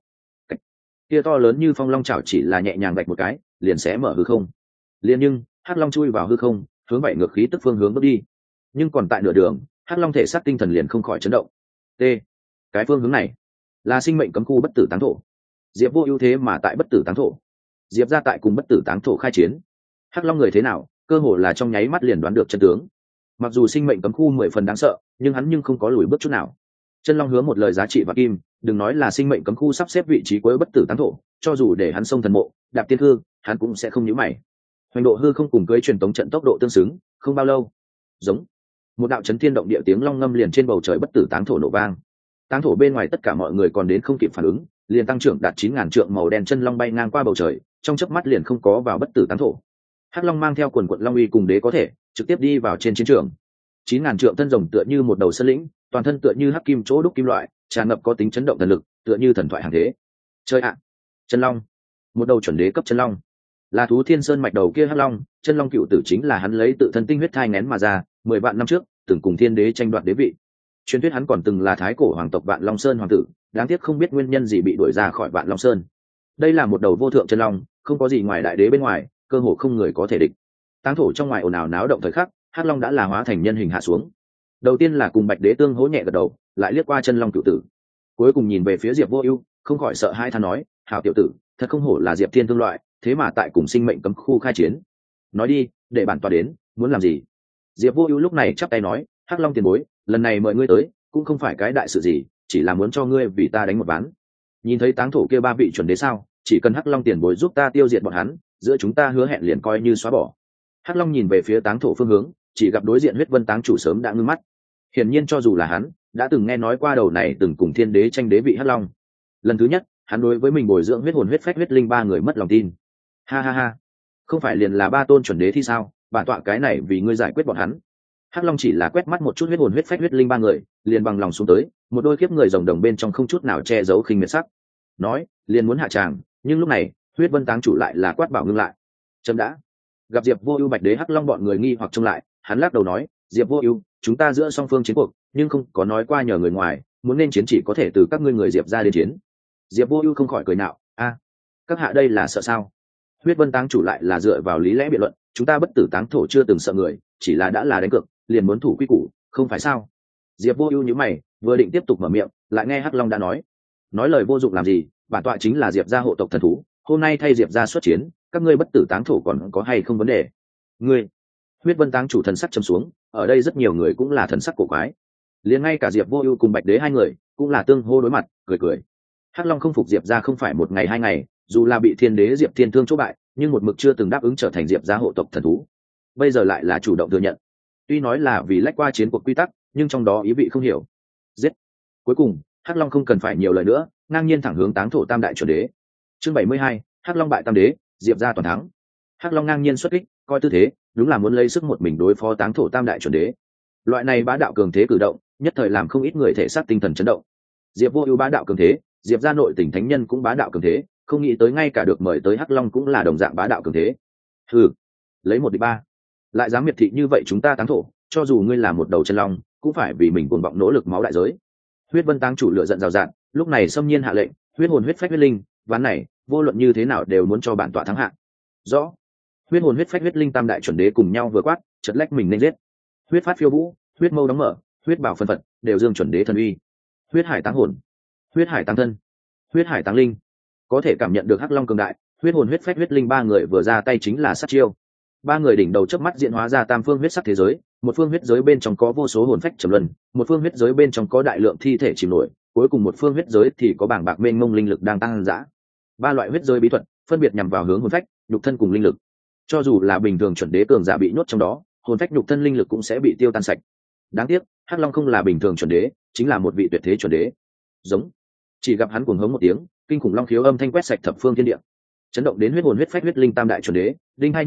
Kia to lớn như phong long chảo chỉ là nhẹ nhàng vạch một cái, liền sẽ mở hư không. Liền nhưng hắc long chui vào hư không, hướng vậy ngược khí tức phương hướng bước đi. Nhưng còn tại nửa đường, hắc long thể xác tinh thần liền không khỏi chấn động. T. Cái phương hướng này là sinh mệnh cấm khu bất tử táng thổ. Diệp vô ưu thế mà tại bất tử táng thổ. Diệp ra tại cùng bất tử táng thổ khai chiến. Hắc long người thế nào, cơ hồ là trong nháy mắt liền đoán được chân tướng. Mặc dù sinh mệnh cấm khu mười phần đáng sợ, nhưng hắn nhưng không có lùi bước chút nào. Chân long hứa một lời giá trị và kim, đừng nói là sinh mệnh cấm khu sắp xếp vị trí cuối bất tử táng thổ, cho dù để hắn xông thần mộ, đạp tiên hư, hắn cũng sẽ không nhíu mày. Hoành độ hư không cùng cưới truyền tống trận tốc độ tương xứng, không bao lâu. Giống. Một đạo chấn thiên động địa tiếng long ngâm liền trên bầu trời bất tử táng thổ nổ vang. Táng thổ bên ngoài tất cả mọi người còn đến không kịp phản ứng, liền tăng trưởng đạt chín ngàn trượng màu đen chân long bay ngang qua bầu trời, trong chớp mắt liền không có vào bất tử táng thổ. Hắc long mang theo quần quận long uy cùng đế có thể trực tiếp đi vào trên chiến trường. Chín ngàn trượng thân rồng tựa như một đầu sơn lĩnh, toàn thân tựa như hắc kim chỗ đúc kim loại, tràn ngập có tính chấn động thần lực, tựa như thần thoại hàng thế. Chơi ạ, chân long, một đầu chuẩn đế cấp chân long, là thú thiên sơn mạch đầu kia hắc long. Chân long cựu tử chính là hắn lấy tự thân tinh huyết thai nén mà ra, mười vạn năm trước từng cùng thiên đế tranh đoạt đế vị. Truyền thuyết hắn còn từng là thái cổ hoàng tộc Vạn Long Sơn hoàng tử, đáng tiếc không biết nguyên nhân gì bị đuổi ra khỏi Vạn Long Sơn. Đây là một đầu vô thượng chân long, không có gì ngoài đại đế bên ngoài, cơ hồ không người có thể địch. Táng thổ trong ngoài ồn ào náo động thời khắc, hắc long đã là hóa thành nhân hình hạ xuống. Đầu tiên là cùng bạch đế tương hỗ nhẹ gật đầu, lại liếc qua chân long cựu tử, cuối cùng nhìn về phía Diệp vô ưu, không khỏi sợ hai than nói: hảo tiểu tử, thật không hổ là Diệp thiên thương loại, thế mà tại cùng sinh mệnh cấm khu khai chiến. Nói đi, để bản tọa đến, muốn làm gì? Diệp vô ưu lúc này chắp tay nói: hắc long tiền bối, lần này mời ngươi tới cũng không phải cái đại sự gì, chỉ là muốn cho ngươi vì ta đánh một ván. Nhìn thấy táng thổ kia ba vị chuẩn đế sao, chỉ cần hắc long tiền bối giúp ta tiêu diệt bọn hắn, giữa chúng ta hứa hẹn liền coi như xóa bỏ. Hắc long nhìn về phía táng thổ phương hướng, chỉ gặp đối diện huyết vân táng chủ sớm đã ngưng mắt. Hiển nhiên cho dù là hắn đã từng nghe nói qua đầu này từng cùng thiên đế tranh đế vị hắc long, lần thứ nhất hắn đối với mình bồi dưỡng huyết hồn huyết phách huyết linh ba người mất lòng tin. Ha ha ha, không phải liền là ba tôn chuẩn đế thì sao, bản tọa cái này vì ngươi giải quyết bọn hắn. Hắc long chỉ là quét mắt một chút huyết hồn huyết phách huyết linh ba người, liền bằng lòng xuống tới, một đôi kiếp người rồng đồng bên trong không chút nào che giấu khinh miệt sắc, nói liền muốn hạ tràng. Nhưng lúc này huyết vân táng chủ lại là quát bảo ngưng lại. Chấm đã. Gặp Diệp vô ưu bạch đế hắc long bọn người nghi hoặc trông lại, hắn lắc đầu nói: Diệp vô ưu, chúng ta giữa song phương chiến cuộc, nhưng không có nói qua nhờ người ngoài, muốn nên chiến chỉ có thể từ các ngươi người Diệp ra đến chiến. Diệp vô ưu không khỏi cười nạo: a, các hạ đây là sợ sao? Huyết vân táng chủ lại là dựa vào lý lẽ biện luận: chúng ta bất tử táng thổ chưa từng sợ người, chỉ là đã là đánh cược, liền muốn thủ quy củ, không phải sao? Diệp vô ưu nhíu mày, vừa định tiếp tục mở miệng, lại nghe hắc long đã nói: nói lời vô dụng làm gì, bản tọa chính là Diệp gia hộ tộc thần thú, hôm nay thay Diệp gia xuất chiến, các ngươi bất tử táng thổ còn có hay không vấn đề? Ngươi. Huyết vân táng chủ thần sắc trầm xuống, ở đây rất nhiều người cũng là thần sắc cổ quái, liền ngay cả Diệp vô ưu cùng bạch đế hai người cũng là tương hô đối mặt, cười cười. Hắc long không phục Diệp gia không phải một ngày hai ngày, dù là bị thiên đế Diệp thiên thương chỗ bại, nhưng một mực chưa từng đáp ứng trở thành Diệp gia hộ tộc thần thú, bây giờ lại là chủ động thừa nhận. Tuy nói là vì lách qua chiến cuộc quy tắc, nhưng trong đó ý vị không hiểu. Giết. Cuối cùng hắc long không cần phải nhiều lời nữa, ngang nhiên thẳng hướng táng thổ tam đại chuẩn đế. Chương bảy mươi hai, hắc long bại tam đế, Diệp gia toàn thắng. Hắc long ngang nhiên xuất kích, coi tư thế đúng là muốn lấy sức một mình đối phó táng thổ tam đại chuẩn đế. Loại này bá đạo cường thế cử động, nhất thời làm không ít người thể xác tinh thần chấn động. Diệp vô ưu bá đạo cường thế, Diệp gia nội tỉnh thánh nhân cũng bá đạo cường thế, không nghĩ tới ngay cả được mời tới hắc long cũng là đồng dạng bá đạo cường thế. Hừ, lấy một địch ba, lại dám miệt thị như vậy chúng ta táng thổ, cho dù ngươi là một đầu chân long cũng phải vì mình cuồng vọng nỗ lực máu đại giới. Huyết vân táng chủ lựa giận rào rạt, lúc này xâm nhiên hạ lệnh: huyết hồn huyết phách huyết linh, ván này vô luận như thế nào đều muốn cho bản tọa thắng hạ. Rõ. Huyết hồn huyết phách huyết linh tam đại chuẩn đế cùng nhau vừa quát, chật lách mình nên giết. Huyết phát phiêu vũ, huyết mâu đóng mở, huyết bảo phân phật, đều dương chuẩn đế thần uy. Huyết hải táng hồn, huyết hải táng thân, huyết hải táng linh. Có thể cảm nhận được hắc long cường đại, huyết hồn huyết phách huyết linh ba người vừa ra tay chính là sát chiêu. Ba người đỉnh đầu chớp mắt diễn hóa ra tam phương huyết sắc thế giới, một phương huyết giới bên trong có vô số hồn phách trầm luân, một phương huyết giới bên trong có đại lượng thi thể chìm nổi, cuối cùng một phương huyết giới thì có bảng bạc mênh mông linh lực đang tăng dã. Ba loại huyết giới bí thuật phân biệt nhằm vào hướng hồn phách, nhục thân cùng linh lực. Cho dù là bình thường chuẩn đế cường giả bị nhốt trong đó, hồn phách nhục thân linh lực cũng sẽ bị tiêu tan sạch. Đáng tiếc hắc long không là bình thường chuẩn đế, chính là một vị tuyệt thế chuẩn đế. Giống. Chỉ gặp hắn cuồng hống một tiếng, kinh khủng long khiếu âm thanh quét sạch thập phương thiên địa, chấn động đến huyết hồn huyết phách huyết linh tam đại chuẩn đế, đinh hai nhức óc,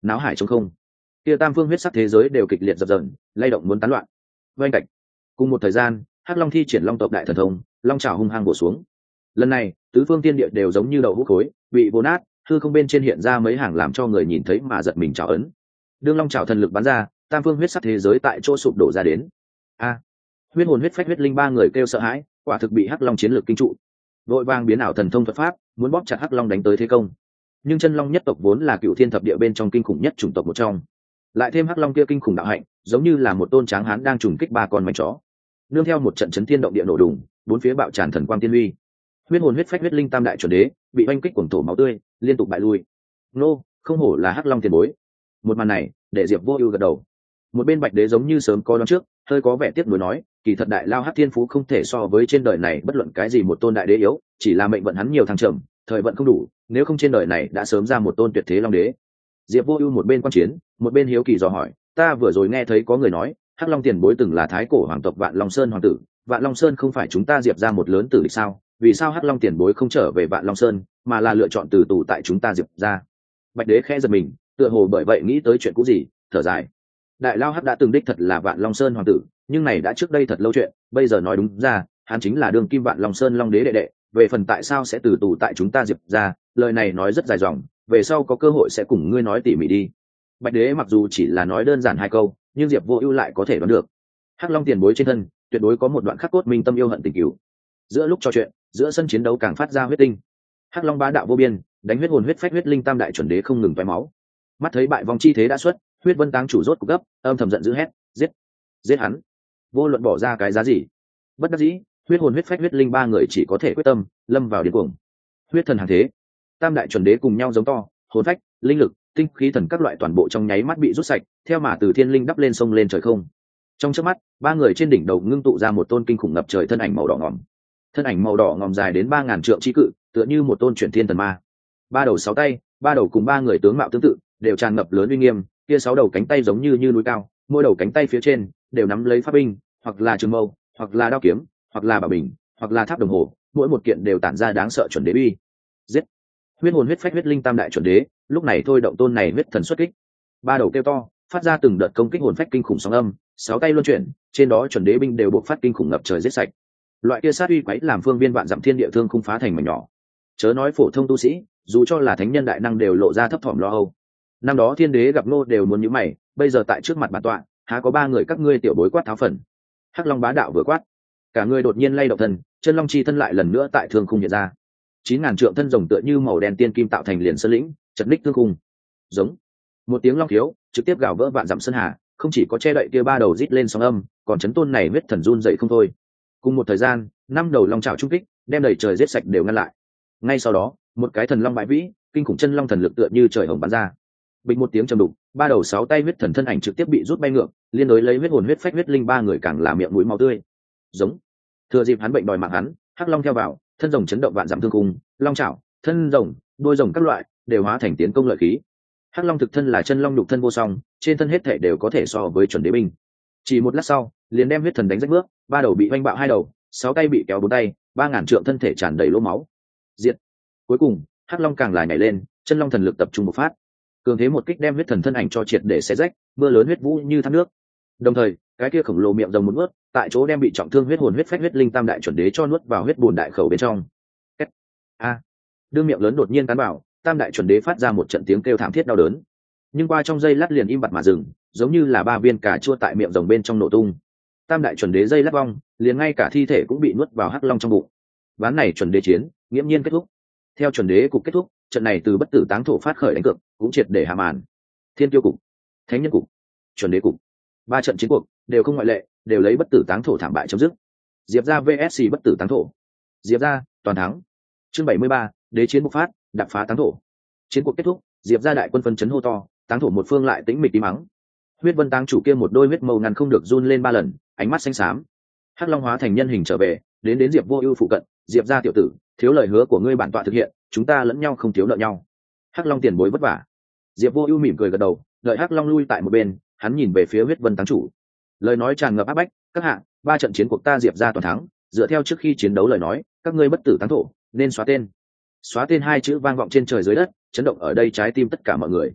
náo hải trống không, kia tam phương huyết sắc thế giới đều kịch liệt dập dờn, lay động muốn tán loạn. Vâng cạnh cùng một thời gian, hắc long thi triển long tộc đại thần thông, long trào hung hăng bổ xuống. Lần này tứ phương tiên địa đều giống như đậu hũ khối bị vồ nát, hư không bên trên hiện ra mấy hàng làm cho người nhìn thấy mà giật mình trào ấn. Đương long trào thần lực bắn ra, tam phương huyết sắc thế giới tại chỗ sụp đổ ra đến. A, huyết hồn huyết phách huyết linh ba người kêu sợ hãi, quả thực bị hắc long chiến lược kinh trụ, vội vàng biến ảo thần thông thuật pháp, muốn bóp chặt hắc long đánh tới thế công. Nhưng chân long nhất tộc vốn là cựu thiên thập địa bên trong kinh khủng nhất chủng tộc một trong, lại thêm hắc long kia kinh khủng đạo hạnh, giống như là một tôn tráng hán đang trùng kích ba con mánh chó. Nương theo một trận chấn thiên động địa nổ đùng, bốn phía bạo tràn thần quang tiên uy, huyết hồn huyết phách huyết linh tam đại chuẩn đế bị oanh kích cuồng thổ máu tươi, liên tục bại lui. Nô, không hổ là hắc long tiền bối. Một màn này để Diệp Vô Ưu gật đầu. Một bên bạch đế giống như sớm có đoán trước, hơi có vẻ tiếc nuối nói, kỳ thật đại lao hắc thiên phú không thể so với trên đời này bất luận cái gì một tôn đại đế yếu, chỉ là mệnh vận hắn nhiều thăng trầm, thời vận không đủ, nếu không trên đời này đã sớm ra một tôn tuyệt thế long đế. Diệp Vô Ưu một bên quan chiến, một bên hiếu kỳ dò hỏi, ta vừa rồi nghe thấy có người nói, hắc long tiền bối từng là thái cổ hoàng tộc Vạn Long Sơn hoàng tử, Vạn Long Sơn không phải chúng ta Diệp ra một lớn tử địch sao? Vì sao hắc long tiền bối không trở về Vạn Long Sơn, mà là lựa chọn từ tù tại chúng ta Diệp ra? Bạch đế khẽ giật mình, tựa hồ bởi vậy nghĩ tới chuyện cũ gì, thở dài. Đại lao hắc đã từng đích thật là Vạn Long Sơn hoàng tử, nhưng này đã trước đây thật lâu chuyện, bây giờ nói đúng ra, hắn chính là đương kim Vạn Long Sơn long đế đệ đệ, về phần tại sao sẽ từ tù tại chúng ta Diệp ra, lời này nói rất dài dòng, về sau có cơ hội sẽ cùng ngươi nói tỉ mỉ đi. Bạch đế mặc dù chỉ là nói đơn giản hai câu, nhưng Diệp Vô Ưu lại có thể đoán được, hắc long tiền bối trên thân tuyệt đối có một đoạn khắc cốt minh tâm yêu hận tình cửu. Giữa lúc trò chuyện, giữa sân chiến đấu càng phát ra huyết tinh, hắc long bá đạo vô biên, đánh huyết hồn huyết phách huyết linh tam đại chuẩn đế không ngừng tóe máu. Mắt thấy bại vong chi thế đã xuất, huyết vân táng chủ rốt cục gấp, âm thầm giận dữ hét, giết, giết hắn, vô luận bỏ ra cái giá gì. Bất đắc dĩ, huyết hồn huyết phách huyết linh ba người chỉ có thể quyết tâm lâm vào điên cuồng. Huyết thần hàng thế, tam đại chuẩn đế cùng nhau giống to, hồn phách, linh lực, tinh khí thần các loại toàn bộ trong nháy mắt bị rút sạch, theo mà từ thiên linh đắp lên sông lên trời không. Trong chớp mắt, ba người trên đỉnh đầu ngưng tụ ra một tôn kinh khủng ngập trời thân ảnh màu đỏ ngòm. Thân ảnh màu đỏ ngòm dài đến ba ngàn trượng chi cự, tựa như một tôn chuyển thiên thần ma. Ba đầu sáu tay, ba đầu cùng ba người tướng mạo tương tự, đều tràn ngập lớn uy nghiêm, kia sáu đầu cánh tay giống như như núi cao, mỗi đầu cánh tay phía trên đều nắm lấy pháp binh, hoặc là trường mâu, hoặc là đao kiếm, hoặc là bảo bình, hoặc là tháp đồng hồ, mỗi một kiện đều tản ra đáng sợ chuẩn đế uy. Giết! Huyết hồn huyết phách huyết linh tam đại chuẩn đế, lúc này thôi động tôn này huyết thần xuất kích. Ba đầu kêu to, phát ra từng đợt công kích hồn phách kinh khủng sóng âm, sáu tay luân chuyển, trên đó chuẩn đế binh đều buộc phát kinh khủng ngập trời giết sạch. Loại kia sát uy quấy làm phương viên vạn dặm thiên địa thương khung phá thành mảnh nhỏ. Chớ nói phổ thông tu sĩ, dù cho là thánh nhân đại năng đều lộ ra thấp thỏm lo âu. Năm đó thiên đế gặp Ngô đều muốn nhíu mày, bây giờ tại trước mặt bản tọa, há có ba người các ngươi tiểu bối quát tháo phần. Hắc long bá đạo vừa quát, cả người đột nhiên lay động thân, chân long chi thân lại lần nữa tại thương khung hiện ra. Chín ngàn trượng thân rồng tựa như màu đen tiên kim tạo thành liền sơn lĩnh, chật ních thương khung. Giống một tiếng long thiếu, trực tiếp gào vỡ vạn dặm sơn hà, không chỉ có che đậy kia ba đầu rít lên sóng âm, còn chấn tôn này huyết thần run dậy không thôi. Cùng một thời gian, năm đầu long trảo trung kích, đem đầy trời giết sạch đều ngăn lại. Ngay sau đó, một cái thần long bãi vĩ, kinh khủng chân long thần lực tựa như trời hồng bắn ra. Bình một tiếng trầm đục, ba đầu sáu tay huyết thần thân ảnh trực tiếp bị rút bay ngược, liên đối lấy huyết hồn huyết phách huyết linh ba người càng là miệng mũi máu tươi. Giống. Thừa dịp hắn bệnh đòi mạng hắn, hắc long theo vào, thân rồng chấn động vạn dặm thương khung, long chảo, thân rồng, đuôi rồng các loại đều hóa thành tiến công lợi khí. Hắc long thực thân là chân long nhục thân vô song, trên thân hết thể đều có thể so với chuẩn đế binh. Chỉ một lát sau, liền đem huyết thần đánh rách bước, ba đầu bị oanh bạo hai đầu, sáu tay bị kéo bốn tay, ba ngàn trượng thân thể tràn đầy lỗ máu. Diệt. Cuối cùng, hắc long càng là nhảy lên, chân long thần lực tập trung một phát, cường thế một kích đem huyết thần thân ảnh cho triệt để xé rách, mưa lớn huyết vũ như thác nước. Đồng thời, cái kia khổng lồ miệng rồng muốn nuốt, tại chỗ đem bị trọng thương huyết hồn huyết phách huyết linh tam đại chuẩn đế cho nuốt vào huyết bùn đại khẩu bên trong. A, à. Đương miệng lớn đột nhiên cắn vào, tam đại chuẩn đế phát ra một trận tiếng kêu thảm thiết đau đớn. Nhưng qua trong giây lát liền im bặt mà dừng, giống như là ba viên cà chua tại miệng rồng bên trong nổ tung. Tam đại chuẩn đế dây lát vong, liền ngay cả thi thể cũng bị nuốt vào hắc long trong bụng. Ván này chuẩn đế chiến, nghiễm nhiên kết thúc. Theo chuẩn đế cục kết thúc, trận này từ bất tử táng thổ phát khởi đánh cược, cũng triệt để hạ màn. Thiên tiêu cục, thánh nhân cục, chuẩn đế cục, ba trận chiến cuộc đều không ngoại lệ, đều lấy bất tử táng thổ thảm bại chấm dứt. Diệp gia vs bất tử táng thổ. Diệp gia toàn thắng. Chương bảy mươi ba, đế chiến bộc phát, đập phá táng thổ. Chiến cuộc kết thúc, Diệp gia đại quân phân chấn hô to, táng thổ một phương lại tĩnh mịch im mắng. Huyết vân táng chủ kia một đôi huyết màu ngăn không được run lên ba lần, ánh mắt xanh xám. Hắc long hóa thành nhân hình trở về, đến đến Diệp Vô Ưu phụ cận, Diệp gia tiểu tử, thiếu lời hứa của ngươi bản tọa thực hiện, chúng ta lẫn nhau không thiếu nợ nhau. Hắc long tiền bối vất vả. Diệp Vô Ưu mỉm cười gật đầu, đợi hắc long lui tại một bên, hắn nhìn về phía huyết vân táng chủ, lời nói tràn ngập áp bách, các hạ, ba trận chiến cuộc ta Diệp gia toàn thắng, dựa theo trước khi chiến đấu lời nói, các ngươi bất tử táng thổ, nên xóa tên. Xóa tên hai chữ vang vọng trên trời dưới đất, chấn động ở đây trái tim tất cả mọi người.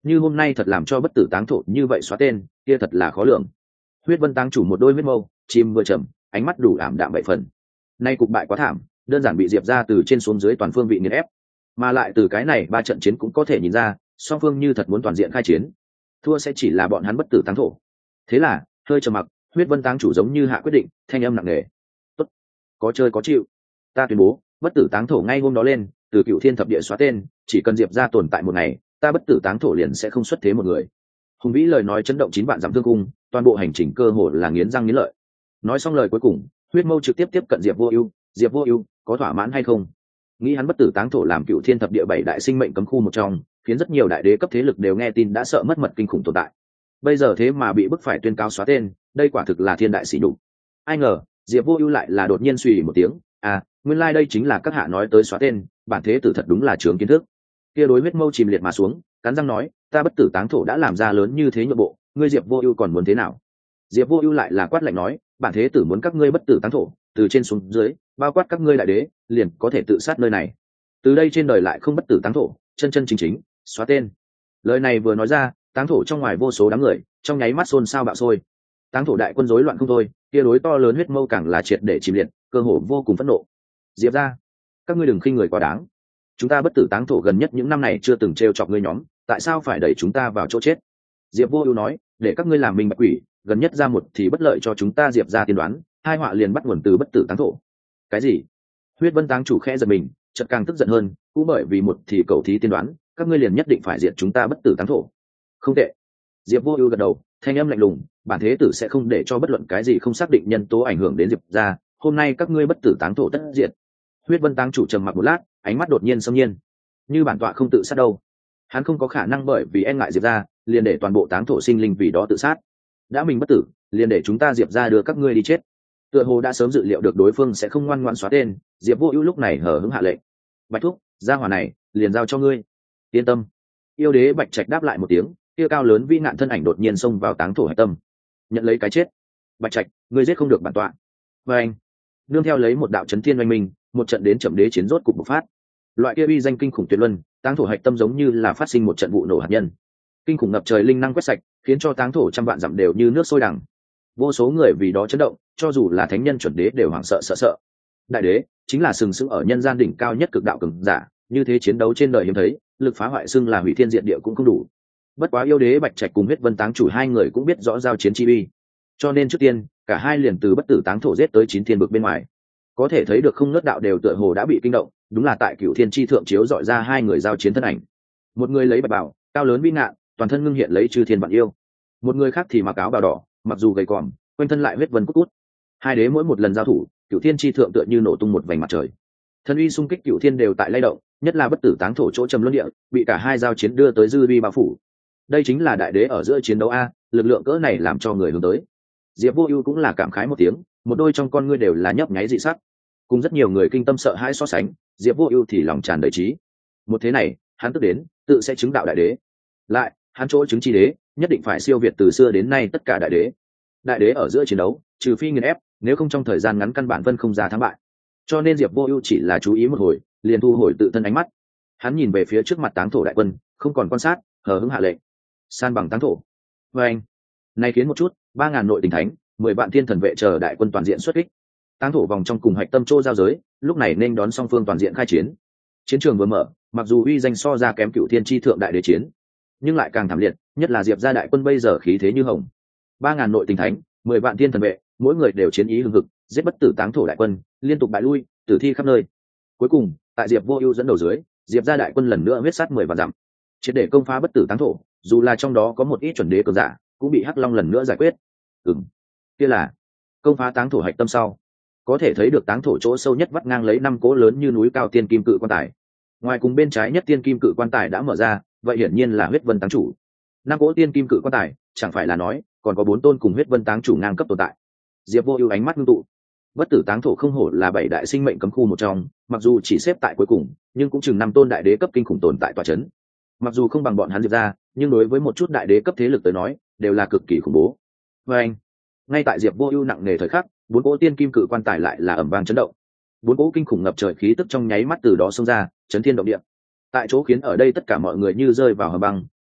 như hôm nay thật làm cho bất tử táng thổ như vậy xóa tên, kia thật là khó lường. Huyết Vân táng chủ một đôi huyết mâu chim vừa chậm, ánh mắt đủ ảm đạm bảy phần. Nay cục bại quá thảm, đơn giản bị diệp ra từ trên xuống dưới toàn phương vị nghiền ép, mà lại từ cái này ba trận chiến cũng có thể nhìn ra song phương như thật muốn toàn diện khai chiến, thua sẽ chỉ là bọn hắn bất tử táng thổ. Thế là hơi trầm mặc, Huyết Vân táng chủ giống như hạ quyết định, thanh âm nặng nề: tốt, có chơi có chịu, ta tuyên bố bất tử táng thổ ngay hôm đó lên, từ Cựu Thiên thập địa xóa tên, chỉ cần diệp ra tồn tại một ngày, ta bất tử táng thổ liền sẽ không xuất thế một người. Hùng vĩ lời nói chấn động chín vạn dặm thương cung, toàn bộ hành trình cơ hồ là nghiến răng nghiến lợi. Nói xong lời cuối cùng, huyết mâu trực tiếp tiếp cận diệp vô ưu. Diệp vô ưu có thỏa mãn hay không? Nghĩ hắn bất tử táng thổ làm Cựu Thiên thập địa bảy đại sinh mệnh cấm khu một trong, khiến rất nhiều đại đế cấp thế lực đều nghe tin đã sợ mất mật kinh khủng tồn tại. Bây giờ thế mà bị bức phải tuyên cáo xóa tên, đây quả thực là thiên đại sỉ nhục. Ai ngờ diệp vô ưu lại là đột nhiên suy một tiếng: à, nguyên lai like đây chính là các hạ nói tới xóa tên, bản thế tử thật đúng là chướng kiến thức. Kia đối huyết mâu chìm liệt mà xuống, cắn răng nói: ta bất tử táng thổ đã làm ra lớn như thế nhượng bộ, ngươi diệp vô ưu còn muốn thế nào? Diệp vô ưu lại là quát lạnh nói: bản thế tử muốn các ngươi bất tử táng thổ, từ trên xuống dưới bao quát các ngươi đại đế liền có thể tự sát nơi này, từ đây trên đời lại không bất tử táng thổ, chân chân chính chính xóa tên. Lời này vừa nói ra, táng thổ trong ngoài vô số đám người trong nháy mắt xôn xao bạo sôi. Táng thổ đại quân rối loạn không thôi, kia đối to lớn huyết mâu càng là triệt để chìm liệt, cơ hồ vô cùng phẫn nộ. Diệp ra, các ngươi đừng khinh người quá đáng, chúng ta bất tử táng thổ gần nhất những năm này chưa từng t r e o chọc ngươi nhóm, tại sao phải đẩy chúng ta vào chỗ chết? Diệp vô ưu nói: để các ngươi làm minh bạch quỷ, gần nhất ra một thì bất lợi cho chúng ta diệp ra tiên đoán, hai họa liền bắt nguồn từ bất tử táng thổ. Cái gì? Huyết Vân táng chủ khẽ giật mình, chợt càng tức giận hơn, cũng bởi vì một thì cầu thí tiên đoán, các ngươi liền nhất định phải diệt chúng ta bất tử táng thổ. Không tệ. Diệp vô ưu gật đầu, thanh âm lạnh lùng: bản thế tử sẽ không để cho bất luận cái gì không xác định nhân tố ảnh hưởng đến diệp ra, hôm nay các ngươi bất tử táng thổ tất diệt. Huyết Vân táng chủ trầm mặc một lát, ánh mắt đột nhiên xâm nhiên: như bản tọa không tự sát đâu? Hắn không có khả năng bởi vì e ngại diệp ra liền để toàn bộ táng thổ sinh linh vì đó tự sát. Đã mình bất tử, liền để chúng ta diệp ra đưa các ngươi đi chết. Tựa hồ đã sớm dự liệu được đối phương sẽ không ngoan ngoãn xóa tên, diệp vô ưu lúc này hở hứng hạ lệnh: bạch thúc, gia hỏa này liền giao cho ngươi. Yên tâm. Yêu đế Bạch Trạch đáp lại một tiếng, kia cao lớn vĩ nạn thân ảnh đột nhiên xông vào táng thổ hạch tâm, nhận lấy cái chết. Bạch Trạch, ngươi giết không được bản tọa. Và anh nương theo lấy một đạo chấn thiên oanh minh, một trận đến chậm đế chiến rốt cục bộc phát. Loại kia uy danh kinh khủng tuyệt luân, táng thổ hạch tâm giống như là phát sinh một trận vụ nổ hạt nhân, kinh khủng ngập trời linh năng quét sạch, khiến cho táng thổ trăm vạn dặm đều như nước sôi đằng. Vô số người vì đó chấn động, cho dù là thánh nhân chuẩn đế đều hoảng sợ sợ sợ. Đại đế chính là sừng sững ở nhân gian đỉnh cao nhất cực đạo cường giả, như thế chiến đấu trên đời hiếm thấy, lực phá hoại xưng là hủy thiên diệt địa cũng không đủ. Bất quá yêu đế Bạch Trạch cùng Huyết Vân táng chủ hai người cũng biết rõ giao chiến chi uy, cho nên trước tiên cả hai liền từ bất tử táng thổ giết tới chín thiên vực bên ngoài. Có thể thấy được không nớt đạo đều tựa hồ đã bị kinh động, đúng là tại Cửu Thiên chi thượng chiếu dọi ra hai người giao chiến thân ảnh. Một người lấy bạch bào, cao lớn vĩ ngạn, toàn thân ngưng hiện lấy chư thiên vạn yêu. Một người khác thì mặc áo bào đỏ, mặc dù gầy còm, quanh thân lại huyết vân cút cút. Hai đế mỗi một lần giao thủ, Cửu Thiên chi thượng tựa như nổ tung một vành mặt trời. Thân uy xung kích Cửu Thiên đều tại lay động, nhất là bất tử táng thổ chỗ trầm luân địa, bị cả hai giao chiến đưa tới dư vi bao phủ. Đây chính là đại đế ở giữa chiến đấu a, lực lượng cỡ này làm cho người hướng tới. Diệp Vô Ưu cũng là cảm khái một tiếng, một đôi trong con ngươi đều là nhấp nháy dị sắc. Cùng rất nhiều người kinh tâm sợ hãi so sánh, Diệp Vô Ưu thì lòng tràn đầy trí. Một thế này, hắn tức đến, tự sẽ chứng đạo đại đế. Lại, hắn chỗ chứng chi đế, nhất định phải siêu việt từ xưa đến nay tất cả đại đế. Đại đế ở giữa chiến đấu, trừ phi nghiền ép, nếu không trong thời gian ngắn căn bản vân không ra thắng bại. Cho nên Diệp Vô Ưu chỉ là chú ý một hồi, liền thu hồi tự thân ánh mắt. Hắn nhìn về phía trước mặt táng thổ đại quân, không còn quan sát, hờ hững hạ lệnh: san bằng táng thổ. Và anh, này khiến một chút, ba ngàn nội tình thánh, mười vạn thiên thần vệ chờ đại quân toàn diện xuất kích. Táng thổ vòng trong cùng hạch tâm chỗ giao giới, lúc này nên đón song phương toàn diện khai chiến. Chiến trường vừa mở, mặc dù uy danh so ra kém Cửu Thiên chi thượng đại đế chiến, nhưng lại càng thảm liệt, nhất là Diệp gia đại quân bây giờ khí thế như hồng. ba ngàn nội tình thánh, mười vạn thiên thần vệ, mỗi người đều chiến ý hừng hực, giết bất tử táng thổ đại quân, liên tục bại lui, tử thi khắp nơi. Cuối cùng, tại Diệp Vô Ưu dẫn đầu dưới, Diệp gia đại quân lần nữa huyết sát mười vạn dặm, triệt để công phá bất tử táng thổ, dù là trong đó có một ít chuẩn đế cường giả, cũng bị Hắc Long lần nữa giải quyết. Ừm, kia là công phá táng thổ hạch tâm sau, có thể thấy được táng thổ chỗ sâu nhất vắt ngang lấy năm cỗ lớn như núi cao tiên kim cự quan tài. Ngoài cùng bên trái nhất tiên kim cự quan tài đã mở ra, vậy hiển nhiên là Huyết Vân táng chủ. Năm cỗ tiên kim cự quan tài, chẳng phải là nói, còn có bốn tôn cùng Huyết Vân táng chủ ngang cấp tồn tại. Diệp Vô Ưu ánh mắt ngưng tụ. Bất tử táng thổ không hổ là bảy đại sinh mệnh cấm khu một trong, mặc dù chỉ xếp tại cuối cùng, nhưng cũng chừng năm tôn đại đế cấp kinh khủng tồn tại tọa chấn. Mặc dù không bằng bọn hắn Diệp gia, nhưng đối với một chút đại đế cấp thế lực tới nói, đều là cực kỳ khủng bố. Và anh, ngay tại Diệp Vô Ưu nặng nề thời khắc, bốn cỗ tiên kim cự quan tài lại là ầm vang chấn động. Bốn cỗ kinh khủng ngập trời khí tức trong nháy mắt từ đó xông ra, chấn thiên động địa. Tại chỗ khiến ở đây tất cả mọi người như rơi vào hầm băng,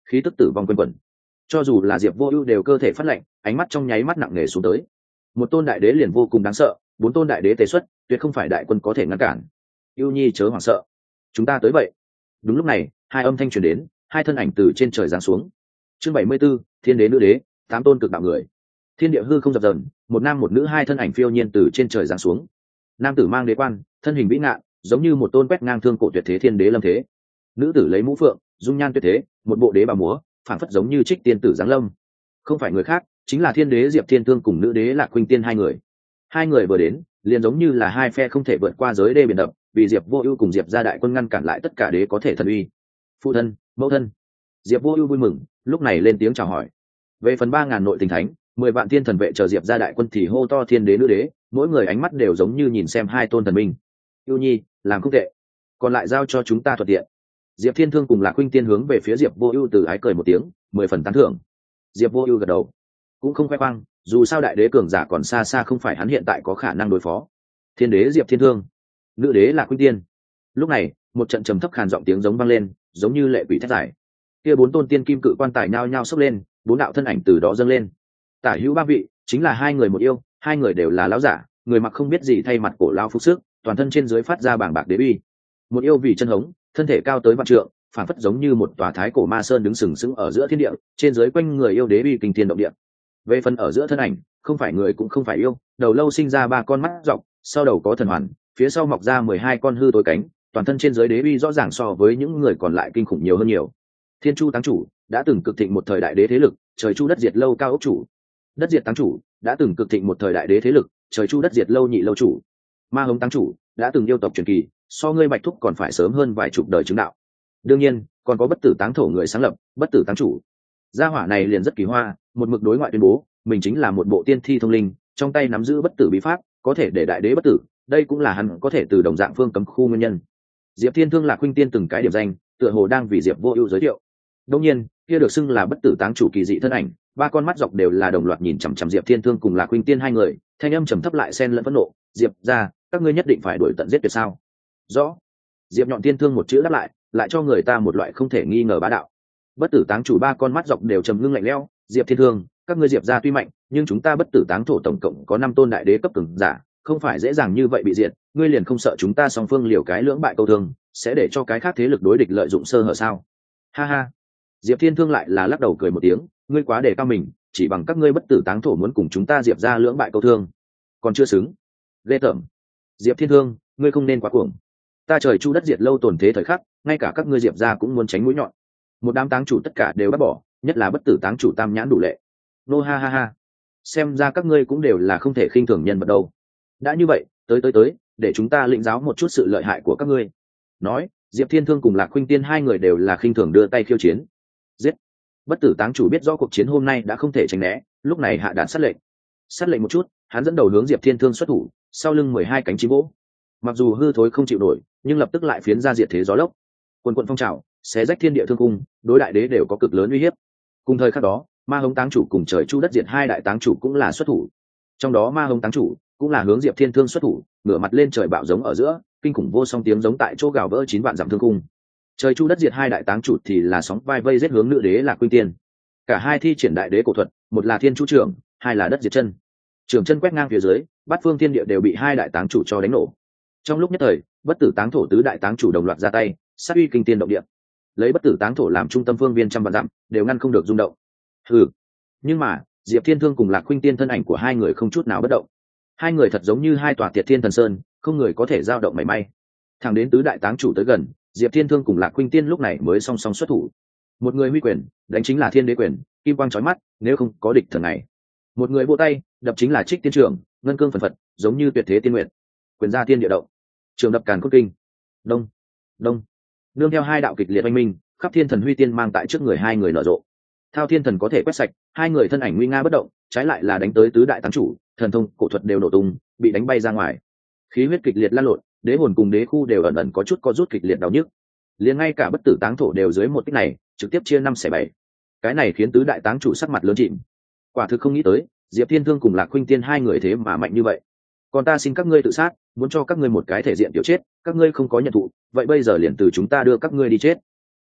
khí tức tử vong quanh quẩn. Cho dù là Diệp Vô Ưu đều cơ thể phát lạnh, ánh mắt trong nháy mắt nặng nề xuống tới. Một tôn đại đế liền vô cùng đáng sợ, bốn tôn đại đế tế xuất, tuyệt không phải đại quân có thể ngăn cản. Ưu Nhi chớ hoảng sợ, chúng ta tới vậy. Đúng lúc này, hai âm thanh truyền đến, hai thân ảnh từ trên trời giáng xuống. Chương bảy mươi 74, Thiên đế nữ đế, tám tôn cực đạo người. Thiên địa hư không dập dờn, một nam một nữ hai thân ảnh phiêu nhiên từ trên trời giáng xuống. Nam tử mang đế quan, thân hình vĩ ngạn, giống như một tôn quét ngang thương cổ tuyệt thế thiên đế lâm thế. Nữ tử lấy mũ phượng, dung nhan tuyệt thế, một bộ đế bào múa, phảng phất giống như trích tiên tử giáng lâm. Không phải người khác, chính là thiên đế Diệp Thiên Thương cùng nữ đế Lạc Khuynh Tiên hai người. Hai người vừa đến, liền giống như là hai phe không thể vượt qua giới đê biển đập, vì Diệp Vô Ưu cùng Diệp gia đại quân ngăn cản lại tất cả đế có thể thần uy. Phụ thân, mẫu thân. Diệp Vô Ưu vui mừng, lúc này lên tiếng chào hỏi. Về phần ba ngàn nội tình thánh, mười vạn thiên thần vệ chờ Diệp gia đại quân thì hô to thiên đế nữ đế, mỗi người ánh mắt đều giống như nhìn xem hai tôn thần minh. Ưu Nhi, làm không tệ, còn lại giao cho chúng ta thuận tiện. Diệp Thiên Thương cùng Lạc Khuynh Tiên hướng về phía Diệp Vô Ưu từ ái cười một tiếng, mười phần tán thưởng. Diệp Vô Ưu gật đầu, cũng không khoe khoang, dù sao đại đế cường giả còn xa xa không phải hắn hiện tại có khả năng đối phó. Thiên đế Diệp Thiên Thương, nữ đế Lạc Khuynh Tiên. Lúc này, một trận trầm thấp khàn giọng tiếng giống vang lên, giống như lệ quỷ thét giải. Kia bốn tôn tiên kim cự quan tài nhao nhao xốc lên, bốn đạo thân ảnh từ đó dâng lên. Tả hữu ba vị, chính là hai người một yêu, hai người đều là lão giả, người mặc không biết gì thay mặt cổ lao phục sức, toàn thân trên dưới phát ra bảng bạc đế uy. Một yêu vì chân hống, thân thể cao tới vạn trượng, phản phất giống như một tòa thái cổ ma sơn đứng sừng sững ở giữa thiên địa, trên dưới quanh người yêu đế uy kinh thiên động địa. Về phần ở giữa thân ảnh, không phải người cũng không phải yêu, đầu lâu sinh ra ba con mắt rộng, sau đầu có thần hoàn, phía sau mọc ra mười hai con hư tối cánh, toàn thân trên dưới đế uy rõ ràng so với những người còn lại kinh khủng nhiều hơn nhiều. Thiên Chu Táng Chủ đã từng cực thịnh một thời đại đế thế lực, trời chu đất diệt lâu cao ốc chủ. Đất diệt Táng Chủ đã từng cực thịnh một thời đại đế thế lực, trời chu đất diệt lâu nhị lâu chủ. Ma Hống Táng Chủ đã từng yêu tộc truyền kỳ, so ngươi Bạch Thúc còn phải sớm hơn vài chục đời chứng đạo. Đương nhiên, còn có Bất Tử Táng Thổ người sáng lập, Bất Tử Táng Chủ. Gia hỏa này liền rất kỳ hoa, một mực đối ngoại tuyên bố, mình chính là một bộ tiên thi thông linh, trong tay nắm giữ bất tử bí pháp, có thể để đại đế bất tử, đây cũng là hắn có thể từ đồng dạng phương cấm khu nguyên nhân. Diệp Thiên Thương Lạc Khuynh Tiên từng cái điểm danh, tựa hồ đang vì Diệp Vô Ưu giới thiệu. Đương nhiên, kia được xưng là Bất Tử Táng Chủ kỳ dị thân ảnh, ba con mắt dọc đều là đồng loạt nhìn chằm chằm Diệp Thiên Thương cùng Lạc Khuynh Tiên hai người, thanh âm trầm thấp lại xen lẫn phẫn nộ, "Diệp gia, các ngươi nhất định phải đuổi tận giết tuyệt sao?" "Rõ." Diệp Nhọn Tiên Thương một chữ đáp lại, lại cho người ta một loại không thể nghi ngờ bá đạo. Bất Tử Táng Chủ ba con mắt dọc đều trầm ngưng lạnh lẽo, "Diệp Thiên Thương, các ngươi Diệp gia tuy mạnh, nhưng chúng ta Bất Tử Táng Thổ tổng cộng có năm tôn đại đế cấp cường giả, không phải dễ dàng như vậy bị diệt, ngươi liền không sợ chúng ta song phương liều cái lưỡng bại câu thương, sẽ để cho cái khác thế lực đối địch lợi dụng sơ hở sao?" Ha ha. Diệp Thiên Thương lại là lắc đầu cười một tiếng, "Ngươi quá đề cao mình, chỉ bằng các ngươi Bất Tử Táng Thổ muốn cùng chúng ta Diệp gia lưỡng bại câu thương, còn chưa xứng." Ghê tởm. Diệp Thiên Thương, ngươi không nên quá cuồng. Ta trời chu đất diệt lâu tồn thế thời khắc, ngay cả các ngươi Diệp gia cũng muốn tránh mũi nhọn. Một đám táng chủ tất cả đều bắt bỏ, nhất là Bất Tử Táng Chủ tam nhãn đủ lệ. Nô ha ha ha. Xem ra các ngươi cũng đều là không thể khinh thường nhân vật đâu. Đã như vậy, tới tới tới, để chúng ta lĩnh giáo một chút sự lợi hại của các ngươi. Nói, Diệp Thiên Thương cùng Lạc Khuynh Tiên hai người đều là khinh thường đưa tay khiêu chiến. Giết. Bất Tử Táng Chủ biết rõ cuộc chiến hôm nay đã không thể tránh né, lúc này hạ đạn sát lệnh. Sát lệnh một chút, hắn dẫn đầu hướng Diệp Thiên Thương xuất thủ, sau lưng mười hai cánh chim vỗ. Mặc dù hư thối không chịu nổi, nhưng lập tức lại phiến ra diệt thế gió lốc. Quần quần phong trào, xé rách thiên địa thương cung, đối đại đế đều có cực lớn uy hiếp. Cùng thời khắc đó, Ma Hống Táng Chủ cùng trời chu đất diệt hai đại táng chủ cũng là xuất thủ. Trong đó Ma Hống Táng Chủ cũng là hướng Diệp Thiên Thương xuất thủ, ngửa mặt lên trời bạo giống ở giữa, kinh khủng vô song tiếng giống tại chỗ gào vỡ chín vạn dặm thương cung. Trời chu đất diệt hai đại táng chủ thì là sóng vai vây giết hướng nữ đế Lạc Khuynh Tiên. Cả hai thi triển đại đế cổ thuật, một là Thiên Chu Trưởng, hai là Đất Diệt Chân. Trường chân quét ngang phía dưới, bát phương thiên địa đều bị hai đại táng chủ cho đánh nổ. Trong lúc nhất thời, Bất Tử Táng Thổ tứ đại táng chủ đồng loạt ra tay, sát uy kinh thiên động địa. Lấy Bất Tử Táng Thổ làm trung tâm phương viên trăm vạn dặm, đều ngăn không được rung động. Hừ. Nhưng mà, Diệp Thiên Thương cùng Lạc Khuynh Tiên thân ảnh của hai người không chút nào bất động. Hai người thật giống như hai tòa Tiệt Thiên Thần Sơn, không người có thể dao động mảy may. Thẳng đến tứ đại táng chủ tới gần, Diệp Thiên Thương cùng Lạc Khuynh Tiên lúc này mới song song xuất thủ. Một người huy quyền, đánh chính là Thiên Đế quyền, kim quang chói mắt, nếu không có địch thần này. Một người vỗ tay, đập chính là Trích Tiên Trưởng, ngân cương phần phật, giống như tuyệt thế tiên nguyện. Quyền ra thiên địa động. Trường đập càn khôn kinh. Đông, đông. Nương theo hai đạo kịch liệt oanh minh, khắp thiên thần huy tiên mang tại trước người hai người nở rộ. Thao thiên thần có thể quét sạch, hai người thân ảnh nguy nga bất động, trái lại là đánh tới tứ đại táng chủ, thần thông, cổ thuật đều nổ tung, bị đánh bay ra ngoài. Khí huyết kịch liệt lan lộn, đế hồn cùng đế khu đều ẩn ẩn có chút có rút kịch liệt đau nhức. Liền ngay cả Bất Tử Táng Thổ đều dưới một kích này, trực tiếp chia năm xẻ bảy. Cái này khiến tứ đại táng chủ sắc mặt lớn chìm. Quả thực không nghĩ tới, Diệp Thiên Thương cùng Lạc Khuynh Tiên hai người thế mà mạnh như vậy. Còn ta xin các ngươi tự sát, muốn cho các ngươi một cái thể diện tiểu chết, các ngươi không có nhận thụ, vậy bây giờ liền từ chúng ta đưa các ngươi đi chết.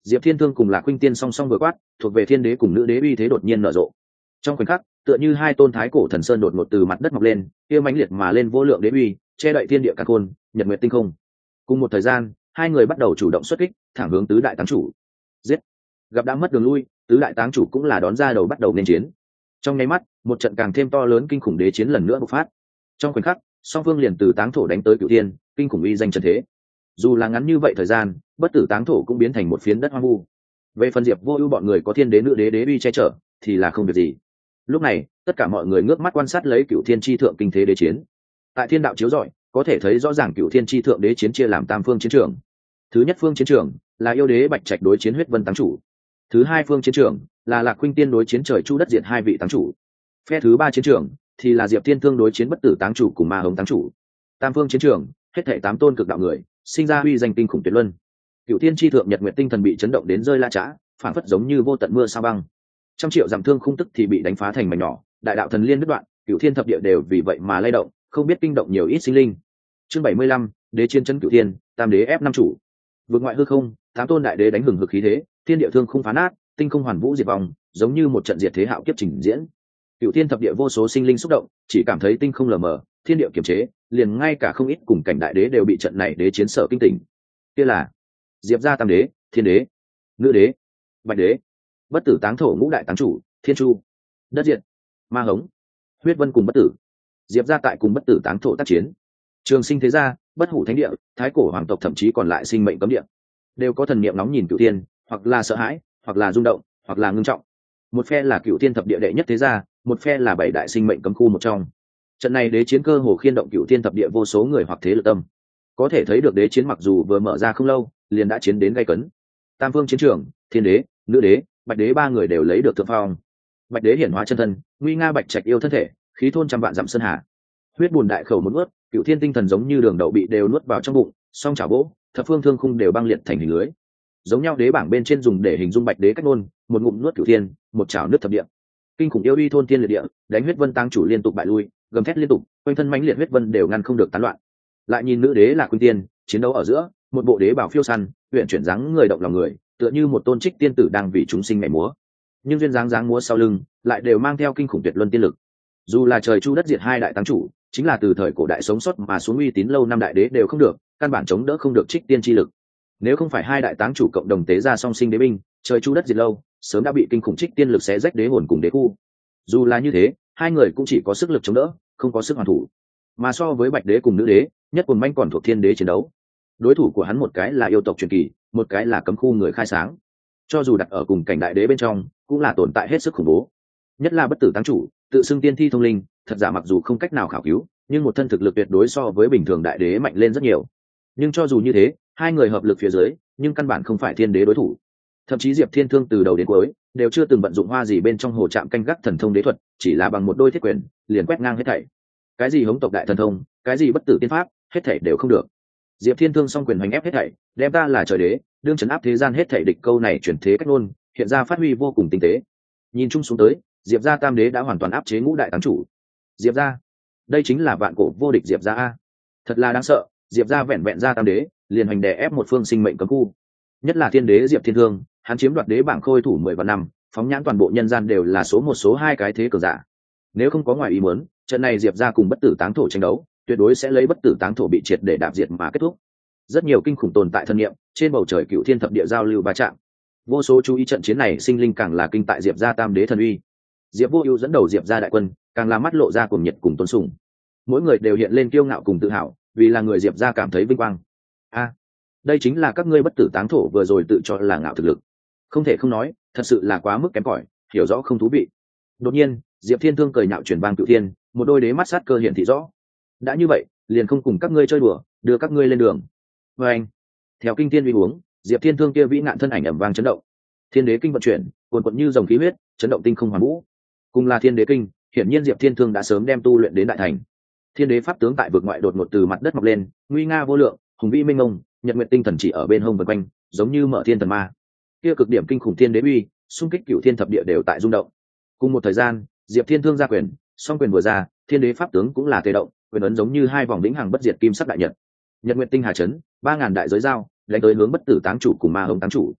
Diệp Thiên Thương cùng Lạc Khuynh Tiên song song vừa quát, thuộc về thiên đế cùng nữ đế uy thế đột nhiên nở rộ. Trong khoảnh khắc, tựa như hai tôn thái cổ thần sơn đột ngột từ mặt đất mọc lên, kia mãnh liệt mà lên vô lượng đế uy, che đậy thiên địa càn khôn, nhật nguyệt tinh không. Cùng một thời gian, hai người bắt đầu chủ động xuất kích, thẳng hướng tứ đại táng chủ. Giết! Gặp đã mất đường lui, tứ đại táng chủ cũng là đón ra đầu bắt đầu nên chiến. Trong nháy mắt, một trận càng thêm to lớn kinh khủng đế chiến lần nữa bộc phát. Trong khoảnh khắc, song phương liền từ táng thổ đánh tới cửu thiên, kinh khủng uy danh trần thế. Dù là ngắn như vậy thời gian, bất tử táng thổ cũng biến thành một phiến đất hoang vu. Về phần Diệp Vô Ưu bọn người có thiên đế nữ đế đế uy che chở, thì là không việc gì. Lúc này, tất cả mọi người ngước mắt quan sát lấy cửu thiên chi thượng kinh thế đế chiến. Tại thiên đạo chiếu rọi, có thể thấy rõ ràng cửu thiên chi thượng đế chiến chia làm tam phương chiến trường. Thứ nhất phương chiến trường là yêu đế Bạch Trạch đối chiến huyết vân táng chủ. Thứ hai phương chiến trường là Lạc Khuynh Tiên đối chiến trời chu đất diệt hai vị táng chủ. Phe thứ ba chiến trường thì là Diệp Thiên Thương đối chiến bất tử táng chủ cùng ma hống táng chủ. Tam phương chiến trường, hết thảy tám tôn cực đạo người, sinh ra uy danh kinh khủng tuyệt luân. Cửu thiên chi thượng nhật nguyệt tinh thần bị chấn động đến rơi la chã, phản phất giống như vô tận mưa sa băng. Trăm triệu giảm thương khung tức thì bị đánh phá thành mảnh nhỏ, đại đạo thần liên đứt đoạn, cửu thiên thập địa đều vì vậy mà lay động, không biết kinh động nhiều ít sinh linh. Chương bảy mươi lăm, đế chiến chấn cửu thiên, tam đế ép năm chủ. Vượt ngoại hư không, tám tôn đại đế đánh hừng hực khí thế, thiên địa thương không phá nát, tinh không hoàn vũ diệt vong, giống như một trận diệt thế hạo kiếp trình diễn. Cửu thiên thập địa vô số sinh linh xúc động, chỉ cảm thấy tinh không lờ mờ, thiên địa kiềm chế, liền ngay cả không ít cùng cảnh đại đế đều bị trận này đế chiến sợ kinh tỉnh. Kia là Diệp gia tam đế, thiên đế, nữ đế, bạch đế, bất tử táng thổ ngũ đại táng chủ, thiên chu, đất diệt, ma hống, huyết vân cùng bất tử. Diệp gia tại cùng bất tử táng thổ tác chiến. Trường sinh thế gia, bất hủ thánh địa, thái cổ hoàng tộc thậm chí còn lại sinh mệnh cấm địa, đều có thần niệm nóng nhìn cửu thiên, hoặc là sợ hãi, hoặc là rung động, hoặc là ngưng trọng. Một phe là cửu thiên thập địa đệ nhất thế gia, một phe là bảy đại sinh mệnh cấm khu một trong. Trận này đế chiến cơ hồ khiên động cửu thiên thập địa vô số người hoặc thế lực tâm. Có thể thấy được đế chiến mặc dù vừa mở ra không lâu, liền đã chiến đến gay cấn. Tam phương chiến trường, thiên đế, nữ đế, bạch đế ba người đều lấy được thượng phong. Bạch đế hiển hóa chân thân, nguy nga Bạch Trạch yêu thân thể, khí thôn trăm vạn dặm sơn hà. Huyết bùn đại khẩu một nuốt, cửu thiên tinh thần giống như đường đậu bị đều nuốt vào trong bụng, song chảo vỗ, thập phương thương khung đều băng liệt thành hình lưới. Giống nhau đế bảng bên trên dùng để hình dung bạch đế cách ngôn, một ngụm nuốt cửu thiên, một chảo nuốt thập địa. Kinh khủng yêu uy thôn thiên liệt địa, đánh huyết vân táng chủ liên tục bại lui, gầm thét liên tục, quanh thân mãnh liệt huyết vân đều ngăn không được tán loạn. Lại nhìn nữ đế là Khuynh Tiên, chiến đấu ở giữa, một bộ đế bảo phiêu săn, huyền chuyển dáng người động lòng người, tựa như một tôn trích tiên tử đang vì chúng sinh nhảy múa. Nhưng duyên dáng dáng múa sau lưng, lại đều mang theo kinh khủng tuyệt luân tiên lực. Dù là trời chu đất diệt hai đại táng chủ, chính là từ thời cổ đại sống sót mà xuống uy tín lâu năm đại đế đều không được, căn bản chống đỡ không được trích tiên chi lực. Nếu không phải hai đại táng chủ cộng đồng tế ra song sinh đế binh, trời chu đất diệt lâu, sớm đã bị kinh khủng trích tiên lực xé rách đế hồn cùng đế khu. Dù là như thế, hai người cũng chỉ có sức lực chống đỡ, không có sức hoàn thủ. Mà so với bạch đế cùng nữ đế, nhất quần manh còn thuộc thiên đế chiến đấu. Đối thủ của hắn một cái là yêu tộc truyền kỳ, một cái là cấm khu người khai sáng. Cho dù đặt ở cùng cảnh đại đế bên trong, cũng là tồn tại hết sức khủng bố. Nhất là bất tử táng chủ, tự xưng tiên thi thông linh, thật giả mặc dù không cách nào khảo cứu, nhưng một thân thực lực tuyệt đối so với bình thường đại đế mạnh lên rất nhiều. Nhưng cho dù như thế, hai người hợp lực phía dưới, nhưng căn bản không phải thiên đế đối thủ. Thậm chí Diệp Thiên Thương từ đầu đến cuối đều chưa từng vận dụng hoa gì bên trong hồ trạm canh gác thần thông đế thuật, chỉ là bằng một đôi thiết quyền liền quét ngang hết thảy. Cái gì hống tộc đại thần thông, cái gì bất tử tiên pháp, hết thảy đều không được. Diệp Thiên Thương song quyền hành ép hết thảy, đem ta là trời đế, đương trấn áp thế gian hết thảy địch, câu này chuyển thế cách ngôn, hiện ra phát huy vô cùng tinh tế. Nhìn chung xuống tới, Diệp gia tam đế đã hoàn toàn áp chế ngũ đại táng chủ. Diệp gia, đây chính là vạn cổ vô địch Diệp gia a. Thật là đáng sợ, Diệp gia vẹn vẹn ra tam đế, liền hành đè ép một phương sinh mệnh cấm khu. Nhất là thiên đế Diệp Thiên Thương, hắn chiếm đoạt đế bảng khôi thủ mười vạn năm, phóng nhãn toàn bộ nhân gian đều là số một số hai cái thế cường giả. Nếu không có ngoài ý muốn, trận này Diệp gia cùng bất tử táng thổ tranh đấu, tuyệt đối sẽ lấy bất tử táng thổ bị triệt để đạp diệt mà kết thúc. Rất nhiều kinh khủng tồn tại thân nghiệm, trên bầu trời cựu thiên thập địa giao lưu va chạm. Vô số chú ý trận chiến này sinh linh càng là kinh tại Diệp gia tam đế thần uy. Diệp Vô Ưu dẫn đầu Diệp gia đại quân, càng là mắt lộ ra cuồng nhiệt cùng tôn sùng. Mỗi người đều hiện lên kiêu ngạo cùng tự hào, vì là người Diệp gia cảm thấy vinh quang. A, đây chính là các ngươi bất tử táng thổ vừa rồi tự cho là ngạo thực lực. Không thể không nói, thật sự là quá mức kém cỏi, hiểu rõ không thú vị. Đột nhiên, Diệp Thiên Thương cười nhạo truyền vang cửu thiên, một đôi đế mắt sát cơ hiện thị rõ. Đã như vậy, liền không cùng các ngươi chơi đùa, đưa các ngươi lên đường. Và anh, theo kinh thiên uy uống, Diệp Thiên Thương kia vĩ ngạn thân ảnh ầm vang chấn động. Thiên đế kinh vận chuyển, cuồn cuộn như dòng khí huyết, chấn động tinh không hoàn vũ. Cùng là thiên đế kinh, hiển nhiên Diệp Thiên Thương đã sớm đem tu luyện đến đại thành. Thiên đế pháp tướng tại vực ngoại đột ngột từ mặt đất mọc lên, nguy nga vô lượng, hùng vĩ minh mông, nhật nguyệt tinh thần chỉ ở bên hông vần quanh, giống như mở thiên thần ma. Kia cực điểm kinh khủng thiên đế uy, xung kích cửu thiên thập địa đều tại rung động. Cùng một thời gian, Diệp Thiên Thương ra quyền, song quyền vừa ra, thiên đế pháp tướng cũng là tê động, quyền ấn giống như hai vòng vĩnh hằng bất diệt kim sắc đại nhật. Nhật nguyệt tinh hà chấn, ba ngàn đại giới giao, đánh tới hướng bất tử táng chủ cùng ma hồng táng chủ.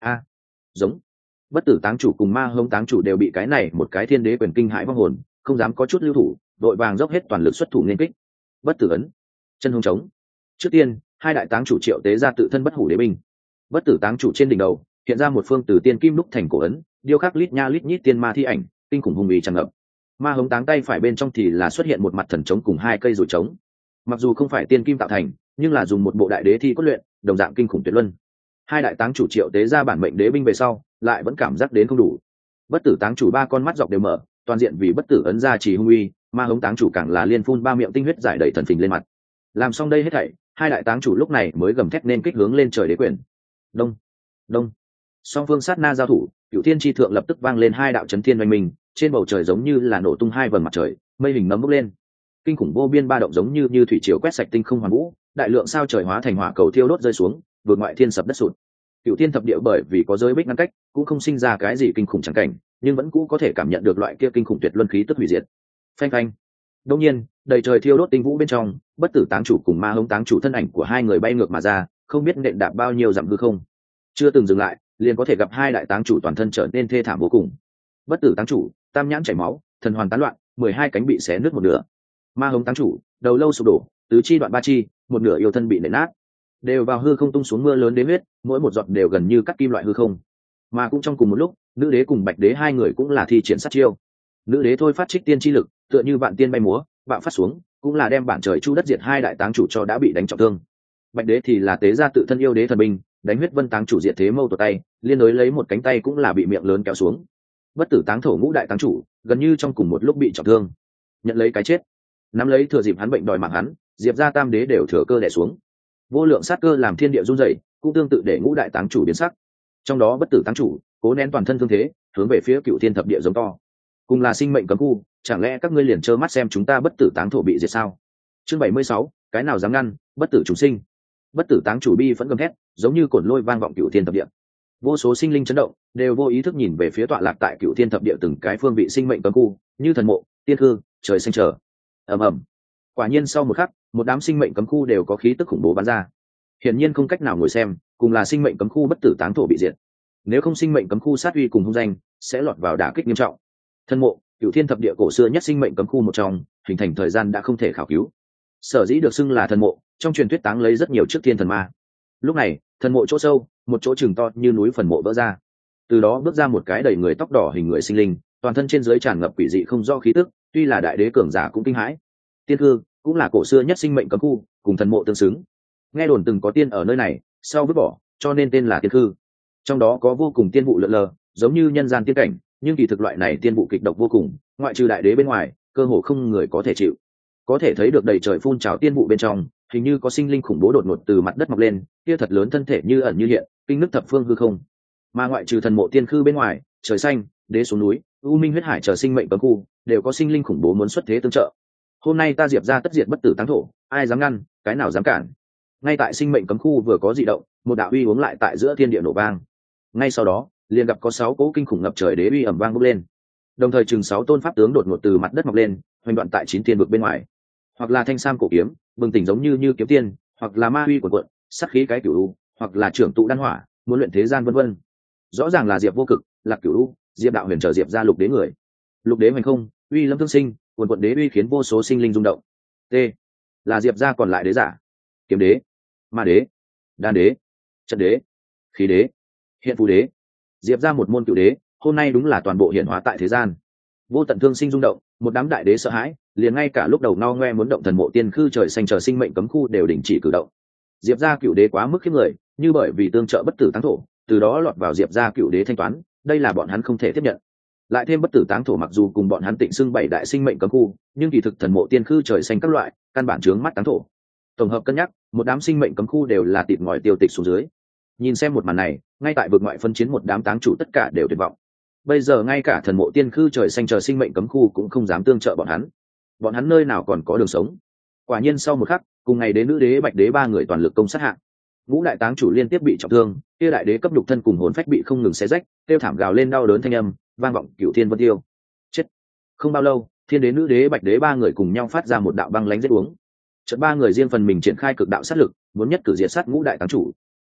a giống. Bất tử táng chủ cùng ma hống táng chủ đều bị cái này một cái thiên đế quyền kinh hãi vong hồn, không dám có chút lưu thủ, đội vàng dốc hết toàn lực xuất thủ nên kích. Bất tử ấn, chân hung trống. Trước tiên, hai đại táng chủ triệu tế ra tự thân bất hủ đế binh. Bất tử táng chủ trên đỉnh đầu hiện ra một phương từ tiên kim đúc thành cổ ấn, điêu khắc lít nha lít nhít tiên ma thi ảnh, kinh khủng hung uy tràn ngập. Ma hống táng tay phải bên trong thì là xuất hiện một mặt thần trống cùng hai cây rủi trống. Mặc dù không phải tiên kim tạo thành, nhưng là dùng một bộ đại đế thi cốt luyện, đồng dạng kinh khủng tuyệt luân. Hai đại táng chủ triệu tế ra bản mệnh đế binh về sau, lại vẫn cảm giác đến không đủ. Bất tử táng chủ ba con mắt dọc đều mở, toàn diện vì bất tử ấn ra chỉ hung uy, ma hống táng chủ càng là liên phun ba miệng tinh huyết giải đầy thần phình lên mặt. Làm xong đây hết thảy, hai đại táng chủ lúc này mới gầm thét nên kích hướng lên trời đế quyền. Đông, đông. Song phương sát na giao thủ, Cửu Thiên chi thượng lập tức vang lên hai đạo chấn thiên oanh minh, trên bầu trời giống như là nổ tung hai vầng mặt trời, mây hình nấm bốc lên. Kinh khủng vô biên ba động giống như như thủy triều quét sạch tinh không hoàn vũ, đại lượng sao trời hóa thành hỏa cầu thiêu đốt rơi xuống, vượt ngoại thiên sập đất sụt. Cửu Thiên thập địa bởi vì có giới bích ngăn cách, cũng không sinh ra cái gì kinh khủng chẳng cảnh, nhưng vẫn cũ có thể cảm nhận được loại kia kinh khủng tuyệt luân khí tức hủy diệt. Phanh phanh. Đương nhiên, đầy trời thiêu đốt tinh vũ bên trong, bất tử táng chủ cùng ma hống táng chủ thân ảnh của hai người bay ngược mà ra, không biết nện đạp bao nhiêu dặm hư không. Chưa từng dừng lại, liền có thể gặp hai đại táng chủ toàn thân trở nên thê thảm vô cùng. Bất tử táng chủ, tam nhãn chảy máu, thần hoàn tán loạn, mười hai cánh bị xé nứt một nửa. Ma hống táng chủ, đầu lâu sụp đổ, tứ chi đoạn ba chi, một nửa yêu thân bị nện nát, đều vào hư không tung xuống mưa lớn đến huyết, mỗi một giọt đều gần như cắt kim loại hư không. Mà cũng trong cùng một lúc, nữ đế cùng bạch đế hai người cũng là thi triển sát chiêu. Nữ đế thôi phát trích tiên chi lực, tựa như vạn tiên bay múa, bạo phát xuống, cũng là đem bản trời chu đất diệt hai đại táng chủ cho đã bị đánh trọng thương. Bạch đế thì là tế ra tự thân yêu đế thần binh, đánh huyết vân táng chủ diệt thế mâu tổ tay, liên đối lấy một cánh tay cũng là bị miệng lớn kéo xuống. Bất tử táng thổ ngũ đại táng chủ, gần như trong cùng một lúc bị trọng thương, nhận lấy cái chết. Nắm lấy thừa dịp hắn bệnh đòi mạng hắn, diệp ra tam đế đều thừa cơ đè xuống. Vô lượng sát cơ làm thiên địa run rẩy, cũng tương tự để ngũ đại táng chủ biến sắc. Trong đó bất tử táng chủ cố nén toàn thân thương thế, hướng về phía Cửu Thiên thập địa giống to. Cùng là sinh mệnh cấm khu, chẳng lẽ các ngươi liền trơ mắt xem chúng ta bất tử táng thổ bị diệt sao? Chương bảy mươi sáu, cái nào dám ngăn, bất tử chúng sinh. Bất tử táng chủ bi vẫn gầm thét, giống như cồn lôi vang vọng Cửu Thiên thập địa. Vô số sinh linh chấn động, đều vô ý thức nhìn về phía tọa lạc tại Cửu Thiên thập địa từng cái phương vị sinh mệnh cấm khu, như thần mộ, tiên hư, trời xanh trở. Ầm ầm. Quả nhiên sau một khắc, một đám sinh mệnh cấm khu đều có khí tức khủng bố bắn ra. Hiển nhiên không cách nào ngồi xem, cùng là sinh mệnh cấm khu bất tử táng thổ bị diệt. Nếu không sinh mệnh cấm khu sát uy cùng hung danh, sẽ lọt vào đả kích nghiêm trọng. Thần mộ, Cửu Thiên thập địa cổ xưa nhất sinh mệnh cấm khu một trong, hình thành thời gian đã không thể khảo cứu. Sở dĩ được xưng là thần mộ, trong truyền thuyết táng lấy rất nhiều trước thiên thần ma. Lúc này, thần mộ chỗ sâu, một chỗ chừng to như núi phần mộ vỡ ra. Từ đó bước ra một cái đầy người tóc đỏ hình người sinh linh, toàn thân trên dưới tràn ngập quỷ dị không do khí tức, tuy là đại đế cường giả cũng kinh hãi. Tiên cư cũng là cổ xưa nhất sinh mệnh cấm khu, cùng thần mộ tương xứng. Nghe đồn từng có tiên ở nơi này, sau vứt bỏ, cho nên tên là tiên cư. Trong đó có vô cùng tiên vụ lượn lờ, giống như nhân gian tiên cảnh, nhưng kỳ thực loại này tiên vụ kịch độc vô cùng, ngoại trừ đại đế bên ngoài, cơ hồ không người có thể chịu. Có thể thấy được đầy trời phun trào tiên vụ bên trong, hình như có sinh linh khủng bố đột ngột từ mặt đất mọc lên, kia thật lớn thân thể như ẩn như hiện, kinh nức thập phương hư không. Mà ngoại trừ thần mộ tiên khư bên ngoài, trời xanh, đế xuống núi, u minh huyết hải chờ sinh mệnh cấm khu, đều có sinh linh khủng bố muốn xuất thế tương trợ. Hôm nay ta diệp ra tất diệt bất tử táng thổ, ai dám ngăn, cái nào dám cản. Ngay tại sinh mệnh cấm khu vừa có dị động, một đạo uy uống lại tại giữa thiên địa nổ vang. Ngay sau đó, liền gặp có sáu cỗ kinh khủng ngập trời đế uy ầm vang bốc lên. Đồng thời chừng sáu tôn pháp tướng đột ngột từ mặt đất mọc lên, hoành đoạn tại chín thiên vực bên ngoài. Hoặc là thanh sam cổ kiếm, bừng tỉnh giống như như kiếm tiên, hoặc là ma uy của quận, sát khí cái cửu u, hoặc là trưởng tụ đan hỏa, muốn luyện thế gian vân vân. Rõ ràng là diệp vô cực, lạc cửu u, diệp đạo huyền trở diệp ra lục đế người. Lục đế hoành không, uy lâm thương sinh, quần quận đế uy khiến vô số sinh linh rung động. T là diệp ra còn lại đế giả, kiếm đế, ma đế, đan đế, trận đế, khí đế, hiện phù đế. Diệp ra một môn cựu đế, hôm nay đúng là toàn bộ hiện hóa tại thế gian. Vô tận thương sinh rung động, một đám đại đế sợ hãi, liền ngay cả lúc đầu no ngoe muốn động thần mộ tiên khư trời xanh chờ sinh mệnh cấm khu đều đình chỉ cử động. Diệp ra cựu đế quá mức khiếp người, như bởi vì tương trợ bất tử táng thổ, từ đó lọt vào diệp ra cựu đế thanh toán, đây là bọn hắn không thể tiếp nhận. Lại thêm bất tử táng thổ mặc dù cùng bọn hắn tịnh xưng bảy đại sinh mệnh cấm khu, nhưng kỳ thực thần mộ tiên khư trời xanh các loại căn bản chướng mắt táng thổ. Tổng hợp cân nhắc, một đám sinh mệnh cấm khu đều là tịt ngòi tiêu tịch xuống dưới. Nhìn xem một màn này, ngay tại vực ngoại phân chiến một đám táng chủ tất cả đều tuyệt vọng. Bây giờ ngay cả thần mộ tiên khư trời xanh chờ sinh mệnh cấm khu cũng không dám tương trợ bọn hắn. Bọn hắn nơi nào còn có đường sống. Quả nhiên sau một khắc, cùng ngày đến nữ đế bạch đế ba người toàn lực công sát hạng. Ngũ đại táng chủ liên tiếp bị trọng thương, kia đại đế cấp nhục thân cùng hồn phách bị không ngừng xé rách, kêu thảm gào lên đau đớn thanh âm, vang vọng cửu thiên vân tiêu. Chết. Không bao lâu, thiên đế nữ đế bạch đế ba người cùng nhau phát ra một đạo băng lánh giết uống. Chợt ba người riêng phần mình triển khai cực đạo sát lực, muốn nhất cử diệt sát ngũ đại táng chủ.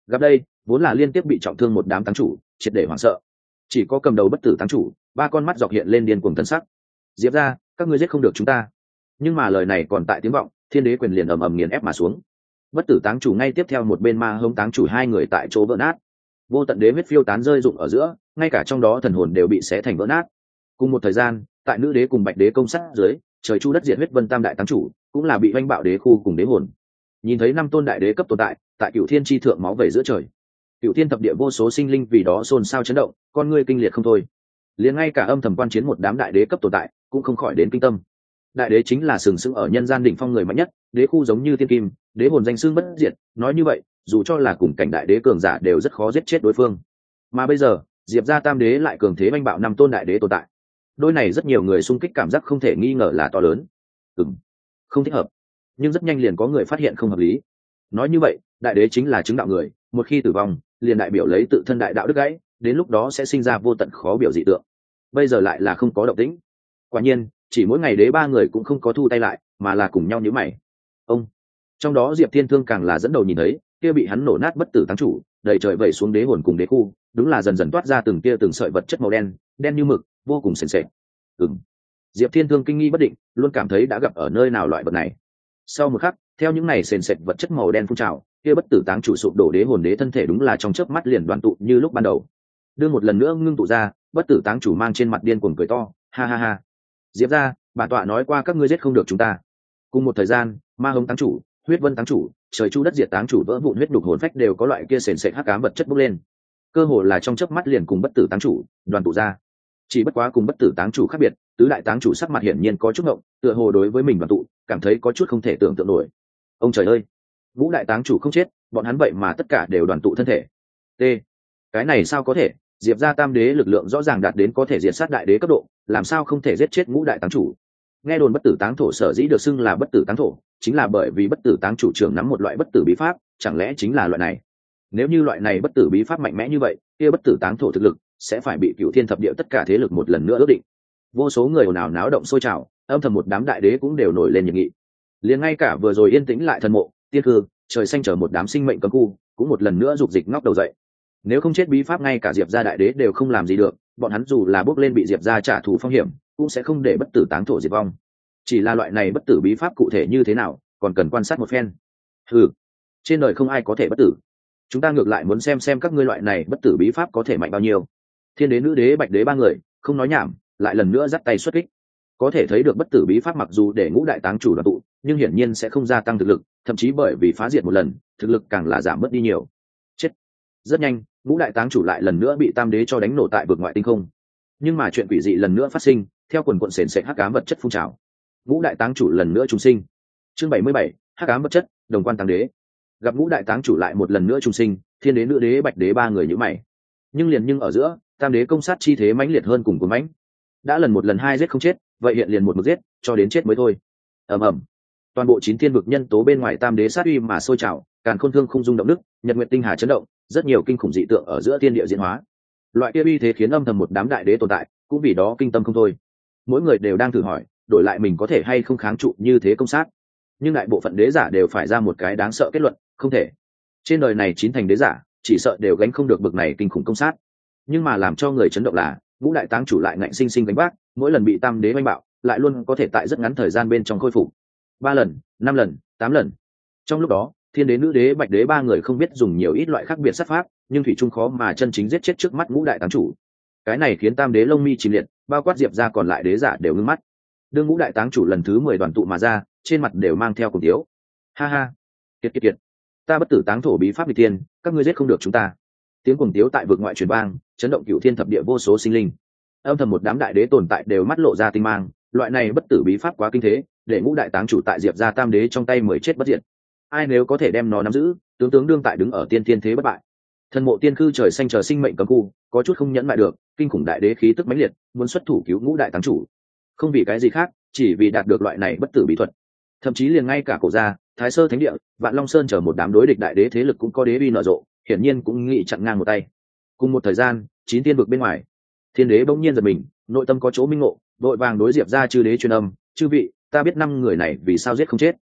Gặp đây, vốn là liên tiếp bị trọng thương một đám táng chủ triệt để hoảng sợ, chỉ có cầm đầu bất tử táng chủ ba con mắt dọc hiện lên điên cuồng tân sắc. Diệp ra, các ngươi giết không được chúng ta. Nhưng mà lời này còn tại tiếng vọng, thiên đế quyền liền ầm ầm nghiền ép mà xuống. Bất tử táng chủ ngay tiếp theo một bên ma hống táng chủ hai người tại chỗ vỡ nát, vô tận đế huyết phiêu tán rơi rụng ở giữa, ngay cả trong đó thần hồn đều bị xé thành vỡ nát. Cùng một thời gian, tại nữ đế cùng bạch đế công sát dưới, trời chu đất diệt huyết vân tam đại táng chủ cũng là bị oanh bạo đế khu cùng đế hồn. Nhìn thấy năm tôn đại đế cấp tồn tại tại cựu thiên tri thượng máu vẩy giữa trời, cựu thiên thập địa vô số sinh linh vì đó xôn xao chấn động, con ngươi kinh liệt không thôi. Liền ngay cả âm thầm quan chiến một đám đại đế cấp tồn tại cũng không khỏi đến kinh tâm. Đại đế chính là sừng sững ở nhân gian đỉnh phong người mạnh nhất, đế khu giống như tiên kim, đế hồn danh xưng bất diệt, nói như vậy dù cho là cùng cảnh đại đế cường giả đều rất khó giết chết đối phương. Mà bây giờ diệp gia tam đế lại cường thế oanh bạo năm tôn đại đế tồn tại, đôi này rất nhiều người xung kích cảm giác không thể nghi ngờ là to lớn. Ừm, không thích hợp. Nhưng rất nhanh liền có người phát hiện không hợp lý. Nói như vậy đại đế chính là chứng đạo người, một khi tử vong liền đại biểu lấy tự thân đại đạo đứt gãy, đến lúc đó sẽ sinh ra vô tận khó biểu dị tượng. Bây giờ lại là không có động tĩnh. Quả nhiên chỉ mỗi ngày đế ba người cũng không có thu tay lại, mà là cùng nhau nhíu mày. Ông trong đó diệp thiên thương càng là dẫn đầu nhìn thấy kia bị hắn nổ nát bất tử táng chủ đầy trời vẩy xuống đế hồn cùng đế khu, đúng là dần dần toát ra từng tia từng sợi vật chất màu đen, đen như mực, vô cùng sền sệt. Ừm. Diệp Thiên Thương kinh nghi bất định, luôn cảm thấy đã gặp ở nơi nào loại vật này. Sau một khắc, theo những này sền sệt vật chất màu đen phun trào, kia bất tử táng chủ sụp đổ đế hồn đế thân thể đúng là trong chớp mắt liền đoàn tụ như lúc ban đầu. Đưa một lần nữa ngưng tụ ra, bất tử táng chủ mang trên mặt điên cuồng cười to, ha ha ha. Diệp gia, bản tọa nói qua các ngươi giết không được chúng ta. Cùng một thời gian, ma hống táng chủ, huyết vân táng chủ, trời chu đất diệt táng chủ vỡ vụn huyết đục hồn phách đều có loại kia sền sệt hắc ám vật chất bốc lên. Cơ hồ là trong chớp mắt liền cùng bất tử táng chủ đoàn tụ ra. Chỉ bất quá cùng bất tử táng chủ khác biệt, tứ đại táng chủ sắc mặt hiển nhiên có chút ngộng, tựa hồ đối với mình đoàn tụ cảm thấy có chút không thể tưởng tượng nổi. Ông trời ơi, ngũ đại táng chủ không chết, bọn hắn vậy mà tất cả đều đoàn tụ thân thể. T, cái này sao có thể? Diệp gia tam đế lực lượng rõ ràng đạt đến có thể diệt sát đại đế cấp độ, làm sao không thể giết chết ngũ đại táng chủ? Nghe đồn bất tử táng thổ sở dĩ được xưng là bất tử táng thổ, chính là bởi vì bất tử táng chủ trưởng nắm một loại bất tử bí pháp, chẳng lẽ chính là loại này? Nếu như loại này bất tử bí pháp mạnh mẽ như vậy, kia bất tử táng thổ thực lực sẽ phải bị cửu thiên thập địa tất cả thế lực một lần nữa ước định. Vô số người ồn ào náo động sôi trào, âm thầm một đám đại đế cũng đều nổi lên nhiệt nghị. Liền ngay cả vừa rồi yên tĩnh lại thần mộ, tiên cư, trời xanh chờ một đám sinh mệnh cấm khu, cũng một lần nữa dục dịch ngóc đầu dậy. Nếu không chết bí pháp ngay cả diệp gia đại đế đều không làm gì được, bọn hắn dù là bước lên bị diệp gia trả thù phong hiểm, cũng sẽ không để bất tử táng thổ diệt vong. Chỉ là loại này bất tử bí pháp cụ thể như thế nào, còn cần quan sát một phen. Ừ, trên đời không ai có thể bất tử, chúng ta ngược lại muốn xem xem các ngươi loại này bất tử bí pháp có thể mạnh bao nhiêu. Thiên đế, nữ đế, bạch đế ba người không nói nhảm, lại lần nữa dắt tay xuất kích. Có thể thấy được bất tử bí pháp mặc dù để ngũ đại táng chủ đoàn tụ, nhưng hiển nhiên sẽ không gia tăng thực lực, thậm chí bởi vì phá diệt một lần, thực lực càng là giảm mất đi nhiều. Chết. Rất nhanh, ngũ đại táng chủ lại lần nữa bị tam đế cho đánh nổ tại vực ngoại tinh không. Nhưng mà chuyện quỷ dị lần nữa phát sinh, theo quần quần sền sệt hắc ám vật chất phun trào, ngũ đại táng chủ lần nữa trùng sinh. Chương bảy mươi bảy, hắc ám vật chất, đồng quan tam đế. Gặp ngũ đại táng chủ lại một lần nữa trùng sinh, thiên đế, nữ đế, bạch đế ba người nhíu mày. Nhưng liền nhưng ở giữa, tam đế công sát chi thế mãnh liệt hơn cùng cuồng mãnh. Đã lần một lần hai giết không chết, vậy hiện liền một mực giết, cho đến chết mới thôi. Ầm ầm. Toàn bộ chín thiên vực nhân tố bên ngoài tam đế sát uy mà sôi trào, càn khôn thương không dung động đức, nhật nguyệt tinh hà chấn động, rất nhiều kinh khủng dị tượng ở giữa thiên địa diễn hóa. Loại kia uy thế khiến âm thầm một đám đại đế tồn tại, cũng vì đó kinh tâm không thôi. Mỗi người đều đang thử hỏi, đổi lại mình có thể hay không kháng trụ như thế công sát. Nhưng đại bộ phận đế giả đều phải ra một cái đáng sợ kết luận, không thể. Trên đời này chín thành đế giả, chỉ sợ đều gánh không được bực này kinh khủng công sát. Nhưng mà làm cho người chấn động là, ngũ đại táng chủ lại ngạnh sinh sinh gánh vác, mỗi lần bị tam đế oanh bạo, lại luôn có thể tại rất ngắn thời gian bên trong khôi phục. Ba lần, năm lần, tám lần. Trong lúc đó, thiên đế, nữ đế, bạch đế ba người không biết dùng nhiều ít loại khác biệt sát pháp, nhưng thủy trung khó mà chân chính giết chết trước mắt ngũ đại táng chủ. Cái này khiến tam đế lông mi chìm liệt, bao quát diệp ra còn lại đế giả đều ngưng mắt. Đương ngũ đại táng chủ lần thứ mười đoàn tụ mà ra, trên mặt đều mang theo cùng tiếu. Ha ha, kiệt kiệt kiệt, ta bất tử táng thổ bí pháp bị tiên, các ngươi giết không được chúng ta. Tiếng cuồng tiếu tại vực ngoại truyền vang, chấn động cửu thiên thập địa vô số sinh linh. Âm thầm một đám đại đế tồn tại đều mắt lộ ra tinh mang, loại này bất tử bí pháp quá kinh thế, để ngũ đại táng chủ tại diệp gia tam đế trong tay mới chết bất diệt. Ai nếu có thể đem nó nắm giữ, tướng tướng đương tại đứng ở tiên tiên thế bất bại. Thần mộ tiên khư trời xanh chờ sinh mệnh cấm khu, có chút không nhẫn lại được, kinh khủng đại đế khí tức mãnh liệt, muốn xuất thủ cứu ngũ đại táng chủ. Không vì cái gì khác, chỉ vì đạt được loại này bất tử bí thuật. Thậm chí liền ngay cả cổ gia, thái sơ thánh địa, vạn long sơn chờ một đám đối địch đại đế thế lực cũng có đế uy nở rộ, hiển nhiên cũng nghĩ chặn ngang một tay. Cùng một thời gian, chín tiên vực bên ngoài, thiên đế bỗng nhiên giật mình, nội tâm có chỗ minh ngộ, đội vàng đối diệp ra chư đế truyền âm, chư vị, ta biết năm người này vì sao giết không chết.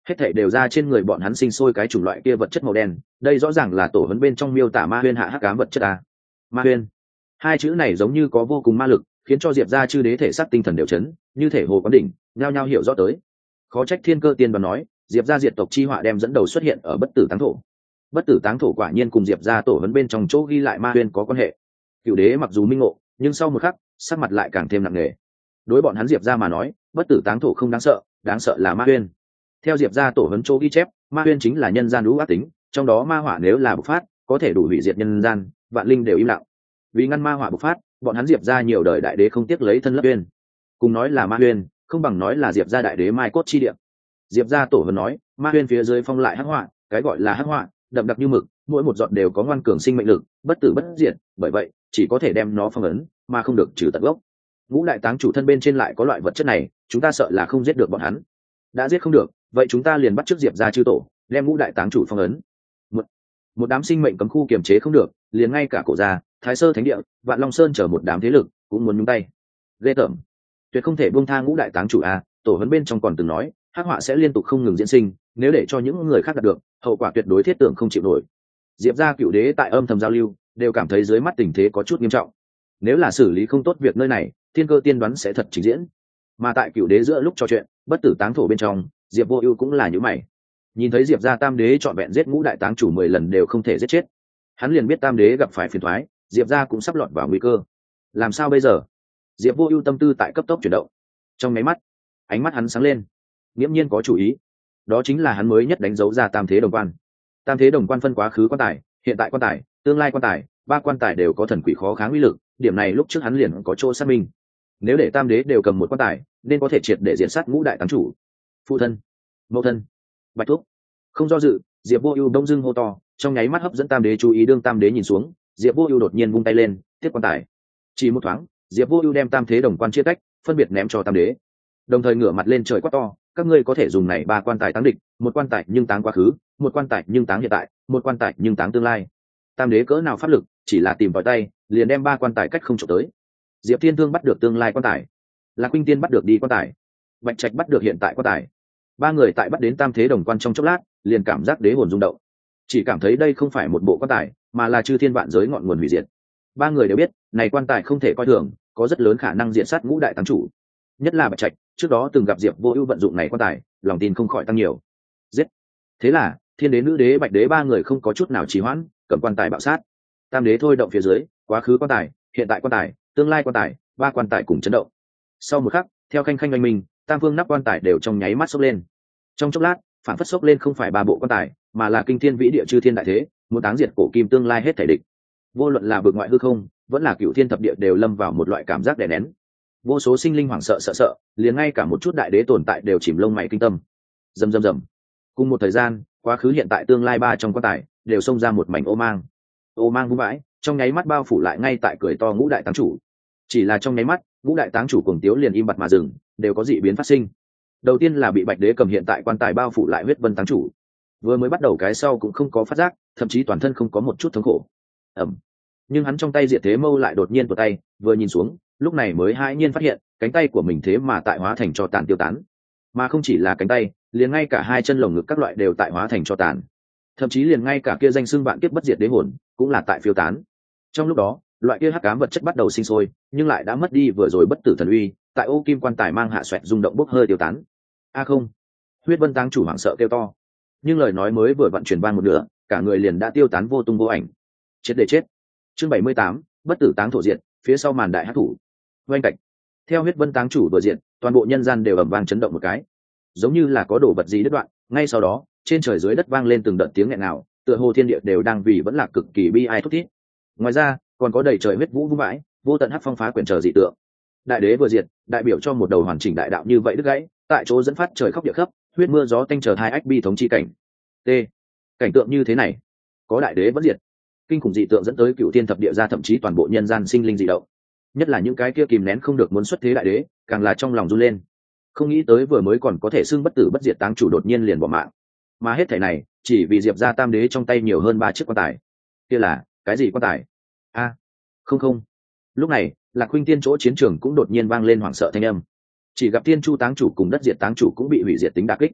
hết thảy đều ra trên người bọn hắn sinh sôi cái chủng loại kia vật chất màu đen. Đây rõ ràng là tổ huấn bên trong miêu tả ma huyên hạ hắc ám vật chất à. Ma huyên, hai chữ này giống như có vô cùng ma lực, khiến cho diệp gia chư đế thể xác tinh thần đều chấn, như thể hồ quán đỉnh, nhao nhao hiểu rõ tới. Khó trách thiên cơ tiên đoán nói diệp gia diệt tộc chi họa đem dẫn đầu xuất hiện ở bất tử táng thổ. Bất tử táng thổ quả nhiên cùng diệp gia tổ huấn bên trong chỗ ghi lại ma huyên có quan hệ. Cửu đế mặc dù minh ngộ, nhưng sau một khắc sắc mặt lại càng thêm nặng nề. Đối bọn hắn diệp gia mà nói, bất tử táng thổ không đáng sợ, đáng sợ là ma huyên. Theo diệp gia tổ huấn chỗ ghi chép, ma huyên chính là nhân gian lũ ác tính, trong đó ma hỏa nếu là bộc phát có thể đủ hủy diệt nhân gian, vạn linh đều im lặng. Vì ngăn ma hỏa bộc phát, bọn hắn diệp gia nhiều đời đại đế không tiếc lấy thân lấp huyên. Cùng nói là ma huyên, không bằng nói là diệp gia đại đế mai cốt chi địa. Diệp gia tổ huấn nói ma huyên phía dưới phong lại hắc họa, cái gọi là hắc họa đậm đặc như mực, mỗi một giọt đều có ngoan cường sinh mệnh lực, bất tử bất diệt, bởi vậy chỉ có thể đem nó phong ấn mà không được trừ tận gốc. Ngũ đại táng chủ thân bên trên lại có loại vật chất này, chúng ta sợ là không giết được bọn hắn. Đã giết không được, vậy chúng ta liền bắt chước diệp gia chư tổ, đem ngũ đại táng chủ phong ấn. Một, một đám sinh mệnh cấm khu kiềm chế không được, liền ngay cả cổ gia, Thái Sơ Thánh Địa, Vạn Long Sơn chờ một đám thế lực cũng muốn nhúng tay. Ghê tởm, tuyệt không thể buông tha ngũ đại táng chủ a. Tổ huấn bên trong còn từng nói hắc họa sẽ liên tục không ngừng diễn sinh, nếu để cho những người khác đạt được, hậu quả tuyệt đối thiết tưởng không chịu nổi. Diệp gia cựu đế tại âm thầm giao lưu, đều cảm thấy dưới mắt tình thế có chút nghiêm trọng. Nếu là xử lý không tốt việc nơi này, thiên cơ tiên đoán sẽ thật trình diễn. Mà tại cựu đế giữa lúc trò chuyện, bất tử táng thổ bên trong, Diệp Vô Ưu cũng là như mày. Nhìn thấy Diệp gia tam đế trọn vẹn giết ngũ đại táng chủ mười lần đều không thể giết chết, hắn liền biết tam đế gặp phải phiền toái, Diệp gia cũng sắp lọt vào nguy cơ. Làm sao bây giờ? Diệp Vô Ưu tâm tư tại cấp tốc chuyển động. Trong mấy mắt, ánh mắt hắn sáng lên, nghiễm nhiên có chủ ý. Đó chính là hắn mới nhất đánh dấu ra tam thế đồng quan. Tam thế đồng quan phân quá khứ quan tài, hiện tại quan tài, tương lai quan tài, ba quan tài đều có thần quỷ khó kháng uy lực, điểm này lúc trước hắn liền có chỗ xác minh. Nếu để tam đế đều cầm một quan tài, nên có thể triệt để diệt sát ngũ đại táng chủ. Phụ thân, mẫu thân, bạch thúc. Không do dự, Diệp Vô Ưu đông dưng hô to, trong nháy mắt hấp dẫn tam đế chú ý. Đương tam đế nhìn xuống, Diệp Vô Ưu đột nhiên vung tay lên, tiếp quan tài. Chỉ một thoáng, Diệp Vô Ưu đem tam thế đồng quan chia tách, phân biệt ném cho tam đế. Đồng thời ngửa mặt lên trời quát to, các ngươi có thể dùng này ba quan tài táng địch, một quan tài nhưng táng quá khứ, một quan tài nhưng táng hiện tại, một quan tài nhưng táng tương lai. Tam đế cỡ nào pháp lực, chỉ là tìm vào tay, liền đem ba quan tài cách không chụp tới. Diệp Thiên Thương bắt được tương lai quan tài, Lạc Huynh Tiên bắt được đi quan tài, Bạch Trạch bắt được hiện tại quan tài. Ba người tại bắt đến tam thế đồng quan trong chốc lát, liền cảm giác đế hồn rung động, chỉ cảm thấy đây không phải một bộ quan tài, mà là chư thiên vạn giới ngọn nguồn hủy diệt. Ba người đều biết, này quan tài không thể coi thường, có rất lớn khả năng diệt sát ngũ đại táng chủ. Nhất là Bạch Trạch, trước đó từng gặp Diệp Vô Ưu vận dụng này quan tài, lòng tin không khỏi tăng nhiều. Giết. Thế là, Thiên đế, Nữ đế, Bạch đế ba người không có chút nào trì hoãn, cầm quan tài bạo sát. Tam đế thôi động phía dưới, quá khứ quan tài, hiện tại quan tài, tương lai quan tài, ba quan tài cùng chấn động. Sau một khắc, theo khanh khanh oanh minh, tam phương nắp quan tài đều trong nháy mắt sốc lên. Trong chốc lát, phản phất sốc lên không phải ba bộ quan tài, mà là kinh thiên vĩ địa chư thiên đại thế, muốn táng diệt cổ kim tương lai hết thảy địch. Vô luận là vực ngoại hư không, vẫn là cửu thiên thập địa đều lâm vào một loại cảm giác đè nén. Vô số sinh linh hoảng sợ sợ sợ, liền ngay cả một chút đại đế tồn tại đều chìm lông mày kinh tâm. Rầm rầm rầm. Cùng một thời gian, quá khứ hiện tại tương lai ba trong quan tài đều xông ra một mảnh ô mang. Ô mang vung vãi, trong nháy mắt bao phủ lại ngay tại cười to ngũ đại táng chủ. Chỉ là trong nháy mắt, ngũ đại táng chủ cuồng tiếu liền im bặt mà dừng, đều có dị biến phát sinh. Đầu tiên là bị Bạch đế cầm hiện tại quan tài bao phủ lại huyết vân táng chủ. Vừa mới bắt đầu cái sau cũng không có phát giác, thậm chí toàn thân không có một chút thống khổ. Ẩm. Nhưng hắn trong tay diệt thế mâu lại đột nhiên tuột tay, vừa nhìn xuống, lúc này mới hãi nhiên phát hiện cánh tay của mình thế mà tại hóa thành cho tàn tiêu tán. Mà không chỉ là cánh tay, liền ngay cả hai chân lồng ngực các loại đều tại hóa thành cho tàn. Thậm chí liền ngay cả kia danh xưng vạn kiếp bất diệt đế hồn cũng là tại phiêu tán. Trong lúc đó, loại kia hắc ám vật chất bắt đầu sinh sôi, nhưng lại đã mất đi vừa rồi bất tử thần uy, tại ô kim quan tài mang hạ xoẹt rung động bốc hơi tiêu tán. A không! Huyết Vân táng chủ hoảng sợ kêu to. Nhưng lời nói mới vừa vận chuyển vang một nửa, cả người liền đã tiêu tán vô tung vô ảnh. Chết để chết. Chương bảy mươi tám, bất tử táng thổ diệt, phía sau màn đại hắc thủ. Oanh cạnh. Theo Huyết Vân táng chủ vừa diện, toàn bộ nhân gian đều ầm vang chấn động một cái, giống như là có đồ vật gì đứt đoạn. Ngay sau đó, trên trời dưới đất vang lên từng đợt tiếng nghẹn ngào, tựa hồ thiên địa đều đang vì vẫn là cực kỳ bi ai thút thít. Ngoài ra, còn có đầy trời huyết vũ vung vãi, vô tận hắc phong phá quyển trở dị tượng. Đại đế vừa diệt, đại biểu cho một đầu hoàn chỉnh đại đạo như vậy đứt gãy, tại chỗ dẫn phát trời khóc địa khóc, huyết mưa gió tanh chờ hai ách bi thống chi cảnh. T. Cảnh tượng như thế này, có đại đế vẫn diệt, kinh khủng dị tượng dẫn tới cựu thiên thập địa ra, thậm chí toàn bộ nhân gian sinh linh dị động. Nhất là những cái kia kìm nén không được muốn xuất thế đại đế, càng là trong lòng run lên. Không nghĩ tới vừa mới còn có thể xưng bất tử bất diệt táng chủ đột nhiên liền bỏ mạng. Mà hết thảy này, chỉ vì Diệp gia tam đế trong tay nhiều hơn ba chiếc quan tài. Kia là cái gì quan tài? A, không không. Lúc này, Lạc Huynh Tiên chỗ chiến trường cũng đột nhiên vang lên hoảng sợ thanh âm. Chỉ gặp Tiên Chu táng chủ cùng đất diệt táng chủ cũng bị hủy diệt tính đả kích.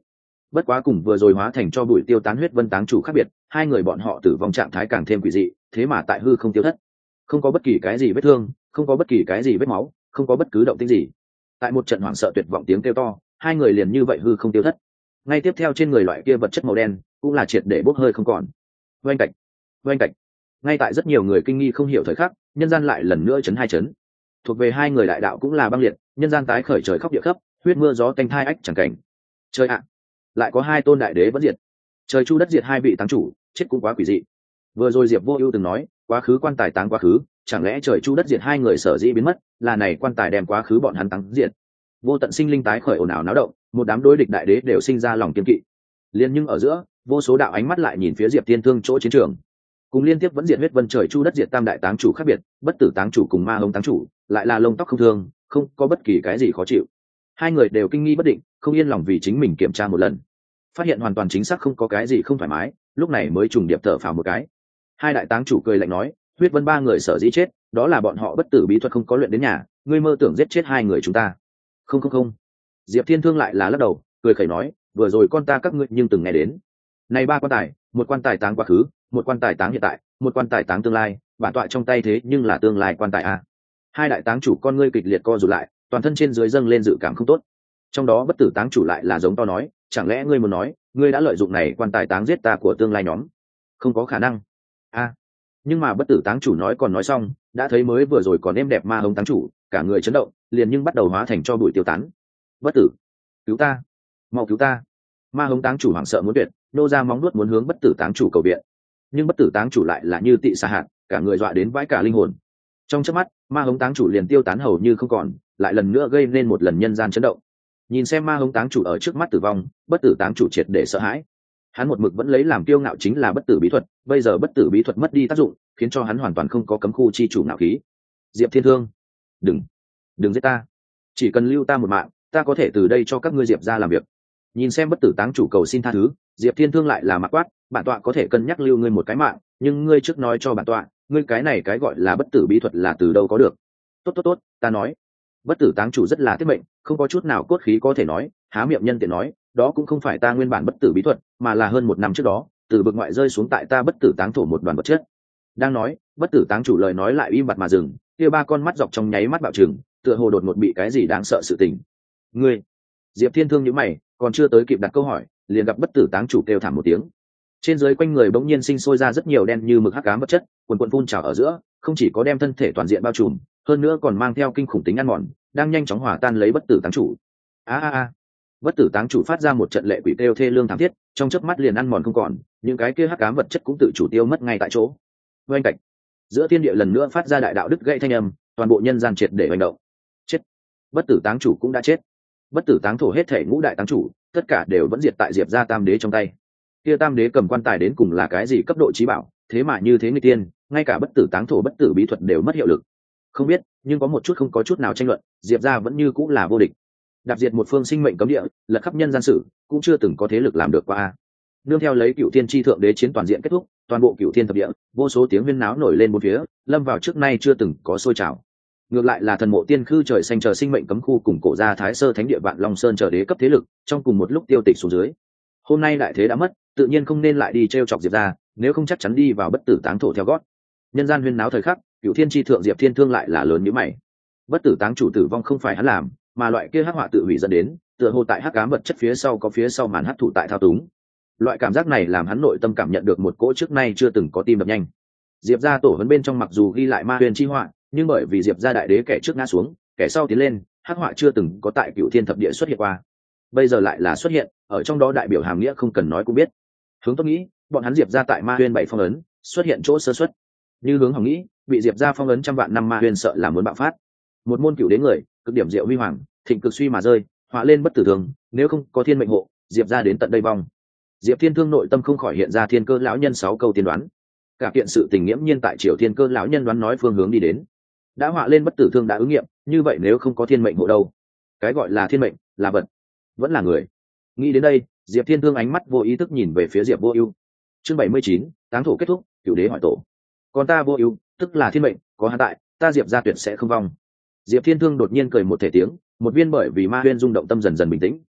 bất quá cùng vừa rồi hóa thành cho bụi tiêu tán huyết vân táng chủ khác biệt, hai người bọn họ tử vong trạng thái càng thêm quỷ dị, thế mà tại hư không tiêu thất, không có bất kỳ cái gì vết thương, không có bất kỳ cái gì vết máu, không có bất cứ động tĩnh gì. Tại một trận hoảng sợ tuyệt vọng tiếng kêu to, hai người liền như vậy hư không tiêu thất. Ngay tiếp theo trên người loại kia vật chất màu đen cũng là triệt để bốc hơi không còn. Oanh cạch, oanh cạch. Ngay tại rất nhiều người kinh nghi không hiểu thời khắc, nhân gian lại lần nữa chấn hai chấn. Thuộc về hai người đại đạo cũng là băng liệt, nhân gian tái khởi trời khóc địa khóc, huyết mưa gió tanh thai ách chẳng cảnh. Trời ạ, lại có hai tôn đại đế vẫn diệt. Trời chu đất diệt hai vị táng chủ, chết cũng quá quỷ dị. Vừa rồi Diệp Vô Ưu từng nói, quá khứ quan tài táng quá khứ, chẳng lẽ trời chu đất diệt hai người sở dĩ biến mất, là này quan tài đem quá khứ bọn hắn táng diệt. Vô tận sinh linh tái khởi ồn ào náo động, một đám đối địch đại đế đều sinh ra lòng kiên kỵ. Liên nhưng ở giữa, vô số đạo ánh mắt lại nhìn phía Diệp Thiên Thương chỗ chiến trường. Cùng liên tiếp vẫn diệt huyết vân trời chu đất diệt tam đại táng chủ khác biệt, bất tử táng chủ cùng ma hống táng chủ, lại là lông tóc không thương, không có bất kỳ cái gì khó chịu. Hai người đều kinh nghi bất định, không yên lòng vì chính mình kiểm tra một lần. Phát hiện hoàn toàn chính xác không có cái gì không thoải mái, lúc này mới trùng điệp thở phào một cái. Hai đại táng chủ cười lạnh nói, huyết vân ba người sở dĩ chết, đó là bọn họ bất tử bí thuật không có luyện đến nhà, ngươi mơ tưởng giết chết hai người chúng ta. Không không không. Diệp Thiên Thương lại là lắc đầu, cười khẩy nói, vừa rồi con ta các ngươi nhưng từng nghe đến. Này ba quan tài, một quan tài táng quá khứ, một quan tài táng hiện tại, một quan tài táng tương lai, bản tọa trong tay thế nhưng là tương lai quan tài a. Hai đại táng chủ con ngươi kịch liệt co rụt lại, toàn thân trên dưới dâng lên dự cảm không tốt. Trong đó bất tử táng chủ lại là giống to nói, chẳng lẽ ngươi muốn nói, ngươi đã lợi dụng này quan tài táng giết ta của tương lai nhóm? Không có khả năng. A. Nhưng mà bất tử táng chủ nói còn nói xong, đã thấy mới vừa rồi còn êm đẹp ma hống táng chủ, cả người chấn động, liền nhưng bắt đầu hóa thành cho bụi tiêu tán. Bất tử, cứu ta, mau cứu ta! Ma hống táng chủ hoảng sợ muốn tuyệt, nô ra móng nuốt muốn hướng bất tử táng chủ cầu viện, nhưng bất tử táng chủ lại là như tị xà hạt, cả người dọa đến vãi cả linh hồn. Trong chớp mắt, ma hống táng chủ liền tiêu tán hầu như không còn, lại lần nữa gây nên một lần nhân gian chấn động. Nhìn xem ma hống táng chủ ở trước mắt tử vong, bất tử táng chủ triệt để sợ hãi. Hắn một mực vẫn lấy làm kiêu ngạo chính là bất tử bí thuật, bây giờ bất tử bí thuật mất đi tác dụng, khiến cho hắn hoàn toàn không có cấm khu chi chủ ngạo khí. Diệp Thiên Thương, đừng, đừng giết ta, chỉ cần lưu ta một mạng, ta có thể từ đây cho các ngươi Diệp ra làm việc. Nhìn xem bất tử táng chủ cầu xin tha thứ, Diệp Thiên Thương lại là mặc quát, bản tọa có thể cân nhắc lưu ngươi một cái mạng, nhưng ngươi trước nói cho bản tọa, ngươi cái này cái gọi là bất tử bí thuật là từ đâu có được? Tốt tốt tốt, ta nói. Bất tử táng chủ rất là tiết mệnh, không có chút nào cốt khí có thể nói, há miệng nhân tiện nói, đó cũng không phải ta nguyên bản bất tử bí thuật, mà là hơn một năm trước đó, từ vực ngoại rơi xuống tại ta bất tử táng thổ một đoàn vật chất. Đang nói, bất tử táng chủ lời nói lại im bặt mà dừng, kia ba con mắt dọc trong nháy mắt bạo trừng, tựa hồ đột ngột bị cái gì đáng sợ sự tình. Ngươi, Diệp Thiên Thương nhíu mày, còn chưa tới kịp đặt câu hỏi, liền gặp bất tử táng chủ kêu thảm một tiếng. Trên dưới quanh người bỗng nhiên sinh sôi ra rất nhiều đen như mực hắc ám vật chất, quần quần phun trào ở giữa, không chỉ có đem thân thể toàn diện bao trùm, hơn nữa còn mang theo kinh khủng tính ăn mòn, đang nhanh chóng hòa tan lấy bất tử táng chủ. A a a! Bất tử táng chủ phát ra một trận lệ quỷ kêu thê lương thảm thiết, trong chớp mắt liền ăn mòn không còn, những cái kia hắc ám vật chất cũng tự chủ tiêu mất ngay tại chỗ. Oanh cạnh, giữa thiên địa lần nữa phát ra đại đạo đứt gãy thanh âm, toàn bộ nhân gian triệt để hoành động. Chết! Bất tử táng chủ cũng đã chết. Bất tử táng thổ hết thể ngũ đại táng chủ, tất cả đều vẫn diệt tại Diệp gia tam đế trong tay. Kia tam đế cầm quan tài đến cùng là cái gì cấp độ trí bảo, thế mà như thế người tiên, ngay cả bất tử táng thổ bất tử bí thuật đều mất hiệu lực. Không biết, nhưng có một chút không có chút nào tranh luận, Diệp gia vẫn như cũng là vô địch. Đạp diệt một phương sinh mệnh cấm địa, lật khắp nhân gian sử, cũng chưa từng có thế lực làm được qua. Nương theo lấy Cửu Thiên chi thượng đế chiến toàn diện kết thúc, toàn bộ Cửu Thiên thập địa, vô số tiếng huyên náo nổi lên bốn phía, lâm vào trước nay chưa từng có sôi trào. Ngược lại là thần mộ tiên khư trời xanh chờ sinh mệnh cấm khu cùng cổ gia thái sơ thánh địa vạn long sơn chờ đế cấp thế lực, trong cùng một lúc tiêu tịch xuống dưới. Hôm nay đại thế đã mất, tự nhiên không nên lại đi trêu chọc Diệp gia, nếu không chắc chắn đi vào bất tử táng thổ theo gót. Nhân gian huyên náo thời khắc, Cửu Thiên chi thượng Diệp Thiên Thương lại là lớn như mày. Bất tử táng chủ tử vong không phải hắn làm, mà loại kia hắc họa tự hủy dẫn đến, tựa hồ tại hắc ám vật chất phía sau có phía sau màn hắc thủ tại thao túng. Loại cảm giác này làm hắn nội tâm cảm nhận được một cỗ trước nay chưa từng có tim đập nhanh. Diệp gia tổ huấn bên trong mặc dù ghi lại ma huyền chi họa, nhưng bởi vì Diệp gia đại đế kẻ trước ngã xuống, kẻ sau tiến lên, hắc họa chưa từng có tại Cửu Thiên thập địa xuất hiện qua. Bây giờ lại là xuất hiện, ở trong đó đại biểu hàm nghĩa không cần nói cũng biết. Hướng tôi nghĩ, bọn hắn Diệp gia tại ma huyền bảy phong ấn, xuất hiện chỗ sơ xuất. Như hướng hồng nghĩ, bị Diệp gia phong ấn trăm vạn năm ma huyền sợ là muốn bạo phát. Một môn cửu đế người, cực điểm diệu huy hoàng, thịnh cực suy mà rơi, họa lên bất tử thường, nếu không có thiên mệnh hộ, Diệp gia đến tận đây vong. Diệp Thiên Thương nội tâm không khỏi hiện ra thiên cơ lão nhân sáu câu tiên đoán. Cả kiện sự tình nghiễm nhiên tại Triều Thiên Cơ lão nhân đoán nói phương hướng đi đến. Đã họa lên bất tử thương đã ứng nghiệm, như vậy nếu không có thiên mệnh hộ đâu? Cái gọi là thiên mệnh, là vật, vẫn là người. Nghĩ đến đây, Diệp Thiên Thương ánh mắt vô ý thức nhìn về phía Diệp Vô Ưu. Chương bảy mươi chín, táng thổ kết thúc, cửu đế hỏi tổ. Còn ta Vô Ưu, tức là thiên mệnh, có hắn tại, ta Diệp gia tuyệt sẽ không vong. Diệp Thiên Thương đột nhiên cười một thể tiếng, một viên bởi vì ma huyên rung động tâm dần dần bình tĩnh.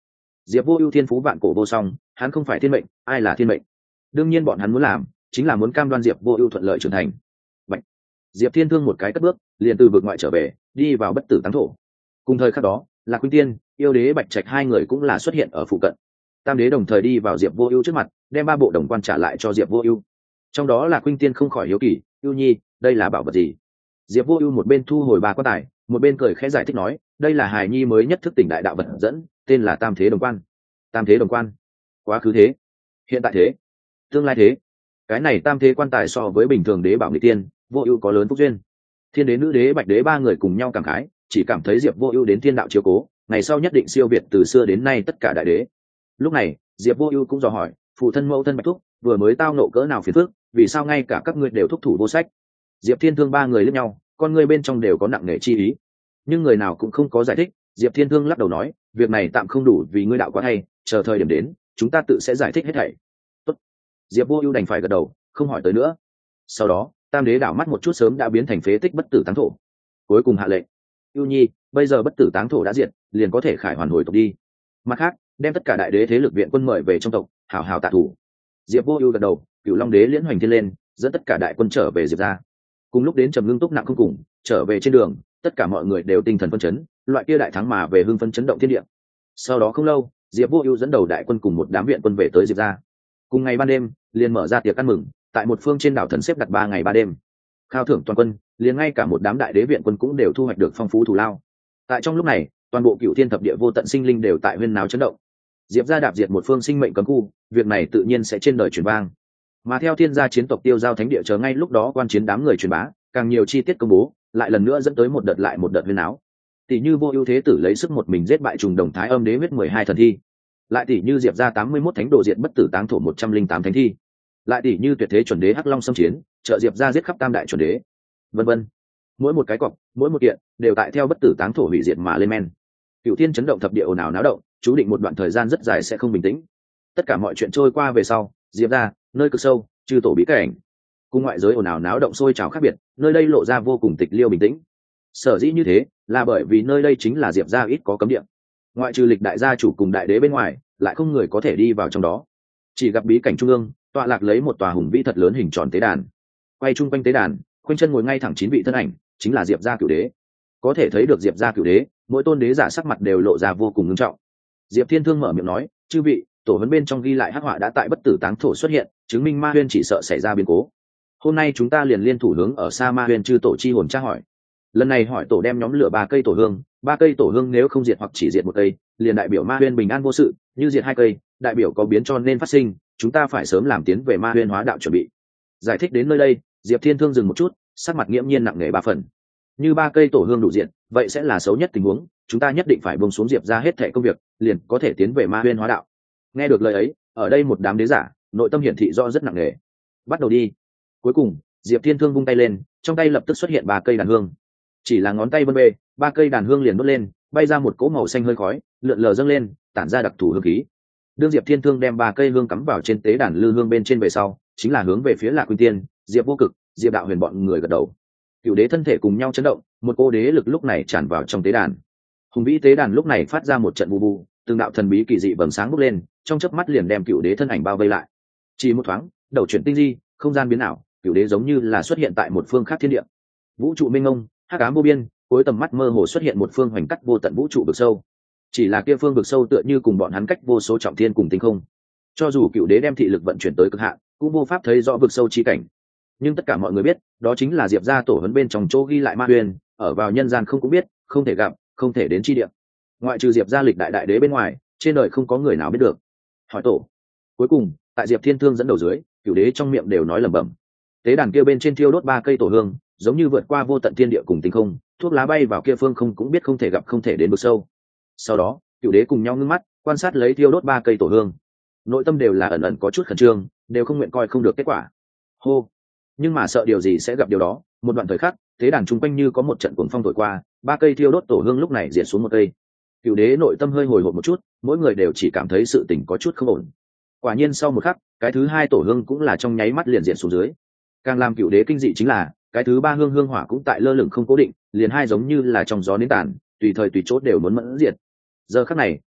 Diệp Vô Ưu thiên phú vạn cổ vô song, hắn không phải thiên mệnh, ai là thiên mệnh? Đương nhiên bọn hắn muốn làm, chính là muốn cam đoan Diệp Vô Ưu thuận lợi trưởng thành. Bạch. Diệp Thiên Thương một cái cất bước, liền từ vực ngoại trở về, đi vào bất tử táng thổ. Cùng thời khắc đó, Lạc Khuynh Tiên, Yêu Đế Bạch Trạch hai người cũng là xuất hiện ở phụ cận. Tam đế đồng thời đi vào Diệp Vô Ưu trước mặt, đem ba bộ đồng quan trả lại cho Diệp Vô Ưu. Trong đó Lạc Khuynh Tiên không khỏi hiếu kỳ, "Ưu Nhi, đây là bảo vật gì?" Diệp Vô Ưu một bên thu hồi ba quan tài, một bên cười khẽ giải thích nói, "Đây là hài nhi mới nhất thức tỉnh đại đạo vật dẫn, tên là Tam Thế Đồng Quan." Tam Thế Đồng Quan? Quá khứ thế, hiện tại thế, tương lai thế. Cái này Tam Thế quan tài so với bình thường đế bảo nghịch tiên, Vô Ưu có lớn phúc duyên. Thiên đế, nữ đế, bạch đế ba người cùng nhau cảm khái, chỉ cảm thấy Diệp Vô Ưu đến thiên đạo chiếu cố, ngày sau nhất định siêu việt từ xưa đến nay tất cả đại đế. Lúc này, Diệp Vô Ưu cũng dò hỏi, phụ thân mẫu thân Bạch Thúc, vừa mới tao nộ cỡ nào phiền phức, vì sao ngay cả các ngươi đều thúc thủ vô sách? Diệp Thiên Thương ba người liếc nhau, con ngươi bên trong đều có nặng nề chi ý, nhưng người nào cũng không có giải thích. Diệp Thiên Thương lắc đầu nói, việc này tạm không đủ vì ngươi đạo quá hay, chờ thời điểm đến, chúng ta tự sẽ giải thích hết thảy. Tốt. Diệp Vô Ưu đành phải gật đầu, không hỏi tới nữa. Sau đó, Tam đế đảo mắt một chút sớm đã biến thành phế tích bất tử táng thổ. Cuối cùng hạ lệnh, Ưu Nhi, bây giờ bất tử táng thổ đã diệt, liền có thể khải hoàn hồi tộc đi. Mặt khác, đem tất cả đại đế thế lực viện quân mời về trong tộc, hảo hảo tạ thủ. Diệp Vô Ưu gật đầu, Cửu Long đế liễn hoành thiên lên, dẫn tất cả đại quân trở về Diệp gia. Cùng lúc đến Trầm Ngưng Túc nặng không cùng, trở về trên đường, tất cả mọi người đều tinh thần phấn chấn, loại kia đại thắng mà về hưng phấn chấn động thiên địa. Sau đó không lâu, Diệp Vô Ưu dẫn đầu đại quân cùng một đám viện quân về tới Diệp gia. Cùng ngày ban đêm, liền mở ra tiệc ăn mừng, tại một phương trên đảo thần xếp đặt ba ngày ba đêm. Khao thưởng toàn quân, liền ngay cả một đám đại đế viện quân cũng đều thu hoạch được phong phú thù lao. Tại trong lúc này, toàn bộ Cửu Thiên thập địa vô tận sinh linh đều tại huyên náo chấn động. Diệp gia đạp diệt một phương sinh mệnh cấm khu, việc này tự nhiên sẽ trên đời truyền vang. Mà theo thiên gia chiến tộc Tiêu Giao Thánh địa chờ ngay lúc đó quan chiến đám người truyền bá, càng nhiều chi tiết công bố, lại lần nữa dẫn tới một đợt lại một đợt huyên náo. Tỷ như Vô Ưu thế tử lấy sức một mình giết bại trùng đồng thái âm đế huyết mười hai thần thi, lại tỷ như Diệp gia tám mươi mốt thánh đồ diệt bất tử táng thổ một trăm linh tám thánh thi, lại tỷ như tuyệt thế chuẩn đế Hắc Long xâm chiến, trợ Diệp gia giết khắp tam đại chuẩn đế, vân vân. Mỗi một cái cọc, mỗi một kiện đều tại theo bất tử táng thổ hủy diệt mà lên men. Cửu Thiên chấn động thập địa ồn ào náo động, chú định một đoạn thời gian rất dài sẽ không bình tĩnh. Tất cả mọi chuyện trôi qua về sau, Diệp gia, nơi cực sâu, chư tổ bí cảnh, cùng ngoại giới ồn ào náo động sôi trào khác biệt, nơi đây lộ ra vô cùng tịch liêu bình tĩnh. Sở dĩ như thế, là bởi vì nơi đây chính là Diệp gia ít có cấm địa. Ngoại trừ lịch đại gia chủ cùng đại đế bên ngoài, lại không người có thể đi vào trong đó. Chỉ gặp bí cảnh trung ương, tọa lạc lấy một tòa hùng vĩ thật lớn hình tròn tế đàn. Quay chung quanh tế đàn, khoanh chân ngồi ngay thẳng chín vị thân ảnh, chính là Diệp gia cửu đế. Có thể thấy được Diệp gia cửu đế, mỗi tôn đế giả sắc mặt đều lộ ra vô cùng nghiêm trọng. Diệp Thiên Thương mở miệng nói, chư vị, tổ huấn bên trong ghi lại hắc họa đã tại bất tử táng thổ xuất hiện, chứng minh ma huyên chỉ sợ xảy ra biến cố. Hôm nay chúng ta liền liên thủ hướng ở xa ma huyên chư tổ chi hồn tra hỏi. Lần này hỏi tổ đem nhóm lửa ba cây tổ hương, ba cây tổ hương nếu không diệt hoặc chỉ diệt một cây, liền đại biểu ma huyên bình an vô sự, như diệt hai cây, đại biểu có biến cho nên phát sinh, chúng ta phải sớm làm tiến về ma huyên hóa đạo chuẩn bị. Giải thích đến nơi đây, Diệp Thiên Thương dừng một chút, sắc mặt nghiễm nhiên nặng nề ba phần. Như ba cây tổ hương đủ diện, vậy sẽ là xấu nhất tình huống, chúng ta nhất định phải buông xuống Diệp ra hết thảy công việc, liền có thể tiến về ma huyên hóa đạo. Nghe được lời ấy, ở đây một đám đế giả, nội tâm hiển thị rõ rất nặng nề. Bắt đầu đi. Cuối cùng, Diệp Thiên Thương vung tay lên, trong tay lập tức xuất hiện ba cây đàn hương. Chỉ là ngón tay vân bê, ba cây đàn hương liền đốt lên, bay ra một cỗ màu xanh hơi khói, lượn lờ dâng lên, tản ra đặc thù hương khí. Đương Diệp Thiên Thương đem ba cây hương cắm vào trên tế đàn lư hương bên trên về sau, chính là hướng về phía Lạc Khuynh Tiên, Diệp Vô Cực, Diệp Đạo Huyền bọn người gật đầu. Cửu đế thân thể cùng nhau chấn động, một cô đế lực lúc này tràn vào trong tế đàn. Hùng vĩ tế đàn lúc này phát ra một trận bù bù, từng đạo thần bí kỳ dị vầng sáng bốc lên, trong chớp mắt liền đem Cửu đế thân ảnh bao vây lại. Chỉ một thoáng, đầu chuyển tinh di, không gian biến ảo, Cửu đế giống như là xuất hiện tại một phương khác thiên địa. Vũ trụ mênh mông, hắc ám vô biên, cuối tầm mắt mơ hồ xuất hiện một phương hoành cắt vô tận vũ trụ vực sâu. Chỉ là kia phương vực sâu tựa như cùng bọn hắn cách vô số trọng thiên cùng tinh không. Cho dù Cửu đế đem thị lực vận chuyển tới cực hạn, cũng vô pháp thấy rõ vực sâu chi cảnh. Nhưng tất cả mọi người biết, đó chính là Diệp gia tổ huấn bên trong chỗ ghi lại ma huyền, ở vào nhân gian không cũng biết, không thể gặp, không thể đến chi địa. Ngoại trừ Diệp gia lịch đại đại đế bên ngoài, trên đời không có người nào biết được. Hỏi tổ. Cuối cùng, tại Diệp Thiên Thương dẫn đầu dưới, Cửu đế trong miệng đều nói lẩm bẩm. Tế đàn kia bên trên thiêu đốt ba cây tổ hương, giống như vượt qua vô tận thiên địa cùng tinh không, thuốc lá bay vào kia phương không cũng biết không thể gặp không thể đến vực sâu. Sau đó, Cửu đế cùng nhau ngưng mắt, quan sát lấy thiêu đốt ba cây tổ hương. Nội tâm đều là ẩn ẩn có chút khẩn trương, đều không nguyện coi không được kết quả. Hô. Nhưng mà sợ điều gì sẽ gặp điều đó, một đoạn thời khắc, tế đàn trung quanh như có một trận cuồng phong thổi qua, ba cây thiêu đốt tổ hương lúc này diệt xuống một cây. Cửu đế nội tâm hơi hồi hộp một chút, mỗi người đều chỉ cảm thấy sự tình có chút không ổn. Quả nhiên sau một khắc, cái thứ hai tổ hương cũng là trong nháy mắt liền diệt xuống dưới. Càng làm Cửu đế kinh dị chính là, cái thứ ba hương hương hỏa cũng tại lơ lửng không cố định, liền hai giống như là trong gió nến tàn, tùy thời tùy chốt đều muốn mẫn diệt. Giờ khắc này,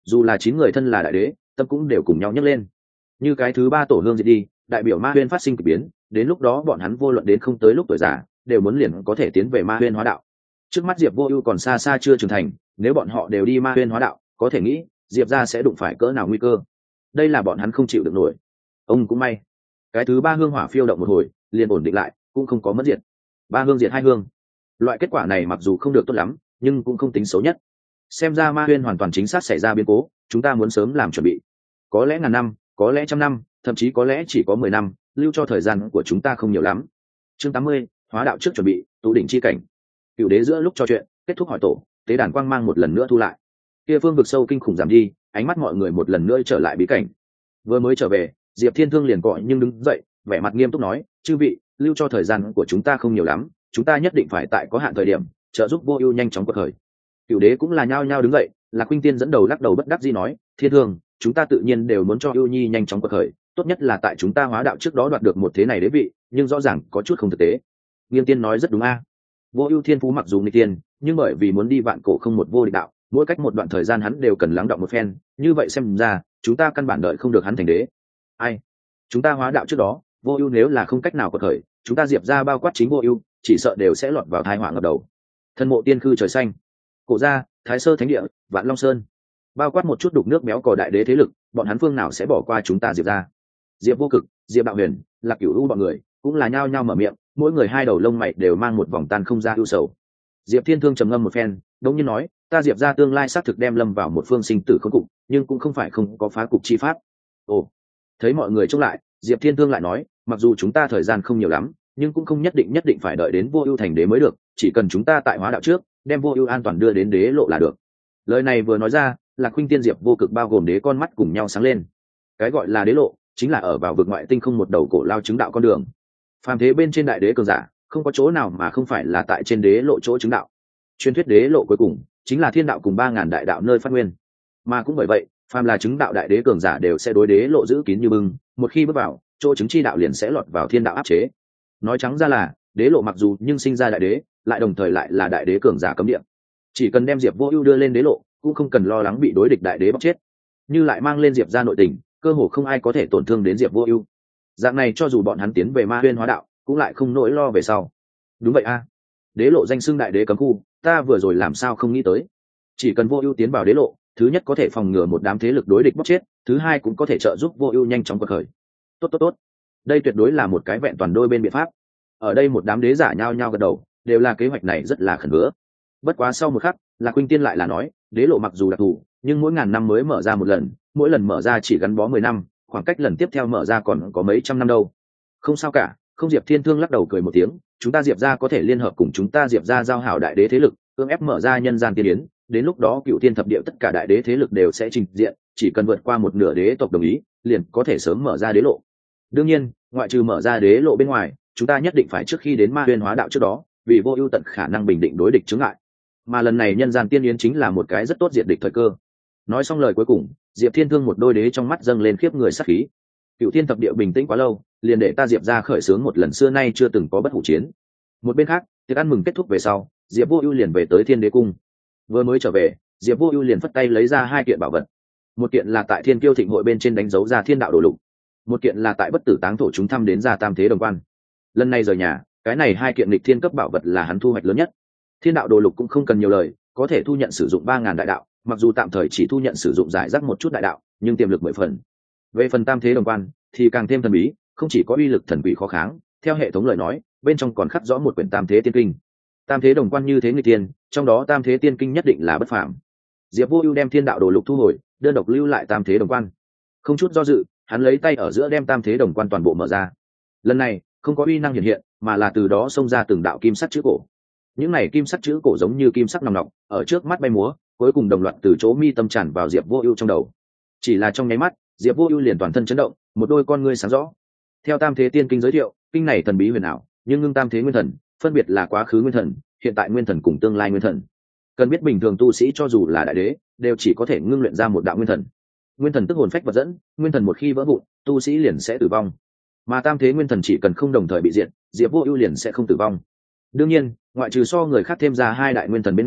dù là chín người thân là đại đế tâm cũng đều cùng nhau nhấc lên. Như cái thứ ba tổ hương diệt đi, đại biểu ma huyên phát sinh kỳ biến, đến lúc đó bọn hắn vô luận đến không tới lúc tuổi già đều muốn liền có thể tiến về ma huyên hóa đạo. Trước mắt Diệp Vô Ưu còn xa xa chưa trưởng thành, nếu bọn họ đều đi ma huyên hóa đạo, có thể nghĩ Diệp gia sẽ đụng phải cỡ nào nguy cơ. Đây là bọn hắn không chịu được nổi. Ông cũng may, cái thứ ba hương hỏa phiêu động một hồi, liền ổn định lại, cũng không có mất diệt. Ba hương diệt hai hương. Loại kết quả này mặc dù không được tốt lắm, nhưng cũng không tính xấu nhất. Xem ra ma huyên hoàn toàn chính xác xảy ra biến cố, chúng ta muốn sớm làm chuẩn bị. Có lẽ ngàn năm, có lẽ trăm năm, thậm chí có lẽ chỉ có mười năm, lưu cho thời gian của chúng ta không nhiều lắm. Chương tám mươi, hóa đạo trước chuẩn bị, tụ đỉnh chi cảnh. Cựu đế giữa lúc trò chuyện, kết thúc hỏi tổ, tế đàn quang mang một lần nữa thu lại. Kia phương vực sâu kinh khủng giảm đi, ánh mắt mọi người một lần nữa trở lại bí cảnh. Vừa mới trở về, Diệp Thiên Thương liền gọi nhưng đứng dậy, vẻ mặt nghiêm túc nói, chư vị, lưu cho thời gian của chúng ta không nhiều lắm, chúng ta nhất định phải tại có hạn thời điểm trợ giúp Vô Ưu nhanh chóng quật khởi. Cựu đế cũng là nhao nhao đứng dậy, là Khuynh Tiên dẫn đầu lắc đầu bất đắc dĩ nói, Thiên Thương, chúng ta tự nhiên đều muốn cho Ưu Nhi nhanh chóng quật khởi, tốt nhất là tại chúng ta hóa đạo trước đó đoạt được một thế này đế vị, nhưng rõ ràng có chút không thực tế. Nghiên Tiên nói rất đúng a. Vô Ưu thiên phú mặc dù nghịch tiên, nhưng bởi vì muốn đi vạn cổ không một vô địch đạo, mỗi cách một đoạn thời gian hắn đều cần lắng đọng một phen, như vậy xem ra, chúng ta căn bản đợi không được hắn thành đế. Ai? Chúng ta hóa đạo trước đó, Vô Ưu nếu là không cách nào quật khởi, chúng ta Diệp gia bao quát chính Vô Ưu, chỉ sợ đều sẽ lọt vào tai họa ngập đầu. Thân mộ tiên khư trời xanh, Cổ gia, Thái Sơ Thánh địa, Vạn Long Sơn, bao quát một chút đục nước béo cò đại đế thế lực, bọn hắn phương nào sẽ bỏ qua chúng ta Diệp gia? Diệp Vô Cực, Diệp Đạo Huyền, Lạc Cửu U bọn người, cũng là nhao nhao mở miệng, mỗi người hai đầu lông mày đều mang một vòng tan không ra ưu sầu. Diệp Thiên Thương trầm ngâm một phen, đống nhiên nói, ta Diệp gia tương lai xác thực đem lâm vào một phương sinh tử khốn cục, nhưng cũng không phải không có phá cục chi pháp. Ồ, thấy mọi người trông lại, Diệp Thiên Thương lại nói, mặc dù chúng ta thời gian không nhiều lắm, nhưng cũng không nhất định nhất định phải đợi đến Vô Ưu thành đế mới được, chỉ cần chúng ta tại hóa đạo trước, đem Vô Ưu an toàn đưa đến đế lộ là được. Lời này vừa nói ra, là Khuynh Tiên Diệp Vô Cực bao gồm đế con mắt cùng nhau sáng lên. Cái gọi là đế lộ, chính là ở vào vực ngoại tinh không một đầu cổ lao chứng đạo con đường. Phàm thế bên trên đại đế cường giả, không có chỗ nào mà không phải là tại trên đế lộ chỗ chứng đạo. Truyền thuyết đế lộ cuối cùng chính là thiên đạo cùng ba ngàn đại đạo nơi phát nguyên. Mà cũng bởi vậy, phàm là chứng đạo đại đế cường giả đều sẽ đối đế lộ giữ kín như bưng, một khi bước vào, chỗ chứng chi đạo liền sẽ lọt vào thiên đạo áp chế. Nói trắng ra là, đế lộ mặc dù nhưng sinh ra đại đế, lại đồng thời lại là đại đế cường giả cấm địa. Chỉ cần đem Diệp Vô Ưu đưa lên đế lộ, cũng không cần lo lắng bị đối địch đại đế bóc chết. Như lại mang lên Diệp gia nội tình, cơ hồ không ai có thể tổn thương đến Diệp Vô Ưu. Dạng này cho dù bọn hắn tiến về Ma Huyên hóa đạo, cũng lại không nỗi lo về sau. Đúng vậy a. Đế lộ danh xưng đại đế cấm khu, ta vừa rồi làm sao không nghĩ tới. Chỉ cần Vô Ưu tiến vào đế lộ, thứ nhất có thể phòng ngừa một đám thế lực đối địch bóc chết, thứ hai cũng có thể trợ giúp Vô Ưu nhanh chóng quật khởi. Tốt tốt tốt. Đây tuyệt đối là một cái vẹn toàn đôi bên biện pháp. Ở đây một đám đế giả nhao nhao gật đầu, đều là kế hoạch này rất là khẩn bữa. Bất quá sau một khắc, là Khuynh Tiên lại là nói, đế lộ mặc dù đặc thù, nhưng mỗi ngàn năm mới mở ra một lần, mỗi lần mở ra chỉ gắn bó mười năm, khoảng cách lần tiếp theo mở ra còn có mấy trăm năm đâu. Không sao cả, không. Diệp Thiên Thương lắc đầu cười một tiếng, chúng ta Diệp gia có thể liên hợp cùng chúng ta Diệp gia giao hảo đại đế thế lực, cưỡng ép mở ra nhân gian tiên yến, đến lúc đó cựu thiên thập địa tất cả đại đế thế lực đều sẽ trình diện, chỉ cần vượt qua một nửa đế tộc đồng ý, liền có thể sớm mở ra đế lộ. Đương nhiên, ngoại trừ mở ra đế lộ bên ngoài, chúng ta nhất định phải trước khi đến Ma Huyên hóa đạo trước đó, vì Vô Ưu tận khả năng bình định đối địch chướng ngại. Mà lần này nhân gian tiên yến chính là một cái rất tốt diệt địch thời cơ. Nói xong lời cuối cùng, Diệp Thiên Thương một đôi đế trong mắt dâng lên khiếp người sát khí. Cựu thiên thập địa bình tĩnh quá lâu, liền để ta Diệp gia khởi xướng một lần xưa nay chưa từng có bất hủ chiến. Một bên khác, tiệc ăn mừng kết thúc về sau, Diệp Vô Ưu liền về tới Thiên Đế cung. Vừa mới trở về, Diệp Vô Ưu liền phất tay lấy ra hai kiện bảo vật. Một kiện là tại Thiên Kiêu Thịnh hội bên trên đánh dấu ra Thiên đạo đồ lục, một kiện là tại Bất Tử Táng thổ chúng thăm đến ra Tam Thế Đồng Quan. Lần này rời nhà, cái này hai kiện nghịch thiên cấp bảo vật là hắn thu hoạch lớn nhất. Thiên đạo đồ lục cũng không cần nhiều lời, có thể thu nhận sử dụng ba ngàn đại đạo, mặc dù tạm thời chỉ thu nhận sử dụng giải rác một chút đại đạo, nhưng tiềm lực mười phần. Về phần Tam Thế Đồng Quan thì càng thêm thần bí, không chỉ có uy lực thần quỷ khó kháng, theo hệ thống lời nói, bên trong còn khắc rõ một quyển Tam Thế Tiên Kinh. Tam Thế Đồng Quan như thế người tiên, trong đó Tam Thế Tiên Kinh nhất định là bất phàm. Diệp Vô Ưu đem Thiên đạo đồ lục thu hồi, đơn độc lưu lại Tam Thế Đồng Quan. Không chút do dự, hắn lấy tay ở giữa đem Tam Thế Đồng Quan toàn bộ mở ra. Lần này, không có uy năng hiện hiện, mà là từ đó xông ra từng đạo kim sắc chữ cổ. Những này kim sắc chữ cổ giống như kim sắc nòng nọc, ở trước mắt bay múa, cuối cùng đồng loạt từ chỗ mi tâm tràn vào Diệp Vô Ưu trong đầu. Chỉ là trong nháy mắt, Diệp Vô Ưu liền toàn thân chấn động, một đôi con ngươi sáng rõ. Theo Tam Thế Tiên Kinh giới thiệu, kinh này thần bí huyền ảo, nhưng ngưng tam thế nguyên thần, phân biệt là quá khứ nguyên thần, hiện tại nguyên thần cùng tương lai nguyên thần. Cần biết bình thường tu sĩ cho dù là đại đế, đều chỉ có thể ngưng luyện ra một đạo nguyên thần. Nguyên thần tức hồn phách vật dẫn, nguyên thần một khi vỡ vụn, tu sĩ liền sẽ tử vong. Mà tam thế nguyên thần chỉ cần không đồng thời bị diệt, Diệp Vô Ưu liền sẽ không tử vong. Đương nhiên, ngoại trừ so người khác thêm ra hai đại nguyên thần bên ngoài,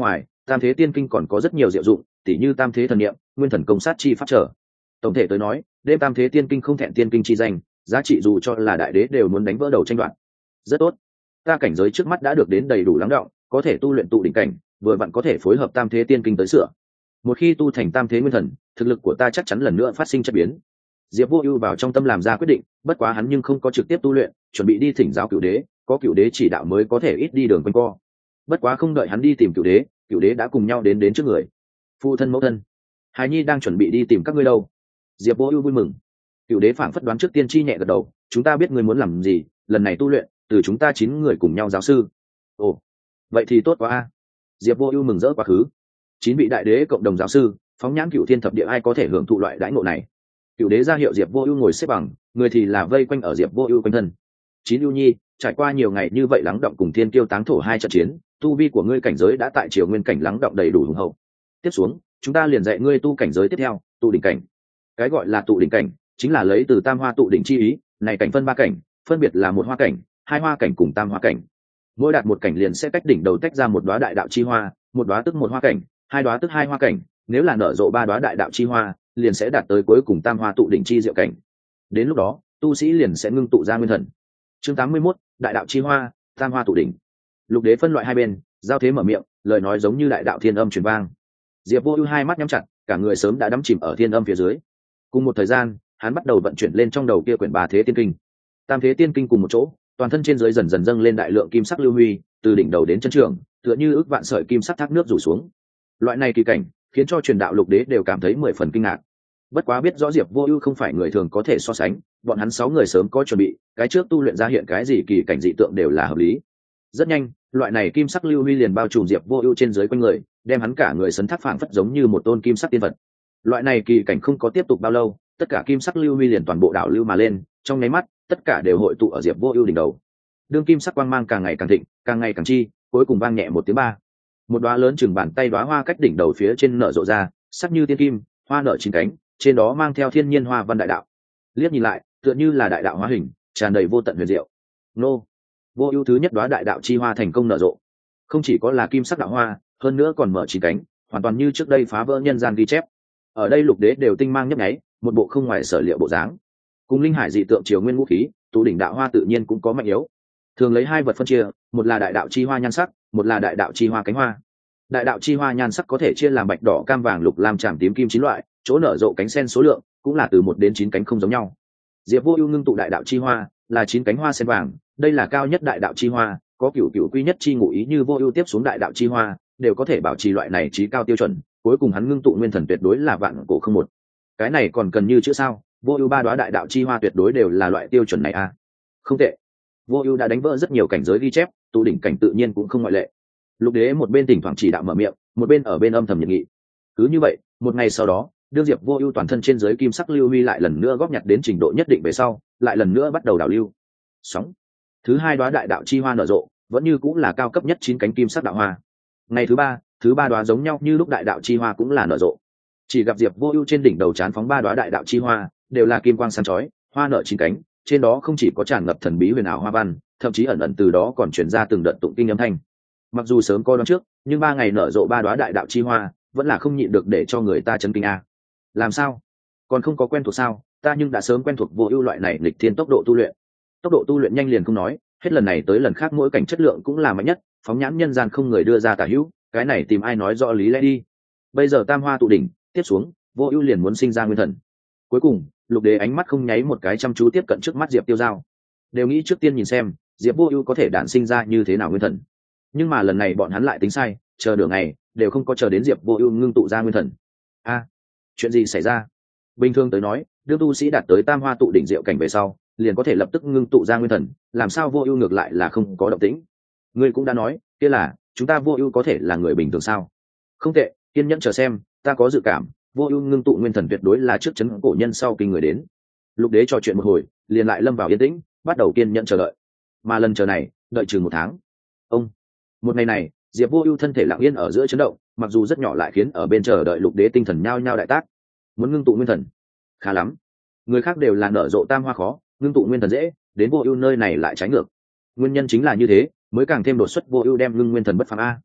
tam thế tiên kinh còn có rất nhiều diệu dụng, tỉ như tam thế thần niệm, nguyên thần công sát chi pháp trở. Tổng thể tới nói, đêm tam thế tiên kinh không thẹn tiên kinh chi danh, giá trị dù cho là đại đế đều muốn đánh vỡ đầu tranh đoạt. Rất tốt, ta cảnh giới trước mắt đã được đến đầy đủ lắng đọng, có thể tu luyện tụ đỉnh cảnh, vừa vặn có thể phối hợp tam thế tiên kinh tới sửa. Một khi tu thành tam thế nguyên thần, thực lực của ta chắc chắn lần nữa phát sinh chất biến. Diệp Vô Ưu vào trong tâm làm ra quyết định, bất quá hắn nhưng không có trực tiếp tu luyện, chuẩn bị đi thỉnh giáo Cửu Đế, có Cửu Đế chỉ đạo mới có thể ít đi đường quanh co. Bất quá không đợi hắn đi tìm Cửu Đế, Cửu Đế đã cùng nhau đến đến trước người. Phụ thân mẫu thân, Hải Nhi đang chuẩn bị đi tìm các ngươi đâu? Diệp Vô Ưu vui mừng. Cửu Đế phảng phất đoán trước tiên tri nhẹ gật đầu, chúng ta biết ngươi muốn làm gì, lần này tu luyện, từ chúng ta chín người cùng nhau giáo sư. Ồ, vậy thì tốt quá a. Diệp Vô Ưu mừng rỡ quá khứ. Chín vị đại đế cộng đồng giáo sư, phóng nhãn cửu thiên thập địa ai có thể hưởng thụ loại đãi ngộ này. Cửu Đế ra hiệu Diệp Vô Ưu ngồi xếp bằng, người thì là vây quanh ở Diệp Vô Ưu quanh thân. Chín ưu nhi, trải qua nhiều ngày như vậy lắng động cùng thiên kiêu táng thổ hai trận chiến, tu vi của ngươi cảnh giới đã tại triều nguyên cảnh lắng động đầy đủ hùng hậu. Tiếp xuống, chúng ta liền dạy ngươi tu cảnh giới tiếp theo, tụ đỉnh cảnh. Cái gọi là tụ đỉnh cảnh, chính là lấy từ tam hoa tụ đỉnh chi ý, này cảnh phân ba cảnh, phân biệt là một hoa cảnh, hai hoa cảnh cùng tam hoa cảnh. Mỗi đạt một cảnh liền sẽ cách đỉnh đầu tách ra một đóa đại đạo chi hoa, một đóa tức một hoa cảnh, hai đóa tức hai hoa cảnh, nếu là nở rộ ba đóa đại đạo chi hoa, liền sẽ đạt tới cuối cùng tam hoa tụ đỉnh chi diệu cảnh. Đến lúc đó, tu sĩ liền sẽ ngưng tụ ra nguyên thần. Chương tám mươi mốt, đại đạo chi hoa, tam hoa tụ đỉnh. Lục Đế phân loại hai bên, giao thế mở miệng, lời nói giống như đại đạo thiên âm truyền vang. Diệp Vô Ưu hai mắt nhắm chặt, cả người sớm đã đắm chìm ở thiên âm phía dưới. Cùng một thời gian, hắn bắt đầu vận chuyển lên trong đầu kia quyển Bà Thế Tiên Kinh. Tam Thế Tiên Kinh cùng một chỗ, toàn thân trên dưới dần dần dâng lên đại lượng kim sắc lưu huy, từ đỉnh đầu đến chân trường, tựa như ức vạn sợi kim sắc thác nước rủ xuống. Loại này kỳ cảnh, khiến cho truyền đạo Lục Đế đều cảm thấy mười phần kinh ngạc. Bất quá biết rõ Diệp Vô Ưu không phải người thường có thể so sánh, bọn hắn sáu người sớm có chuẩn bị, cái trước tu luyện ra hiện cái gì kỳ cảnh dị tượng đều là hợp lý. Rất nhanh, loại này kim sắc lưu huy liền bao trùm Diệp Vô Ưu trên dưới quanh người, đem hắn cả người sấn thác phảng phất giống như một tôn kim sắc tiên vật. Loại này kỳ cảnh không có tiếp tục bao lâu, tất cả kim sắc lưu huy liền toàn bộ đảo lưu mà lên, trong nháy mắt, tất cả đều hội tụ ở Diệp Vô Ưu đỉnh đầu. Đường kim sắc quang mang càng ngày càng thịnh, càng ngày càng chi, cuối cùng vang nhẹ một tiếng ba. Một đóa lớn chừng bàn tay đóa hoa cách đỉnh đầu phía trên nở rộ ra, sắc như tiên kim, hoa nở chín cánh, trên đó mang theo thiên nhiên hoa văn đại đạo. Liếc nhìn lại, tựa như là đại đạo hóa hình, tràn đầy vô tận huyền diệu. Nô, Vô Ưu thứ nhất đóa đại đạo chi hoa thành công nở rộ. Không chỉ có là kim sắc đạo hoa, hơn nữa còn mở chín cánh, hoàn toàn như trước đây phá vỡ nhân gian ghi chép. Ở đây Lục Đế đều tinh mang nhấp nháy, một bộ không ngoài sở liệu bộ dáng. Cùng linh hải dị tượng triều nguyên vũ khí, tụ đỉnh đạo hoa tự nhiên cũng có mạnh yếu. Thường lấy hai vật phân chia, một là đại đạo chi hoa nhan sắc, một là đại đạo chi hoa cánh hoa. Đại đạo chi hoa nhan sắc có thể chia làm bạch đỏ cam vàng lục lam tràm tím kim chín loại, chỗ nở rộ cánh sen số lượng cũng là từ một đến chín cánh không giống nhau. Diệp Vô Ưu ngưng tụ đại đạo chi hoa là chín cánh hoa sen vàng, đây là cao nhất đại đạo chi hoa, có cửu cửu quy nhất chi ngụ ý như Vô Ưu tiếp xuống đại đạo chi hoa, đều có thể bảo trì loại này chí cao tiêu chuẩn, cuối cùng hắn ngưng tụ nguyên thần tuyệt đối là vạn cổ không một. Cái này còn cần như chữ sao? Vô Ưu ba đóa đại đạo chi hoa tuyệt đối đều là loại tiêu chuẩn này a. À? Không tệ. Vô Ưu đã đánh vỡ rất nhiều cảnh giới ghi chép, tụ đỉnh cảnh tự nhiên cũng không ngoại lệ. Lục Đế một bên thỉnh thoảng chỉ đạo mở miệng, một bên ở bên âm thầm nhiệt nghị. Cứ như vậy, một ngày sau đó, đương Diệp Vô Ưu toàn thân trên dưới kim sắc lưu huy lại lần nữa góp nhặt đến trình độ nhất định về sau, lại lần nữa bắt đầu đảo lưu. Sóng. Thứ hai đóa đại đạo chi hoa nở rộ, vẫn như cũng là cao cấp nhất chín cánh kim sắc đạo hoa. Ngày thứ ba, thứ ba đóa giống nhau như lúc đại đạo chi hoa cũng là nở rộ. Chỉ gặp Diệp Vô Ưu trên đỉnh đầu trán phóng ba đóa đại đạo chi hoa, đều là kim quang sáng chói, hoa nở chín cánh, trên đó không chỉ có tràn ngập thần bí huyền ảo hoa văn, thậm chí ẩn ẩn từ đó còn truyền ra từng đợt tụng kinh âm thanh. Mặc dù sớm coi đoán trước, nhưng ba ngày nở rộ ba đóa đại đạo chi hoa, vẫn là không nhịn được để cho người ta chấn kinh a. Làm sao? Còn không có quen thuộc sao? Ta nhưng đã sớm quen thuộc Vô Ưu loại này nghịch thiên tốc độ tu luyện. Tốc độ tu luyện nhanh liền không nói, hết lần này tới lần khác mỗi cảnh chất lượng cũng là mạnh nhất, phóng nhãn nhân gian không người đưa ra tả hữu, cái này tìm ai nói rõ lý lẽ đi. Bây giờ tam hoa tụ đỉnh, tiếp xuống, Vô Ưu liền muốn sinh ra nguyên thần. Cuối cùng, Lục Đế ánh mắt không nháy một cái chăm chú tiếp cận trước mắt Diệp Tiêu Giao. Đều nghĩ trước tiên nhìn xem, Diệp Vô Ưu có thể đản sinh ra như thế nào nguyên thần. Nhưng mà lần này bọn hắn lại tính sai, chờ nửa ngày, đều không có chờ đến Diệp Vô Ưu ngưng tụ ra nguyên thần. A, chuyện gì xảy ra? Bình thường tới nói, đương tu sĩ đạt tới tam hoa tụ đỉnh diệu cảnh về sau, liền có thể lập tức ngưng tụ ra nguyên thần, làm sao Vô Ưu ngược lại là không có động tĩnh? Ngươi cũng đã nói, kia là, chúng ta Vô Ưu có thể là người bình thường sao? Không tệ, kiên nhẫn chờ xem, ta có dự cảm, Vô Ưu ngưng tụ nguyên thần tuyệt đối là trước chấn cổ nhân sau kinh người đến. Lục Đế trò chuyện một hồi, liền lại lâm vào yên tĩnh, bắt đầu kiên nhẫn chờ đợi. Mà lần chờ này, đợi chừng một tháng. Ông, một ngày này, Diệp Vô Ưu thân thể lặng yên ở giữa chấn động, mặc dù rất nhỏ lại khiến ở bên chờ đợi Lục Đế tinh thần nhao nhao đại tác. Muốn ngưng tụ nguyên thần, khá lắm. Người khác đều là nở rộ tam hoa khó, ngưng tụ nguyên thần dễ, đến Vô Ưu nơi này lại trái ngược. Nguyên nhân chính là như thế, mới càng thêm đột xuất Vô Ưu đem ngưng nguyên thần bất phàm a.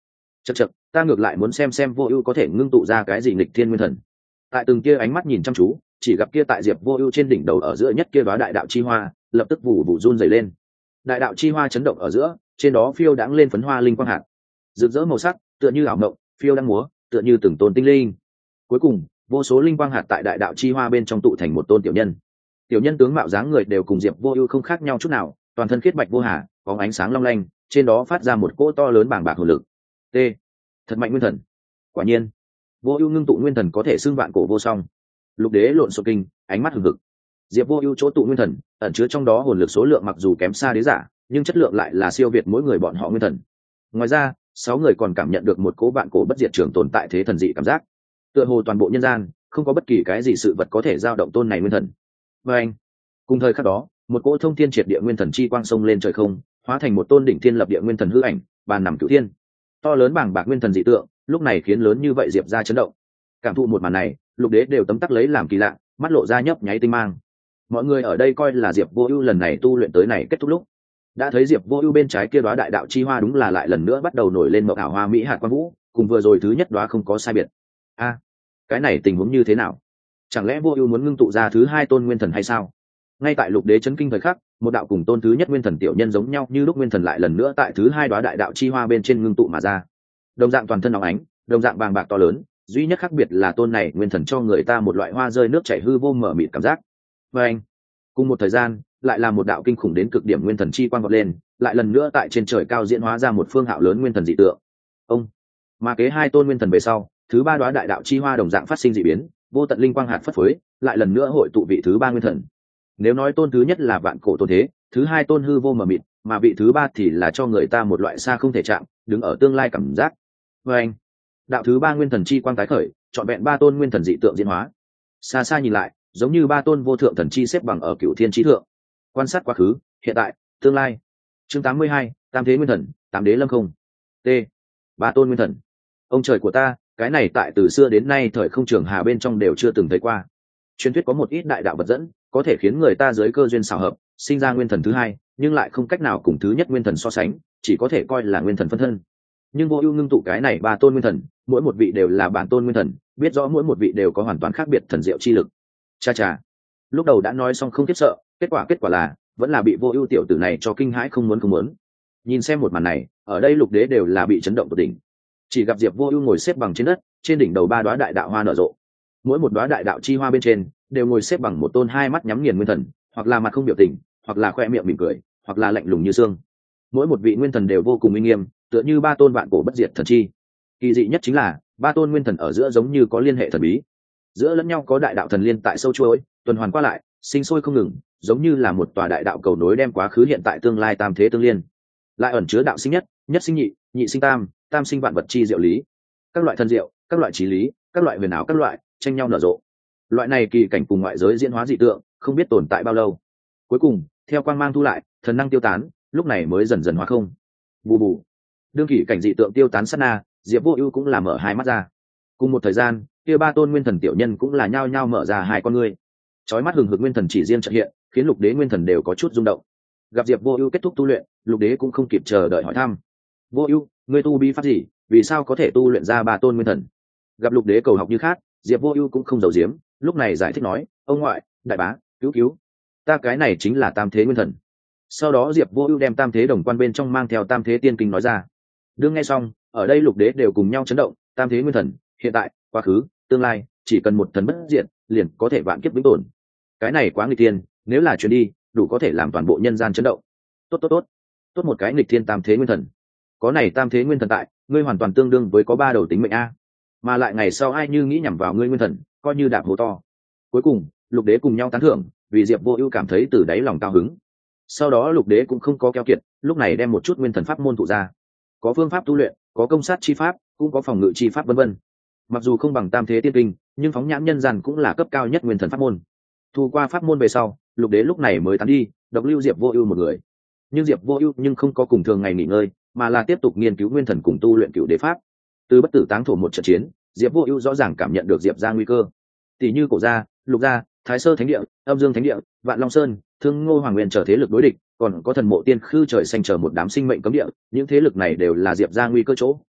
chật chật, ta ngược lại muốn xem xem Vô Ưu có thể ngưng tụ ra cái gì nghịch thiên nguyên thần. Tại từng kia ánh mắt nhìn chăm chú, chỉ gặp kia tại Diệp Vô Ưu trên đỉnh đầu ở giữa nhất kia đóa đại đạo chi hoa, lập tức vụ vụ run rẩy lên. Đại đạo chi hoa chấn động ở giữa, trên đó phiêu đãng lên phấn hoa linh quang hạt, rực rỡ màu sắc, tựa như ảo mộng, phiêu đang múa, tựa như từng tôn tinh linh. Cuối cùng, vô số linh quang hạt tại đại đạo chi hoa bên trong tụ thành một tôn tiểu nhân. Tiểu nhân tướng mạo dáng người đều cùng Diệp Vô Ưu không khác nhau chút nào, toàn thân khiết bạch vô hà, có ánh sáng long lanh, trên đó phát ra một cỗ to lớn bàng bạc hồn lực. T. Thật mạnh nguyên thần. Quả nhiên, Vô Ưu ngưng tụ nguyên thần có thể xưng vạn cổ vô song. Lục Đế lộn xộn kinh, ánh mắt hừng hực. Diệp Vô Ưu chỗ tụ nguyên thần, ẩn chứa trong đó hồn lực số lượng mặc dù kém xa đế giả, nhưng chất lượng lại là siêu việt mỗi người bọn họ nguyên thần. Ngoài ra, sáu người còn cảm nhận được một cỗ vạn cổ bất diệt trường tồn tại thế thần dị cảm giác. Tựa hồ toàn bộ nhân gian, không có bất kỳ cái gì sự vật có thể dao động tôn này nguyên thần. Và anh, cùng thời khắc đó, một cỗ thông thiên triệt địa nguyên thần chi quang sông lên trời không, hóa thành một tôn đỉnh thiên lập địa nguyên thần hư ảnh, bàn nằm cửu thiên. To lớn bảng bạc nguyên thần dị tượng, lúc này khiến lớn như vậy Diệp gia chấn động. Cảm thụ một màn này, Lục Đế đều tấm tắc lấy làm kỳ lạ, mắt lộ ra nhấp nháy tinh mang. Mọi người ở đây coi là Diệp Vô Ưu lần này tu luyện tới này kết thúc lúc, đã thấy Diệp Vô Ưu bên trái kia đóa đại đạo chi hoa đúng là lại lần nữa bắt đầu nổi lên mộng ảo hoa mỹ hạt quang vũ, cùng vừa rồi thứ nhất đóa không có sai biệt. A, cái này tình huống như thế nào? Chẳng lẽ Vô Ưu muốn ngưng tụ ra thứ hai tôn nguyên thần hay sao? Ngay tại Lục Đế chấn kinh thời khắc, một đạo cùng tôn thứ nhất nguyên thần tiểu nhân giống nhau như lúc nguyên thần lại lần nữa tại thứ hai đóa đại đạo chi hoa bên trên ngưng tụ mà ra. Đồng dạng toàn thân óng ánh, đồng dạng vàng bạc to lớn, duy nhất khác biệt là tôn này nguyên thần cho người ta một loại hoa rơi nước chảy hư vô mở mịt cảm giác. Và anh, cùng một thời gian, lại là một đạo kinh khủng đến cực điểm nguyên thần chi quang vọt lên, lại lần nữa tại trên trời cao diễn hóa ra một phương hạo lớn nguyên thần dị tượng. Ông, mà kế hai tôn nguyên thần về sau, thứ ba đóa đại đạo chi hoa đồng dạng phát sinh dị biến, vô tận linh quang hạt phất phới, lại lần nữa hội tụ vị thứ ba nguyên thần. Nếu nói tôn thứ nhất là vạn cổ tôn thế, thứ hai tôn hư vô mờ mịt, mà vị thứ ba thì là cho người ta một loại xa không thể chạm, đứng ở tương lai cảm giác. Và anh, đạo thứ ba nguyên thần chi quang tái khởi, chọn vẹn ba tôn nguyên thần dị tượng diễn hóa. Xa xa nhìn lại, giống như ba tôn vô thượng thần chi xếp bằng ở cửu thiên chi thượng. Quan sát quá khứ, hiện tại, tương lai. Chương tám mươi hai, Tam thế nguyên thần, Tám đế lâm không. T. Ba tôn nguyên thần. Ông trời của ta, cái này tại từ xưa đến nay thời không trường hà bên trong đều chưa từng thấy qua. Truyền thuyết có một ít đại đạo vật dẫn, có thể khiến người ta dưới cơ duyên xảo hợp, sinh ra nguyên thần thứ hai, nhưng lại không cách nào cùng thứ nhất nguyên thần so sánh, chỉ có thể coi là nguyên thần phân thân. Nhưng Vô Ưu ngưng tụ cái này ba tôn nguyên thần, mỗi một vị đều là bản tôn nguyên thần, biết rõ mỗi một vị đều có hoàn toàn khác biệt thần diệu chi lực. Cha cha. Lúc đầu đã nói xong không tiếp sợ, kết quả kết quả là vẫn là bị Vô Ưu tiểu tử này cho kinh hãi không muốn không muốn. Nhìn xem một màn này, ở đây Lục Đế đều là bị chấn động tột đỉnh. Chỉ gặp Diệp Vô Ưu ngồi xếp bằng trên đất, trên đỉnh đầu ba đóa đại đạo hoa nở rộ. Mỗi một đóa đại đạo chi hoa bên trên đều ngồi xếp bằng một tôn hai mắt nhắm nghiền nguyên thần, hoặc là mặt không biểu tình, hoặc là khoe miệng mỉm cười, hoặc là lạnh lùng như xương. Mỗi một vị nguyên thần đều vô cùng uy nghiêm, tựa như ba tôn vạn cổ bất diệt thần chi. Kỳ dị nhất chính là ba tôn nguyên thần ở giữa giống như có liên hệ thần bí, giữa lẫn nhau có đại đạo thần liên tại sâu chuỗi, tuần hoàn qua lại, sinh sôi không ngừng, giống như là một tòa đại đạo cầu nối đem quá khứ hiện tại tương lai tam thế tương liên, lại ẩn chứa đạo sinh nhất, nhất sinh nhị, nhị sinh tam, tam sinh vạn vật chi diệu lý. Các loại thần diệu, các loại trí lý, các loại huyền ảo các loại tranh nhau nở rộ. Loại này kỳ cảnh cùng ngoại giới diễn hóa dị tượng, không biết tồn tại bao lâu. Cuối cùng, theo quang mang thu lại, thần năng tiêu tán, lúc này mới dần dần hóa không. Bù bù. Đương kỳ cảnh dị tượng tiêu tán sát na, Diệp Vô Ưu cũng là mở hai mắt ra. Cùng một thời gian, kia ba tôn nguyên thần tiểu nhân cũng là nhao nhao mở ra hai con ngươi. Chói mắt hừng hực nguyên thần chỉ riêng chợt hiện, khiến Lục Đế nguyên thần đều có chút rung động. Gặp Diệp Vô Ưu kết thúc tu luyện, Lục Đế cũng không kịp chờ đợi hỏi thăm. "Vô Ưu, ngươi tu bi pháp gì, vì sao có thể tu luyện ra ba tôn nguyên thần?" Gặp Lục Đế cầu học như khác, Diệp Vô Ưu cũng không giấu giếm, lúc này giải thích nói, "Ông ngoại, đại bá, cứu cứu, ta cái này chính là Tam thế nguyên thần." Sau đó Diệp Vô Ưu đem Tam thế đồng quan bên trong mang theo Tam thế tiên kinh nói ra. Đương nghe xong, ở đây Lục Đế đều cùng nhau chấn động, Tam thế nguyên thần, hiện tại, quá khứ, tương lai, chỉ cần một thần bất diệt, liền có thể vạn kiếp vĩnh tồn. Cái này quá nghịch thiên, nếu là truyền đi, đủ có thể làm toàn bộ nhân gian chấn động. Tốt tốt tốt, tốt một cái nghịch thiên Tam thế nguyên thần. Có này Tam thế nguyên thần tại, ngươi hoàn toàn tương đương với có ba đầu tính mệnh a. Mà lại ngày sau ai như nghĩ nhằm vào ngươi nguyên thần, coi như đạp hố to. Cuối cùng, Lục Đế cùng nhau tán thưởng, vì Diệp Vô Ưu cảm thấy từ đáy lòng cao hứng. Sau đó Lục Đế cũng không có keo kiệt, lúc này đem một chút nguyên thần pháp môn thụ ra. Có phương pháp tu luyện, có công sát chi pháp, cũng có phòng ngự chi pháp vân vân. Mặc dù không bằng Tam thế tiên kinh, nhưng phóng nhãn nhân gian cũng là cấp cao nhất nguyên thần pháp môn. Thu qua pháp môn về sau, Lục Đế lúc này mới tán đi, độc lưu Diệp Vô Ưu một người. Nhưng Diệp Vô Ưu nhưng không có cùng thường ngày nghỉ ngơi, mà là tiếp tục nghiên cứu nguyên thần cùng tu luyện Cửu Đế pháp. Từ bất tử táng thổ một trận chiến, Diệp Vô Ưu rõ ràng cảm nhận được Diệp gia nguy cơ. Tỷ như Cổ gia, Lục gia, Thái Sơ Thánh địa, Âm Dương Thánh địa, Vạn Long Sơn, Thương Ngô Hoàng Nguyên trở thế lực đối địch, còn có Thần Mộ Tiên Khư trời xanh chờ một đám sinh mệnh cấm địa, những thế lực này đều là Diệp gia nguy cơ chỗ,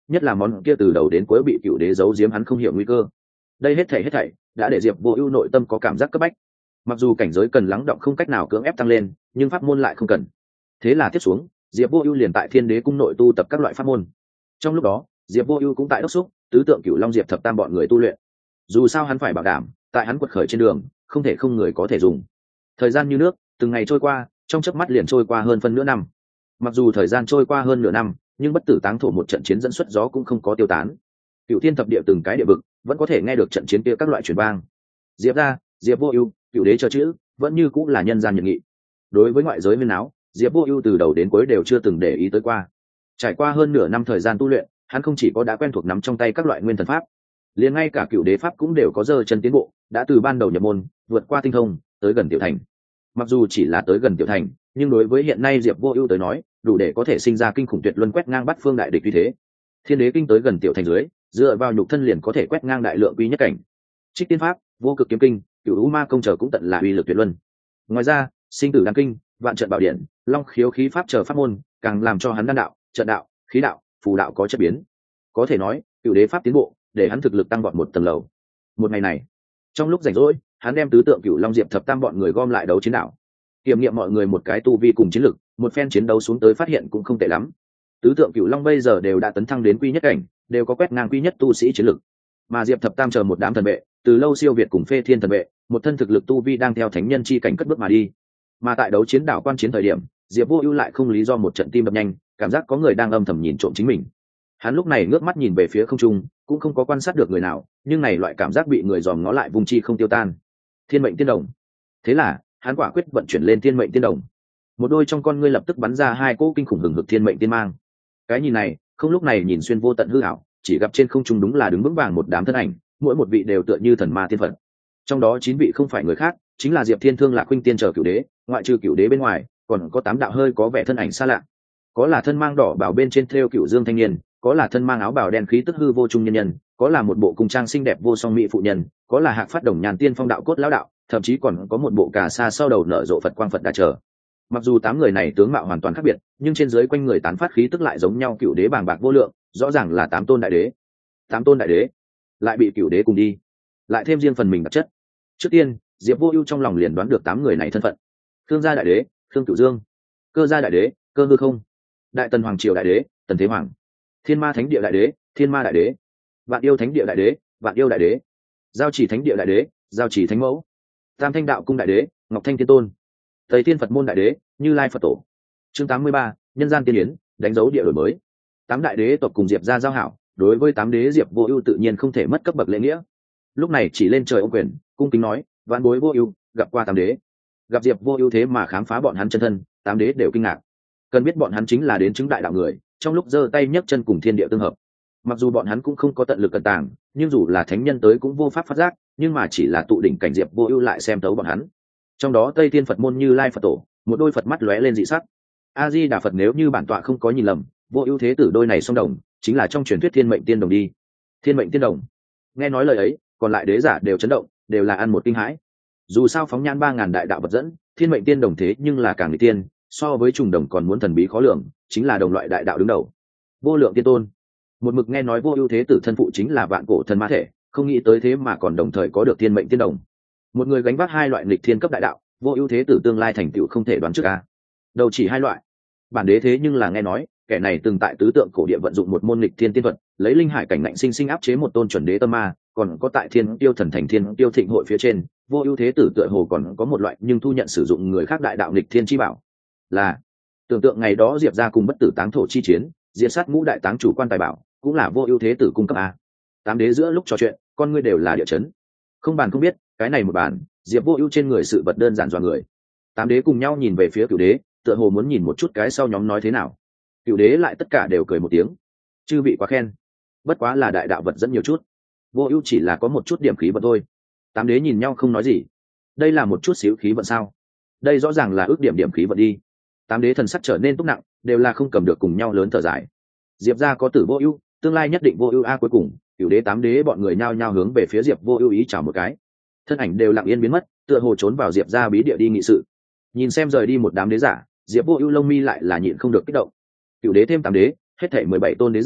nhất là món kia từ đầu đến cuối bị cựu đế giấu giếm hắn không hiểu nguy cơ. Đây hết thảy hết thảy đã để diệp vô ưu nội tâm có cảm giác cấp bách. Mặc dù cảnh giới cần lắng động không cách nào cưỡng ép tăng lên, nhưng pháp môn lại không cần. Thế là tiếp xuống, diệp vô ưu liền tại thiên đế cung nội tu tập các loại pháp môn. Trong lúc đó, diệp vô ưu cũng tại đốc xúc tứ tượng cửu long diệp thập tam bọn người tu luyện. Dù sao hắn phải bảo đảm tại hắn quật khởi trên đường không thể không người có thể dùng. Thời gian như nước, từng ngày trôi qua, trong chớp mắt liền trôi qua hơn phân nửa năm. Mặc dù thời gian trôi qua hơn nửa năm, nhưng bất tử táng thổ một trận chiến dẫn xuất gió cũng không có tiêu tán. Cửu thiên thập địa từng cái địa vực vẫn có thể nghe được trận chiến kia các loại truyền vang. Diệp ra, diệp vô ưu, cửu đế chờ chữ vẫn như cũng là nhân gian nhiệt nghị. Đối với ngoại giới nguyên áo, diệp vô ưu từ đầu đến cuối đều chưa từng để ý tới qua. Trải qua hơn nửa năm thời gian tu luyện, hắn không chỉ có đã quen thuộc nắm trong tay các loại nguyên thần pháp, liền ngay cả cửu đế pháp cũng đều có dơ chân tiến bộ, đã từ ban đầu nhập môn vượt qua tinh thông tới gần tiểu thành. Mặc dù chỉ là tới gần tiểu thành, nhưng đối với hiện nay diệp vô ưu tới nói đủ để có thể sinh ra kinh khủng tuyệt luân quét ngang bắt phương đại địch như thế. Thiên đế kinh tới gần tiểu thành dưới, dựa vào nhục thân liền có thể quét ngang đại lượng quy nhất cảnh. Trích tiên pháp, vô cực kiếm kinh, cửu u ma công chờ cũng tận là uy lực tuyệt luân. Ngoài ra, sinh tử đan kinh, vạn trận bảo điện, long khiếu khí pháp chờ pháp môn càng làm cho hắn đan đạo, trận đạo, khí đạo, phù đạo có chất biến. Có thể nói cửu đế pháp tiến bộ để hắn thực lực tăng vọt một tầng lầu. Một ngày này, trong lúc rảnh rỗi, hắn đem tứ tượng cửu long diệp thập tam bọn người gom lại đấu chiến đảo, kiểm nghiệm mọi người một cái tu vi cùng chiến lực. Một phen chiến đấu xuống tới phát hiện cũng không tệ lắm. Tứ tượng cửu long bây giờ đều đã tấn thăng đến quy nhất cảnh, đều có quét ngang quy nhất tu sĩ chiến lực. Mà diệp thập tam chờ một đám thần vệ từ lâu siêu việt cùng phê thiên thần vệ, một thân thực lực tu vi đang theo thánh nhân chi cảnh cất bước mà đi. Mà tại đấu chiến đảo quan chiến thời điểm, diệp vô ưu lại không lý do một trận tim đập nhanh, cảm giác có người đang âm thầm nhìn trộm chính mình. Hắn lúc này ngước mắt nhìn về phía không trung, cũng không có quan sát được người nào, nhưng này loại cảm giác bị người dòm ngó lại vùng chi không tiêu tan. Thiên mệnh tiên đồng. Thế là hắn quả quyết vận chuyển lên thiên mệnh tiên đồng. Một đôi trong con ngươi lập tức bắn ra hai cỗ kinh khủng hừng hực thiên mệnh tiên mang. Cái nhìn này, không lúc này nhìn xuyên vô tận hư ảo, chỉ gặp trên không trung đúng là đứng vững vàng một đám thân ảnh, mỗi một vị đều tựa như thần ma tiên phật. Trong đó chín vị không phải người khác, chính là diệp thiên thương, Lạc huynh tiên chờ cửu đế, ngoại trừ cửu đế bên ngoài, còn có tám đạo hơi có vẻ thân ảnh xa lạ. Có là thân mang đỏ bảo bên trên thêu cửu dương thanh niên, có là thân mang áo bào đen khí tức hư vô trung nhân nhân, có là một bộ cung trang xinh đẹp vô song mỹ phụ nhân, có là hạc phát đồng nhàn tiên phong đạo cốt lão đạo, thậm chí còn có một bộ cà sa sau đầu nở rộ phật quang phật đà trở. Mặc dù tám người này tướng mạo hoàn toàn khác biệt, nhưng trên dưới quanh người tán phát khí tức lại giống nhau, cửu đế bàng bạc vô lượng, rõ ràng là tám tôn đại đế. Tám tôn đại đế lại bị cửu đế cùng đi, lại thêm riêng phần mình đặc chất. Trước tiên, diệp vô ưu trong lòng liền đoán được tám người này thân phận. Khương gia đại đế, Khương Cửu Dương; Cơ gia đại đế, Cơ Hư Không; Đại Tần hoàng triều đại đế, Tần Thế Hoàng; Thiên Ma thánh địa đại đế, Thiên Ma đại đế; Vạn yêu thánh địa đại đế, Vạn yêu đại đế; Giao chỉ thánh địa đại đế, Giao chỉ thánh mẫu; Tam thanh đạo cung đại đế, Ngọc thanh thiên tôn; Tây thiên Phật môn đại đế, Như Lai Phật tổ. Chương tám mươi ba, nhân gian tiên yến, đánh dấu địa đổi mới. Tám đại đế tộc cùng diệp gia giao hảo, đối với tám đế diệp vô ưu tự nhiên không thể mất cấp bậc lễ nghĩa. Lúc này chỉ lên trời ôm quyền, cung kính nói: vạn bối vô ưu gặp qua tám đế. Gặp diệp vô ưu thế mà khám phá bọn hắn chân thân, tám đế đều kinh ngạc. Cần biết bọn hắn chính là đến chứng đại đạo người, trong lúc giơ tay nhấc chân cùng thiên địa tương hợp. Mặc dù bọn hắn cũng không có tận lực cẩn tàng, nhưng dù là thánh nhân tới cũng vô pháp phát giác, nhưng mà chỉ là tụ đỉnh cảnh diệp vô ưu lại xem tấu bọn hắn. Trong đó Tây Thiên Phật môn Như Lai Phật tổ, một đôi Phật mắt lóe lên dị sắc. A Di Đà Phật, nếu như bản tọa không có nhìn lầm, vô ưu thế tử đôi này song đồng, chính là trong truyền thuyết thiên mệnh tiên đồng đi. Thiên mệnh tiên đồng. Nghe nói lời ấy, còn lại đế giả đều chấn động, đều là ăn một kinh hãi. Dù sao phóng nhan ba ngàn đại đạo vật dẫn, thiên mệnh tiên đồng thế nhưng là càng người tiên, so với trùng đồng còn muốn thần bí khó lường, chính là đồng loại đại đạo đứng đầu. Vô lượng tiên tôn. Một mực nghe nói vô ưu thế tử thân phụ chính là vạn cổ thần ma thể, không nghĩ tới thế mà còn đồng thời có được thiên mệnh tiên đồng. Một người gánh vác hai loại nghịch thiên cấp đại đạo, vô ưu thế tử tương lai thành tựu không thể đoán trước a. Đầu chỉ hai loại. Bản đế thế nhưng là nghe nói, kẻ này từng tại tứ tượng cổ địa vận dụng một môn nghịch thiên tiên thuật, lấy linh hải cảnh ngạnh sinh sinh áp chế một tôn chuẩn đế tâm ma, còn có tại thiên tiêu thần thành thiên tiêu thịnh hội phía trên, vô ưu thế tử tựa hồ còn có một loại nhưng thu nhận sử dụng người khác đại đạo nghịch thiên chi bảo. Là tưởng tượng ngày đó diệp ra cùng bất tử táng thổ chi chiến, diệt sát ngũ đại táng chủ quan tài bảo, cũng là vô ưu thế tử cung cấp a. Tám đế giữa lúc trò chuyện, con ngươi đều là địa chấn. Không bàn không biết, cái này một bàn, diệp vô ưu trên người sự vật đơn giản dọa người. Tám đế cùng nhau nhìn về phía cửu đế, tựa hồ muốn nhìn một chút cái sau nhóm nói thế nào. Cửu đế lại tất cả đều cười một tiếng. Chư vị quá khen, bất quá là đại đạo vật dẫn nhiều chút, vô ưu chỉ là có một chút điểm khí vận thôi. Tám đế nhìn nhau không nói gì. Đây là một chút xíu khí vận sao? Đây rõ ràng là ước điểm điểm khí vận đi. Tám đế thần sắc trở nên túc nặng, đều là không cầm được cùng nhau lớn thở dài. Diệp gia có tử vô ưu, tương lai nhất định vô ưu a. Cuối cùng cửu đế tám đế bọn người nhao nhao hướng về phía diệp vô ưu ý chào một cái, thân ảnh đều lặng yên biến mất, tựa hồ trốn vào diệp gia bí địa đi nghị sự. Nhìn xem rời đi một đám đế giả, diệp vô ưu lông mi lại là nhịn không được kích động. Cửu đế thêm tám đế, hết thảy mười bảy tôn đế giả,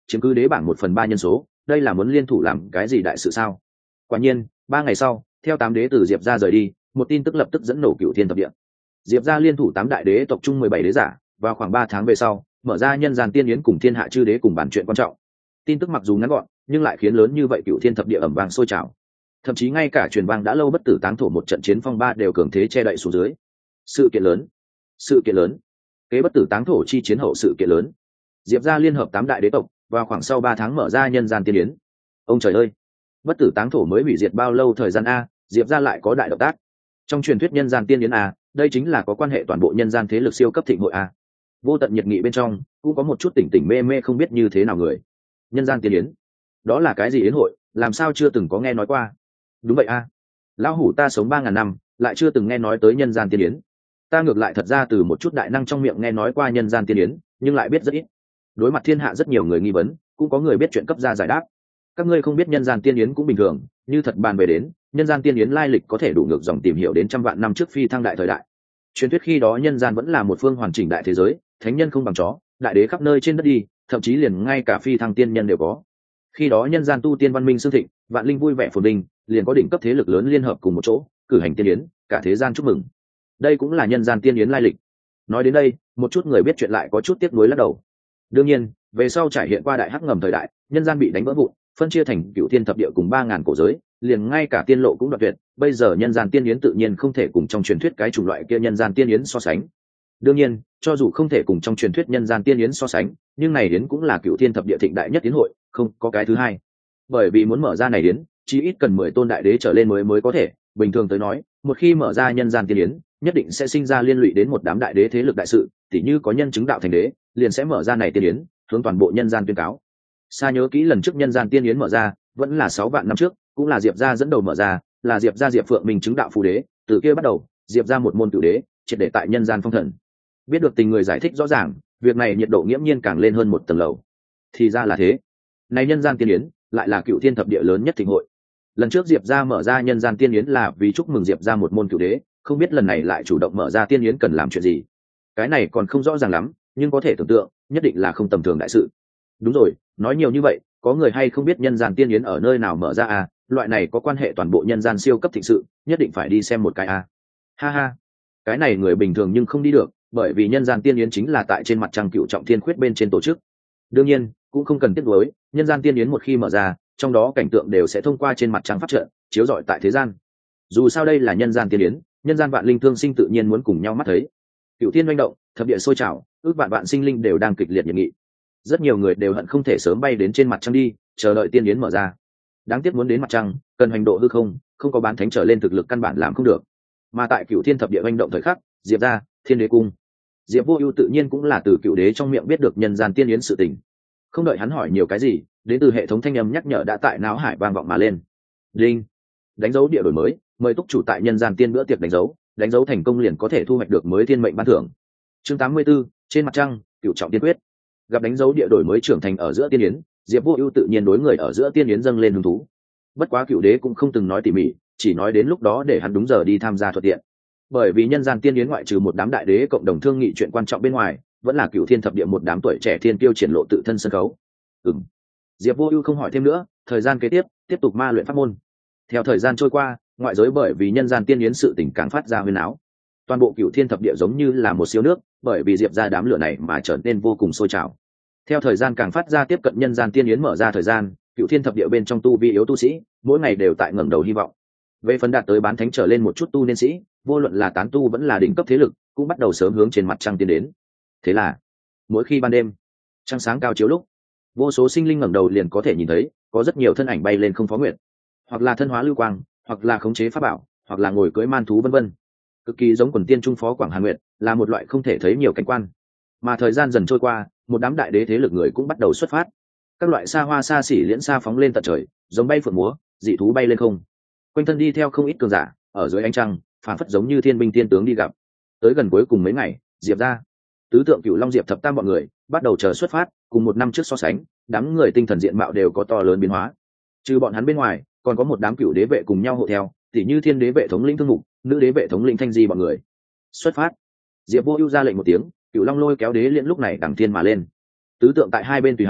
chiếm cứ đế bảng một phần ba nhân số, đây là muốn liên thủ làm cái gì đại sự sao? Quả nhiên, ba ngày sau, theo tám đế từ Diệp gia rời đi, một tin tức lập tức dẫn nổ Cửu Thiên thập địa. Diệp gia liên thủ tám đại đế tộc trung mười bảy đế giả, vào khoảng ba tháng về sau, mở ra nhân gian tiên yến cùng thiên hạ chư đế cùng bàn chuyện quan trọng. Tin tức mặc dù ngắn gọn, nhưng lại khiến lớn như vậy Cửu Thiên thập địa ầm vang sôi trào. Thậm chí ngay cả truyền vang đã lâu bất tử táng thổ một trận chiến phong ba đều cường thế che đậy xuống dưới. Sự kiện lớn, sự kiện lớn. Kế bất tử táng thổ chi chiến hậu sự kiện lớn. Diệp gia liên hợp tám đại đế tộc, vào khoảng sau ba tháng mở ra nhân gian tiên yến. Ông trời ơi, bất tử táng thổ mới hủy diệt bao lâu thời gian a, Diệp gia lại có đại động tác. Trong truyền thuyết nhân gian tiên yến a, đây chính là có quan hệ toàn bộ nhân gian thế lực siêu cấp thịnh hội a. Vô tận nhiệt nghị bên trong, cũng có một chút tỉnh tỉnh mê mê không biết như thế nào người. Nhân gian tiên yến, đó là cái gì yến hội, làm sao chưa từng có nghe nói qua? Đúng vậy a, lão hủ ta sống ba ngàn năm, lại chưa từng nghe nói tới nhân gian tiên yến. Ta ngược lại thật ra từ một chút đại năng trong miệng nghe nói qua nhân gian tiên yến, nhưng lại biết rất ít. Đối mặt thiên hạ rất nhiều người nghi vấn, cũng có người biết chuyện cấp ra giải đáp. Các ngươi không biết nhân gian tiên yến cũng bình thường, như thật bàn về đến, nhân gian tiên yến lai lịch có thể đủ ngược dòng tìm hiểu đến trăm vạn năm trước phi thăng đại thời đại. Truyền thuyết khi đó nhân gian vẫn là một phương hoàn chỉnh đại thế giới, thánh nhân không bằng chó, đại đế khắp nơi trên đất đi, thậm chí liền ngay cả phi thăng tiên nhân đều có. Khi đó nhân gian tu tiên văn minh xương thịnh, vạn linh vui vẻ phồn vinh, liền có đỉnh cấp thế lực lớn liên hợp cùng một chỗ, cử hành tiên yến, cả thế gian chúc mừng. Đây cũng là nhân gian tiên yến lai lịch. Nói đến đây, một chút người biết chuyện lại có chút tiếc nuối lắc đầu. Đương nhiên, về sau trải hiện qua đại hắc ngầm thời đại, nhân gian bị đánh vỡ vụn, phân chia thành Cửu Thiên thập địa cùng ba ngàn cổ giới, liền ngay cả tiên lộ cũng đoạn tuyệt. Bây giờ nhân gian tiên yến tự nhiên không thể cùng trong truyền thuyết cái chủng loại kia nhân gian tiên yến so sánh. Đương nhiên, cho dù không thể cùng trong truyền thuyết nhân gian tiên yến so sánh, nhưng này yến cũng là Cửu Thiên thập địa thịnh đại nhất yến hội, không có cái thứ hai. Bởi vì muốn mở ra này yến, chí ít cần mười tôn đại đế trở lên mới mới có thể. Bình thường tới nói, một khi mở ra nhân gian tiên yến, nhất định sẽ sinh ra liên lụy đến một đám đại đế thế lực đại sự, tỉ như có nhân chứng đạo thành đế, liền sẽ mở ra này tiên yến, hướng toàn bộ nhân gian tuyên cáo. Sa nhớ kỹ lần trước nhân gian tiên yến mở ra, vẫn là sáu vạn năm trước, cũng là Diệp gia dẫn đầu mở ra, là Diệp gia Diệp Phượng Minh chứng đạo phù đế, từ kia bắt đầu, Diệp gia một môn cửu đế, triệt để tại nhân gian phong thần. Biết được tình người giải thích rõ ràng, việc này nhiệt độ nghiễm nhiên càng lên hơn một tầng lầu. Thì ra là thế. Này nhân gian tiên yến, lại là Cửu Thiên thập địa lớn nhất thịnh hội. Lần trước Diệp gia mở ra nhân gian tiên yến là vì chúc mừng Diệp gia một môn cửu đế, không biết lần này lại chủ động mở ra tiên yến cần làm chuyện gì. Cái này còn không rõ ràng lắm, nhưng có thể tưởng tượng, nhất định là không tầm thường đại sự. Đúng rồi, nói nhiều như vậy, có người hay không biết nhân gian tiên yến ở nơi nào mở ra à? Loại này có quan hệ toàn bộ nhân gian siêu cấp thịnh sự, nhất định phải đi xem một cái à? Ha ha, cái này người bình thường nhưng không đi được, bởi vì nhân gian tiên yến chính là tại trên mặt trăng Cựu Trọng Thiên Khuyết bên trên tổ chức. Đương nhiên, cũng không cần tiếc nuối, nhân gian tiên yến một khi mở ra, trong đó cảnh tượng đều sẽ thông qua trên mặt trăng phát trợ, chiếu rọi tại thế gian. Dù sao đây là nhân gian tiên yến, nhân gian vạn linh thương sinh tự nhiên muốn cùng nhau mắt thấy. Cựu thiên manh động, thập địa sôi trào, ước vạn vạn sinh linh đều đang kịch liệt nhiệt nghị. Rất nhiều người đều hận không thể sớm bay đến trên mặt trăng đi, chờ đợi tiên yến mở ra. Đáng tiếc muốn đến mặt trăng, cần hành độ hư không, không có bán thánh trở lên thực lực căn bản làm không được. Mà tại Cựu Thiên thập địa manh động thời khắc, Diệp gia, Thiên Đế cung, Diệp Vô Ưu tự nhiên cũng là từ Cựu Đế trong miệng biết được nhân gian tiên yến sự tình. Không đợi hắn hỏi nhiều cái gì, đến từ hệ thống thanh âm nhắc nhở đã tại não hải vang vọng mà lên. Đinh, đánh dấu địa đổi mới, mời túc chủ tại nhân gian tiên bữa tiệc đánh dấu, đánh dấu thành công liền có thể thu hoạch được mới thiên mệnh ban thưởng. Chương tám mươi 84, trên mặt trăng, Cửu Trọng Tiên Quyết. Gặp đánh dấu địa đổi mới trưởng thành ở giữa tiên yến, Diệp Vô Ưu tự nhiên đối người ở giữa tiên yến dâng lên hứng thú. Bất quá Cựu Đế cũng không từng nói tỉ mỉ, chỉ nói đến lúc đó để hắn đúng giờ đi tham gia thuận tiện. Bởi vì nhân gian tiên yến ngoại trừ một đám đại đế cộng đồng thương nghị chuyện quan trọng bên ngoài, vẫn là Cửu Thiên thập địa một đám tuổi trẻ thiên kiêu triển lộ tự thân sân khấu. Ừm. Diệp Vô Ưu không hỏi thêm nữa, thời gian kế tiếp, tiếp tục ma luyện pháp môn. Theo thời gian trôi qua, ngoại giới bởi vì nhân gian tiên yến sự tình càng phát ra huyên áo. Toàn bộ Cửu Thiên thập địa giống như là một siêu nước, bởi vì Diệp gia đám lửa này mà trở nên vô cùng sôi trào. Theo thời gian càng phát ra tiếp cận nhân gian tiên yến mở ra thời gian, Cửu Thiên thập địa bên trong tu vi yếu tu sĩ, mỗi ngày đều tại ngẩng đầu hy vọng. Về phần đạt tới bán thánh trở lên một chút tu niên sĩ, vô luận là tán tu vẫn là đỉnh cấp thế lực, cũng bắt đầu sớm hướng trên mặt trăng tiến đến. Thế là, mỗi khi ban đêm, trăng sáng cao chiếu lúc, vô số sinh linh ngẩng đầu liền có thể nhìn thấy, có rất nhiều thân ảnh bay lên không phó nguyệt, hoặc là thân hóa lưu quang, hoặc là khống chế pháp bảo, hoặc là ngồi cưỡi man thú vân vân. Cực kỳ giống quần tiên trung phó Quảng Hàn Nguyệt, là một loại không thể thấy nhiều cảnh quan. Mà thời gian dần trôi qua, một đám đại đế thế lực người cũng bắt đầu xuất phát. Các loại xa hoa xa xỉ liễn xa phóng lên tận trời, giống bay phượng múa, dị thú bay lên không. Quanh thân đi theo không ít cường giả, ở dưới ánh trăng, phản phất giống như thiên binh thiên tướng đi gặp. Tới gần cuối cùng mấy ngày, Diệp gia, tứ tượng Cửu Long Diệp thập tam bọn người bắt đầu chờ xuất phát, cùng một năm trước so sánh, đám người tinh thần diện mạo đều có to lớn biến hóa. Trừ bọn hắn bên ngoài, còn có một đám cửu đế vệ cùng nhau hộ theo, tỉ như thiên đế vệ thống lĩnh Thương Mục, nữ đế vệ thống lĩnh Thanh Di bọn người. Xuất phát. Diệp Vô Ưu ra lệnh một tiếng, Cửu Long lôi kéo đế liên lúc này đằng thiên mà lên. Tứ tượng tại hai bên tùy hành,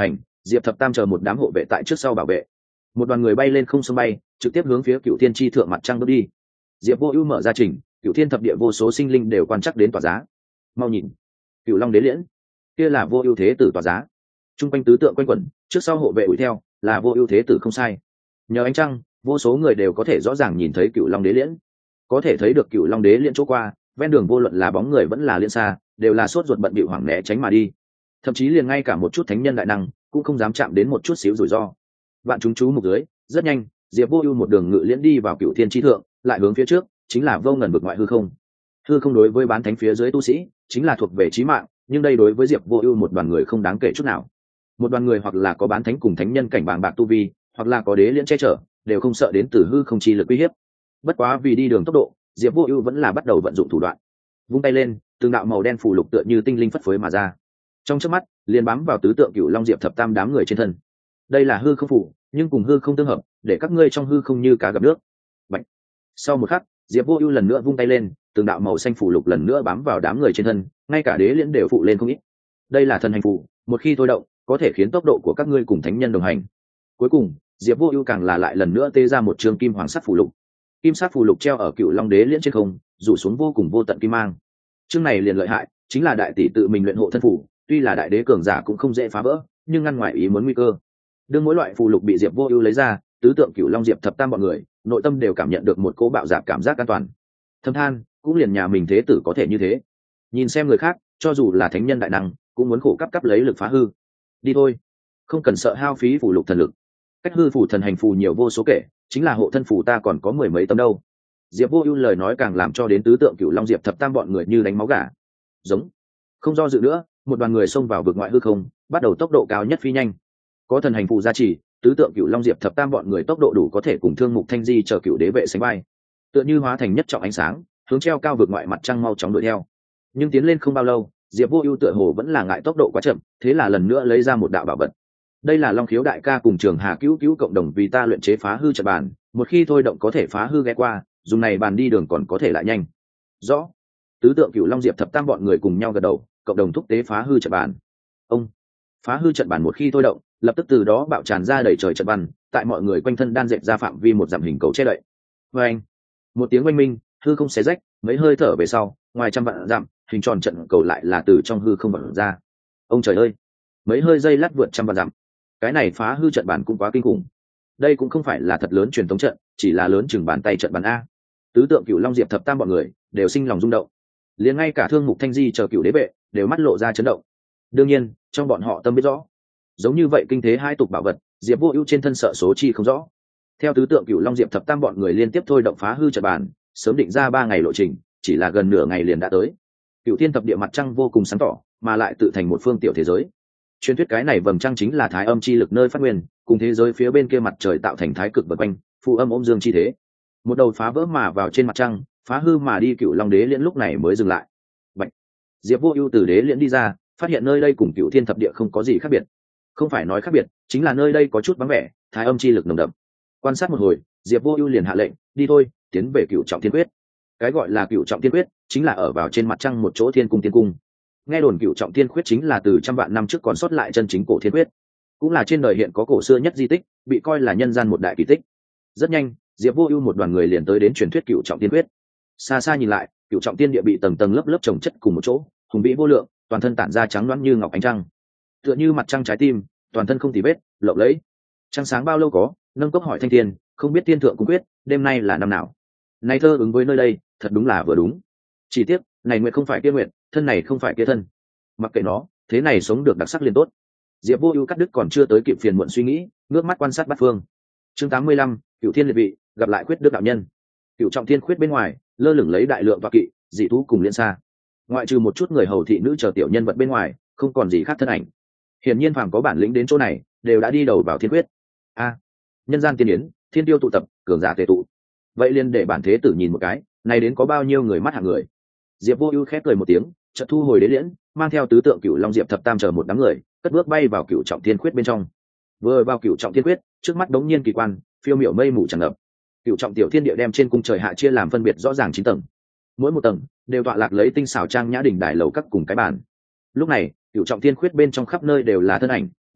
diệp thập tam chờ một đám hộ vệ tại trước sau bảo vệ. Một đoàn người bay lên không sông bay, trực tiếp hướng phía Cửu Thiên chi thượng mặt trăng bước đi. Diệp Vô Ưu mở ra trình, Cửu Thiên thập địa vô số sinh linh đều quan chắc đến tỏa giá. Mau nhìn, Cửu Long đế liễn, kia là Vô Ưu thế tử tỏa giá. Trung quanh tứ tượng quanh quẩn, trước sau hộ vệ đuổi theo, là Vô Ưu thế tử không sai. Nhờ ánh trăng, vô số người đều có thể rõ ràng nhìn thấy Cửu Long đế liễn. Có thể thấy được Cửu Long đế liễn chỗ qua, ven đường vô luận là bóng người vẫn là liễn xa, đều là sốt ruột bận bịu hoảng né tránh mà đi. Thậm chí liền ngay cả một chút thánh nhân đại năng cũng không dám chạm đến một chút xíu rủi ro. Vạn chúng chú mục dưới, rất nhanh, Diệp Vô Ưu một đường ngự liễn đi vào Cửu Thiên chi thượng, lại hướng phía trước, chính là vô ngần vực ngoại hư không. Hư không đối với bán thánh phía dưới tu sĩ, chính là thuộc về chí mạng, nhưng đây đối với Diệp Vô Ưu một đoàn người không đáng kể chút nào. Một đoàn người hoặc là có bán thánh cùng thánh nhân cảnh bàng bạc tu vi, hoặc là có đế liễn che chở, đều không sợ đến từ hư không chi lực uy hiếp. Bất quá vì đi đường tốc độ, Diệp Vô Ưu vẫn là bắt đầu vận dụng thủ đoạn. Vung tay lên, từng đạo màu đen phù lục tựa như tinh linh phất phới mà ra. Trong chớp mắt, liền bám vào tứ tượng Cửu Long Diệp thập tam đám người trên thân. Đây là hư không phù, nhưng cùng hư không tương hợp, để các ngươi trong hư không như cá gặp nước. Bạch. Sau một khắc, Diệp Vô Ưu lần nữa vung tay lên, từng đạo màu xanh phù lục lần nữa bám vào đám người trên thân, ngay cả đế liễn đều phụ lên không ít. Đây là thần hành phù, một khi thôi động, có thể khiến tốc độ của các ngươi cùng thánh nhân đồng hành. Cuối cùng, Diệp Vô Ưu càng là lại lần nữa tê ra một trường kim hoàng sắc phù lục. Kim sắc phù lục treo ở Cửu Long đế liễn trên không, rủ xuống vô cùng vô tận kim mang. Chương này liền lợi hại, chính là đại tỷ tự mình luyện hộ thân phù, tuy là đại đế cường giả cũng không dễ phá vỡ, nhưng ngăn ngoài ý muốn nguy cơ. Đương mỗi loại phù lục bị Diệp Vô Ưu lấy ra, tứ tượng Cửu Long Diệp thập tam bọn người, nội tâm đều cảm nhận được một cỗ bạo dạn cảm giác an toàn. Thâm than, cũng liền nhà mình thế tử có thể như thế. Nhìn xem người khác, cho dù là thánh nhân đại năng, cũng muốn khổ cấp cấp lấy lực phá hư. Đi thôi, không cần sợ hao phí phù lục thần lực. Cách hư phù thần hành phù nhiều vô số kể, chính là hộ thân phù ta còn có mười mấy tấm đâu. Diệp Vô Ưu lời nói càng làm cho đến tứ tượng Cửu Long Diệp thập tam bọn người như đánh máu gà. Giống. Không do dự nữa, một đoàn người xông vào vực ngoại hư không, bắt đầu tốc độ cao nhất phi nhanh. Có thần hành phù gia trì, tứ tượng Cửu Long Diệp thập tam bọn người tốc độ đủ có thể cùng Thương Mục Thanh Di chờ cửu đế vệ sánh vai. Tựa như hóa thành nhất trọng ánh sáng, hướng treo cao vực ngoại mặt trăng mau chóng đuổi theo. Nhưng tiến lên không bao lâu, Diệp Vô Ưu tựa hồ vẫn là ngại tốc độ quá chậm, thế là lần nữa lấy ra một đạo bảo vật. Đây là Long Khiếu đại ca cùng Trường Hà cứu cứu cộng đồng vì ta luyện chế phá hư trận bàn, một khi thôi động có thể phá hư ghé qua, dùng này bàn đi đường còn có thể lại nhanh. Rõ. Tứ tượng Cửu Long Diệp thập tam bọn người cùng nhau gật đầu, cộng đồng thúc tế phá hư trận bàn. Ông. Phá hư trận bàn một khi thôi động, lập tức từ đó bạo tràn ra đầy trời trận bàn, tại mọi người quanh thân đan dệt ra phạm vi một dặm hình cầu che đậy. Oeng. Một tiếng oanh minh, hư không xé rách, mấy hơi thở về sau, ngoài trăm vạn dặm, hình tròn trận cầu lại là từ trong hư không bật ra. Ông trời ơi, mấy hơi giây lát vượt trăm vạn dặm. Cái này phá hư trận bàn cũng quá kinh khủng. Đây cũng không phải là thật lớn truyền thống trận, chỉ là lớn chừng bàn tay trận bàn a. Tứ tượng Cửu Long Diệp thập tam bọn người đều sinh lòng rung động. Liền ngay cả Thương Mục Thanh Di chờ cửu đế vệ đều mắt lộ ra chấn động. Đương nhiên, trong bọn họ tâm biết rõ, giống như vậy kinh thế hai tục bảo vật, Diệp Vô Ưu trên thân sợ số chi không rõ. Theo tứ tượng Cửu Long Diệp thập tam bọn người liên tiếp thôi động phá hư trận bàn, sớm định ra ba ngày lộ trình, chỉ là gần nửa ngày liền đã tới. Cửu Thiên thập địa mặt trăng vô cùng sáng tỏ, mà lại tự thành một phương tiểu thế giới. Truyền thuyết cái này vầng trăng chính là thái âm chi lực nơi phát nguyên, cùng thế giới phía bên kia mặt trời tạo thành thái cực vần quanh, phụ âm ôm dương chi thế. Một đầu phá vỡ mà vào trên mặt trăng, phá hư mà đi Cửu Long đế liễn lúc này mới dừng lại. Bạch. Diệp Vô Ưu từ đế liễn đi ra, phát hiện nơi đây cùng Cửu Thiên thập địa không có gì khác biệt. Không phải nói khác biệt, chính là nơi đây có chút vắng vẻ, thái âm chi lực nồng đậm. Quan sát một hồi, Diệp Vô Ưu liền hạ lệnh, đi thôi, tiến về Cửu Trọng Thiên Quyết. Cái gọi là Cửu Trọng Thiên Quyết, chính là ở vào trên mặt trăng một chỗ thiên cung tiên cung. Nghe đồn Cửu Trọng Thiên Quyết chính là từ trăm vạn năm trước còn sót lại chân chính cổ thiên quyết, cũng là trên đời hiện có cổ xưa nhất di tích, bị coi là nhân gian một đại kỳ tích. Rất nhanh, Diệp Vô Ưu một đoàn người liền tới đến truyền thuyết Cửu Trọng Thiên Quyết. Xa xa nhìn lại, Cửu Trọng Thiên địa bị tầng tầng lớp lớp chồng chất cùng một chỗ, hùng vĩ vô lượng, toàn thân tản ra trắng loáng như ngọc ánh trăng, tựa như mặt trăng trái tim, toàn thân không tì vết, lộng lẫy. Trăng sáng bao lâu có, nâng cốc hỏi thanh thiên, không biết thiên thượng cung quyết, đêm nay là năm nào. Nay thơ ứng với nơi đây, thật đúng là vừa đúng. Chỉ tiếc, này nguyện không phải kia nguyện, thân này không phải kia thân. Mặc kệ nó, thế này sống được đặc sắc liền tốt. Diệp Vô Ưu cắt đứt còn chưa tới kịp phiền muộn suy nghĩ, ngước mắt quan sát bát phương. Chương tám mươi lăm, Cửu Thiên liệt vị, gặp lại Khuyết Đức đạo nhân. Cửu Trọng Thiên Khuyết bên ngoài, lơ lửng lấy đại lượng tọa kỵ, dị thú cùng liên xa. Ngoại trừ một chút người hầu thị nữ chờ tiểu nhân vật bên ngoài, không còn gì khác thân ảnh. Hiển nhiên phàm có bản lĩnh đến chỗ này, đều đã đi đầu vào thiên quyết. A, nhân gian tiên yến, thiên tiêu tụ tập, cường giả tề tụ. Vậy liền để bản thế tử nhìn một cái, này đến có bao nhiêu người mắt hạng người. Diệp Vô Ưu khép cười một tiếng, chợt thu hồi đế liễn, mang theo tứ tượng Cửu Long Diệp thập tam chờ một đám người, cất bước bay vào Cửu Trọng Thiên Quyết bên trong. Vừa vào Cửu Trọng Thiên Quyết, trước mắt đống nhiên kỳ quan, phiêu miểu mây mù tràn ngập. Cửu Trọng Tiểu Thiên Địa đem trên cung trời hạ chia làm phân biệt rõ ràng chín tầng. Mỗi một tầng đều tọa lạc lấy tinh xảo trang nhã đỉnh đài lầu các cùng cái bàn. Lúc này, Cửu Trọng Thiên Quyết bên trong khắp nơi đều là thân ảnh,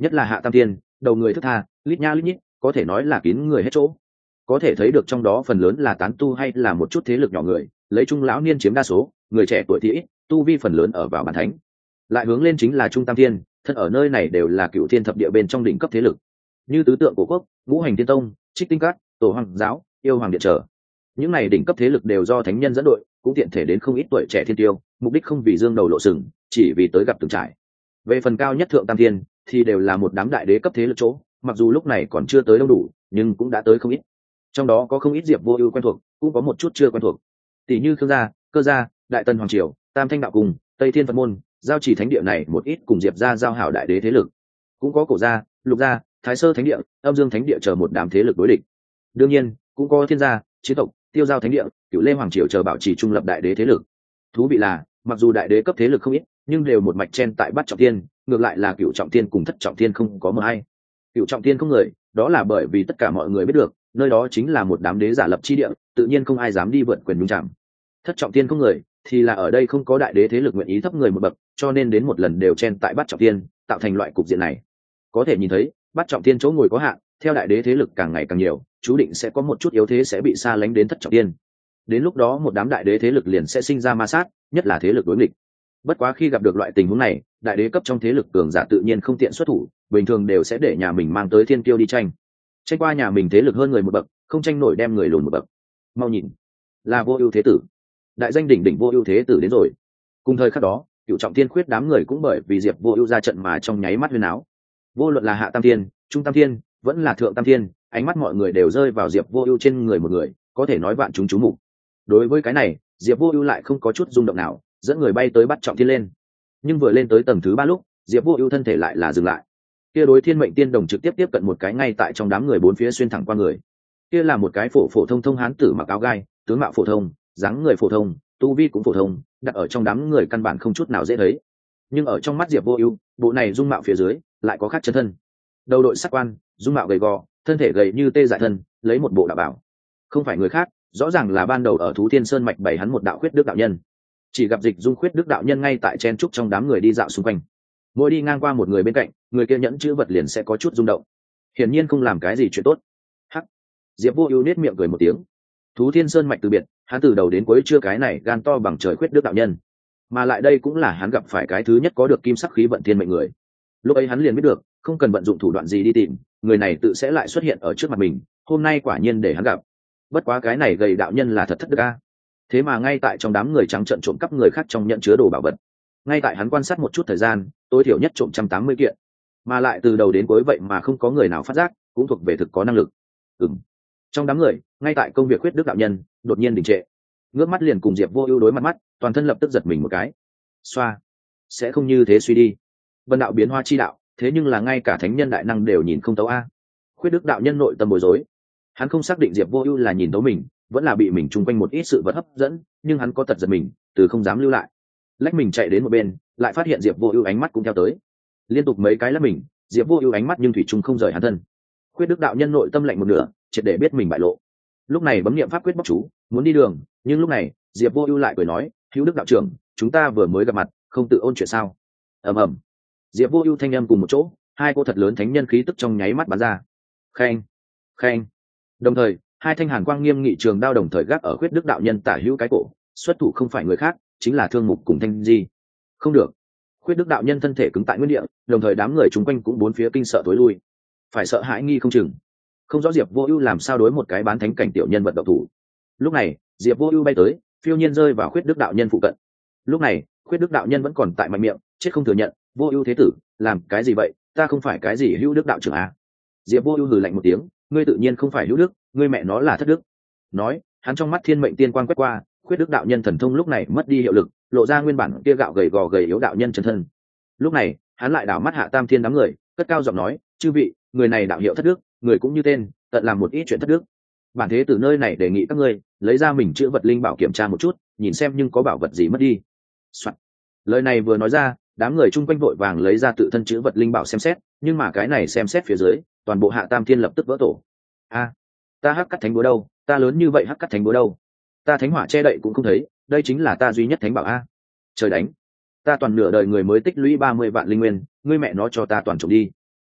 nhất là hạ tam thiên, đầu người thức tha, lít nha lít nhít, có thể nói là kín người hết chỗ. Có thể thấy được trong đó phần lớn là tán tu hay là một chút thế lực nhỏ người, lấy trung lão niên chiếm đa số, người trẻ tuổi thì ít, tu vi phần lớn ở vào bản thánh. Lại hướng lên chính là trung tam thiên, thân ở nơi này đều là cựu thiên thập địa bên trong đỉnh cấp thế lực, như tứ tượng cổ quốc, ngũ hành thiên tông, trích tinh các, tổ hoàng giáo, yêu hoàng điện trở. Những này đỉnh cấp thế lực đều do thánh nhân dẫn đội, cũng tiện thể đến không ít tuổi trẻ thiên tiêu, mục đích không vì dương đầu lộ sừng, chỉ vì tới gặp từng trải. Về phần cao nhất thượng tam thiên thì đều là một đám đại đế cấp thế lực chỗ, mặc dù lúc này còn chưa tới đông đủ, nhưng cũng đã tới không ít. Trong đó có không ít Diệp Vô Ưu quen thuộc, cũng có một chút chưa quen thuộc. Tỷ như Khương gia, Cơ gia, Đại Tần hoàng triều, Tam Thanh đạo cùng, Tây Thiên Phật môn, giao chỉ thánh địa này một ít cùng Diệp gia giao hảo đại đế thế lực. Cũng có Cổ gia, Lục gia, Thái Sơ thánh địa, Âm Dương thánh địa chờ một đám thế lực đối địch. Đương nhiên, cũng có Thiên gia, Chiến tộc, Tiêu giao thánh địa, Cửu Lê hoàng triều chờ bảo trì trung lập đại đế thế lực. Thú vị là, mặc dù đại đế cấp thế lực không ít, nhưng đều một mạch chen tại Bát Trọng Thiên, ngược lại là Cửu Trọng Thiên cùng Thất Trọng Thiên không có mờ hay. Cửu Trọng Thiên không người, đó là bởi vì tất cả mọi người biết được, nơi đó chính là một đám đế giả lập chi địa, tự nhiên không ai dám đi vượt quyền nhúng chạm. Thất Trọng Thiên không người, thì là ở đây không có đại đế thế lực nguyện ý thấp người một bậc, cho nên đến một lần đều chen tại Bát Trọng Thiên, tạo thành loại cục diện này. Có thể nhìn thấy, Bát Trọng Thiên chỗ ngồi có hạn, theo đại đế thế lực càng ngày càng nhiều, chú định sẽ có một chút yếu thế sẽ bị xa lánh đến Thất Trọng Thiên. Đến lúc đó một đám đại đế thế lực liền sẽ sinh ra ma sát, nhất là thế lực đối nghịch. Bất quá khi gặp được loại tình huống này, đại đế cấp trong thế lực cường giả tự nhiên không tiện xuất thủ, bình thường đều sẽ để nhà mình mang tới thiên kiêu đi tranh. Tranh qua nhà mình thế lực hơn người một bậc, không tranh nổi đem người lùn một bậc. Mau nhìn, là Vô Ưu thế tử. Đại danh đỉnh đỉnh Vô Ưu thế tử đến rồi. Cùng thời khắc đó, Cửu Trọng Thiên khuyết đám người cũng bởi vì Diệp Vô Ưu ra trận mà trong nháy mắt huyên áo. Vô luận là hạ tam thiên, trung tam thiên, vẫn là thượng tam thiên, ánh mắt mọi người đều rơi vào Diệp Vô Ưu trên người một người, có thể nói vạn chúng chú mục. Đối với cái này, Diệp Vô Ưu lại không có chút rung động nào, dẫn người bay tới Bát Trọng Thiên lên. Nhưng vừa lên tới tầng thứ ba lúc, Diệp Vô Ưu thân thể lại là dừng lại. Kia đối thiên mệnh tiên đồng trực tiếp tiếp cận một cái ngay tại trong đám người bốn phía xuyên thẳng qua người. Kia là một cái phổ phổ thông thông hán tử mặc áo gai, tướng mạo phổ thông, dáng người phổ thông, tu vi cũng phổ thông, đặt ở trong đám người căn bản không chút nào dễ thấy. Nhưng ở trong mắt Diệp Vô Ưu, bộ này dung mạo phía dưới lại có khác chân thân. Đầu đội sắc quan, dung mạo gầy gò, thân thể gầy như tê dại thân, lấy một bộ đạo bảo. Không phải người khác, rõ ràng là ban đầu ở Thú Thiên Sơn mạch bày hắn một đạo khuyết đức đạo nhân. Chỉ gặp Dịch Dung khuyết đức đạo nhân ngay tại chen trúc trong đám người đi dạo xung quanh. Mỗi đi ngang qua một người bên cạnh, người kia nhẫn chữ vật liền sẽ có chút rung động. Hiển nhiên không làm cái gì chuyện tốt. Hắc. Diệp Vô Ưu nét miệng cười một tiếng. Thú Thiên Sơn mạch từ biệt, hắn từ đầu đến cuối chưa cái này gan to bằng trời khuyết đức đạo nhân. Mà lại đây cũng là hắn gặp phải cái thứ nhất có được kim sắc khí vận thiên mệnh người. Lúc ấy hắn liền biết được, không cần vận dụng thủ đoạn gì đi tìm, người này tự sẽ lại xuất hiện ở trước mặt mình, hôm nay quả nhiên để hắn gặp. Bất quá cái này gầy đạo nhân là thật thất đức a. Thế mà ngay tại trong đám người trắng trợn trộm cắp người khác trong nhận chứa đồ bảo vật. Ngay tại hắn quan sát một chút thời gian, tối thiểu nhất trộm một trăm tám mươi kiện, mà lại từ đầu đến cuối vậy mà không có người nào phát giác, cũng thuộc về thực có năng lực. Ừm. Trong đám người, ngay tại công việc khuyết đức đạo nhân, đột nhiên đình trệ. Ngước mắt liền cùng Diệp Vô Ưu đối mặt mắt, toàn thân lập tức giật mình một cái. Xoa, sẽ không như thế suy đi. Vân đạo biến hoa chi đạo, thế nhưng là ngay cả thánh nhân đại năng đều nhìn không thấu a. Khuyết đức đạo nhân nội tâm bối rối. Hắn không xác định Diệp Vô Ưu là nhìn thấu mình, vẫn là bị mình chung quanh một ít sự vật hấp dẫn, nhưng hắn có tật giật mình, từ không dám lưu lại. Lách mình chạy đến một bên, lại phát hiện Diệp Vô Ưu ánh mắt cũng theo tới. Liên tục mấy cái lách mình, Diệp Vô Ưu ánh mắt nhưng thủy chung không rời hắn thân. Khuyết đức đạo nhân nội tâm lạnh một nửa, triệt để biết mình bại lộ. Lúc này bấm niệm pháp quyết bóc chú, muốn đi đường, nhưng lúc này, Diệp Vô Ưu lại cười nói, "Hữu Đức đạo trưởng, chúng ta vừa mới gặp mặt, không tự ôn chuyện sao?" Ầm ầm. Diệp Vô Ưu thanh âm cùng một chỗ, hai cô thật lớn thánh nhân khí tức trong nháy mắt bắn ra. Khen, khen. Đồng thời, hai thanh hàn quang nghiêm nghị trường đao đồng thời gác ở Khuyết Đức đạo nhân tả hữu cái cổ, xuất thủ không phải người khác, chính là Thương Mục cùng Thanh Di. Không được. Khuyết Đức đạo nhân thân thể cứng tại nguyên địa, đồng thời đám người chúng quanh cũng bốn phía kinh sợ tối lui. Phải sợ hãi nghi không chừng. Không rõ Diệp Vô Ưu làm sao đối một cái bán thánh cảnh tiểu nhân vật động thủ. Lúc này, Diệp Vô Ưu bay tới, phiêu nhiên rơi vào Khuyết Đức đạo nhân phụ cận. Lúc này, Khuyết Đức đạo nhân vẫn còn tại mạnh miệng, chết không thừa nhận, "Vô Ưu thế tử, làm cái gì vậy? Ta không phải cái gì Hữu Đức đạo trưởng à?" Diệp Vô Ưu hừ lạnh một tiếng, "Ngươi tự nhiên không phải hữu đức, ngươi mẹ nó là thất đức." Nói, hắn trong mắt thiên mệnh tiên quang quét qua, Khuyết Đức đạo nhân thần thông lúc này mất đi hiệu lực, lộ ra nguyên bản kia gạo gầy gò gầy yếu đạo nhân chân thân. Lúc này, hắn lại đảo mắt hạ tam thiên đám người, cất cao giọng nói, "Chư vị, người này đạo hiệu thất đức, người cũng như tên, tận làm một ít chuyện thất đức. Bản thế từ nơi này đề nghị các ngươi lấy ra mình chữ vật linh bảo kiểm tra một chút, nhìn xem nhưng có bảo vật gì mất đi." Soạn. Lời này vừa nói ra, đám người chung quanh vội vàng lấy ra tự thân chữ vật linh bảo xem xét, nhưng mà cái này xem xét phía dưới, toàn bộ hạ tam thiên lập tức vỡ tổ. A, ta hắc cắt thánh búa đâu? Ta lớn như vậy hắc cắt thánh búa đâu? Ta thánh hỏa che đậy cũng không thấy, đây chính là ta duy nhất thánh bảo a. Trời đánh, ta toàn nửa đời người mới tích lũy ba mươi vạn linh nguyên, ngươi mẹ nó cho ta toàn trộm đi.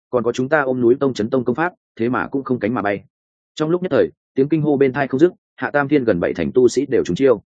còn có chúng ta ôm núi tông chấn tông công pháp thế mà cũng không cánh mà bay. Trong lúc nhất thời tiếng kinh hô bên thai không dứt, hạ tam thiên gần bảy thành tu sĩ đều trúng chiêu.